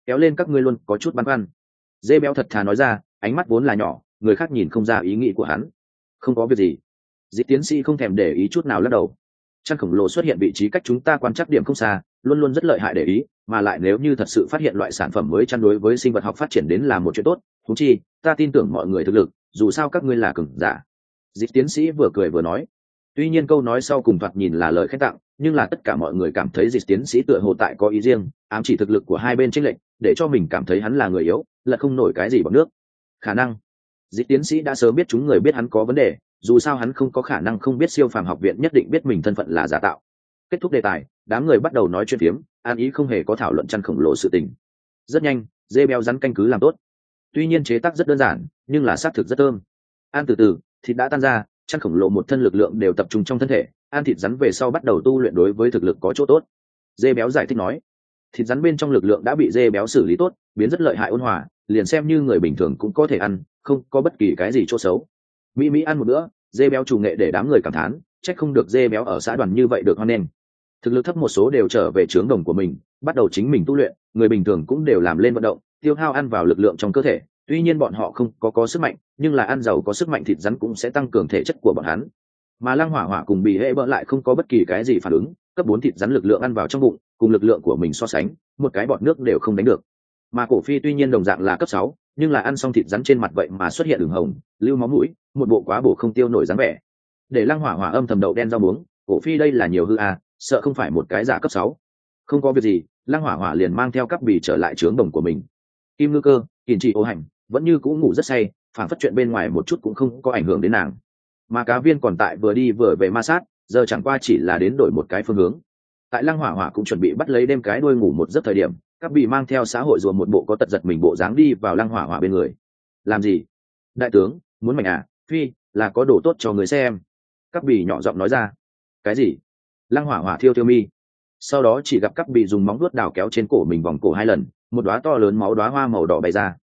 kéo lên các ngươi luôn có chút băn khoăn. Dê béo thật thà nói ra, ánh mắt vốn là nhỏ, người khác nhìn không ra ý nghĩ của hắn. Không có việc gì. Dịch tiến sĩ không thèm để ý chút nào lắc đầu. Chăn khổng lồ xuất hiện vị trí cách chúng ta quan trắc điểm không xa, luôn luôn rất lợi hại để ý, mà lại nếu như thật sự phát hiện loại sản phẩm mới chăn đối với sinh vật học phát triển đến là một chuyện tốt, thú chi ta tin tưởng mọi người thực lực, dù sao các ngươi là cường giả. Dịch tiến sĩ vừa cười vừa nói. Tuy nhiên câu nói sau cùng thoạt nhìn là lời khen tặng, nhưng là tất cả mọi người cảm thấy dịch tiến sĩ tựa hồ tại có ý riêng, ám chỉ thực lực của hai bên chênh lệch, để cho mình cảm thấy hắn là người yếu, là không nổi cái gì bằng nước. Khả năng dịch tiến sĩ đã sớm biết chúng người biết hắn có vấn đề, dù sao hắn không có khả năng không biết siêu phàm học viện nhất định biết mình thân phận là giả tạo. Kết thúc đề tài, đám người bắt đầu nói chuyện phiếm, an ý không hề có thảo luận chăn khổng lồ sự tình. Rất nhanh, dê béo rắn canh cứ làm tốt. Tuy nhiên chế tác rất đơn giản, nhưng là xác thực rất thơm. Ăn từ từ, thịt đã tan ra, chăn khổng lồ một thân lực lượng đều tập trung trong thân thể, ăn thịt rắn về sau bắt đầu tu luyện đối với thực lực có chỗ tốt. Dê béo giải thích nói, thịt rắn bên trong lực lượng đã bị dê béo xử lý tốt, biến rất lợi hại ôn hòa, liền xem như người bình thường cũng có thể ăn, không có bất kỳ cái gì chỗ xấu. Mỹ Mỹ ăn một bữa, dê béo chủ nghệ để đám người cảm thán, trách không được dê béo ở xã đoàn như vậy được hoan nghênh. Thực lực thấp một số đều trở về trướng đồng của mình, bắt đầu chính mình tu luyện, người bình thường cũng đều làm lên vận động, tiêu hao ăn vào lực lượng trong cơ thể. Tuy nhiên bọn họ không có có sức mạnh, nhưng là ăn giàu có sức mạnh thịt rắn cũng sẽ tăng cường thể chất của bọn hắn. Mà Lăng Hỏa Hỏa cùng Bì Hệ Bỡ lại không có bất kỳ cái gì phản ứng, cấp bốn thịt rắn lực lượng ăn vào trong bụng, cùng lực lượng của mình so sánh, một cái bọt nước đều không đánh được. Mà Cổ Phi tuy nhiên đồng dạng là cấp sáu, nhưng là ăn xong thịt rắn trên mặt vậy mà xuất hiện ửng hồng, lưu máu mũi, một bộ quá bổ không tiêu nổi dáng vẻ. Để Lăng Hỏa Hỏa âm thầm đậu đen rau muống, Cổ Phi đây là nhiều hư à, sợ không phải một cái giả cấp sáu. Không có việc gì, Lăng Hỏa Hỏa liền mang theo các bì trở lại trướng đồng của mình. Kim Ngư Cơ, Kiền Trì Ô Hành vẫn như cũ ngủ rất say, phản phất chuyện bên ngoài một chút cũng không có ảnh hưởng đến nàng. Mà Cá Viên còn tại vừa đi vừa về ma sát, giờ chẳng qua chỉ là đến đổi một cái phương hướng. Tại Lăng Hỏa Hỏa cũng chuẩn bị bắt lấy đêm cái đuôi ngủ một giấc thời điểm, các bị mang theo xã hội rùa một bộ có tật giật mình bộ dáng đi vào Lăng Hỏa Hỏa bên người. Làm gì? Đại tướng, muốn mảnh à? Phi, là có đồ tốt cho người xem. Các bì nhỏ giọng nói ra. Cái gì? Lăng Hỏa Hỏa thiêu thiêu mi. Sau đó chỉ gặp các bì dùng móng vuốt đào kéo trên cổ mình vòng cổ hai lần, một đóa to lớn máu đóa hoa màu đỏ bày ra.